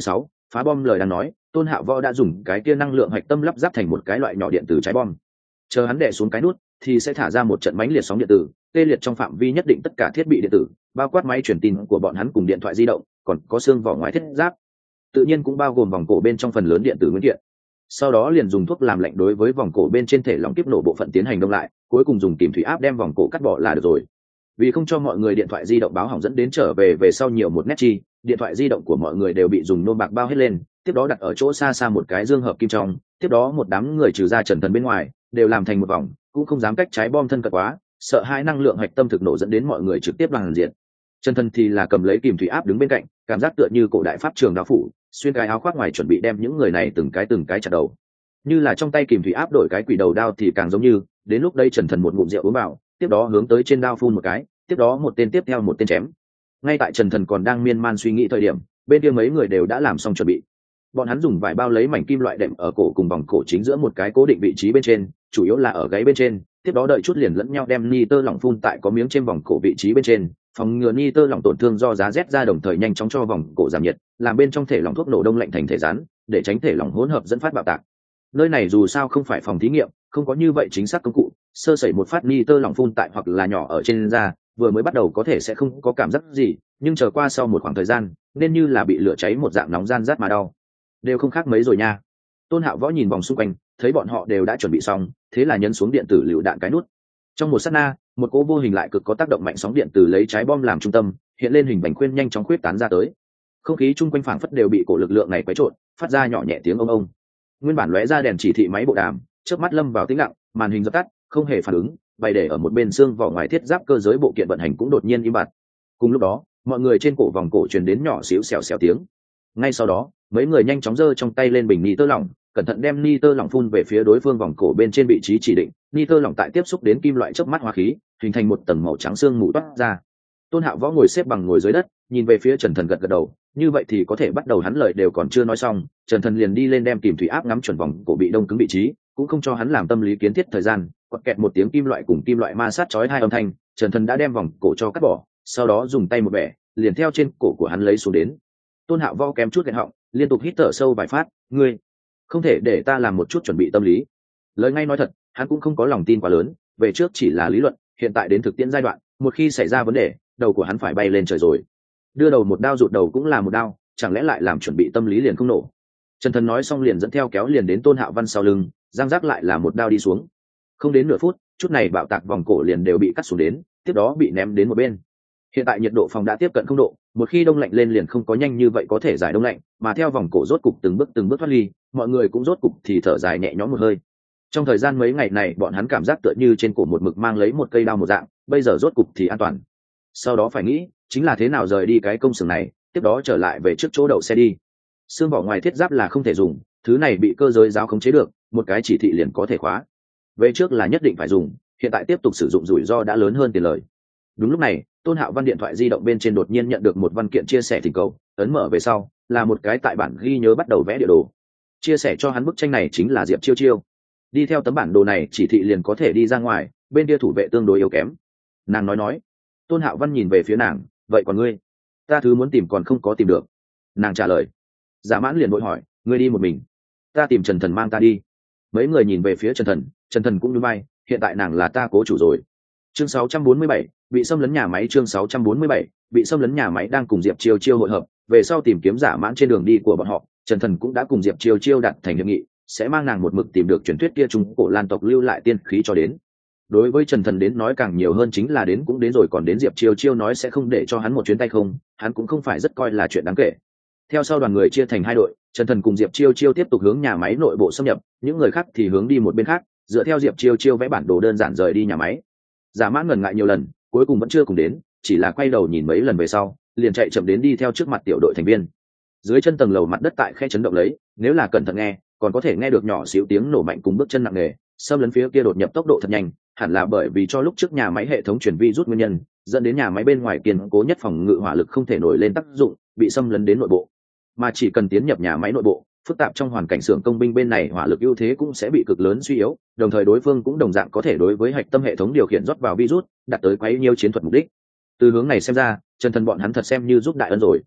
phá bom lời đang nói, Tôn Hạo Võ đã dùng cái kia năng lượng hạch tâm lắp ráp thành một cái loại nhỏ điện tử trái bom. Chờ hắn đè xuống cái nút thì sẽ thả ra một trận mãnh liệt sóng điện tử, tê liệt trong phạm vi nhất định tất cả thiết bị điện tử, bao quát máy truyền tin của bọn hắn cùng điện thoại di động, còn có xương vỏ ngoài thiết giáp, tự nhiên cũng bao gồm vòng cổ bên trong phần lớn điện tử nguyên kiện. Sau đó liền dùng thuốc làm lạnh đối với vòng cổ bên trên thể lỏng kiếp nổ bộ phận tiến hành đông lại, cuối cùng dùng kìm thủy áp đem vòng cổ cắt bỏ là được rồi. Vì không cho mọi người điện thoại di động báo hỏng dẫn đến trở về về sau nhiều một nét chi, điện thoại di động của mọi người đều bị dùng nôm bạc bao hết lên, tiếp đó đặt ở chỗ xa xa một cái dương hợp kim trong, tiếp đó một đám người trừ ra Trần Thần bên ngoài đều làm thành một vòng, cũng không dám cách trái bom thân cận quá, sợ hai năng lượng hạch tâm thực nổ dẫn đến mọi người trực tiếp bằng diện. Trần Thần thì là cầm lấy kìm thủy áp đứng bên cạnh, cảm giác tựa như cổ đại pháp trường đao phủ, xuyên cái áo khoác ngoài chuẩn bị đem những người này từng cái từng cái chặt đầu. Như là trong tay kìm thủy áp đổi cái quỷ đầu đao thì càng giống như, đến lúc đây Trần Thần một ngụm rượu uống vào, tiếp đó hướng tới trên đao phun một cái, tiếp đó một tên tiếp theo một tên chém. Ngay tại Trần Thần còn đang miên man suy nghĩ thời điểm, bên kia mấy người đều đã làm xong chuẩn bị. Bọn hắn dùng vải bao lấy mảnh kim loại đệm ở cổ cùng vòng cổ chính giữa một cái cố định vị trí bên trên, chủ yếu là ở gáy bên trên, tiếp đó đợi chút liền lẫn nhau đem nitơ lỏng phun tại có miếng trên vòng cổ vị trí bên trên, phòng ngừa nitơ lỏng tổn thương do giá rét ra, đồng thời nhanh chóng cho vòng cổ giảm nhiệt, làm bên trong thể lỏng thuốc nổ đông lạnh thành thể rắn, để tránh thể lỏng hỗn hợp dẫn phát bạo tạc. Nơi này dù sao không phải phòng thí nghiệm, không có như vậy chính xác công cụ, sơ sẩy một phát nitơ lỏng phun tại hoặc là nhỏ ở trên da, vừa mới bắt đầu có thể sẽ không có cảm giác gì, nhưng chờ qua sau một khoảng thời gian nên như là bị lửa cháy một dạng nóng gian rát mà đau, đều không khác mấy rồi nha. Tôn Hạo Võ nhìn vòng xung quanh, thấy bọn họ đều đã chuẩn bị xong, thế là nhấn xuống điện tử lựu đạn cái nút. Trong một sát na, một cỗ vô hình lại cực có tác động mạnh sóng điện từ lấy trái bom làm trung tâm, hiện lên hình vành khuyên nhanh chóng khuyết tán ra tới. Không khí chung quanh phảng phất đều bị cổ lực lượng này quấy trộn, phát ra nhỏ nhẹ tiếng ông ông. Nguyên bản lóe ra đèn chỉ thị máy bộ đàm, chớp mắt lâm vào tĩnh lặng, màn hình dập tắt, không hề phản ứng, bày để ở một bên xương vỏ ngoài thiết giáp cơ giới bộ kiện vận hành cũng đột nhiên im bặt. Cùng lúc đó, mọi người trên cổ vòng cổ truyền đến nhỏ xíu xèo xèo tiếng. Ngay sau đó, mấy người nhanh chóng giơ trong tay lên bình nitơ lỏng, cẩn thận đem nitơ lỏng phun về phía đối phương vòng cổ bên trên vị trí chỉ định. Nitơ lỏng tại tiếp xúc đến kim loại chớp mắt hóa khí, hình thành một tầng màu trắng xương mù toát ra. Tôn Hạo Võ ngồi xếp bằng ngồi dưới đất, nhìn về phía Trần Thần gật gật đầu, như vậy thì có thể bắt đầu. Hắn lời đều còn chưa nói xong, Trần Thần liền đi lên đem kìm thủy áp ngắm chuẩn vòng cổ bị đông cứng vị trí, cũng không cho hắn làm tâm lý kiến thiết thời gian, quạt kẹt một tiếng kim loại cùng kim loại ma sát chói hai âm thanh, Trần Thần đã đem vòng cổ cho cắt bỏ, sau đó dùng tay một bẻ, liền theo trên cổ của hắn lấy xuống đến. Tôn Hạo Võ kém chút nghẹn họng, liên tục hít thở sâu vài phát, ngươi không thể để ta làm một chút chuẩn bị tâm lý. Lời ngay nói thật, hắn cũng không có lòng tin quá lớn, về trước chỉ là lý luận, hiện tại đến thực tiễn giai đoạn, một khi xảy ra vấn đề, đầu của hắn phải bay lên trời rồi. Đưa đầu một đao rụt đầu cũng là một đao, chẳng lẽ lại làm chuẩn bị tâm lý liền không nổ. Trần Thần nói xong liền dẫn theo kéo liền đến Tôn Hạo Văn sau lưng, giang giác lại là một đao đi xuống. Không đến nửa phút, chút này bạo tạc vòng cổ liền đều bị cắt xuống đến, tiếp đó bị ném đến một bên. Hiện tại nhiệt độ phòng đã tiếp cận không độ, một khi đông lạnh lên liền không có nhanh như vậy có thể giải đông lạnh, mà theo vòng cổ rốt cục từng bước từng bước thoát ly, mọi người cũng rốt cục thì thở dài nhẹ nhõm một hơi. Trong thời gian mấy ngày này bọn hắn cảm giác tựa như trên cổ một mực mang lấy một cây đao một dạng, bây giờ rốt cục thì an toàn. Sau đó phải nghĩ chính là thế nào rời đi cái công xưởng này, tiếp đó trở lại về trước chỗ đậu xe đi. Xương vỏ ngoài thiết giáp là không thể dùng, thứ này bị cơ giới giáo khống chế được, một cái chỉ thị liền có thể khóa. Về trước là nhất định phải dùng, hiện tại tiếp tục sử dụng rủi ro đã lớn hơn tiền lời. Đúng lúc này, Tôn Hạo Văn điện thoại di động bên trên đột nhiên nhận được một văn kiện chia sẻ thỉnh cầu, ấn mở về sau là một cái tại bản ghi nhớ bắt đầu vẽ địa đồ. Chia sẻ cho hắn bức tranh này chính là Diệp Chiêu Chiêu. Đi theo tấm bản đồ này chỉ thị liền có thể đi ra ngoài, bên kia thủ vệ tương đối yếu kém. Nàng nói nói. Tôn Hạo Văn nhìn về phía nàng, vậy còn ngươi? Ta thứ muốn tìm còn không có tìm được. Nàng trả lời. Giả Mãn liền vội hỏi, ngươi đi một mình? Ta tìm Trần Thần mang ta đi. Mấy người nhìn về phía Trần Thần, Trần Thần cũng nhún vai, hiện tại nàng là ta cố chủ rồi. Chương sáu trăm bốn mươi bảy, bị xâm lấn nhà máy. Chương sáu trăm bốn mươi bảy, bị xâm lấn nhà máy đang cùng Diệp Chiêu Chiêu hội hợp, về sau tìm kiếm Giả Mãn trên đường đi của bọn họ, Trần Thần cũng đã cùng Diệp Chiêu Chiêu đặt thành hiệp nghị, sẽ mang nàng một mực tìm được truyền thuyết kia trung cổ Lan tộc lưu lại tiên khí cho đến. Đối với Trần Thần đến nói càng nhiều hơn chính là đến cũng đến rồi, còn đến Diệp Chiêu Chiêu nói sẽ không để cho hắn một chuyến tay không, hắn cũng không phải rất coi là chuyện đáng kể. Theo sau đoàn người chia thành hai đội, Trần Thần cùng Diệp Chiêu Chiêu tiếp tục hướng nhà máy nội bộ xâm nhập, những người khác thì hướng đi một bên khác, dựa theo Diệp Chiêu Chiêu vẽ bản đồ đơn giản rời đi nhà máy. Giả Mãn ngần ngại nhiều lần, cuối cùng vẫn chưa cùng đến, chỉ là quay đầu nhìn mấy lần về sau, liền chạy chậm đến đi theo trước mặt tiểu đội thành viên. Dưới chân tầng lầu mặt đất tại khe chấn động lấy, nếu là cẩn thận nghe, còn có thể nghe được nhỏ xíu tiếng nổ mạnh cùng bước chân nặng nề, xâm lấn phía kia đột nhập tốc độ thật nhanh, hẳn là bởi vì cho lúc trước nhà máy hệ thống truyền vi rút nguyên nhân, dẫn đến nhà máy bên ngoài kiên cố nhất phòng ngự hỏa lực không thể nổi lên tác dụng, bị xâm lấn đến nội bộ. Mà chỉ cần tiến nhập nhà máy nội bộ, phức tạp trong hoàn cảnh xưởng công binh bên này hỏa lực ưu thế cũng sẽ bị cực lớn suy yếu, đồng thời đối phương cũng đồng dạng có thể đối với hạch tâm hệ thống điều khiển rót vào virus, đạt tới quấy nhiêu chiến thuật mục đích. Từ hướng này xem ra, Trần Thần bọn hắn thật xem như giúp đại ân rồi.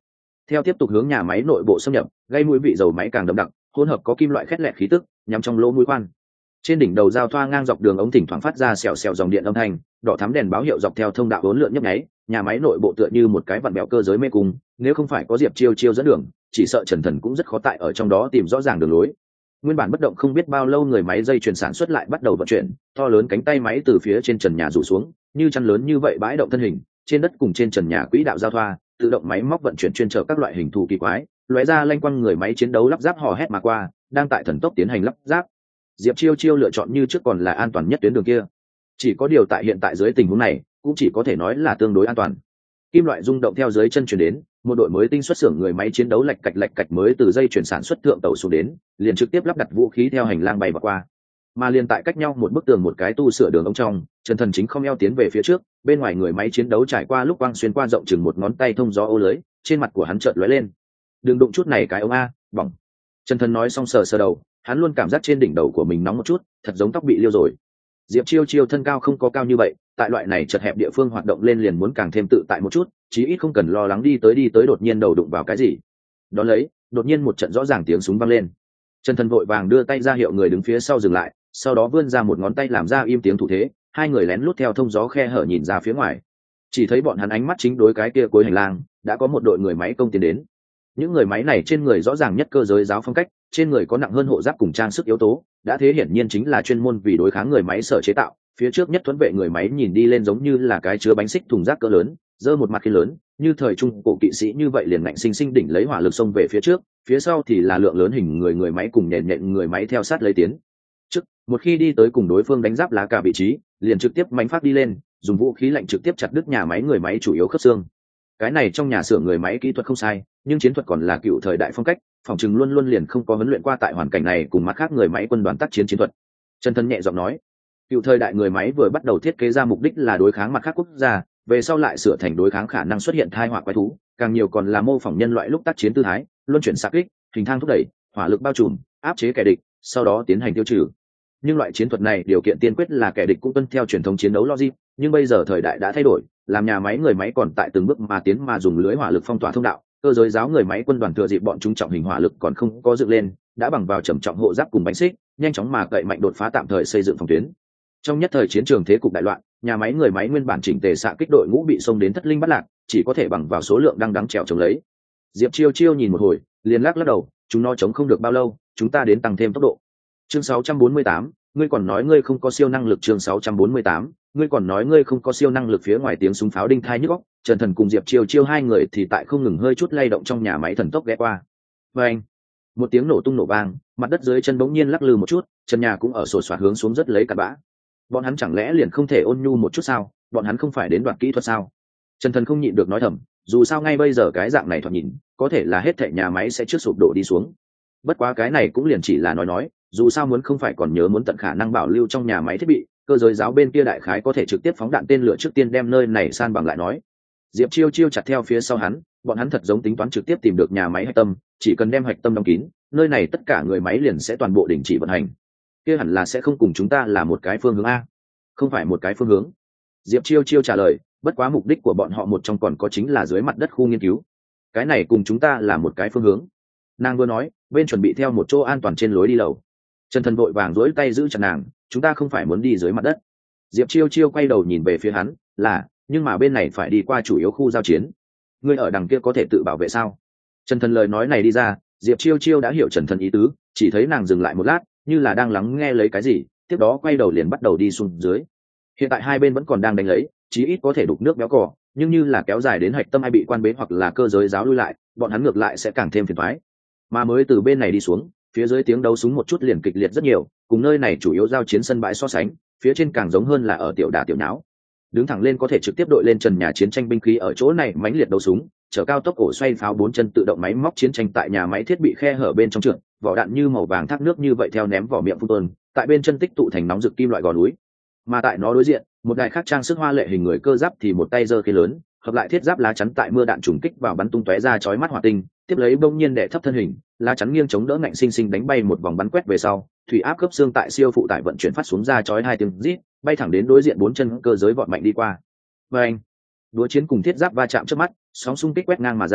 Theo tiếp tục hướng nhà máy nội bộ xâm nhập, gây mũi vị dầu máy càng đậm đặc, hỗn hợp có kim loại khét lẹt khí tức, nhắm trong lỗ mũi khoan. Trên đỉnh đầu giao thoa ngang dọc đường ống thỉnh thoảng phát ra xèo xèo dòng điện âm thanh, đỏ thắm đèn báo hiệu dọc theo thông đạo uốn lượn nhấp nháy, nhà máy nội bộ tựa như một cái vặn béo cơ giới mê cung, nếu không phải có Diệp Chiêu Chiêu dẫn đường, chỉ sợ Trần Thần cũng rất khó tại ở trong đó tìm rõ ràng đường lối. Nguyên bản bất động không biết bao lâu, người máy dây chuyền sản xuất lại bắt đầu vận chuyển, to lớn cánh tay máy từ phía trên trần nhà rủ xuống, như chăn lớn như vậy bãi động thân hình, trên đất cùng trên trần nhà quỹ đạo giao thoa, tự động máy móc vận chuyển chuyên trở các loại hình thù kỳ quái, lóe ra lanh quang người máy chiến đấu lắp ráp hò hét mà qua, đang tại thần tốc tiến hành lắp ráp. Diệp Chiêu Chiêu lựa chọn như trước còn là an toàn nhất tuyến đường kia. Chỉ có điều tại hiện tại dưới tình huống này, cũng chỉ có thể nói là tương đối an toàn. Kim loại rung động theo dưới chân chuyển đến, một đội mới tinh xuất xưởng người máy chiến đấu lạch cạch lạch cạch mới từ dây chuyển sản xuất thượng tàu xuống đến, liền trực tiếp lắp đặt vũ khí theo hành lang bay vào qua. Mà liền tại cách nhau một bức tường một cái tu sửa đường ống trong, Trần Thần chính không eo tiến về phía trước, bên ngoài người máy chiến đấu trải qua lúc quang xuyên qua rộng chừng một ngón tay thông gió ô lưới, trên mặt của hắn chợt lóe lên. Đừng đụng chút này cái ông a, bỏng. Trần Thần nói xong sờ sờ đầu, hắn luôn cảm giác trên đỉnh đầu của mình nóng một chút, thật giống tóc bị liêu rồi. Diệp Chiêu Chiêu thân cao không có cao như vậy, tại loại này chật hẹp địa phương hoạt động lên liền muốn càng thêm tự tại một chút, chí ít không cần lo lắng đi tới đi tới đột nhiên đầu đụng vào cái gì. Đó lấy, đột nhiên một trận rõ ràng tiếng súng vang lên. Trần Thần vội vàng đưa tay ra hiệu người đứng phía sau dừng lại, sau đó vươn ra một ngón tay làm ra im tiếng thủ thế, hai người lén lút theo thông gió khe hở nhìn ra phía ngoài. Chỉ thấy bọn hắn ánh mắt chính đối cái kia cuối hành lang, đã có một đội người máy công tiến đến. Những người máy này trên người rõ ràng nhất cơ giới giáo phong cách, trên người có nặng hơn hộ giáp cùng trang sức yếu tố, đã thế hiển nhiên chính là chuyên môn vì đối kháng người máy sở chế tạo. Phía trước nhất thuẫn vệ người máy nhìn đi lên giống như là cái chứa bánh xích thùng rác cỡ lớn, giơ một mặt khi lớn, như thời trung cổ kỵ sĩ như vậy liền ngạnh sinh sinh đỉnh lấy hỏa lực xông về phía trước, phía sau thì là lượng lớn hình người người máy cùng nền nện người máy theo sát lấy tiến. Trước, một khi đi tới cùng đối phương đánh giáp lá cả vị trí, liền trực tiếp mánh phát đi lên, dùng vũ khí lạnh trực tiếp chặt đứt nhà máy người máy chủ yếu khớp xương. Cái này trong nhà xưởng người máy kỹ thuật không sai, nhưng chiến thuật còn là cựu thời đại phong cách, phòng chừng luôn luôn liền không có huấn luyện qua tại hoàn cảnh này cùng mặt khác người máy quân đoàn tác chiến chiến thuật. Trần Thần nhẹ giọng nói, cựu thời đại người máy vừa bắt đầu thiết kế ra mục đích là đối kháng mặt khác quốc gia, về sau lại sửa thành đối kháng khả năng xuất hiện thai họa quái thú, càng nhiều còn là mô phỏng nhân loại lúc tác chiến tư thái, luân chuyển xạ kích, hình thang thúc đẩy, hỏa lực bao trùm, áp chế kẻ địch, sau đó tiến hành tiêu trừ. Nhưng loại chiến thuật này điều kiện tiên quyết là kẻ địch cũng tuân theo truyền thống chiến đấu logic, nhưng bây giờ thời đại đã thay đổi, làm nhà máy người máy còn tại từng bước mà tiến mà dùng lưới hỏa lực phong tỏa thông đạo, cơ giới giáo người máy quân đoàn thừa dịp bọn chúng trọng hình hỏa lực còn không có dựng lên, đã bằng vào trầm trọng hộ giáp cùng bánh xích, nhanh chóng mà cậy mạnh đột phá tạm thời xây dựng phòng tuyến. Trong nhất thời chiến trường thế cục đại loạn, nhà máy người máy nguyên bản chỉnh tề xạ kích đội ngũ bị xông đến thất linh bắt lạc, chỉ có thể bằng vào số lượng đang đắng trèo chống lấy. Diệp Chiêu Chiêu nhìn một hồi, liền lắc lắc đầu, chúng nó chống không được bao lâu, chúng ta đến tăng thêm tốc độ. Chương sáu trăm bốn mươi tám, ngươi còn nói ngươi không có siêu năng lực. Chương sáu trăm bốn mươi tám, ngươi còn nói ngươi không có siêu năng lực. Phía ngoài tiếng súng pháo đinh thai nhức óc, Trần Thần cùng Diệp Chiêu Chiêu hai người thì tại không ngừng hơi chút lay động trong nhà máy thần tốc ghé qua. Vang, một tiếng nổ tung nổ vang, mặt đất dưới chân bỗng nhiên lắc lư một chút, trần nhà cũng ở sổ soạt hướng xuống rất lấy cặn bã. Bọn hắn chẳng lẽ liền không thể ôn nhu một chút sao? Bọn hắn không phải đến đoạt kỹ thuật sao? Trần Thần không nhịn được nói thầm, dù sao ngay bây giờ cái dạng này thoạt nhìn, có thể là hết thảy nhà máy sẽ trước sụp đổ đi xuống. Bất quá cái này cũng liền chỉ là nói nói, dù sao muốn không phải còn nhớ muốn tận khả năng bảo lưu trong nhà máy thiết bị, cơ giới giáo bên kia đại khái có thể trực tiếp phóng đạn tên lửa trước tiên đem nơi này san bằng lại nói. Diệp Chiêu Chiêu chặt theo phía sau hắn, bọn hắn thật giống tính toán trực tiếp tìm được nhà máy hạch tâm, chỉ cần đem hạch tâm đóng kín, nơi này tất cả người máy liền sẽ toàn bộ đình chỉ vận hành. Kia hẳn là sẽ không cùng chúng ta là một cái phương hướng a. Không phải một cái phương hướng. Diệp Chiêu Chiêu trả lời, bất quá mục đích của bọn họ một trong còn có chính là dưới mặt đất khu nghiên cứu. Cái này cùng chúng ta là một cái phương hướng. Nàng vừa nói, bên chuẩn bị theo một chỗ an toàn trên lối đi lầu. Trần Thần vội vàng duỗi tay giữ chặt nàng, chúng ta không phải muốn đi dưới mặt đất. Diệp Chiêu Chiêu quay đầu nhìn về phía hắn, là, nhưng mà bên này phải đi qua chủ yếu khu giao chiến. Ngươi ở đằng kia có thể tự bảo vệ sao? Trần Thần lời nói này đi ra, Diệp Chiêu Chiêu đã hiểu Trần Thần ý tứ, chỉ thấy nàng dừng lại một lát, như là đang lắng nghe lấy cái gì, tiếp đó quay đầu liền bắt đầu đi xuống dưới. Hiện tại hai bên vẫn còn đang đánh lấy, chí ít có thể đục nước béo cò, nhưng như là kéo dài đến hạch tâm hay bị quan bế hoặc là cơ giới giáo lui lại, bọn hắn ngược lại sẽ càng thêm phiền toái. Mà mới từ bên này đi xuống, phía dưới tiếng đấu súng một chút liền kịch liệt rất nhiều, cùng nơi này chủ yếu giao chiến sân bãi so sánh, phía trên càng giống hơn là ở tiểu đà tiểu nháo. Đứng thẳng lên có thể trực tiếp đội lên trần nhà chiến tranh binh khí ở chỗ này mãnh liệt đấu súng, chở cao tốc ổ xoay pháo bốn chân tự động máy móc chiến tranh tại nhà máy thiết bị khe hở bên trong trượt, vỏ đạn như màu vàng thác nước như vậy theo ném vỏ miệng phun tuôn, tại bên chân tích tụ thành nóng rực kim loại gò núi. Mà tại nó đối diện, một đài khác trang sức hoa lệ hình người cơ giáp thì một tay giơ cây lớn, hợp lại thiết giáp lá chắn tại mưa đạn trùng kích vào bắn tung tóe ra chói mắt hỏa tinh, tiếp lấy bỗng nhiên đè thấp thân hình, lá chắn nghiêng chống đỡ ngạnh sinh sinh đánh bay một vòng bắn quét về sau, thủy áp cấp xương tại siêu phụ tải vận chuyển phát xuống ra chói hai tiếng rít, bay thẳng đến đối diện bốn chân cơ giới vọt mạnh đi qua. Và anh, đũa chiến cùng thiết giáp va chạm trước mắt, sóng xung kích quét ngang mà ra,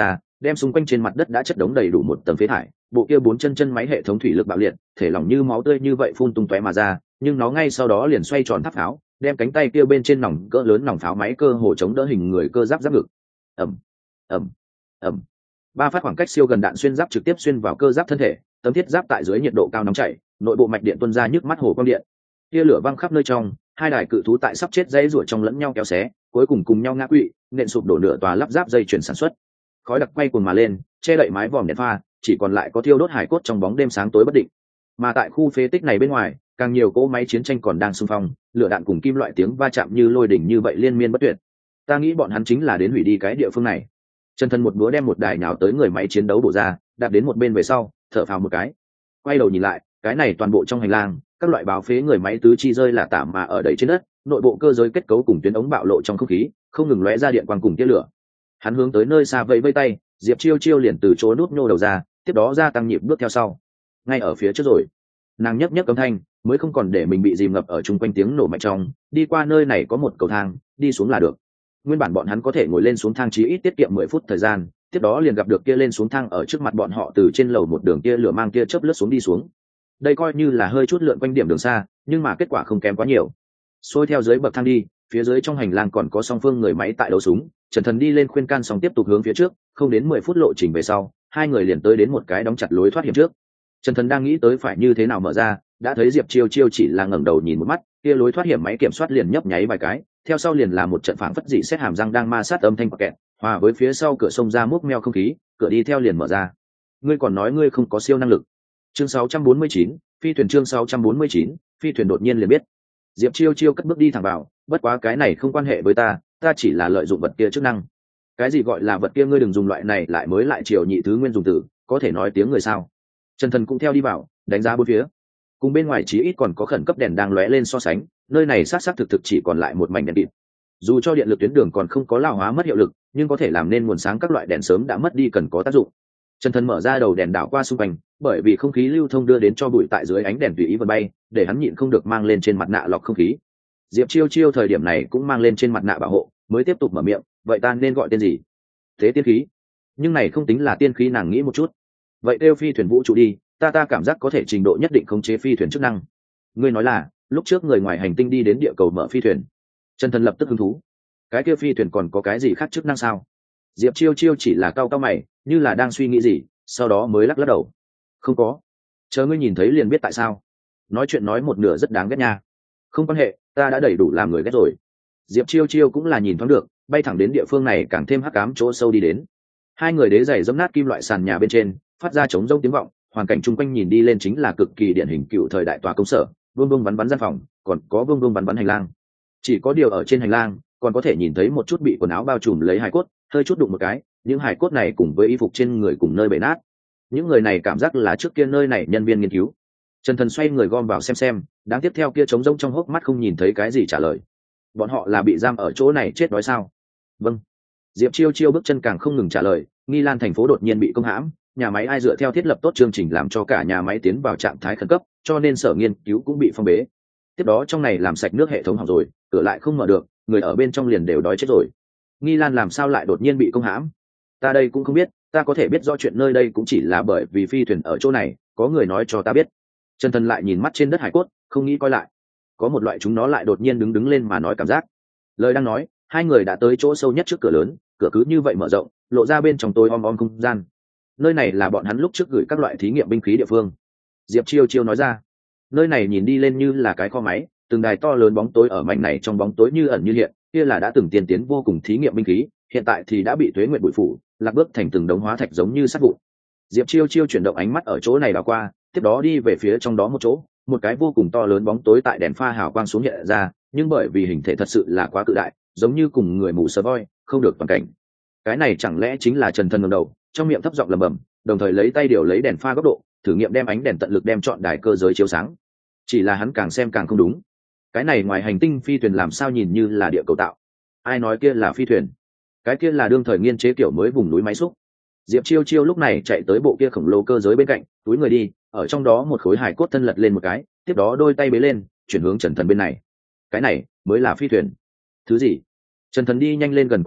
đem xung quanh trên mặt đất đã chất đống đầy đủ một tầng phế thải. Bộ kia bốn chân chân máy hệ thống thủy lực bạo liệt, thể lỏng như máu tươi như vậy phun tung tóe mà ra, nhưng nó ngay sau đó liền xoay tròn tháp pháo, đem cánh tay kia bên trên nòng cỡ lớn nòng pháo máy cơ hồ chống đỡ hình người cơ giáp giáp ngực. ầm ầm ầm Ba phát khoảng cách siêu gần đạn xuyên giáp trực tiếp xuyên vào cơ giáp thân thể, tấm thiết giáp tại dưới nhiệt độ cao nóng chảy, nội bộ mạch điện tuôn ra nhức mắt hồ quang điện. Tia lửa văng khắp nơi trong, hai đài cự thú tại sắp chết dây rủa trong lẫn nhau kéo xé, cuối cùng cùng nhau ngã quỵ, nện sụp đổ nửa tòa lắp ráp dây chuyển sản xuất. Khói đặc quay cuồng mà lên, che đậy mái vòm đèn pha, chỉ còn lại có thiêu đốt hải cốt trong bóng đêm sáng tối bất định. Mà tại khu phế tích này bên ngoài, càng nhiều cỗ máy chiến tranh còn đang xung phong, lửa đạn cùng kim loại tiếng va chạm như lôi đỉnh như vậy liên miên bất tuyệt. Ta nghĩ bọn hắn chính là đến hủy đi cái địa phương này. Chân thân một búa đem một đài nhào tới người máy chiến đấu bổ ra, đạp đến một bên về sau, thở phào một cái. Quay đầu nhìn lại, cái này toàn bộ trong hành lang, các loại báo phế người máy tứ chi rơi là tạm mà ở đầy trên đất, nội bộ cơ giới kết cấu cùng tuyến ống bạo lộ trong không khí, không ngừng lóe ra điện quang cùng tia lửa. Hắn hướng tới nơi xa vẫy vẫy tay, Diệp Chiêu Chiêu liền từ chỗ nút nhô đầu ra, tiếp đó gia tăng nhịp bước theo sau. Ngay ở phía trước rồi, nàng nhấc nhấc âm thanh, mới không còn để mình bị dìm ngập ở chung quanh tiếng nổ mạnh trong, đi qua nơi này có một cầu thang, đi xuống là được. Nguyên bản bọn hắn có thể ngồi lên xuống thang chí ít tiết kiệm mười phút thời gian, tiếp đó liền gặp được kia lên xuống thang ở trước mặt bọn họ từ trên lầu một đường kia lửa mang kia chớp lướt xuống đi xuống. Đây coi như là hơi chút lượn quanh điểm đường xa, nhưng mà kết quả không kém quá nhiều. Xôi theo dưới bậc thang đi, phía dưới trong hành lang còn có song phương người máy tại đấu súng. Trần Thần đi lên khuyên can xong tiếp tục hướng phía trước, không đến mười phút lộ trình về sau, hai người liền tới đến một cái đóng chặt lối thoát hiểm trước. Trần Thần đang nghĩ tới phải như thế nào mở ra, đã thấy Diệp Chiêu Chiêu chỉ là ngẩng đầu nhìn một mắt, kia lối thoát hiểm máy kiểm soát liền nhấp nháy vài cái, theo sau liền là một trận phảng phất dị xét hàm răng đang ma sát âm thanh kẹt, hòa với phía sau cửa sông ra múc meo không khí, cửa đi theo liền mở ra. Ngươi còn nói ngươi không có siêu năng lực. Chương sáu trăm bốn mươi chín, phi thuyền chương sáu trăm bốn mươi chín, phi thuyền đột nhiên liền biết. Diệp Chiêu Chiêu cất bước đi thẳng vào, bất quá cái này không quan hệ với ta, ta chỉ là lợi dụng vật kia chức năng. Cái gì gọi là vật kia, ngươi đừng dùng loại này lại mới lại triều nhị thứ nguyên dùng từ, có thể nói tiếng người sao? Trần Thần cũng theo đi vào, đánh giá bốn phía. Cùng bên ngoài chí ít còn có khẩn cấp đèn đang lóe lên so sánh, nơi này sát sát thực thực chỉ còn lại một mảnh đèn kịt. Dù cho điện lực tuyến đường còn không có lao hóa mất hiệu lực, nhưng có thể làm nên nguồn sáng các loại đèn sớm đã mất đi cần có tác dụng. Trần Thần mở ra đầu đèn đảo qua xung quanh, bởi vì không khí lưu thông đưa đến cho bụi tại dưới ánh đèn tùy ý vần bay, để hắn nhịn không được mang lên trên mặt nạ lọc không khí. Diệp Chiêu Chiêu thời điểm này cũng mang lên trên mặt nạ bảo hộ, mới tiếp tục mở miệng, vậy ta nên gọi tên gì? Thế tiên khí. Nhưng này không tính là tiên khí, nàng nghĩ một chút. Vậy kêu phi thuyền vũ trụ đi, ta ta cảm giác có thể trình độ nhất định khống chế phi thuyền chức năng. Ngươi nói là lúc trước người ngoài hành tinh đi đến địa cầu mở phi thuyền. Trần Thần lập tức hứng thú. Cái kia phi thuyền còn có cái gì khác chức năng sao? Diệp Chiêu Chiêu chỉ là cau cau mày, như là đang suy nghĩ gì, sau đó mới lắc lắc đầu. Không có. Chờ ngươi nhìn thấy liền biết tại sao. Nói chuyện nói một nửa rất đáng ghét nha. Không quan hệ, ta đã đầy đủ làm người ghét rồi. Diệp Chiêu Chiêu cũng là nhìn thoáng được, bay thẳng đến địa phương này càng thêm hắc ám chỗ sâu đi đến. Hai người đế giày dẫm nát kim loại sàn nhà bên trên, phát ra trống rông tiếng vọng, hoàn cảnh chung quanh nhìn đi lên chính là cực kỳ điển hình cựu thời đại tòa công sở, vương vương bắn bắn gian phòng, còn có vương vương bắn bắn hành lang. Chỉ có điều ở trên hành lang còn có thể nhìn thấy một chút bị quần áo bao trùm lấy hài cốt, hơi chút đụng một cái, những hài cốt này cùng với y phục trên người cùng nơi bể nát. Những người này cảm giác là trước kia nơi này nhân viên nghiên cứu. Trần Thần xoay người gom vào xem xem, đáng tiếp theo kia trống rông trong hốc mắt không nhìn thấy cái gì trả lời. Bọn họ là bị giam ở chỗ này chết đói sao? Vâng. Diệp Chiêu Chiêu bước chân càng không ngừng trả lời. Nghi Lan thành phố đột nhiên bị công hãm, nhà máy ai dựa theo thiết lập tốt chương trình làm cho cả nhà máy tiến vào trạng thái khẩn cấp, cho nên sở nghiên cứu cũng bị phong bế. Tiếp đó trong này làm sạch nước hệ thống hỏng rồi, cửa lại không mở được, người ở bên trong liền đều đói chết rồi. Nghi Lan làm sao lại đột nhiên bị công hãm? Ta đây cũng không biết, ta có thể biết rõ chuyện nơi đây cũng chỉ là bởi vì phi thuyền ở chỗ này, có người nói cho ta biết. Trần Thần lại nhìn mắt trên đất hải cốt, không nghĩ coi lại. Có một loại chúng nó lại đột nhiên đứng đứng lên mà nói cảm giác. Lời đang nói, hai người đã tới chỗ sâu nhất trước cửa lớn, cửa cứ như vậy mở rộng, lộ ra bên trong tối om om không gian. Nơi này là bọn hắn lúc trước gửi các loại thí nghiệm binh khí địa phương. Diệp Chiêu Chiêu nói ra, nơi này nhìn đi lên như là cái kho máy, từng đài to lớn bóng tối ở mảnh này trong bóng tối như ẩn như hiện, kia là đã từng tiên tiến vô cùng thí nghiệm binh khí, hiện tại thì đã bị tuế nguyệt bụi phủ, lạc bước thành từng đống hóa thạch giống như sắt vụn. Diệp Chiêu Chiêu chuyển động ánh mắt ở chỗ này đảo qua, tiếp đó đi về phía trong đó một chỗ, một cái vô cùng to lớn bóng tối tại đèn pha hào quang xuống hiện ra, nhưng bởi vì hình thể thật sự là quá cự đại, giống như cùng người mù sờ voi, không được toàn cảnh. Cái này chẳng lẽ chính là Trần Thần ngẩng đầu, trong miệng thấp giọng lẩm bẩm, đồng thời lấy tay điều lấy đèn pha góc độ, thử nghiệm đem ánh đèn tận lực đem trọn đài cơ giới chiếu sáng. Chỉ là hắn càng xem càng không đúng. Cái này ngoài hành tinh phi thuyền làm sao nhìn như là địa cầu tạo? Ai nói kia là phi thuyền? Cái kia là đương thời nghiên chế kiểu mới vùng núi máy xúc. Diệp Chiêu Chiêu lúc này chạy tới bộ kia khổng lồ cơ giới bên cạnh, túi người đi, ở trong đó một khối hài cốt thân lật lên một cái, tiếp đó đôi tay bế lên, chuyển hướng Trần Thần bên này. Cái này mới là phi thuyền. Thứ gì? Trần Thần đi nhanh lên gần qua đi,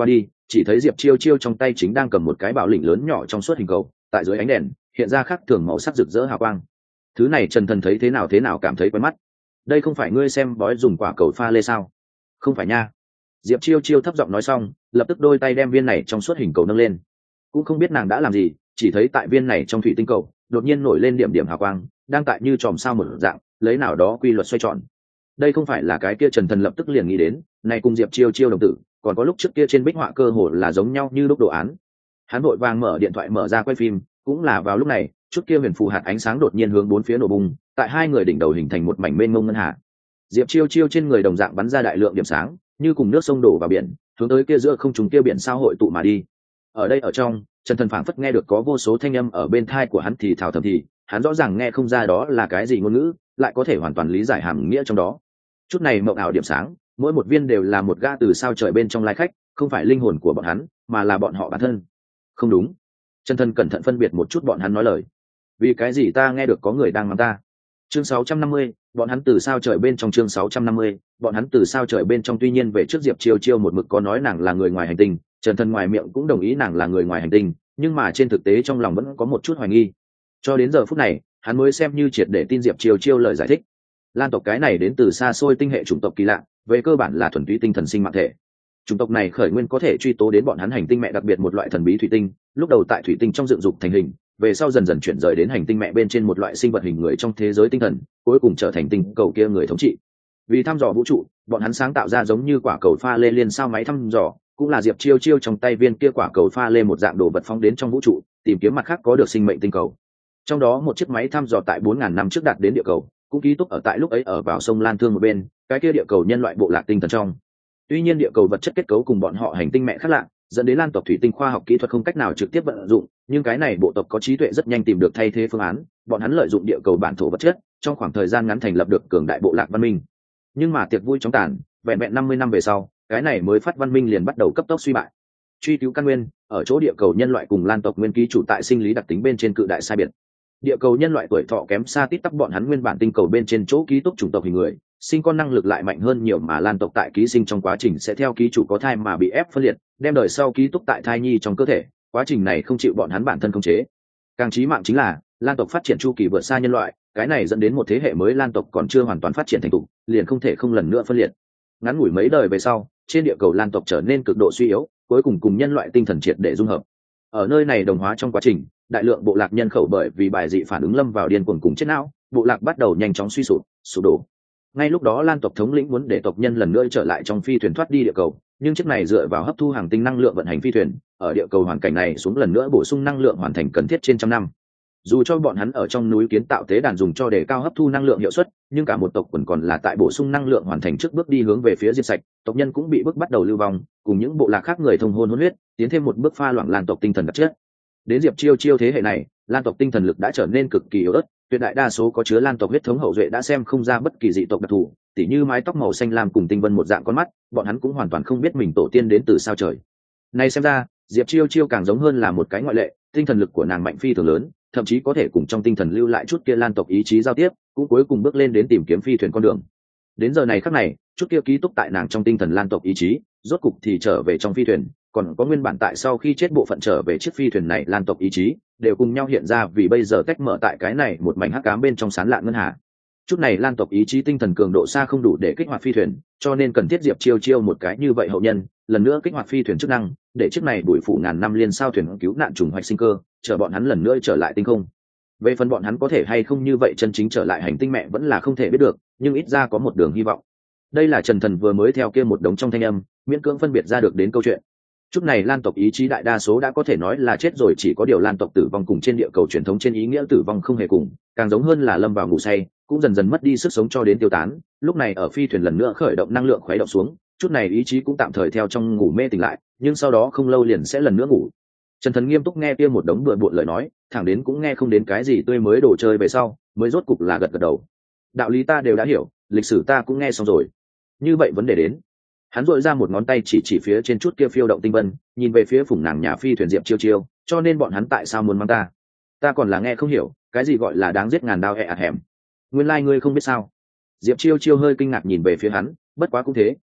chỉ thấy diệp chiêu chiêu trong tay chính đang cầm một cái bảo lĩnh lớn nhỏ trong suốt hình cầu, tại dưới ánh đèn hiện ra khác thường màu sắc rực rỡ hào quang. Thứ này Trần Thần thấy thế nào thế nào cảm thấy quen mắt. Đây không phải ngươi xem bói dùng quả cầu pha lê sao? Không phải nha. Diệp chiêu chiêu thấp giọng nói xong, lập tức đôi tay đem viên này trong suốt hình cầu nâng lên. Cũng không biết nàng đã làm gì, chỉ thấy tại viên này trong thủy tinh cầu đột nhiên nổi lên điểm điểm hào quang, đang tại như chòm sao một dạng lấy nào đó quy luật xoay tròn. Đây không phải là cái kia. Trần Thần lập tức liền nghĩ đến, này cùng Diệp chiêu chiêu đồng tử, còn có lúc trước kia trên bích họa cơ hồ là giống nhau như lúc đồ án. Hắn vội vàng mở điện thoại mở ra quay phim, cũng là vào lúc này, chút kia huyền phù hạt ánh sáng đột nhiên hướng bốn phía nổ bùng, tại hai người đỉnh đầu hình thành một mảnh mênh mông ngân hà. Diệp chiêu chiêu trên người đồng dạng bắn ra đại lượng điểm sáng, như cùng nước sông đổ vào biển, hướng tới kia giữa không trung kia biển sao hội tụ mà đi. Ở đây ở trong, Trần Thần phảng phất nghe được có vô số thanh âm ở bên tai của hắn thì thào thầm thì, hắn rõ ràng nghe không ra đó là cái gì ngôn ngữ, lại có thể hoàn toàn lý giải hàm nghĩa trong đó. Chút này mộng ảo điểm sáng, mỗi một viên đều là một gã từ sao trời bên trong lai khách, không phải linh hồn của bọn hắn, mà là bọn họ bản thân. Không đúng. Trần Thần cẩn thận phân biệt một chút bọn hắn nói lời. Vì cái gì ta nghe được có người đang mắng ta? Chương sáu trăm năm mươi, bọn hắn từ sao trời bên trong. Chương sáu trăm năm mươi, bọn hắn từ sao trời bên trong. Tuy nhiên về trước Diệp chiêu chiêu một mực có nói nàng là người ngoài hành tinh, Trần Thần ngoài miệng cũng đồng ý nàng là người ngoài hành tinh, nhưng mà trên thực tế trong lòng vẫn có một chút hoài nghi. Cho đến giờ phút này, hắn mới xem như triệt để tin Diệp chiêu chiêu lời giải thích. Lan tộc cái này đến từ xa xôi tinh hệ chủng tộc kỳ lạ, về cơ bản là thuần túy tinh thần sinh mạng thể. Chủng tộc này khởi nguyên có thể truy tố đến bọn hắn hành tinh mẹ đặc biệt một loại thần bí thủy tinh, lúc đầu tại thủy tinh trong dựng dục thành hình, về sau dần dần chuyển rời đến hành tinh mẹ bên trên một loại sinh vật hình người trong thế giới tinh thần, cuối cùng trở thành tinh cầu kia người thống trị. Vì thăm dò vũ trụ, bọn hắn sáng tạo ra giống như quả cầu pha lê liên sao máy thăm dò, cũng là Diệp chiêu chiêu trong tay viên kia quả cầu pha lê một dạng đồ vật phóng đến trong vũ trụ, tìm kiếm mặt khác có được sinh mệnh tinh cầu. Trong đó một chiếc máy thăm dò tại bốn ngàn năm trước đạt đến địa cầu, cũng ký túc ở tại lúc ấy ở vào sông Lan Thương một bên, cái kia địa cầu nhân loại bộ lạc tinh thần trong. Tuy nhiên địa cầu vật chất kết cấu cùng bọn họ hành tinh mẹ khác lạ, dẫn đến Lan tộc thủy tinh khoa học kỹ thuật không cách nào trực tiếp vận dụng, nhưng cái này bộ tộc có trí tuệ rất nhanh tìm được thay thế phương án, bọn hắn lợi dụng địa cầu bản thổ vật chất, trong khoảng thời gian ngắn thành lập được cường đại bộ lạc văn minh. Nhưng mà tiệc vui chóng tàn, vẹn vẹn năm mươi năm về sau, cái này mới phát văn minh liền bắt đầu cấp tốc suy bại. Truy cứu căn nguyên, ở chỗ địa cầu nhân loại cùng Lan tộc nguyên ký chủ tại sinh lý đặc tính bên trên cự đại sai biệt. Địa cầu nhân loại tuổi thọ kém xa tít tắp bọn hắn nguyên bản tinh cầu bên trên chỗ ký túc chủng tộc hình người, sinh con năng lực lại mạnh hơn nhiều, mà Lan tộc tại ký sinh trong quá trình sẽ theo ký chủ có thai mà bị ép phân liệt, đem đời sau ký túc tại thai nhi trong cơ thể, quá trình này không chịu bọn hắn bản thân khống chế. Càng chí mạng chính là Lan tộc phát triển chu kỳ vượt xa nhân loại, cái này dẫn đến một thế hệ mới Lan tộc còn chưa hoàn toàn phát triển thành thục, liền không thể không lần nữa phân liệt. Ngắn ngủi mấy đời về sau, trên địa cầu Lan tộc trở nên cực độ suy yếu, cuối cùng cùng nhân loại tinh thần triệt để dung hợp. Ở nơi này đồng hóa trong quá trình, đại lượng bộ lạc nhân khẩu bởi vì bài dị phản ứng lâm vào điên cuồng cùng chết não, bộ lạc bắt đầu nhanh chóng suy sụp, sụp đổ. Ngay lúc đó Lan tộc thống lĩnh muốn để tộc nhân lần nữa trở lại trong phi thuyền thoát đi địa cầu, nhưng chiếc này dựa vào hấp thu hàng tinh năng lượng vận hành phi thuyền, ở địa cầu hoàn cảnh này xuống lần nữa bổ sung năng lượng hoàn thành cần thiết trên trăm năm. Dù cho bọn hắn ở trong núi kiến tạo tế đàn dùng cho để cao hấp thu năng lượng hiệu suất, nhưng cả một tộc quần còn là tại bổ sung năng lượng hoàn thành trước bước đi hướng về phía diệt sạch, tộc nhân cũng bị bước bắt đầu lưu vong, cùng những bộ lạc khác người thông hôn hôn huyết, tiến thêm một bước pha loãng Lan tộc tinh thần đặc chất. Đến Diệp chiêu chiêu thế hệ này, Lan tộc tinh thần lực đã trở nên cực kỳ yếu ớt, tuyệt đại đa số có chứa Lan tộc huyết thống hậu duệ đã xem không ra bất kỳ dị tộc đặc thù, tỉ như mái tóc màu xanh lam cùng tinh vân một dạng con mắt, bọn hắn cũng hoàn toàn không biết mình tổ tiên đến từ sao trời. Này xem ra, Diệp chiêu chiêu càng giống hơn là một cái ngoại lệ, tinh thần lực của nàng mạnh phi thường lớn, thậm chí có thể cùng trong tinh thần lưu lại chút kia Lan tộc ý chí giao tiếp, cũng cuối cùng bước lên đến tìm kiếm phi thuyền con đường. Đến giờ này khắc này, chút kia ký túc tại nàng trong tinh thần Lan tộc ý chí, rốt cục thì trở về trong phi thuyền, còn có nguyên bản tại sau khi chết bộ phận trở về chiếc phi thuyền này Lan tộc ý chí, đều cùng nhau hiện ra, vì bây giờ cách mở tại cái này một mảnh hắc ám bên trong sán lạn ngân hà. Chút này Lan tộc ý chí tinh thần cường độ xa không đủ để kích hoạt phi thuyền, cho nên cần thiết Diệp chiêu chiêu một cái như vậy hậu nhân, lần nữa kích hoạt phi thuyền chức năng, để chiếc này đuổi phủ ngàn năm liên sao thuyền cứu nạn trùng hoạch sinh cơ, chờ bọn hắn lần nữa trở lại tinh không. Về phần bọn hắn có thể hay không như vậy chân chính trở lại hành tinh mẹ vẫn là không thể biết được, nhưng ít ra có một đường hy vọng. Đây là Trần Thần vừa mới theo kia một đống trong thanh âm, miễn cưỡng phân biệt ra được đến câu chuyện. Chút này Lan tộc ý chí đại đa số đã có thể nói là chết rồi, chỉ có điều Lan tộc tử vong cùng trên địa cầu truyền thống trên ý nghĩa tử vong không hề cùng, càng giống hơn là lâm vào ngủ say, cũng dần dần mất đi sức sống cho đến tiêu tán. Lúc này ở phi thuyền lần nữa khởi động năng lượng khuấy động xuống, chút này ý chí cũng tạm thời theo trong ngủ mê tỉnh lại, nhưng sau đó không lâu liền sẽ lần nữa ngủ. Trần Thần nghiêm túc nghe kia một đống bừa bộn lời nói, thẳng đến cũng nghe không đến cái gì tươi mới đồ chơi về sau, mới rốt cục là gật gật đầu. Đạo lý ta đều đã hiểu, lịch sử ta cũng nghe xong rồi. Như vậy vấn đề đến. Hắn dội ra một ngón tay chỉ chỉ phía trên chút kia phiêu động tinh vân, nhìn về phía phủng nàng nhà phi thuyền Diệp chiêu chiêu, cho nên bọn hắn tại sao muốn mang ta? Ta còn là nghe không hiểu, cái gì gọi là đáng giết ngàn đao ẹ ạt hẻm. Nguyên lai like ngươi không biết sao? Diệp chiêu chiêu hơi kinh ngạc nhìn về phía hắn, bất quá cũng thế,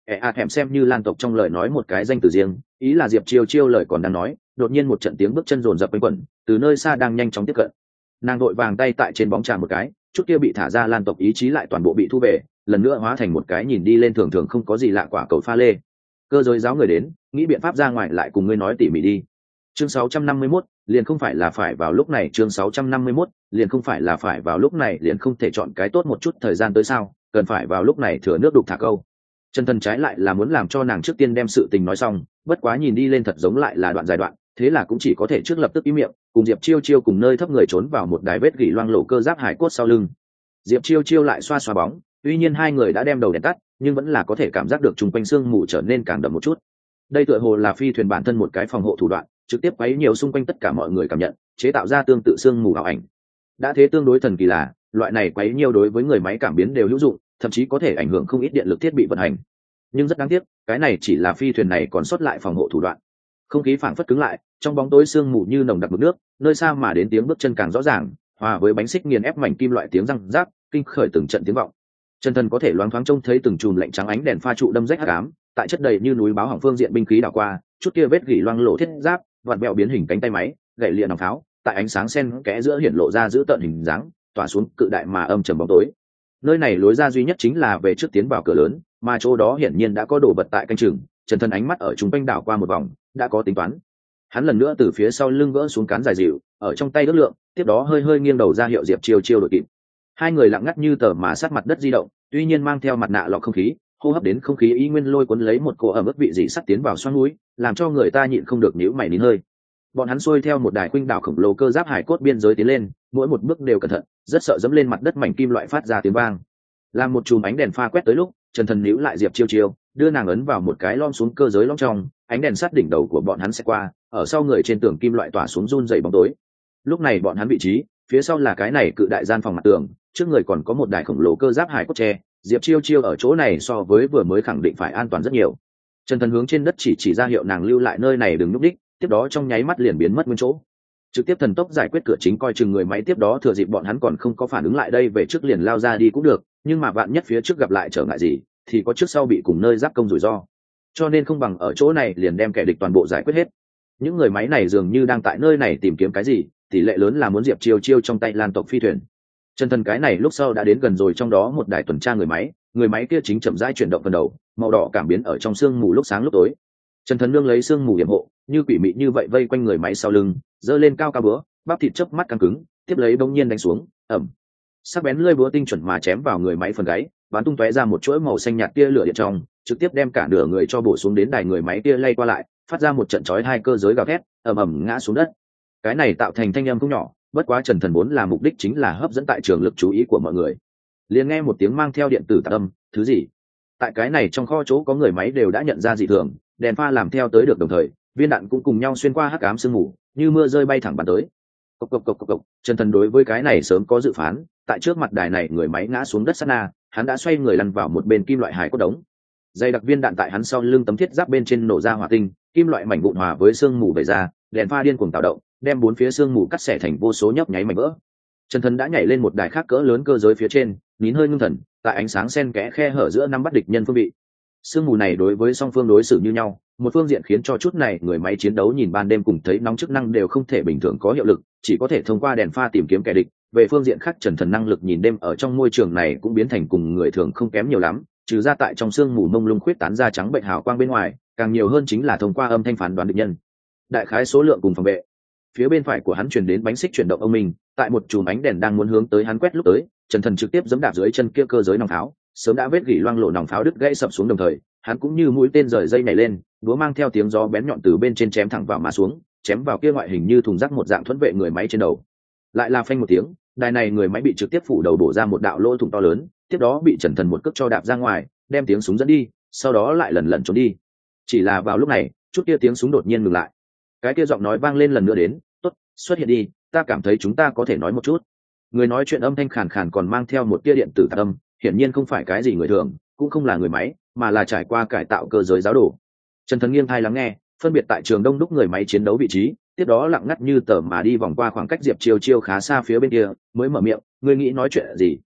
ẹ ạt hẻm xem như lan tộc trong lời nói một cái danh từ riêng, ý là Diệp Chiêu Chiêu lời còn đang nói, đột nhiên một trận tiếng bước chân rồn rập quanh quẩn, từ nơi xa đang nhanh chóng tiếp cận. Nàng đội vàng tay tại trên bóng trà một cái, chút kia bị thả ra lan tộc ý chí lại toàn bộ bị thu về, lần nữa hóa thành một cái nhìn đi lên thường thường không có gì lạ quả cầu pha lê. Cơ giới giáo người đến, nghĩ biện pháp ra ngoài lại cùng ngươi nói tỉ mỉ đi. Chương sáu trăm năm mươi mốt, liền không phải là phải vào lúc này, chương sáu trăm năm mươi mốt, liền không phải là phải vào lúc này, liền không thể chọn cái tốt một chút thời gian tới sao, cần phải vào lúc này thừa nước đục thả câu. Chân Thần trái lại là muốn làm cho nàng trước tiên đem sự tình nói xong, bất quá nhìn đi lên thật giống lại là đoạn dài đoạn, thế là cũng chỉ có thể trước lập tức im miệng, cùng Diệp Chiêu Chiêu cùng nơi thấp người trốn vào một đài vết gỉ loang lổ cơ giáp hải cốt sau lưng. Diệp Chiêu Chiêu lại xoa xoa bóng, tuy nhiên hai người đã đem đầu đèn tắt, nhưng vẫn là có thể cảm giác được chung quanh xương mù trở nên càng đậm một chút. Đây tựa hồ là phi thuyền bản thân một cái phòng hộ thủ đoạn, trực tiếp quấy nhiều xung quanh tất cả mọi người cảm nhận, chế tạo ra tương tự xương mù ảo ảnh. Đã thế tương đối thần kỳ là, loại này quấy nhiều đối với người máy cảm biến đều hữu dụng, thậm chí có thể ảnh hưởng không ít điện lực thiết bị vận hành. Nhưng rất đáng tiếc, cái này chỉ là phi thuyền này còn sót lại phòng hộ thủ đoạn. Không khí phảng phất cứng lại, trong bóng tối sương mù như nồng đặc mực nước, nơi xa mà đến tiếng bước chân càng rõ ràng, hòa với bánh xích nghiền ép mảnh kim loại tiếng răng rác, kinh khởi từng trận tiếng vọng. Chân Thần có thể loáng thoáng trông thấy từng chùm lạnh trắng ánh đèn pha trụ đâm rách hắc ám, tại chất đầy như núi báo hỏng phương diện binh khí đảo qua, chút kia vết gỉ loang lổ thiết giáp, vặn vẹo biến hình cánh tay máy, gậy lịa nòng pháo, tại ánh sáng xen kẽ giữa hiển lộ ra giữ tợn hình dáng, tỏa xuống cự đại mà âm trầm bóng tối. Nơi này lối ra duy nhất chính là về trước tiến vào cửa lớn, mà chỗ đó hiển nhiên đã có đồ vật tại canh chừng. Trần Thần ánh mắt ở chúng quanh đảo qua một vòng, đã có tính toán. Hắn lần nữa từ phía sau lưng gỡ xuống cán dài dịu, ở trong tay ước lượng, tiếp đó hơi hơi nghiêng đầu ra hiệu Diệp Chiêu Chiêu đội kịp. Hai người lặng ngắt như tờ mà sát mặt đất di động, tuy nhiên mang theo mặt nạ lọc không khí, hô hấp đến không khí y nguyên lôi cuốn lấy một cỗ ẩm ướt vị dị sắt tiến vào xoang mũi, làm cho người ta nhịn không được nhíu mày nín hơi. Bọn hắn xuôi theo một đài khuynh đảo khổng lồ cơ giáp hải cốt biên giới tiến lên, mỗi một bước đều cẩn thận, rất sợ dẫm lên mặt đất mảnh kim loại phát ra tiếng vang. Làm một chùm ánh đèn pha quét tới lúc, Trần Thần níu lại Diệp Chiêu Chiêu, đưa nàng ấn vào một cái lom xuống cơ giới lõm trong, ánh đèn sát đỉnh đầu của bọn hắn sẽ qua, ở sau người trên tường kim loại tỏa xuống run dày bóng tối. Lúc này bọn hắn vị trí, phía sau là cái này cự đại gian phòng mặt tường, trước người còn có một đài khổng lồ cơ giáp hải cốt tre. Diệp Chiêu Chiêu ở chỗ này so với vừa mới khẳng định phải an toàn rất nhiều. Trần Thần hướng trên đất chỉ chỉ ra hiệu nàng lưu lại nơi này đừng núp đích, tiếp đó trong nháy mắt liền biến mất nguyên chỗ, trực tiếp thần tốc giải quyết cửa chính, coi chừng người máy tiếp đó thừa dịp bọn hắn còn không có phản ứng lại đây về trước liền lao ra đi cũng được, nhưng mà vạn nhất phía trước gặp lại trở ngại gì thì có trước sau bị cùng nơi giáp công rủi ro, cho nên không bằng ở chỗ này liền đem kẻ địch toàn bộ giải quyết hết. Những người máy này dường như đang tại nơi này tìm kiếm cái gì, tỷ lệ lớn là muốn Diệp Chiêu Chiêu trong tay lan tộc phi thuyền. Trần Thần cái này lúc sau đã đến gần rồi, trong đó một đài tuần tra người máy, người máy kia chính chậm rãi chuyển động phần đầu, màu đỏ cảm biến ở trong sương mù lúc sáng lúc tối. Trần Thần nương lấy sương mù yểm hộ, như quỷ mị như vậy vây quanh người máy sau lưng, giơ lên cao cao búa, bắp thịt chớp mắt căng cứng, tiếp lấy bỗng nhiên đánh xuống, ầm. Sắc bén lưỡi búa tinh chuẩn mà chém vào người máy phần gáy, bắn tung tóe ra một chuỗi màu xanh nhạt tia lửa điện trong, trực tiếp đem cả nửa người cho bổ xuống đến đài người máy kia lay qua lại, phát ra một trận chói hai cơ giới gào thét, ầm ầm ngã xuống đất. Cái này tạo thành thanh âm không nhỏ, bất quá Trần Thần muốn là mục đích chính là hấp dẫn tại trường lực chú ý của mọi người. Liền nghe một tiếng mang theo điện tử tạc âm, thứ gì? Tại cái này trong kho chỗ có người máy đều đã nhận ra dị thường, đèn pha làm theo tới được đồng thời, viên đạn cũng cùng nhau xuyên qua hắc ám sương mù, như mưa rơi bay thẳng bắn tới. Cộc cộc cộc cộc cộc, Trần Thần đối với cái này sớm có dự phán, tại trước mặt đài này người máy ngã xuống đất sát na, hắn đã xoay người lăn vào một bên kim loại hải cốt đống. Dây đặc viên đạn tại hắn sau lưng tấm thiết giáp bên trên nổ ra hỏa tinh, kim loại mảnh vụn hòa với sương mù vẩy ra, đèn pha điên cuồng tạo động, đem bốn phía sương mù cắt xẻ thành vô số nhấp nháy mảnh vỡ. Trần Thần đã nhảy lên một đài khác cỡ lớn cơ giới phía trên, nín hơi ngưng thần, tại ánh sáng xen kẽ khe hở giữa năm bắt địch nhân phương vị. Sương mù này đối với song phương đối xử như nhau, một phương diện khiến cho chút này người máy chiến đấu nhìn ban đêm cùng thấy nóng chức năng đều không thể bình thường có hiệu lực, chỉ có thể thông qua đèn pha tìm kiếm kẻ địch. Về phương diện khác, Trần Thần năng lực nhìn đêm ở trong môi trường này cũng biến thành cùng người thường không kém nhiều lắm, trừ ra tại trong sương mù mông lung khuyết tán ra trắng bệnh hào quang bên ngoài, càng nhiều hơn chính là thông qua âm thanh phán đoán địch nhân. Đại khái số lượng cùng phòng vệ. Phía bên phải của hắn truyền đến bánh xích chuyển động ông mình, tại một chùm ánh đèn đang muốn hướng tới hắn quét lúc tới, Trần Thần trực tiếp giẫm đạp dưới chân kia cơ giới nòng pháo, sớm đã vết gỉ loang lộ nòng pháo đứt gãy sập xuống, đồng thời hắn cũng như mũi tên rời dây nhảy lên, búa mang theo tiếng gió bén nhọn từ bên trên chém thẳng vào mà xuống, chém vào kia ngoại hình như thùng rác một dạng thuẫn vệ người máy trên đầu. Lại là phanh một tiếng, đài này người máy bị trực tiếp phủ đầu bổ ra một đạo lỗ thủng to lớn, tiếp đó bị Trần Thần một cước cho đạp ra ngoài, đem tiếng súng dẫn đi, sau đó lại lần lần trốn đi. Chỉ là vào lúc này, chút kia tiếng súng đột nhiên ngừng lại. Cái kia giọng nói vang lên lần nữa đến, "Tốt, xuất hiện đi, ta cảm thấy chúng ta có thể nói một chút." Người nói chuyện âm thanh khàn khàn còn mang theo một tia điện tử tạc âm, hiển nhiên không phải cái gì người thường, cũng không là người máy, mà là trải qua cải tạo cơ giới giáo đồ. Trần Thần nghiêng tai lắng nghe, phân biệt tại trường đông đúc người máy chiến đấu vị trí, tiếp đó lặng ngắt như tờ mà đi vòng qua khoảng cách Diệp Chiêu Chiêu khá xa phía bên kia, mới mở miệng, "Ngươi nghĩ nói chuyện gì?"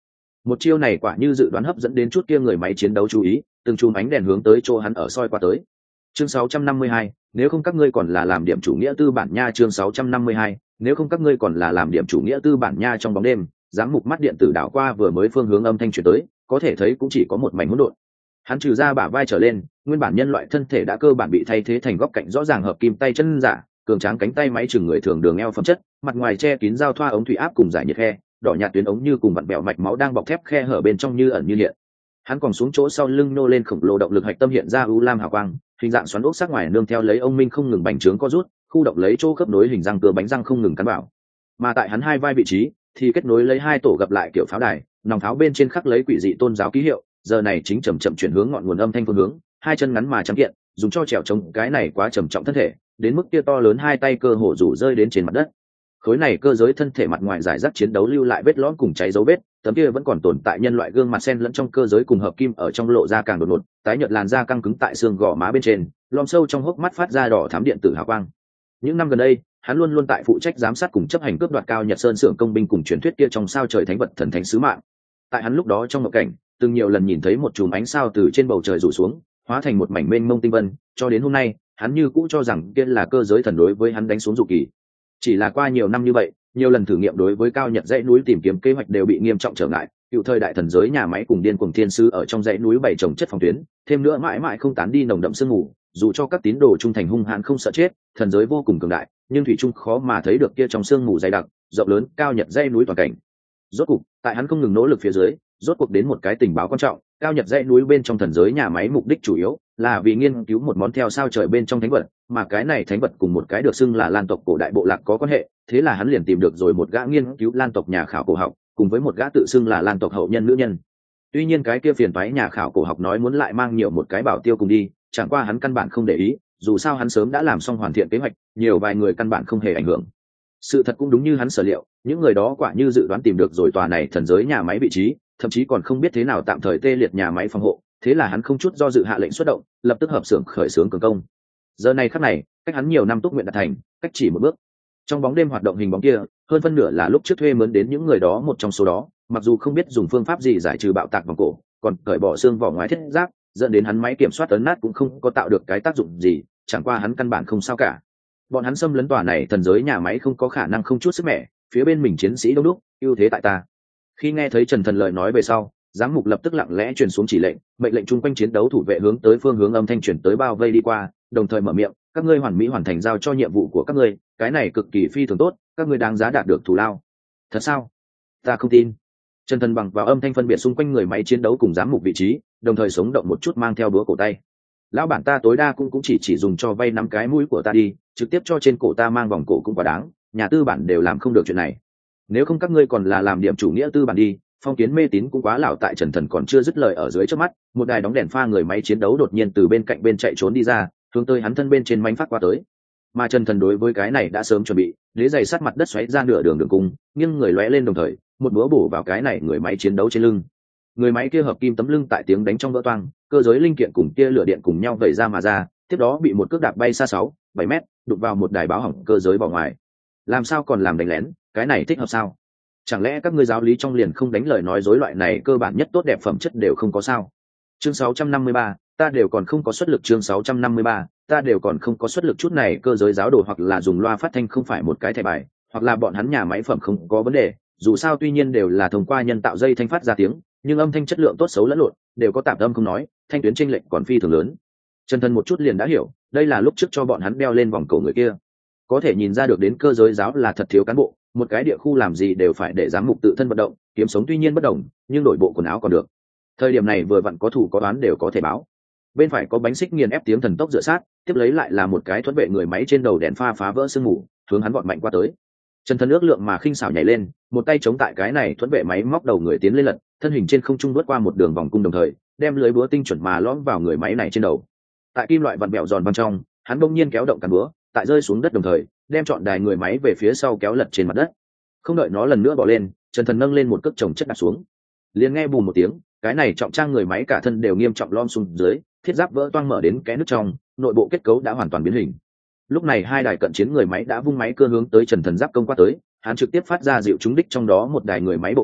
Một chiêu này quả như dự đoán hấp dẫn đến chút kia người máy chiến đấu chú ý, từng chùm ánh đèn hướng tới chỗ hắn ở soi qua tới. Chương sáu trăm năm mươi hai, nếu không các ngươi còn là làm điểm chủ nghĩa tư bản nha. Chương sáu trăm năm mươi hai, nếu không các ngươi còn là làm điểm chủ nghĩa tư bản nha. Trong bóng đêm, giám mục mắt điện tử đảo qua vừa mới phương hướng âm thanh truyền tới, có thể thấy cũng chỉ có một mảnh hỗn độn. Hắn trừ ra bả vai trở lên, nguyên bản nhân loại thân thể đã cơ bản bị thay thế thành góc cạnh rõ ràng hợp kim tay chân giả, cường tráng cánh tay máy chừng người thường đường eo phẩm chất, mặt ngoài che kín giao thoa ống thủy áp cùng giải nhiệt khe, đỏ nhạt tuyến ống như cùng vặn bẹo mạch máu đang bọc thép khe hở bên trong như ẩn như hiện. Hắn còn xuống chỗ sau lưng nô lên khổng lồ động lực hạch tâm hiện ra u lam hào quang, hình dạng xoắn ốc sắc ngoài nương theo lấy ông minh không ngừng bành trướng co rút, khu động lấy chỗ khớp nối hình răng cơ bánh răng không ngừng cắn vào. Mà tại hắn hai vai vị trí thì kết nối lấy hai tổ gặp lại kiểu pháo đài, nòng pháo bên trên khắc lấy quỷ dị tôn giáo ký hiệu, giờ này chính chậm chậm chuyển hướng ngọn nguồn âm thanh phương hướng, hai chân ngắn mà trắng kiện, dùng cho trèo chống cái này quá trầm trọng thân thể, đến mức kia to lớn hai tay cơ hồ rủ rơi đến trên mặt đất. Khối này cơ giới thân thể mặt ngoài giải rác chiến đấu lưu lại vết lõm cùng cháy dấu vết, tấm kia vẫn còn tồn tại nhân loại gương mặt sen lẫn trong cơ giới cùng hợp kim ở trong lộ ra càng đột ngột, tái nhợt làn da căng cứng tại xương gò má bên trên, lom sâu trong hốc mắt phát ra đỏ thắm điện tử hào quang. Những năm gần đây, hắn luôn luôn tại phụ trách giám sát cùng chấp hành cướp đoạt cao nhật sơn xưởng công binh cùng truyền thuyết kia trong sao trời thánh vật thần thánh sứ mạng. Tại hắn lúc đó trong mộng cảnh, từng nhiều lần nhìn thấy một chùm ánh sao từ trên bầu trời rủ xuống, hóa thành một mảnh mênh mông tinh vân, cho đến hôm nay, hắn như cũ cho rằng kia là cơ giới thần đối với hắn đánh xuống dụ kỳ. Chỉ là qua nhiều năm như vậy, nhiều lần thử nghiệm đối với cao nhật dãy núi tìm kiếm kế hoạch đều bị nghiêm trọng trở ngại, cựu thời đại thần giới nhà máy cùng điên cuồng thiên sư ở trong dãy núi bảy trồng chất phòng tuyến, thêm nữa mãi mãi không tán đi nồng đậm sương mù, dù cho các tín đồ trung thành hung hãn không sợ chết, thần giới vô cùng cường đại, nhưng thủy trung khó mà thấy được kia trong sương mù dày đặc, rộng lớn cao nhật dãy núi toàn cảnh. Rốt cuộc, tại hắn không ngừng nỗ lực phía dưới, rốt cuộc đến một cái tình báo quan trọng, cao nhật dãy núi bên trong thần giới nhà máy mục đích chủ yếu là vì nghiên cứu một món theo sao trời bên trong thánh vật, mà cái này thánh vật cùng một cái được xưng là lan tộc cổ đại bộ lạc có quan hệ, thế là hắn liền tìm được rồi một gã nghiên cứu lan tộc nhà khảo cổ học, cùng với một gã tự xưng là lan tộc hậu nhân nữ nhân. Tuy nhiên cái kia phiền toái nhà khảo cổ học nói muốn lại mang nhiều một cái bảo tiêu cùng đi, chẳng qua hắn căn bản không để ý, dù sao hắn sớm đã làm xong hoàn thiện kế hoạch, nhiều vài người căn bản không hề ảnh hưởng. Sự thật cũng đúng như hắn sở liệu, những người đó quả như dự đoán tìm được rồi tòa này thần giới nhà máy vị trí, thậm chí còn không biết thế nào tạm thời tê liệt nhà máy phòng hộ, thế là hắn không chút do dự hạ lệnh xuất động, lập tức hợp xưởng khởi xướng cường công. Giờ này khắc này, cách hắn nhiều năm túc nguyện đạt thành, cách chỉ một bước. Trong bóng đêm hoạt động hình bóng kia, hơn phân nửa là lúc trước thuê mướn đến những người đó một trong số đó, mặc dù không biết dùng phương pháp gì giải trừ bạo tạc vòng cổ, còn cởi bỏ xương vỏ ngoài thiết giáp, dẫn đến hắn máy kiểm soát ấn nát cũng không có tạo được cái tác dụng gì, chẳng qua hắn căn bản không sao cả. Bọn hắn xâm lấn tòa này thần giới nhà máy không có khả năng không chút sức mẻ, phía bên mình chiến sĩ đông đúc, ưu thế tại ta. Khi nghe thấy Trần Thần lời nói về sau, giám mục lập tức lặng lẽ truyền xuống chỉ lệnh, mệnh lệnh chung quanh chiến đấu thủ vệ hướng tới phương hướng âm thanh chuyển tới bao vây đi qua, đồng thời mở miệng, các ngươi hoàn mỹ hoàn thành giao cho nhiệm vụ của các ngươi, cái này cực kỳ phi thường tốt, các ngươi đáng giá đạt được thù lao. Thật sao? Ta không tin. Trần Thần bằng vào âm thanh phân biệt xung quanh người máy chiến đấu cùng giám mục vị trí, đồng thời sống động một chút mang theo búa cổ tay. Lão bản ta tối đa cũng cũng chỉ chỉ dùng cho vay nắm cái mũi của ta đi, trực tiếp cho trên cổ ta mang vòng cổ cũng quá đáng, nhà tư bản đều làm không được chuyện này. Nếu không các ngươi còn là làm điểm chủ nghĩa tư bản đi, phong kiến mê tín cũng quá lão. Tại Trần Thần còn chưa dứt lời ở dưới trước mắt, một đài đóng đèn pha người máy chiến đấu đột nhiên từ bên cạnh bên chạy trốn đi ra, hướng tới hắn thân bên trên mánh phát qua tới. Mà Trần Thần đối với cái này đã sớm chuẩn bị, đế giày sắt mặt đất xoáy ra nửa đường đường cung, nghiêng người lóe lên đồng thời, một búa bổ vào cái này người máy chiến đấu trên lưng. Người máy kia hợp kim tấm lưng tại tiếng đánh trong vỡ toang, cơ giới linh kiện cùng tia lửa điện cùng nhau vẩy ra mà ra, tiếp đó bị một cước đạp bay xa sáu, bảy mét, đụng vào một đài báo hỏng cơ giới bỏ ngoài. Làm sao còn làm đánh lén, cái này thích hợp sao? Chẳng lẽ các ngươi giáo lý trong liền không đánh lời nói dối loại này cơ bản nhất tốt đẹp phẩm chất đều không có sao? Chương sáu trăm năm mươi ba, ta đều còn không có xuất lực. Chương sáu trăm năm mươi ba, ta đều còn không có xuất lực. Chút này cơ giới giáo đồ hoặc là dùng loa phát thanh không phải một cái thẻ bài, hoặc là bọn hắn nhà máy phẩm không có vấn đề, dù sao tuy nhiên đều là thông qua nhân tạo dây thanh phát ra tiếng, nhưng âm thanh chất lượng tốt xấu lẫn lộn, đều có tạp âm không nói, thanh tuyến chênh lệch còn phi thường lớn. Trần Thần một chút liền đã hiểu, đây là lúc trước cho bọn hắn đeo lên vòng cổ người kia. Có thể nhìn ra được đến cơ giới giáo là thật thiếu cán bộ, một cái địa khu làm gì đều phải để giám mục tự thân vận động, kiếm sống tuy nhiên bất đồng, nhưng đổi bộ quần áo còn được. Thời điểm này vừa vặn có thủ có đoán đều có thể báo. Bên phải có bánh xích nghiền ép tiếng thần tốc dựa sát, tiếp lấy lại là một cái thuẫn vệ người máy trên đầu đèn pha phá vỡ sương mù, hướng hắn vọt mạnh qua tới. Trần Thần ước lượng mà khinh xảo nhảy lên, một tay chống tại cái này thuẫn vệ máy móc đầu người tiến lên lật, thân hình trên không trung vút qua một đường vòng cung đồng thời, đem lưới búa tinh chuẩn mà lõm vào người máy này trên đầu. Tại kim loại vặn bẹo giòn văng trong, hắn bỗng nhiên kéo động cán búa, tại rơi xuống đất đồng thời, đem trọn đài người máy về phía sau kéo lật trên mặt đất. Không đợi nó lần nữa bỏ lên, Trần Thần nâng lên một cước chồng chất đặt xuống. Liền nghe bùm một tiếng, cái này trọng trang người máy cả thân đều nghiêm trọng lom xuống dưới, thiết giáp vỡ toang mở đến kẽ nứt trong, nội bộ kết cấu đã hoàn toàn biến hình. Lúc này hai đài cận chiến người máy đã vung máy cưa hướng tới Trần Thần giáp công qua tới, hắn trực tiếp phát ra dịu trúng đích trong đó một đài người máy bộ ngực,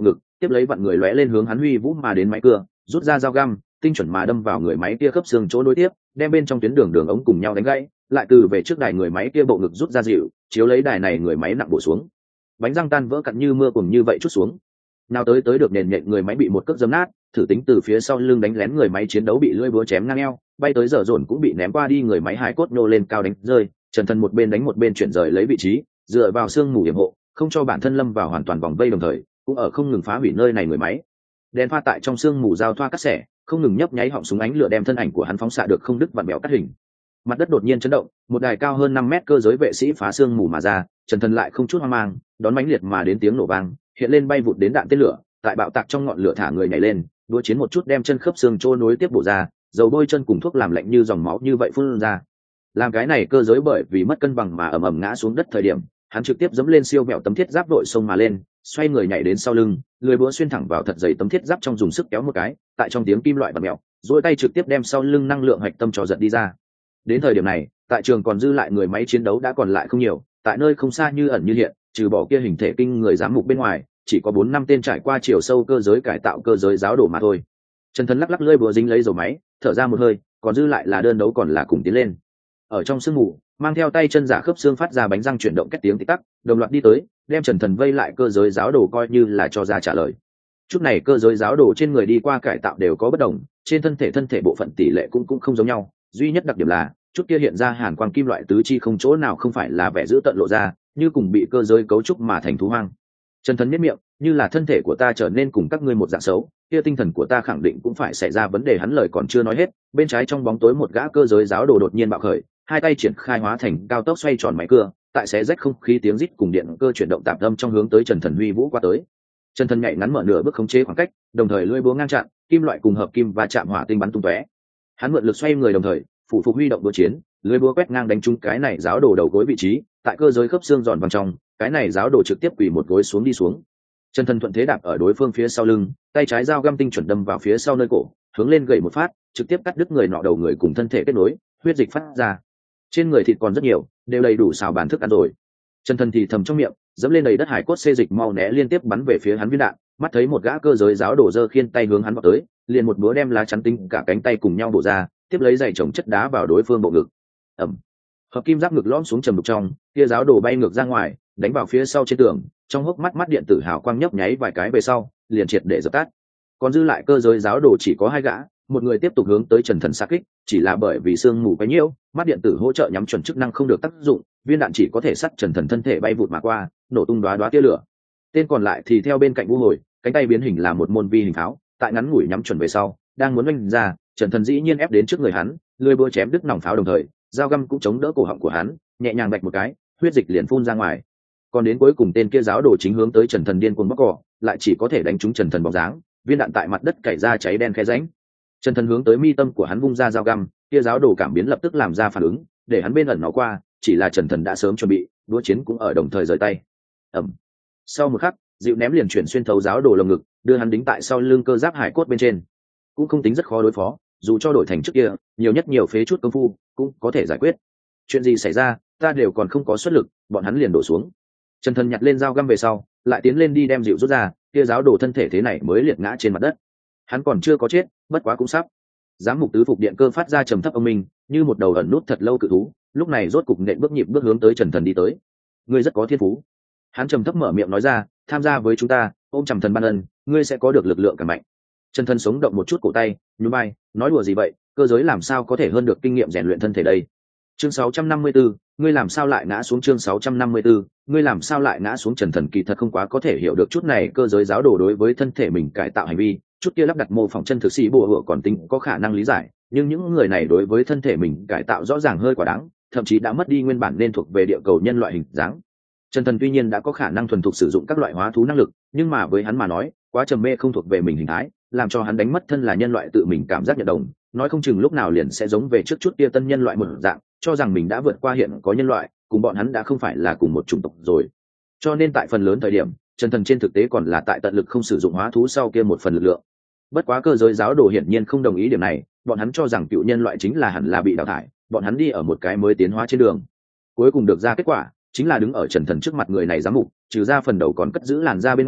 tiếp lấy vặn người lóe lên hướng hắn huy vũ mà đến máy cưa, rút ra dao găm tinh chuẩn mà đâm vào người máy kia khớp xương chỗ nối tiếp, đem bên trong tuyến đường đường ống cùng nhau đánh gãy, lại từ về trước đài người máy kia bộ ngực rút ra dịu, chiếu lấy đài này người máy nặng bổ xuống, bánh răng tan vỡ cặn như mưa cùng như vậy chút xuống. Nào tới tới được nền nhện người máy bị một cước giấm nát, thử tính từ phía sau lưng đánh lén người máy chiến đấu bị lưỡi búa chém ngang eo, bay tới giờ dồn cũng bị ném qua đi, người máy hài cốt nô lên cao đánh rơi, Trần Thần một bên đánh một bên chuyển rời lấy vị trí, dựa vào xương mù yểm hộ, không cho bản thân lâm vào hoàn toàn vòng vây, đồng thời cũng ở không ngừng phá hủy nơi này người máy. Đèn pha tại trong xương mù giao thoa cắt xẻ, không ngừng nhấp nháy họng súng ánh lửa đem thân ảnh của hắn phóng xạ được không đứt vặn bèo cắt hình. Mặt đất đột nhiên chấn động, một đài cao hơn năm mét cơ giới vệ sĩ phá xương mù mà ra, Trần Thần lại không chút hoang mang, đón mãnh liệt mà đến tiếng nổ vang, hiện lên bay vụt đến đạn tên lửa, tại bạo tạc trong ngọn lửa thả người nhảy lên, đua chiến một chút đem chân khớp xương trô nối tiếp bổ ra, dầu bôi chân cùng thuốc làm lạnh như dòng máu như vậy phun ra. Làm cái này cơ giới bởi vì mất cân bằng mà ầm ầm ngã xuống đất thời điểm, hắn trực tiếp giẫm lên siêu mẹo tấm thiết giáp đội sông mà lên, xoay người nhảy đến sau lưng, lưỡi búa xuyên thẳng vào thật dày tấm thiết giáp trong, dùng sức kéo một cái, tại trong tiếng kim loại bật mẹo, duỗi tay trực tiếp đem sau lưng năng lượng hạch tâm cho giật đi ra. Đến thời điểm này, tại trường còn dư lại người máy chiến đấu đã còn lại không nhiều, tại nơi không xa như ẩn như hiện, trừ bỏ kia hình thể kinh người giám mục bên ngoài, chỉ có bốn năm tên trải qua chiều sâu cơ giới cải tạo cơ giới giáo đồ mà thôi. Trần Thần lắc lắc lưỡi búa dính lấy dầu máy, thở ra một hơi, còn dư lại là đơn đấu còn là cùng tiến lên. Ở trong sương mù, mang theo tay chân giả khớp xương phát ra bánh răng chuyển động két tiếng tít tắc, đồng loạt đi tới, đem Trần Thần vây lại cơ giới giáo đồ coi như là cho ra trả lời. Chút này cơ giới giáo đồ trên người đi qua cải tạo đều có bất đồng, trên thân thể thân thể bộ phận tỷ lệ cũng cũng không giống nhau, duy nhất đặc điểm là chút kia hiện ra hàn quang kim loại tứ chi không chỗ nào không phải là vẻ giữ tận lộ ra, như cùng bị cơ giới cấu trúc mà thành thú hoang. Trần Thần nhếch miệng, như là thân thể của ta trở nên cùng các ngươi một dạng xấu, kia tinh thần của ta khẳng định cũng phải xảy ra vấn đề. Hắn lời còn chưa nói hết, bên trái trong bóng tối một gã cơ giới giáo đồ đột nhiên bạo khởi, hai tay triển khai hóa thành cao tốc xoay tròn máy cưa, tại xé rách không khí tiếng rít cùng điện cơ chuyển động tạp âm trong hướng tới Trần Thần huy vũ qua tới. Trần Thần nhảy ngắn mở nửa bước khống chế khoảng cách, đồng thời lưỡi búa ngang chặn, kim loại cùng hợp kim và chạm hỏa tinh bắn tung tóe. Hắn mượn lực xoay người đồng thời, phủ phục huy động đũa chiến, lưỡi búa quét ngang đánh trúng cái này giáo đồ đầu gối vị trí, tại cơ giới khớp xương giòn vàng trong, cái này giáo đồ trực tiếp quỳ một gối xuống đi xuống. Trần Thần thuận thế đạp ở đối phương phía sau lưng, tay trái dao găm tinh chuẩn đâm vào phía sau nơi cổ, hướng lên gậy một phát, trực tiếp cắt đứt người nọ đầu người cùng thân thể kết nối, huyết dịch phát ra. Trên người thịt còn rất nhiều, đều đầy đủ xào bàn thức ăn rồi. Trần Thần thì thầm trong miệng, dẫm lên đầy đất hải cốt xê dịch mau né liên tiếp bắn về phía hắn viên đạn, mắt thấy một gã cơ giới giáo đổ dơ khiên tay hướng hắn vào tới, liền một búa đem lá chắn tinh cả cánh tay cùng nhau bổ ra, tiếp lấy giày chồng chất đá vào đối phương bộ ngực. Ầm. Hợp kim giáp ngực lõm xuống trầm đục trong, kia giáo đổ bay ngược ra ngoài, đánh vào phía sau trên tường, trong hốc mắt mắt điện tử hào quang nhấp nháy vài cái về sau, liền triệt để dập tắt. Còn dư lại cơ giới giáo đồ chỉ có hai gã, một người tiếp tục hướng tới Trần Thần xạ kích, chỉ là bởi vì sương mù quá nhiễu, mắt điện tử hỗ trợ nhắm chuẩn chức năng không được tác dụng, viên đạn chỉ có thể sắt Trần Thần thân thể bay vụt mà qua, nổ tung đóa đóa tia lửa. Tên còn lại thì theo bên cạnh vu hồi, cánh tay biến hình là một môn vi hình pháo, tại ngắn ngủi nhắm chuẩn về sau, đang muốn vung ra, Trần Thần dĩ nhiên ép đến trước người hắn, lưỡi búa chém đứt nòng pháo đồng thời, dao găm cũng chống đỡ cổ họng của hắn, nhẹ nhàng vạch một cái, huyết dịch liền phun ra ngoài. Còn đến cuối cùng tên kia giáo đồ chính hướng tới Trần Thần điên cuồng bóc cỏ, lại chỉ có thể đánh trúng Trần Thần bóng dáng, viên đạn tại mặt đất cày ra cháy đen khe rãnh. Trần Thần hướng tới mi tâm của hắn vung ra dao găm, kia giáo đồ cảm biến lập tức làm ra phản ứng, để hắn bên ẩn nó qua, chỉ là Trần Thần đã sớm chuẩn bị, đũa chiến cũng ở đồng thời rời tay. Ầm. Sau một khắc, dịu ném liền chuyển xuyên thấu giáo đồ lồng ngực, đưa hắn đính tại sau lưng cơ giáp hải cốt bên trên. Cũng không tính rất khó đối phó, dù cho đổi thành trước kia, nhiều nhất nhiều phế chút công phu, cũng có thể giải quyết. Chuyện gì xảy ra, ta đều còn không có xuất lực, bọn hắn liền đổ xuống. Trần Thần nhặt lên dao găm về sau, lại tiến lên đi đem dịu rút ra, kia giáo đồ thân thể thế này mới liệt ngã trên mặt đất. Hắn còn chưa có chết, bất quá cũng sắp. Giám mục tứ phục điện cơ phát ra trầm thấp âm minh, như một đầu ẩn nút thật lâu cự thú, lúc này rốt cục nện bước nhịp bước hướng tới Trần Thần đi tới. Ngươi rất có thiên phú. Hắn trầm thấp mở miệng nói ra, tham gia với chúng ta, ôm Trầm Thần ban ân, ngươi sẽ có được lực lượng càng mạnh. Trần Thần sống động một chút cổ tay, nhún vai, nói đùa gì vậy, cơ giới làm sao có thể hơn được kinh nghiệm rèn luyện thân thể đây. Chương sáu trăm năm mươi tư, ngươi làm sao lại ngã xuống. Chương sáu trăm năm mươi tư, ngươi làm sao lại ngã xuống. Trần Thần kỳ thật không quá có thể hiểu được chút này cơ giới giáo đồ đối với thân thể mình cải tạo hành vi, chút kia lắp đặt mô phỏng chân thực sĩ bộ hựa còn tính có khả năng lý giải, nhưng những người này đối với thân thể mình cải tạo rõ ràng hơi quá đáng, thậm chí đã mất đi nguyên bản nên thuộc về địa cầu nhân loại hình dáng. Trần Thần tuy nhiên đã có khả năng thuần thục sử dụng các loại hóa thú năng lực, nhưng mà với hắn mà nói, quá trầm mê không thuộc về mình hình thái, làm cho hắn đánh mất thân là nhân loại tự mình cảm giác nhận đồng, nói không chừng lúc nào liền sẽ giống về trước chút kia tân nhân loại một dạng, cho rằng mình đã vượt qua hiện có nhân loại, cùng bọn hắn đã không phải là cùng một chủng tộc rồi. Cho nên tại phần lớn thời điểm, Trần Thần trên thực tế còn là tại tận lực không sử dụng hóa thú sau kia một phần lực lượng. Bất quá cơ giới giáo đồ hiển nhiên không đồng ý điểm này, bọn hắn cho rằng cựu nhân loại chính là hẳn là bị đào thải, bọn hắn đi ở một cái mới tiến hóa trên đường. Cuối cùng được ra kết quả, chính là đứng ở Trần Thần trước mặt người này giám mục, trừ ra phần đầu còn cất giữ làn da bên ngoài,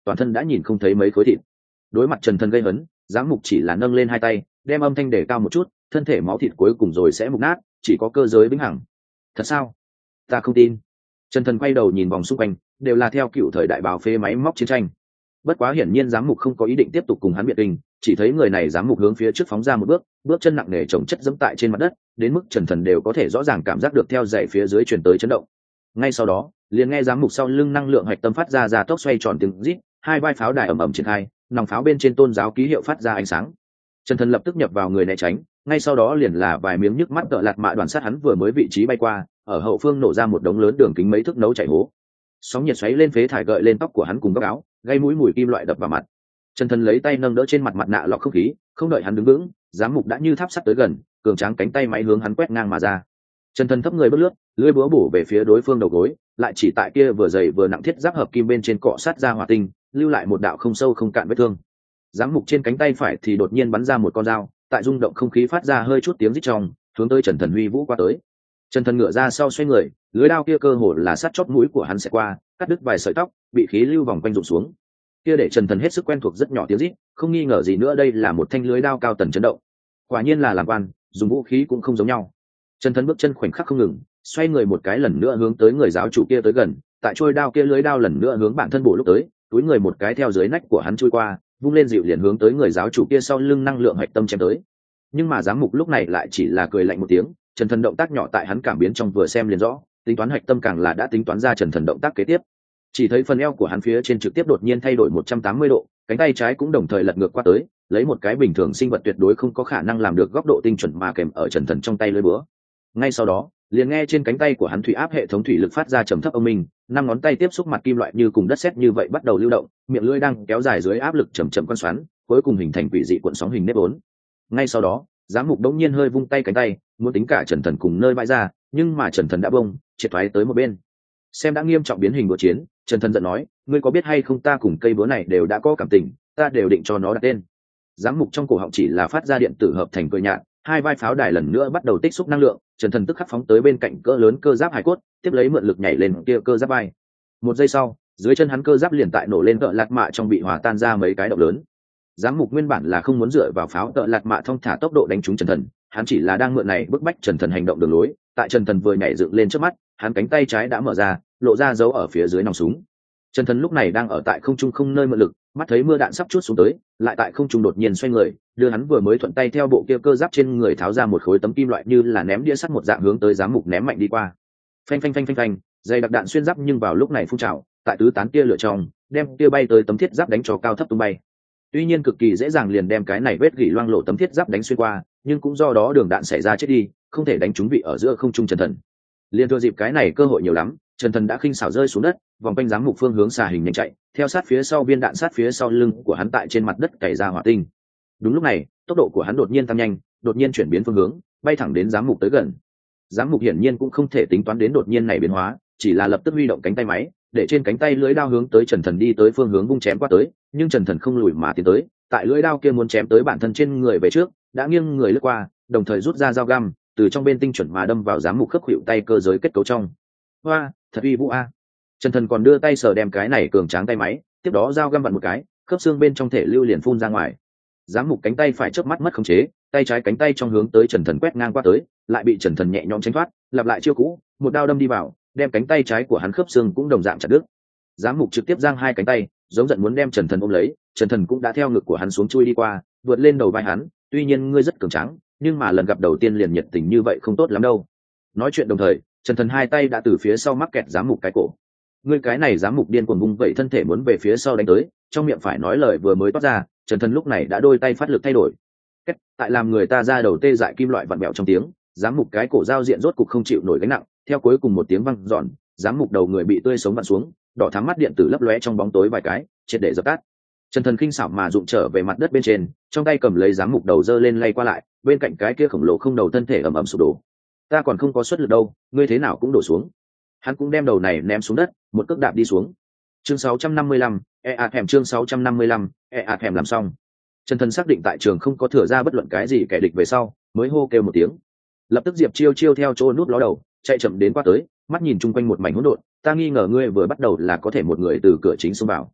toàn thân đã nhìn không thấy mấy khối thịt. Đối mặt Trần Thần gây hấn, giám mục chỉ là nâng lên hai tay, đem âm thanh để cao một chút, thân thể máu thịt cuối cùng rồi sẽ mục nát, chỉ có cơ giới vĩnh hằng. Thật sao? Ta không tin. Trần Thần quay đầu nhìn vòng xung quanh, đều là theo cựu thời đại bào phê máy móc chiến tranh. Bất quá hiển nhiên giám mục không có ý định tiếp tục cùng hắn biện kinh, chỉ thấy người này giám mục hướng phía trước phóng ra một bước, bước chân nặng nề chồng chất dẫm tại trên mặt đất, đến mức Trần Thần đều có thể rõ ràng cảm giác được theo dãy phía dưới truyền tới chấn động. Ngay sau đó, liền nghe giám mục sau lưng năng lượng hạch tâm phát ra ra tốc xoay tròn tiếng rít, hai vai pháo đài ầm ầm triển khai, nòng pháo bên trên tôn giáo ký hiệu phát ra ánh sáng. Trần Thần lập tức nhập vào người né tránh, ngay sau đó liền là vài miếng nhức mắt tợ lạt mạ đoàn sát hắn vừa mới vị trí bay qua, ở hậu phương nổ ra một đống lớn đường kính mấy thước nấu chảy hố. Sóng nhiệt xoáy lên phế thải gợi lên tóc của hắn cùng góc áo, gây mũi mùi kim loại đập vào mặt. Trần Thần lấy tay nâng đỡ trên mặt mặt nạ lọc không khí, không đợi hắn đứng vững, giám mục đã như tháp sắt tới gần, cường tráng cánh tay máy hướng hắn quét ngang mà ra. Trần Thần thấp người bước lướt, lưỡi búa bổ về phía đối phương đầu gối, lại chỉ tại kia vừa dày vừa nặng thiết giáp hợp kim bên trên cọ sát ra hỏa tinh, lưu lại một đạo không sâu không cạn vết thương. Giám mục trên cánh tay phải thì đột nhiên bắn ra một con dao, tại rung động không khí phát ra hơi chút tiếng rít trong, hướng tới Trần Thần huy vũ qua tới. Trần Thần ngửa ra sau xoay người, lưỡi đao kia cơ hồ là sát chóp mũi của hắn sẽ qua, cắt đứt vài sợi tóc, bị khí lưu vòng quanh rụng xuống. Kia để Trần Thần hết sức quen thuộc rất nhỏ tiếng rít, không nghi ngờ gì nữa đây là một thanh lưới đao cao tần chấn động. Quả nhiên là làm quan, dùng vũ khí cũng không giống nhau. Trần Thần bước chân khoảnh khắc không ngừng, xoay người một cái lần nữa hướng tới người giáo chủ kia tới gần, tại trôi đao kia lưới đao lần nữa hướng bản thân bổ lúc tới, túi người một cái theo dưới nách của hắn chui qua, vung lên dịu liền hướng tới người giáo chủ kia sau lưng năng lượng hạch tâm chém tới. Nhưng mà giám mục lúc này lại chỉ là cười lạnh một tiếng, Trần Thần động tác nhỏ tại hắn cảm biến trong vừa xem liền rõ, tính toán hạch tâm càng là đã tính toán ra Trần Thần động tác kế tiếp. Chỉ thấy phần eo của hắn phía trên trực tiếp đột nhiên thay đổi một trăm tám mươi độ, cánh tay trái cũng đồng thời lật ngược qua tới, lấy một cái bình thường sinh vật tuyệt đối không có khả năng làm được góc độ tinh chuẩn mà kèm ở Trần Thần trong tay lưỡi búa. Ngay sau đó, liền nghe trên cánh tay của hắn thủy áp hệ thống thủy lực phát ra trầm thấp âm minh, năm ngón tay tiếp xúc mặt kim loại như cùng đất sét như vậy bắt đầu lưu động, miệng lưỡi đang kéo dài dưới áp lực chậm chậm quan xoắn, cuối cùng hình thành quỷ dị cuộn sóng hình nếp vốn. Ngay sau đó, giám mục đống nhiên hơi vung tay cánh tay, muốn tính cả Trần Thần cùng nơi bãi ra, nhưng mà Trần Thần đã bông, triệt thoái tới một bên. Xem đã nghiêm trọng biến hình của chiến, Trần Thần giận nói, ngươi có biết hay không ta cùng cây búa này đều đã có cảm tình, ta đều định cho nó đặt tên. Giám mục trong cổ họng chỉ là phát ra điện tử hợp thành cười nhạt, hai vai pháo đài lần nữa bắt đầu tích xúc năng lượng, Trần Thần tức khắc phóng tới bên cạnh cỡ lớn cơ giáp hải cốt, tiếp lấy mượn lực nhảy lên kia cơ giáp vai. Một giây sau, dưới chân hắn cơ giáp liền tại nổ lên tợ lạt mạ trong bị hòa tan ra mấy cái động lớn. Giám mục nguyên bản là không muốn dựa vào pháo tợ lạt mạ thông thả tốc độ đánh trúng Trần Thần, hắn chỉ là đang mượn này bức bách Trần Thần hành động đường lối. Tại Trần Thần vừa nhảy dựng lên trước mắt, hắn cánh tay trái đã mở ra, lộ ra dấu ở phía dưới nòng súng. Trần Thần lúc này đang ở tại không trung không nơi mượn lực, mắt thấy mưa đạn sắp chút xuống tới, lại tại không trung đột nhiên xoay người, đưa hắn vừa mới thuận tay theo bộ kia cơ giáp trên người tháo ra một khối tấm kim loại như là ném đĩa sắt một dạng hướng tới giám mục ném mạnh đi qua. Phanh phanh phanh phanh phanh, dây đặc đạn xuyên giáp nhưng vào lúc này phun trào, tại tứ tán kia lửa trong, đem kia bay tới tấm thiết giáp đánh cho cao thấp tung bay. Tuy nhiên cực kỳ dễ dàng liền đem cái này vết gỉ loang lộ tấm thiết giáp đánh xuyên qua, nhưng cũng do đó đường đạn xảy ra chết đi, không thể đánh trúng vị ở giữa không trung Trần Thần. Liên thừa dịp cái này cơ hội nhiều lắm, Trần Thần đã khinh xảo rơi xuống đất, vòng quanh giám mục phương hướng xà hình nhanh chạy, theo sát phía sau viên đạn sát phía sau lưng của hắn tại trên mặt đất cày ra hỏa tinh. Đúng lúc này, tốc độ của hắn đột nhiên tăng nhanh, đột nhiên chuyển biến phương hướng, bay thẳng đến giám mục tới gần. Giám mục hiển nhiên cũng không thể tính toán đến đột nhiên này biến hóa, chỉ là lập tức huy động cánh tay máy, để trên cánh tay lưỡi đao hướng tới Trần Thần đi tới phương hướng vung chém qua tới, nhưng Trần Thần không lùi mà tiến tới, tại lưỡi đao kia muốn chém tới bản thân trên người về trước, đã nghiêng người lướt qua, đồng thời rút ra dao găm, từ trong bên tinh chuẩn mà đâm vào giám mục khớp khuỷu tay cơ giới kết cấu trong. Hoa, thật uy vũ a! Trần Thần còn đưa tay sờ đem cái này cường tráng tay máy, tiếp đó dao găm vặn một cái, khớp xương bên trong thể lưu liền phun ra ngoài. Giám mục cánh tay phải chớp mắt mất khống chế, tay trái cánh tay trong hướng tới Trần Thần quét ngang qua tới, lại bị Trần Thần nhẹ nhõm tránh thoát, lặp lại chiêu cũ, một đao đâm đi vào, đem cánh tay trái của hắn khớp xương cũng đồng dạng chặt đứt. Giám mục trực tiếp giang hai cánh tay, giống giận muốn đem Trần Thần ôm lấy, Trần Thần cũng đã theo ngực của hắn xuống chui đi qua, vượt lên đầu vai hắn, tuy nhiên ngươi rất cường tráng, nhưng mà lần gặp đầu tiên liền nhiệt tình như vậy không tốt lắm đâu. Nói chuyện đồng thời, Trần Thần hai tay đã từ phía sau mắc kẹt giám mục cái cổ. Ngươi cái này giám mục điên cuồng vung vậy thân thể muốn về phía sau đánh tới, trong miệng phải nói lời vừa mới toát ra, Trần Thần lúc này đã đôi tay phát lực thay đổi. Kết, tại làm người ta ra đầu tê dại kim loại vặn bẹo trong tiếng, giám mục cái cổ giao diện rốt cục không chịu nổi gánh nặng, theo cuối cùng một tiếng vang dọn, giám mục đầu người bị tươi sống vặn xuống, đỏ thắm mắt điện tử lấp lóe trong bóng tối vài cái, triệt để dập tắt. Trần Thần khinh xảo mà dụng trở về mặt đất bên trên, trong tay cầm lấy giám mục đầu dơ lên lay qua lại, bên cạnh cái kia khổng lồ không đầu thân thể ầm ầm sụp đổ. Ta còn không có xuất lực đâu, ngươi thế nào cũng đổ xuống. Hắn cũng đem đầu này ném xuống đất, một cước đạp đi xuống. Chương sáu trăm năm mươi lăm, e ạt hẻm chương sáu trăm năm mươi lăm, e ạt hẻm làm xong. Trần Thần xác định tại trường không có thừa ra bất luận cái gì kẻ địch về sau, mới hô kêu một tiếng. Lập tức Diệp Chiêu Chiêu theo chỗ nút ló đầu, chạy chậm đến qua tới, mắt nhìn chung quanh một mảnh hỗn độn, ta nghi ngờ ngươi vừa bắt đầu là có thể một người từ cửa chính xông vào.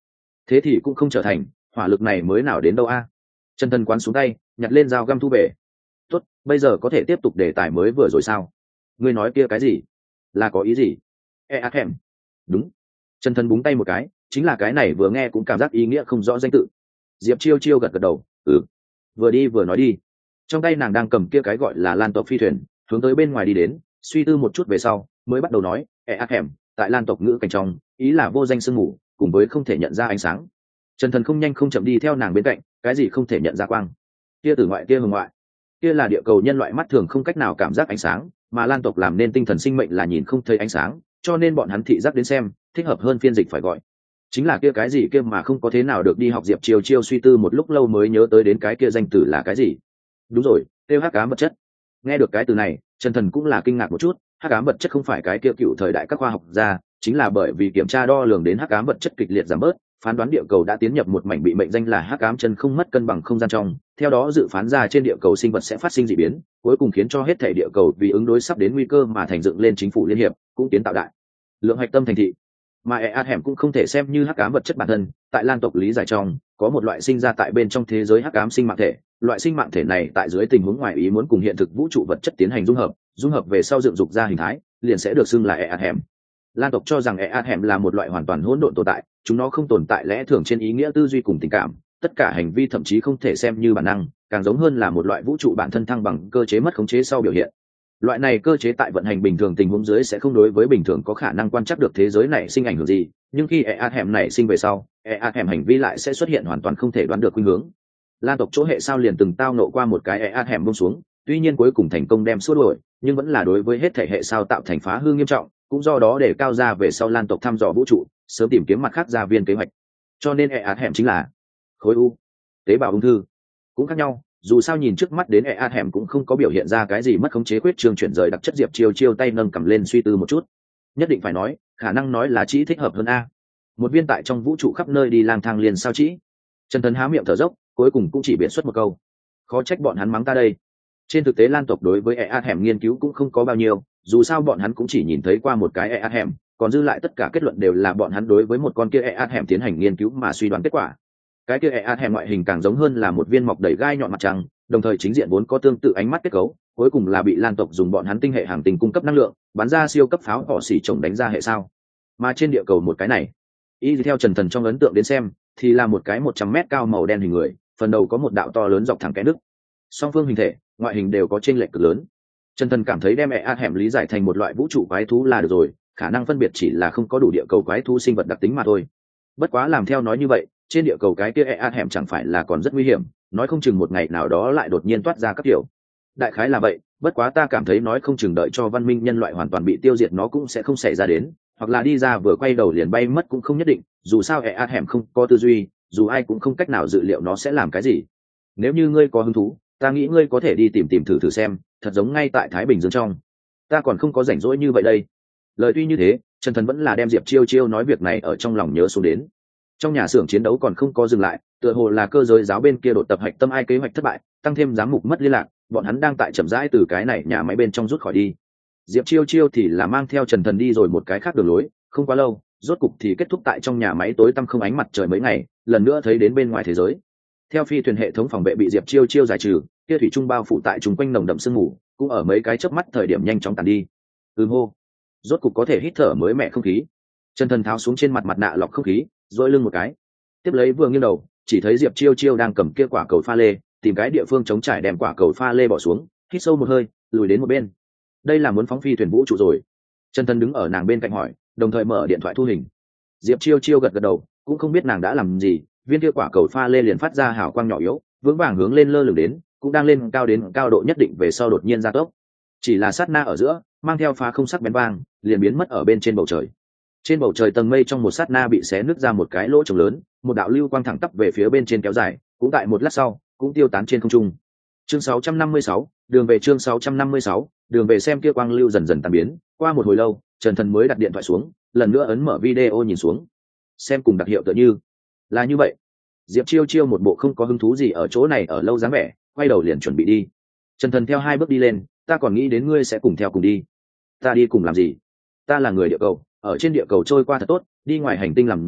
thế thì cũng không trở thành, hỏa lực này mới nào đến đâu a. Chân thần quán xuống tay, nhặt lên dao găm thu về. Tốt, bây giờ có thể tiếp tục đề tài mới vừa rồi sao? Ngươi nói kia cái gì? Là có ý gì? E ác hẻm. Đúng. Chân thần búng tay một cái, chính là cái này, vừa nghe cũng cảm giác ý nghĩa không rõ danh tự. Diệp chiêu chiêu gật gật đầu, ừ. Vừa đi vừa nói đi. Trong tay nàng đang cầm kia cái gọi là lan tộc phi thuyền, hướng tới bên ngoài đi đến, suy tư một chút về sau mới bắt đầu nói, e ác hẻm tại lan tộc ngữ cảnh trong ý là vô danh sương mù, cùng với không thể nhận ra ánh sáng. Trần thần không nhanh không chậm đi theo nàng bên cạnh, cái gì không thể nhận ra quang? Kia từ ngoại kia hồng ngoại, kia là địa cầu nhân loại mắt thường không cách nào cảm giác ánh sáng, mà lan tộc làm nên tinh thần sinh mệnh là nhìn không thấy ánh sáng, cho nên bọn hắn thị giác đến xem thích hợp hơn phiên dịch phải gọi chính là kia cái gì kia mà không có thế nào được đi học. Diệp chiêu chiêu suy tư một lúc lâu mới nhớ tới đến cái kia danh từ là cái gì. Đúng rồi, tiêu hắc ám vật chất. Nghe được cái từ này, Trần thần cũng là kinh ngạc một chút. Hắc ám vật chất không phải cái kia cựu thời đại các khoa học gia, chính là bởi vì kiểm tra đo lường đến hắc ám vật chất kịch liệt giảm bớt, phán đoán địa cầu đã tiến nhập một mảnh bị mệnh danh là hắc ám chân không mất cân bằng không gian trong, theo đó dự phán ra trên địa cầu sinh vật sẽ phát sinh dị biến, cuối cùng khiến cho hết thể địa cầu vì ứng đối sắp đến nguy cơ mà thành dựng lên chính phủ liên hiệp, cũng kiến tạo đại lượng hạch tâm thành thị. Mà e ạt hẻm cũng không thể xem như hắc ám vật chất bản thân, tại lan tộc lý giải trong có một loại sinh ra tại bên trong thế giới hắc ám sinh mạng thể. Loại sinh mạng thể này tại dưới tình huống ngoài ý muốn cùng hiện thực vũ trụ vật chất tiến hành dung hợp, dung hợp về sau dựng dục ra hình thái, liền sẽ được xưng là e ạt hẻm. Lan tộc cho rằng e ạt hẻm là một loại hoàn toàn hỗn độn tồn tại, chúng nó không tồn tại lẽ thường trên ý nghĩa tư duy cùng tình cảm, tất cả hành vi thậm chí không thể xem như bản năng, càng giống hơn là một loại vũ trụ bản thân thăng bằng cơ chế mất khống chế sau biểu hiện. Loại này cơ chế tại vận hành bình thường tình huống dưới sẽ không đối với bình thường có khả năng quan trắc được thế giới này sinh ảnh hưởng gì, nhưng khi e ạt hẻm này sinh về sau, e ạt hẻm hành vi lại sẽ xuất hiện hoàn toàn không thể đoán được khuynh hướng. Lan tộc chỗ hệ sao liền từng tao nộ qua một cái e ạt hẻm buông xuống, tuy nhiên cuối cùng thành công đem xua đuổi, nhưng vẫn là đối với hết thể hệ sao tạo thành phá hư nghiêm trọng, cũng do đó để cao ra về sau Lan tộc thăm dò vũ trụ, sớm tìm kiếm mặt khác gia viên kế hoạch. Cho nên e ạt hẻm chính là khối u, tế bào ung thư cũng khác nhau. Dù sao nhìn trước mắt đến e ạt hẻm cũng không có biểu hiện ra cái gì mất khống chế quyết trường chuyển rời đặc chất. Diệp chiêu chiêu tay nâng cầm lên suy tư một chút, nhất định phải nói khả năng nói là chỉ thích hợp hơn a, một viên tại trong vũ trụ khắp nơi đi lang thang liền sao chỉ. Trần Thần há miệng thở dốc, cuối cùng cũng chỉ biện xuất một câu, khó trách bọn hắn mắng ta đây. Trên thực tế Lan tộc đối với e ạt hẻm nghiên cứu cũng không có bao nhiêu, dù sao bọn hắn cũng chỉ nhìn thấy qua một cái e ạt hẻm, còn dư lại tất cả kết luận đều là bọn hắn đối với một con kia e ạt hẻm tiến hành nghiên cứu mà suy đoán kết quả. Cái kia e ạt hẻm ngoại hình càng giống hơn là một viên mọc đầy gai nhọn mặt trăng, đồng thời chính diện vốn có tương tự ánh mắt kết cấu, cuối cùng là bị Lan tộc dùng bọn hắn tinh hệ hàng tinh cung cấp năng lượng, bắn ra siêu cấp pháo họ xỉ trồng đánh ra hệ sao. Mà trên địa cầu một cái này, y theo Trần Thần trong ấn tượng đến xem, thì là một cái một trăm mét cao màu đen hình người, phần đầu có một đạo to lớn dọc thẳng cái đứt. Song phương hình thể, ngoại hình đều có chênh lệch cực lớn. Trần Thần cảm thấy đem e ạt hẻm lý giải thành một loại vũ trụ quái thú là được rồi, khả năng phân biệt chỉ là không có đủ địa cầu quái thú sinh vật đặc tính mà thôi. Bất quá làm theo nói như vậy, trên địa cầu cái kia e ạt hẻm chẳng phải là còn rất nguy hiểm, nói không chừng một ngày nào đó lại đột nhiên toát ra các kiểu. Đại khái là vậy, bất quá ta cảm thấy nói không chừng đợi cho văn minh nhân loại hoàn toàn bị tiêu diệt nó cũng sẽ không xảy ra đến, hoặc là đi ra vừa quay đầu liền bay mất cũng không nhất định, dù sao e ạt hẻm không có tư duy, dù ai cũng không cách nào dự liệu nó sẽ làm cái gì. Nếu như ngươi có hứng thú, ta nghĩ ngươi có thể đi tìm tìm thử thử xem, thật giống ngay tại Thái Bình Dương trong. Ta còn không có rảnh rỗi như vậy đây. Lời tuy như thế, Trần Thần vẫn là đem Diệp chiêu chiêu nói việc này ở trong lòng nhớ xuống đến. Trong nhà xưởng chiến đấu còn không có dừng lại, tựa hồ là cơ giới giáo bên kia đột tập hạch tâm ai kế hoạch thất bại, tăng thêm giám mục mất liên lạc, bọn hắn đang tại chậm rãi từ cái này nhà máy bên trong rút khỏi đi. Diệp chiêu chiêu thì là mang theo Trần Thần đi rồi một cái khác đường lối, không quá lâu, rốt cục thì kết thúc tại trong nhà máy tối tăm không ánh mặt trời mấy ngày, lần nữa thấy đến bên ngoài thế giới. Theo phi thuyền hệ thống phòng vệ bị Diệp chiêu chiêu giải trừ, kia thủy trung bao phủ tại chúng quanh nồng đậm sương mù, cũng ở mấy cái chớp mắt thời điểm nhanh chóng tàn đi. Ừm hô, rốt cục có thể hít thở mới mẻ không khí. Trần Thần tháo xuống trên mặt mặt nạ lọc không khí, dội lưng một cái, tiếp lấy vừa nghiêng đầu, chỉ thấy Diệp chiêu chiêu đang cầm kia quả cầu pha lê, tìm cái địa phương chống trải đem quả cầu pha lê bỏ xuống, hít sâu một hơi, lùi đến một bên. Đây là muốn phóng phi thuyền vũ trụ rồi. Trần Thần đứng ở nàng bên cạnh hỏi, đồng thời mở điện thoại thu hình. Diệp chiêu chiêu gật gật đầu, cũng không biết nàng đã làm gì, viên kia quả cầu pha lê liền phát ra hào quang nhỏ yếu, vững vàng hướng lên lơ lửng đến, cũng đang lên cao đến cao độ nhất định về sau đột nhiên gia tốc. Chỉ là sát na ở giữa, mang theo phá không sắc bén vang, liền biến mất ở bên trên bầu trời. Trên bầu trời tầng mây trong một sát na bị xé nứt ra một cái lỗ trống lớn, một đạo lưu quang thẳng tắp về phía bên trên kéo dài, cũng tại một lát sau, cũng tiêu tán trên không trung. Chương sáu trăm năm mươi sáu, đường về chương sáu trăm năm mươi sáu, đường về xem kia quang lưu dần dần tan biến, qua một hồi lâu, Trần Thần mới đặt điện thoại xuống, lần nữa ấn mở video nhìn xuống. Xem cùng đặc hiệu tựa như là như vậy. Diệp chiêu chiêu một bộ không có hứng thú gì ở chỗ này ở lâu dáng vẻ, quay đầu liền chuẩn bị đi. Trần Thần theo hai bước đi lên, ta còn nghĩ đến ngươi sẽ cùng theo cùng đi. Ta đi cùng làm gì? Ta là người địa cầu, ở trên địa cầu trôi qua thật tốt, đi ngoài hành tinh làm gì?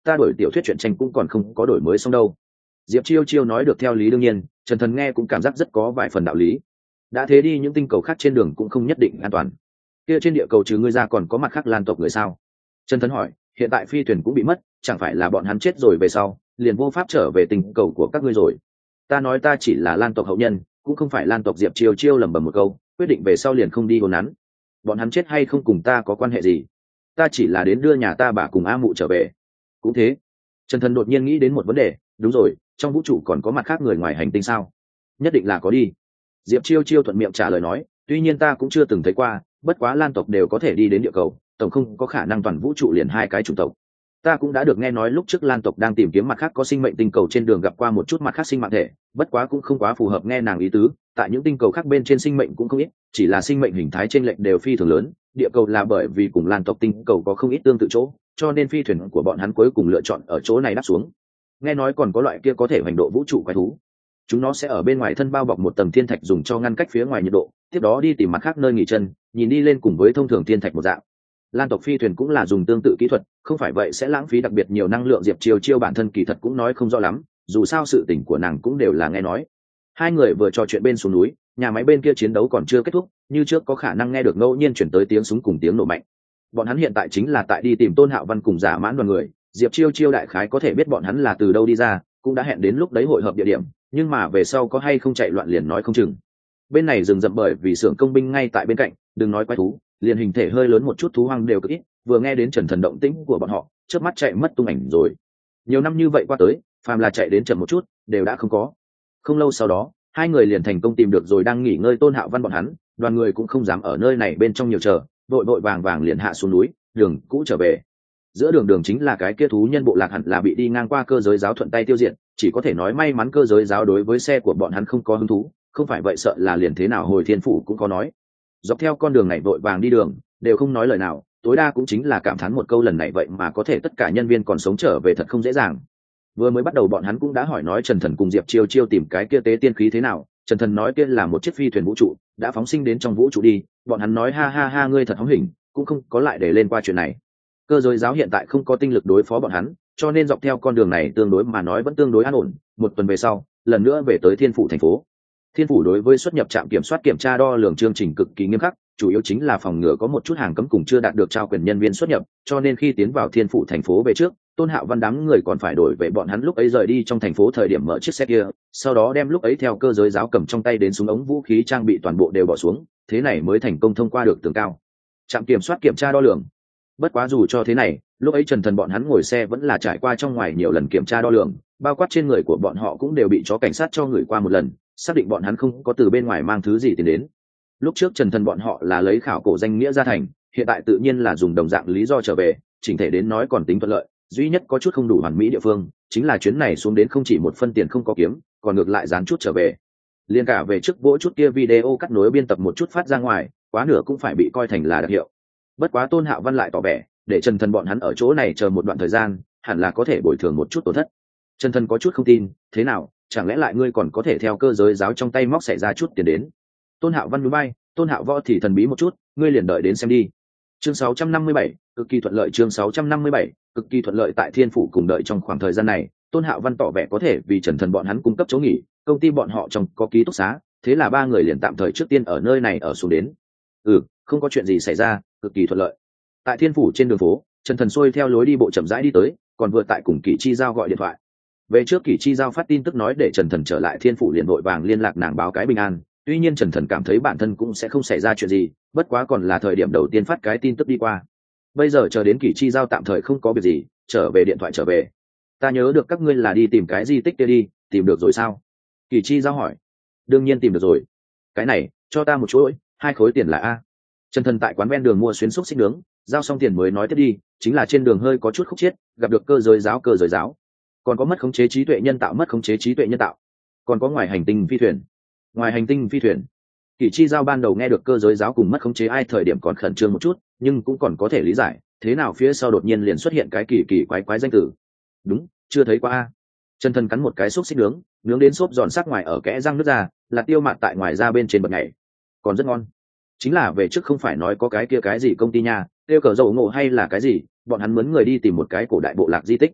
ta đổi tiểu thuyết truyện tranh cũng còn không có đổi mới xong đâu. Diệp Chiêu Chiêu nói được theo lý đương nhiên, Trần Thần nghe cũng cảm giác rất có vài phần đạo lý. Đã thế đi những tinh cầu khác trên đường cũng không nhất định an toàn. Kia trên địa cầu trừ ngươi ra còn có mặt khác Lan tộc người sao? Trần Thần hỏi, hiện tại phi thuyền cũng bị mất, chẳng phải là bọn hắn chết rồi về sau, liền vô pháp trở về tinh cầu của các ngươi rồi. Ta nói ta chỉ là Lan tộc hậu nhân, cũng không phải Lan tộc. Diệp Chiêu Chiêu lẩm bẩm một câu, quyết định về sau liền không đi hôn nắn. Bọn hắn chết hay không cùng ta có quan hệ gì? Ta chỉ là đến đưa nhà ta bà cùng A Mụ trở về. Cũng thế. Trần Thần đột nhiên nghĩ đến một vấn đề, đúng rồi, trong vũ trụ còn có mặt khác người ngoài hành tinh sao? Nhất định là có đi. Diệp Chiêu Chiêu thuận miệng trả lời nói, tuy nhiên ta cũng chưa từng thấy qua, bất quá Lan tộc đều có thể đi đến địa cầu, tổng không có khả năng toàn vũ trụ liền hai cái chủng tộc. Ta cũng đã được nghe nói lúc trước Lan tộc đang tìm kiếm mặt khác có sinh mệnh tinh cầu trên đường gặp qua một chút mặt khác sinh mạng thể, bất quá cũng không quá phù hợp nghe nàng ý tứ, tại những tinh cầu khác bên trên sinh mệnh cũng không ít, chỉ là sinh mệnh hình thái trên lệch đều phi thường lớn, địa cầu là bởi vì cùng Lan tộc tinh cầu có không ít tương tự chỗ, cho nên phi thuyền của bọn hắn cuối cùng lựa chọn ở chỗ này đáp xuống. Nghe nói còn có loại kia có thể hành độ vũ trụ quái thú, chúng nó sẽ ở bên ngoài thân bao bọc một tầng thiên thạch dùng cho ngăn cách phía ngoài nhiệt độ, tiếp đó đi tìm mặt khác nơi nghỉ chân, nhìn đi lên cùng với thông thường thiên thạch một dạng. Lan tộc phi thuyền cũng là dùng tương tự kỹ thuật, không phải vậy sẽ lãng phí đặc biệt nhiều năng lượng. Diệp Chiêu Chiêu bản thân kỳ thật cũng nói không rõ lắm, dù sao sự tình của nàng cũng đều là nghe nói. Hai người vừa trò chuyện bên xuống núi, nhà máy bên kia chiến đấu còn chưa kết thúc, như trước có khả năng nghe được ngẫu nhiên chuyển tới tiếng súng cùng tiếng nổ mạnh. Bọn hắn hiện tại chính là tại đi tìm Tôn Hạo Văn cùng Giả Mãn đoàn người. Diệp Chiêu Chiêu đại khái có thể biết bọn hắn là từ đâu đi ra, cũng đã hẹn đến lúc đấy hội hợp địa điểm, nhưng mà về sau có hay không chạy loạn liền nói không chừng. Bên này rừng rậm bởi vì xưởng công binh ngay tại bên cạnh, đừng nói quái thú, liền hình thể hơi lớn một chút thú hoang đều cực ít. Vừa nghe đến Trần Thần động tĩnh của bọn họ, chớp mắt chạy mất tung ảnh rồi. Nhiều năm như vậy qua tới, phàm là chạy đến chậm một chút đều đã không có. Không lâu sau đó, hai người liền thành công tìm được rồi đang nghỉ ngơi Tôn Hạo Văn bọn hắn. Đoàn người cũng không dám ở nơi này bên trong nhiều chờ, vội vội vàng vàng liền hạ xuống núi, đường cũ trở về. Giữa đường đường chính là cái kia thú nhân bộ lạc, hẳn là bị đi ngang qua cơ giới giáo thuận tay tiêu diệt, chỉ có thể nói may mắn cơ giới giáo đối với xe của bọn hắn không có hứng thú, không phải vậy sợ là liền thế nào hồi thiên phủ cũng có nói. Dọc theo con đường này vội vàng đi đường, đều không nói lời nào, tối đa cũng chính là cảm thán một câu lần này vậy mà có thể tất cả nhân viên còn sống trở về thật không dễ dàng. Vừa mới bắt đầu bọn hắn cũng đã hỏi nói Trần Thần cùng Diệp Chiêu Chiêu tìm cái kia tế tiên khí thế nào. Trần Thần nói kia là một chiếc phi thuyền vũ trụ, đã phóng sinh đến trong vũ trụ đi. Bọn hắn nói ha ha ha ngươi thật hóng hỉnh, cũng không có lại để lên qua chuyện này. Cơ giới giáo hiện tại không có tinh lực đối phó bọn hắn, cho nên dọc theo con đường này tương đối mà nói vẫn tương đối an ổn. Một tuần về sau, lần nữa về tới Thiên Phủ thành phố. Thiên Phủ đối với xuất nhập trạm kiểm soát kiểm tra đo lường chương trình cực kỳ nghiêm khắc, chủ yếu chính là phòng ngừa có một chút hàng cấm cùng chưa đạt được trao quyền nhân viên xuất nhập, cho nên khi tiến vào Thiên Phủ thành phố về trước, Tôn Hạo Văn đám người còn phải đổi về bọn hắn lúc ấy rời đi trong thành phố thời điểm mở chiếc xe kia, sau đó đem lúc ấy theo cơ giới giáo cầm trong tay đến súng ống vũ khí trang bị toàn bộ đều bỏ xuống, thế này mới thành công thông qua được tường cao trạm kiểm soát kiểm tra đo lường. Bất quá dù cho thế này, lúc ấy Trần Thần bọn hắn ngồi xe vẫn là trải qua trong ngoài nhiều lần kiểm tra đo lường, bao quát trên người của bọn họ cũng đều bị chó cảnh sát cho người qua một lần, xác định bọn hắn không có từ bên ngoài mang thứ gì tiền đến. Lúc trước Trần Thần bọn họ là lấy khảo cổ danh nghĩa ra thành, hiện tại tự nhiên là dùng đồng dạng lý do trở về, chỉnh thể đến nói còn tính thuận lợi, duy nhất có chút không đủ hoàn mỹ địa phương chính là chuyến này xuống đến không chỉ một phân tiền không có kiếm, còn ngược lại dán chút trở về. Liên cả về trước vỗ chút kia video cắt nối biên tập một chút phát ra ngoài, quá nửa cũng phải bị coi thành là đặc hiệu. Bất quá Tôn Hạo Văn lại tỏ vẻ, để Trần Thần bọn hắn ở chỗ này chờ một đoạn thời gian, hẳn là có thể bồi thường một chút tổn thất. Trần Thần có chút không tin, thế nào, chẳng lẽ lại ngươi còn có thể theo cơ giới giáo trong tay móc xảy ra chút tiền đến? Tôn Hạo Văn núi bay, Tôn Hạo Võ thì thần bí một chút, ngươi liền đợi đến xem đi. Chương sáu trăm năm mươi bảy, cực kỳ thuận lợi. Chương sáu trăm năm mươi bảy, cực kỳ thuận lợi. Tại Thiên Phủ cùng đợi trong khoảng thời gian này, Tôn Hạo Văn tỏ vẻ có thể vì Trần Thần bọn hắn cung cấp chỗ nghỉ, công ty bọn họ trong có ký túc xá, thế là ba người liền tạm thời trước tiên ở nơi này ở xuống đến. Ừ, không có chuyện gì xảy ra, cực kỳ thuận lợi. Tại Thiên Phủ trên đường phố, Trần Thần xuôi theo lối đi bộ chậm rãi đi tới, còn vừa tại cùng Kỷ Chi Giao gọi điện thoại. Về trước Kỷ Chi Giao phát tin tức nói để Trần Thần trở lại Thiên Phủ liền vội vàng liên lạc nàng báo cái bình an. Tuy nhiên Trần Thần cảm thấy bản thân cũng sẽ không xảy ra chuyện gì, bất quá còn là thời điểm đầu tiên phát cái tin tức đi qua. Bây giờ chờ đến Kỷ Chi Giao tạm thời không có việc gì, trở về điện thoại trở về. Ta nhớ được các ngươi là đi tìm cái di tích kia đi, tìm được rồi sao? Kỷ Chi Giao hỏi. Đương nhiên tìm được rồi. Cái này, cho ta một chuỗi, hai khối tiền là a. Trần Thần tại quán ven đường mua xuyến xúc xích nướng, giao xong tiền mới nói tiếp đi, chính là trên đường hơi có chút khúc chiết, gặp được cơ giới giáo cơ giới giáo, còn có mất khống chế trí tuệ nhân tạo mất khống chế trí tuệ nhân tạo, còn có ngoài hành tinh phi thuyền. Ngoài hành tinh phi thuyền. Kỷ Chi Giao ban đầu nghe được cơ giới giáo cùng mất khống chế ai thời điểm còn khẩn trương một chút, nhưng cũng còn có thể lý giải, thế nào phía sau đột nhiên liền xuất hiện cái kỳ kỳ quái quái danh từ. Đúng, chưa thấy qua a. Trần Thần cắn một cái xúc xích nướng, nướng đến xốp giòn sắc ngoài ở kẽ răng nước ra, là tiêu mạt tại ngoài ra bên trên bật nhảy, còn rất ngon. Chính là về trước không phải nói có cái kia cái gì công ty nha, tiêu cờ dầu ngộ hay là cái gì, bọn hắn mướn người đi tìm một cái cổ đại bộ lạc di tích.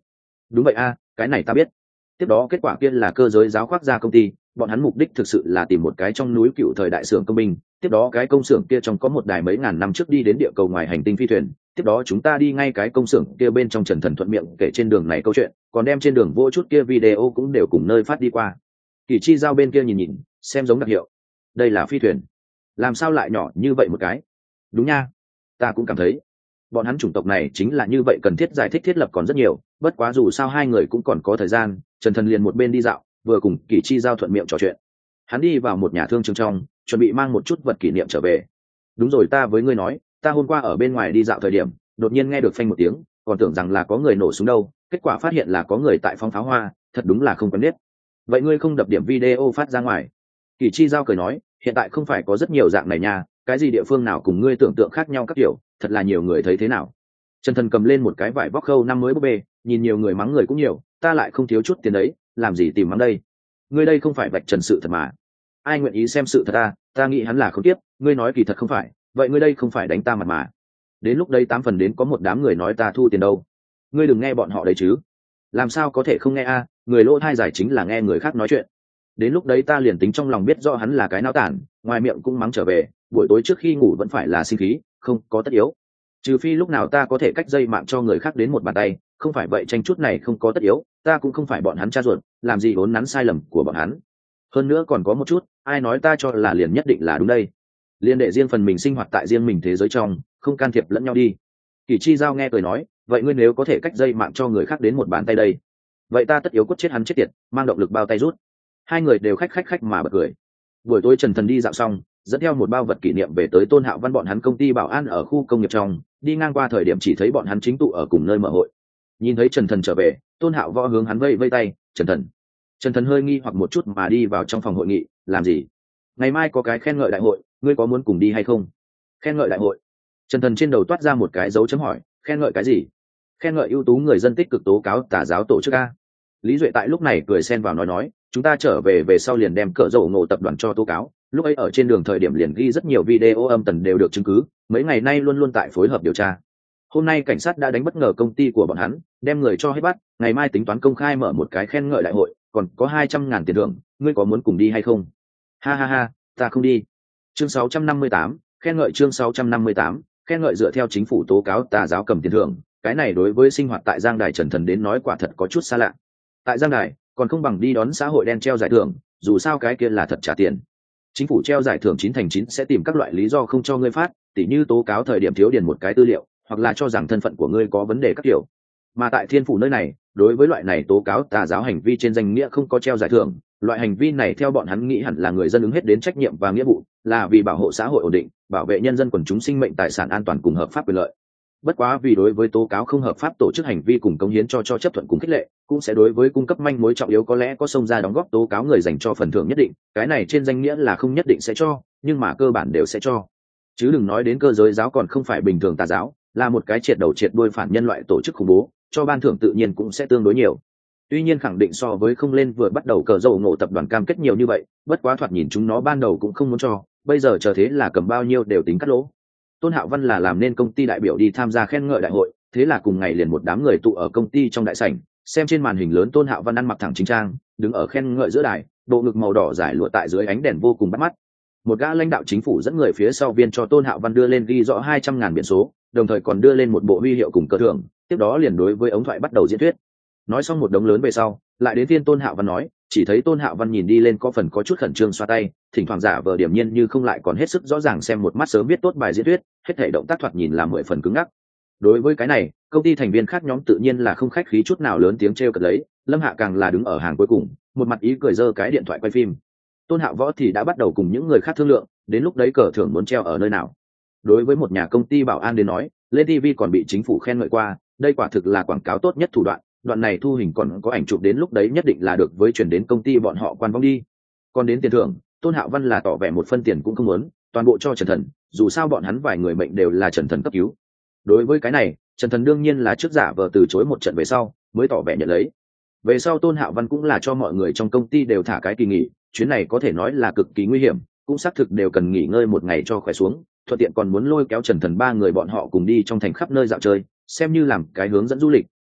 Đúng vậy a, cái này ta biết. Tiếp đó kết quả kia là cơ giới giáo khoác ra công ty, bọn hắn mục đích thực sự là tìm một cái trong núi cựu thời đại xưởng công binh. Tiếp đó cái công xưởng kia trong có một đài mấy ngàn năm trước đi đến địa cầu ngoài hành tinh phi thuyền. Tiếp đó chúng ta đi ngay cái công xưởng kia bên trong, Trần Thần thuận miệng kể trên đường này câu chuyện, còn đem trên đường vô chút kia video cũng đều cùng nơi phát đi qua. Kỳ Chi Giao bên kia nhìn nhìn, xem giống đặc hiệu. Đây là phi thuyền, làm sao lại nhỏ như vậy một cái? Đúng nha, ta cũng cảm thấy bọn hắn chủng tộc này chính là như vậy, cần thiết giải thích thiết lập còn rất nhiều. Bất quá dù sao hai người cũng còn có thời gian, Trần Thần liền một bên đi dạo vừa cùng Kỳ Chi Giao thuận miệng trò chuyện. Hắn đi vào một nhà thương trường trong, chuẩn bị mang một chút vật kỷ niệm trở về. Đúng rồi, ta với ngươi nói, ta hôm qua ở bên ngoài đi dạo thời điểm đột nhiên nghe được phanh một tiếng, còn tưởng rằng là có người nổ súng đâu, kết quả phát hiện là có người tại phóng pháo hoa, thật đúng là không quen biết. Vậy ngươi không đập điểm video phát ra ngoài? Kỳ Chi Giao cười nói, hiện tại không phải có rất nhiều dạng này nha, cái gì địa phương nào cùng ngươi tưởng tượng khác nhau các kiểu, thật là nhiều người thấy thế nào. Trần Thần cầm lên một cái vải vóc khâu năm mới búp bê, nhìn nhiều người mắng người cũng nhiều, ta lại không thiếu chút tiền đấy, làm gì tìm mắng đây? Ngươi đây không phải vạch trần sự thật mà. Ai nguyện ý xem sự thật ta, ta nghĩ hắn là không tiếp, ngươi nói kỳ thật không phải, vậy ngươi đây không phải đánh ta mặt mà. Đến lúc đây tám phần đến có một đám người nói ta thu tiền đâu. Ngươi đừng nghe bọn họ đấy chứ. Làm sao có thể không nghe a, người lỗ thai giải chính là nghe người khác nói chuyện. Đến lúc đấy ta liền tính trong lòng biết rõ hắn là cái náo tản, ngoài miệng cũng mắng trở về, buổi tối trước khi ngủ vẫn phải là sinh khí, không có tất yếu. Trừ phi lúc nào ta có thể cách dây mạng cho người khác đến một bàn tay, không phải vậy tranh chút này không có tất yếu, ta cũng không phải bọn hắn cha ruột, làm gì vốn nắn sai lầm của bọn hắn. Hơn nữa còn có một chút, ai nói ta cho là liền nhất định là đúng đây. Liên đệ riêng phần mình sinh hoạt tại riêng mình thế giới trong, không can thiệp lẫn nhau đi. Kỳ Chi Giao nghe cười nói, vậy ngươi nếu có thể cách dây mạng cho người khác đến một bàn tay đây, vậy ta tất yếu quất chết hắn chết tiệt, mang động lực bao tay rút. Hai người đều khách khách khách mà bật cười. Buổi tối Trần Thần đi dạo xong, dẫn theo một bao vật kỷ niệm về tới Tôn Hạo Văn bọn hắn công ty bảo an ở khu công nghiệp trong, đi ngang qua thời điểm chỉ thấy bọn hắn chính tụ ở cùng nơi mở hội. Nhìn thấy Trần Thần trở về, Tôn Hạo Võ hướng hắn vây vây tay, Trần Thần. Trần Thần hơi nghi hoặc một chút mà đi vào trong phòng hội nghị, làm gì? Ngày mai có cái khen ngợi đại hội, ngươi có muốn cùng đi hay không? Khen ngợi đại hội? Trần Thần trên đầu toát ra một cái dấu chấm hỏi, khen ngợi cái gì? Khen ngợi ưu tú người dân tích cực tố cáo tà giáo tổ chức a. Lý Duệ tại lúc này cười xen vào nói nói, chúng ta trở về về sau liền đem cỡ dầu ngộ tập đoàn cho tố cáo, lúc ấy ở trên đường thời điểm liền ghi rất nhiều video âm tần đều được chứng cứ, mấy ngày nay luôn luôn tại phối hợp điều tra. Hôm nay cảnh sát đã đánh bất ngờ công ty của bọn hắn, đem người cho hết bắt, ngày mai tính toán công khai mở một cái khen ngợi đại hội, còn có hai trăm ngàn tiền thưởng, ngươi có muốn cùng đi hay không? Ha ha ha, ta không đi. Chương sáu trăm năm mươi tám, khen ngợi chương sáu trăm năm mươi tám, khen ngợi dựa theo chính phủ tố cáo tà giáo cầm tiền thưởng, cái này đối với sinh hoạt tại Giang Đài Trần Thần đến nói quả thật có chút xa lạ. Tại Giang Đài, còn không bằng đi đón xã hội đen treo giải thưởng, dù sao cái kia là thật trả tiền. Chính phủ treo giải thưởng chín thành chín sẽ tìm các loại lý do không cho ngươi phát, tỉ như tố cáo thời điểm thiếu điền một cái tư liệu, hoặc là cho rằng thân phận của ngươi có vấn đề các kiểu. Mà tại Thiên Phủ nơi này, đối với loại này tố cáo tà giáo hành vi trên danh nghĩa không có treo giải thưởng, loại hành vi này theo bọn hắn nghĩ hẳn là người dân ứng hết đến trách nhiệm và nghĩa vụ, là vì bảo hộ xã hội ổn định, bảo vệ nhân dân quần chúng sinh mệnh tài sản an toàn cùng hợp pháp quyền lợi. Bất quá vì đối với tố cáo không hợp pháp tổ chức hành vi cùng cống hiến cho cho chấp thuận cùng khích lệ, cũng sẽ đối với cung cấp manh mối trọng yếu có lẽ có xông ra đóng góp tố cáo người dành cho phần thưởng nhất định, cái này trên danh nghĩa là không nhất định sẽ cho, nhưng mà cơ bản đều sẽ cho. Chứ đừng nói đến cơ giới giáo còn không phải bình thường tà giáo, là một cái triệt đầu triệt đuôi phản nhân loại tổ chức khủng bố, cho ban thưởng tự nhiên cũng sẽ tương đối nhiều. Tuy nhiên khẳng định so với không lên vừa bắt đầu cờ dầu ngộ tập đoàn cam kết nhiều như vậy, bất quá thoạt nhìn chúng nó ban đầu cũng không muốn cho, bây giờ chờ thế là cầm bao nhiêu đều tính cắt lỗ. Tôn Hạo Văn là làm nên công ty đại biểu đi tham gia khen ngợi đại hội, thế là cùng ngày liền một đám người tụ ở công ty trong đại sảnh, xem trên màn hình lớn Tôn Hạo Văn ăn mặc thẳng chính trang, đứng ở khen ngợi giữa đài, bộ ngực màu đỏ giải lụa tại dưới ánh đèn vô cùng bắt mắt. Một gã lãnh đạo chính phủ dẫn người phía sau viên cho Tôn Hạo Văn đưa lên ghi rõ hai trăm ngàn biển số, đồng thời còn đưa lên một bộ huy hiệu cùng cờ thưởng, tiếp đó liền đối với ống thoại bắt đầu diễn thuyết. Nói xong một đống lớn về sau, lại đến phiên Tôn Hạo Văn nói, chỉ thấy Tôn Hạo Văn nhìn đi lên có phần có chút khẩn trương xoa tay, thỉnh thoảng giả vờ điểm nhiên như không lại còn hết sức rõ ràng xem một mắt sớm biết tốt bài diễn thuyết, hết thảy động tác thoạt nhìn là mười phần cứng ngắc. Đối với cái này, công ty thành viên khác nhóm tự nhiên là không khách khí chút nào lớn tiếng trêu cợt lấy, Lâm Hạ càng là đứng ở hàng cuối cùng, một mặt ý cười giơ cái điện thoại quay phim. Tôn Hạo Võ thì đã bắt đầu cùng những người khác thương lượng, đến lúc đấy cờ thưởng muốn treo ở nơi nào. Đối với một nhà công ty bảo an đến nói, lên ti vi còn bị chính phủ khen ngợi qua, đây quả thực là quảng cáo tốt nhất thủ đoạn, đoạn này thu hình còn có ảnh chụp đến lúc đấy nhất định là được với chuyển đến công ty bọn họ quan vong đi. Còn đến tiền thưởng, Tôn Hạo Văn là tỏ vẻ một phân tiền cũng không muốn, toàn bộ cho Trần Thần, dù sao bọn hắn vài người mệnh đều là Trần Thần cấp cứu. Đối với cái này, Trần Thần đương nhiên là trước giả vờ từ chối một trận về sau, mới tỏ vẻ nhận lấy. Về sau Tôn Hạo Văn cũng là cho mọi người trong công ty đều thả cái kỳ nghỉ, chuyến này có thể nói là cực kỳ nguy hiểm, cũng xác thực đều cần nghỉ ngơi một ngày cho khỏe xuống, thuận tiện còn muốn lôi kéo Trần Thần ba người bọn họ cùng đi trong thành khắp nơi dạo chơi, xem như làm cái hướng dẫn du lịch,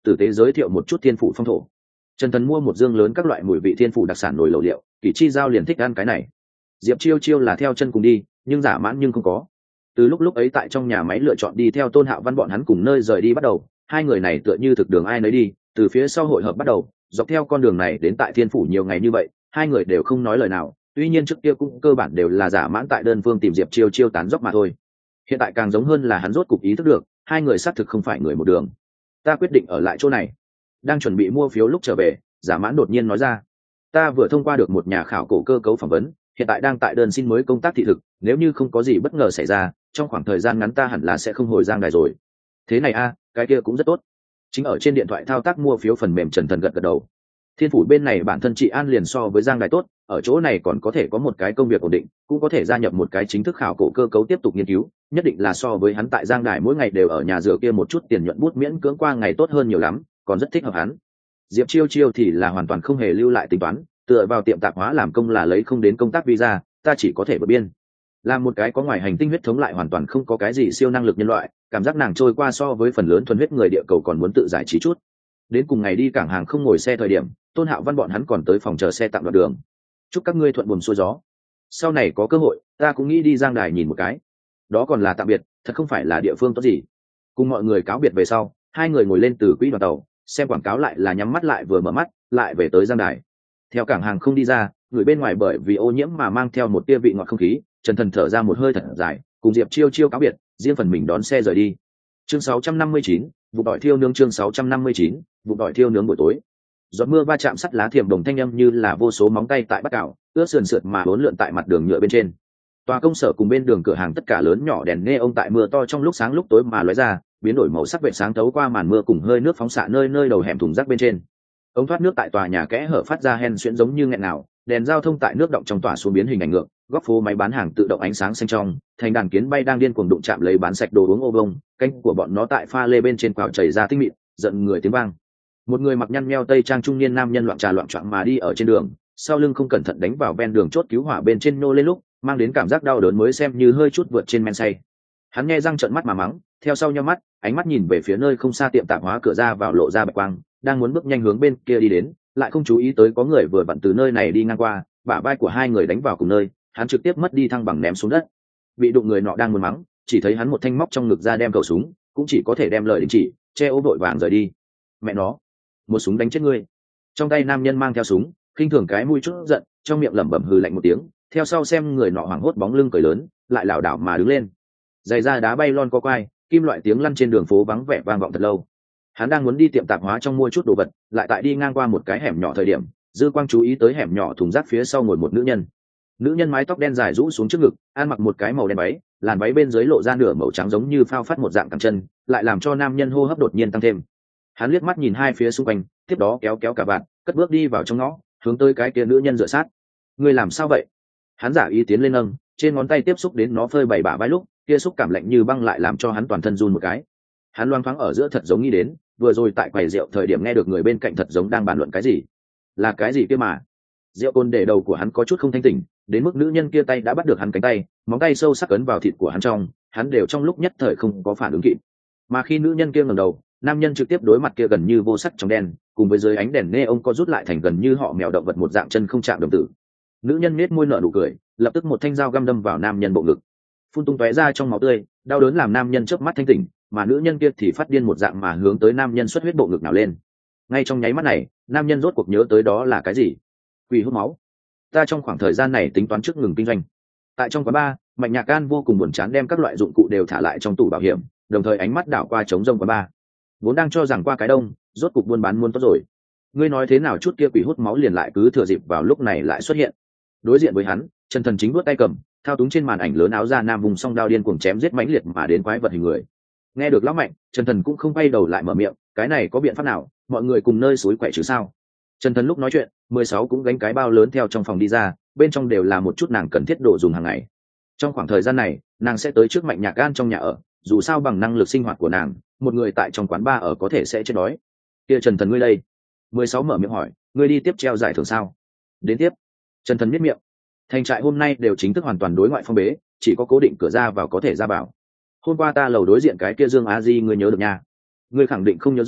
tử tế giới thiệu một chút thiên phủ phong thổ. Trần Thần mua một dương lớn các loại mùi vị thiên phủ đặc sản nồi lẩu liệu, Kỷ Chi Giao liền thích ăn cái này. Diệp Chiêu Chiêu là theo chân cùng đi, nhưng giả mãn nhưng không có. Từ lúc lúc ấy tại trong nhà máy lựa chọn đi theo Tôn Hạo Văn bọn hắn cùng nơi rời đi bắt đầu, hai người này tựa như thực đường ai nấy đi, từ phía sau hội hợp bắt đầu, dọc theo con đường này đến tại thiên phủ nhiều ngày như vậy, hai người đều không nói lời nào. Tuy nhiên trước kia cũng cơ bản đều là giả mãn tại đơn phương tìm Diệp Chiêu Chiêu tán dóc mà thôi. Hiện tại càng giống hơn là hắn rốt cục ý thức được, hai người xác thực không phải người một đường. Ta quyết định ở lại chỗ này. Đang chuẩn bị mua phiếu lúc trở về, giả mãn đột nhiên nói ra, ta vừa thông qua được một nhà khảo cổ cơ cấu phỏng vấn, hiện tại đang tại đơn xin mới công tác thị thực, nếu như không có gì bất ngờ xảy ra, trong khoảng thời gian ngắn ta hẳn là sẽ không hồi Giang Đài rồi. Thế này a, à, cái kia cũng rất tốt. Chính ở trên điện thoại thao tác mua phiếu phần mềm Trần Thần gật gật đầu. Thiên phủ bên này bản thân chị an liền so với Giang Đài tốt, ở chỗ này còn có thể có một cái công việc ổn định, cũng có thể gia nhập một cái chính thức khảo cổ cơ cấu tiếp tục nghiên cứu, nhất định là so với hắn tại Giang Đài mỗi ngày đều ở nhà dựa kia một chút tiền nhuận bút miễn cưỡng qua ngày tốt hơn nhiều lắm, còn rất thích hợp hắn. Diệp Chiêu Chiêu thì là hoàn toàn không hề lưu lại tính toán, tựa vào tiệm tạp hóa làm công là lấy không đến công tác visa, ta chỉ có thể vượt biên. Làm một cái có ngoài hành tinh huyết thống lại hoàn toàn không có cái gì siêu năng lực nhân loại, cảm giác nàng trôi qua so với phần lớn thuần huyết người địa cầu còn muốn tự giải trí chút. Đến cùng ngày đi cảng hàng không ngồi xe thời điểm, Tôn Hạo Văn bọn hắn còn tới phòng chờ xe tạm đoạn đường. Chúc các ngươi thuận buồm xuôi gió. Sau này có cơ hội, ta cũng nghĩ đi Giang Đài nhìn một cái. Đó còn là tạm biệt, thật không phải là địa phương tốt gì. Cùng mọi người cáo biệt về sau, hai người ngồi lên từ quỹ đoàn tàu, xem quảng cáo lại là nhắm mắt lại vừa mở mắt, lại về tới Giang Đài. Theo cảng hàng không đi ra, người bên ngoài bởi vì ô nhiễm mà mang theo một tia vị ngọt không khí, Trần Thần thở ra một hơi thật dài, cùng Diệp Chiêu Chiêu cáo biệt, riêng phần mình đón xe rời đi. Chương sáu trăm năm mươi chín, vụ đòi thiêu nướng chương sáu trăm năm mươi chín, vụ đòi thiêu nướng buổi tối. Giọt mưa va chạm sắt lá thiềm đồng thanh âm như là vô số móng tay tại bắt cào, ướt sườn sượt mà uốn lượn tại mặt đường nhựa bên trên. Tòa công sở cùng bên đường cửa hàng tất cả lớn nhỏ đèn nghe ông tại mưa to trong lúc sáng lúc tối mà lóe ra, biến đổi màu sắc vệt sáng thấu qua màn mưa cùng hơi nước phóng xạ nơi nơi đầu hẻm thùng rác bên trên. Ống thoát nước tại tòa nhà kẽ hở phát ra hen xuyễn giống như nghẹn nào, đèn giao thông tại nước động trong tòa xuống biến hình ảnh ngược, góc phố máy bán hàng tự động ánh sáng xanh trong, thành đàn kiến bay đang điên cuồng đụng chạm lấy bán sạch đồ uống ô bông, cánh của bọn nó tại pha lê bên trên quào chảy ra tinh mịn, giận người tiếng vang. Một người mặc nhăn nheo tây trang trung niên nam nhân loạn trà loạn choạng mà đi ở trên đường, sau lưng không cẩn thận đánh vào ven đường chốt cứu hỏa bên trên nô lên lúc, mang đến cảm giác đau đớn mới xem như hơi chút vượt trên men say. Hắn nghe răng trợn mắt mà mắng, theo sau nhíu mắt, ánh mắt nhìn về phía nơi không xa tiệm tạp hóa cửa ra vào lộ ra bạch quang, đang muốn bước nhanh hướng bên kia đi đến, lại không chú ý tới có người vừa vặn từ nơi này đi ngang qua, bả vai của hai người đánh vào cùng nơi, hắn trực tiếp mất đi thăng bằng ném xuống đất. Bị đụng người nọ đang muốn mắng, chỉ thấy hắn một thanh móc trong ngực ra đem khẩu súng, cũng chỉ có thể đem lời đình chỉ, che ố vội vàng rời đi. Mẹ nó, một súng đánh chết ngươi. Trong tay nam nhân mang theo súng, khinh thường cái mũi chút giận, trong miệng lẩm bẩm hừ lạnh một tiếng, theo sau xem người nọ hoảng hốt bóng lưng cười lớn, lại lảo đảo mà đứng lên. Giày da đá bay lon co quai, kim loại tiếng lăn trên đường phố vắng vẻ vang vọng thật lâu. Hắn đang muốn đi tiệm tạp hóa trong mua chút đồ vật, lại tại đi ngang qua một cái hẻm nhỏ thời điểm, dư quang chú ý tới hẻm nhỏ thùng rác phía sau ngồi một nữ nhân. Nữ nhân mái tóc đen dài rũ xuống trước ngực, ăn mặc một cái màu đen váy, làn váy bên dưới lộ ra nửa màu trắng giống như phao phát một dạng cẳng chân, lại làm cho nam nhân hô hấp đột nhiên tăng thêm. Hắn liếc mắt nhìn hai phía xung quanh, tiếp đó kéo kéo cả bạn, cất bước đi vào trong ngõ, hướng tới cái kia nữ nhân dựa sát. Ngươi làm sao vậy? Hắn giả ý tiến lên nâng, trên ngón tay tiếp xúc đến nó phơi bày bả vai lúc, kia xúc cảm lạnh như băng lại làm cho hắn toàn thân run một cái. Hắn loang thoáng ở giữa thật giống nghĩ đến, vừa rồi tại quầy rượu thời điểm nghe được người bên cạnh thật giống đang bàn luận cái gì. Là cái gì kia mà? Rượu cồn để đầu của hắn có chút không thanh tỉnh, đến mức nữ nhân kia tay đã bắt được hắn cánh tay, móng tay sâu sắc ấn vào thịt của hắn trong, hắn đều trong lúc nhất thời không có phản ứng kịp. Mà khi nữ nhân kia ngẩng đầu, nam nhân trực tiếp đối mặt kia gần như vô sắc trong đen, cùng với dưới ánh đèn nghe ông có rút lại thành gần như họ mèo động vật một dạng chân không chạm đồng tử. Nữ nhân nết môi nở nụ cười, lập tức một thanh dao găm đâm vào nam nhân bộ ngực, phun tung tóe ra trong máu tươi, đau đớn làm nam nhân chớp mắt thanh tỉnh, mà nữ nhân kia thì phát điên một dạng mà hướng tới nam nhân xuất huyết bộ ngực nào lên. Ngay trong nháy mắt này, nam nhân rốt cuộc nhớ tới đó là cái gì? Quỷ hút máu. Ta trong khoảng thời gian này tính toán trước ngừng kinh doanh. Tại trong quán bar, Mạnh Nhạc Can vô cùng buồn chán đem các loại dụng cụ đều thả lại trong tủ bảo hiểm, đồng thời ánh mắt đảo qua trống rông quán bar. Vốn đang cho rằng qua cái đông, rốt cục buôn bán muôn tốt rồi. Ngươi nói thế nào chút kia quỷ hút máu liền lại cứ thừa dịp vào lúc này lại xuất hiện. Đối diện với hắn, Trần Thần chính vuốt tay cầm, thao túng trên màn ảnh lớn áo da nam vùng song đao điên cuồng chém giết mãnh liệt mà đến quái vật hình người. Nghe được lão Mạnh, Trần Thần cũng không quay đầu lại mở miệng, cái này có biện pháp nào, mọi người cùng nơi suối quậy chứ sao? Trần Thần lúc nói chuyện, mười sáu cũng gánh cái bao lớn theo trong phòng đi ra, bên trong đều là một chút nàng cần thiết đồ dùng hàng ngày. Trong khoảng thời gian này, nàng sẽ tới trước Mạnh Nhạc Gan trong nhà ở, dù sao bằng năng lực sinh hoạt của nàng, một người tại trong quán bar ở có thể sẽ chết đói. Kia Trần Thần ngươi đây? mười sáu mở miệng hỏi, ngươi đi tiếp treo giải thưởng sao? Đến tiếp. Trần Thần miết miệng. Thành trại hôm nay đều chính thức hoàn toàn đối ngoại phong bế, chỉ có cố định cửa ra vào có thể ra vào. Hôm qua ta lầu đối diện cái kia Dương Á Di ngươi nhớ được nha? Ngươi khẳng định không nhớ rõ,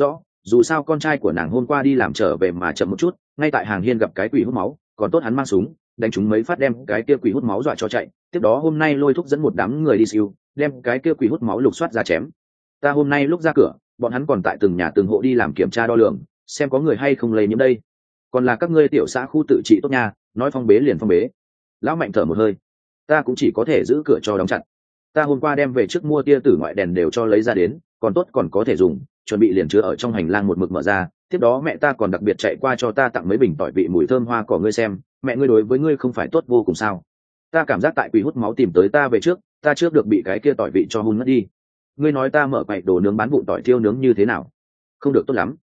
dù sao con trai của nàng hôm qua đi làm trở về mà chậm một chút, ngay tại hàng hiên gặp cái quỷ hút máu, còn tốt hắn mang súng đánh chúng mấy phát đem cái kia quỷ hút máu dọa cho chạy. Tiếp đó hôm nay lôi thúc dẫn một đám người đi siêu đem cái kia quỷ hút máu lục soát ra chém. Ta hôm nay lúc ra cửa bọn hắn còn tại từng nhà từng hộ đi làm kiểm tra đo lường, xem có người hay không lây nhiễm đây. Còn là các ngươi tiểu xã khu tự trị tốt nha, nói phong bế liền phong bế. Lão Mạnh thở một hơi, ta cũng chỉ có thể giữ cửa cho đóng chặt. Ta hôm qua đem về trước mua tia tử ngoại đèn đều cho lấy ra đến, còn tốt còn có thể dùng, chuẩn bị liền chứa ở trong hành lang một mực mở ra. Tiếp đó mẹ ta còn đặc biệt chạy qua cho ta tặng mấy bình tỏi vị mùi thơm hoa cỏ, ngươi xem mẹ ngươi đối với ngươi không phải tốt vô cùng sao? Ta cảm giác tại quỷ hút máu tìm tới ta về trước, ta trước được bị cái kia tỏi vị cho hun mất đi. Ngươi nói ta mở quầy đồ nướng bán vụn tỏi thiêu nướng như thế nào? Không được tốt lắm.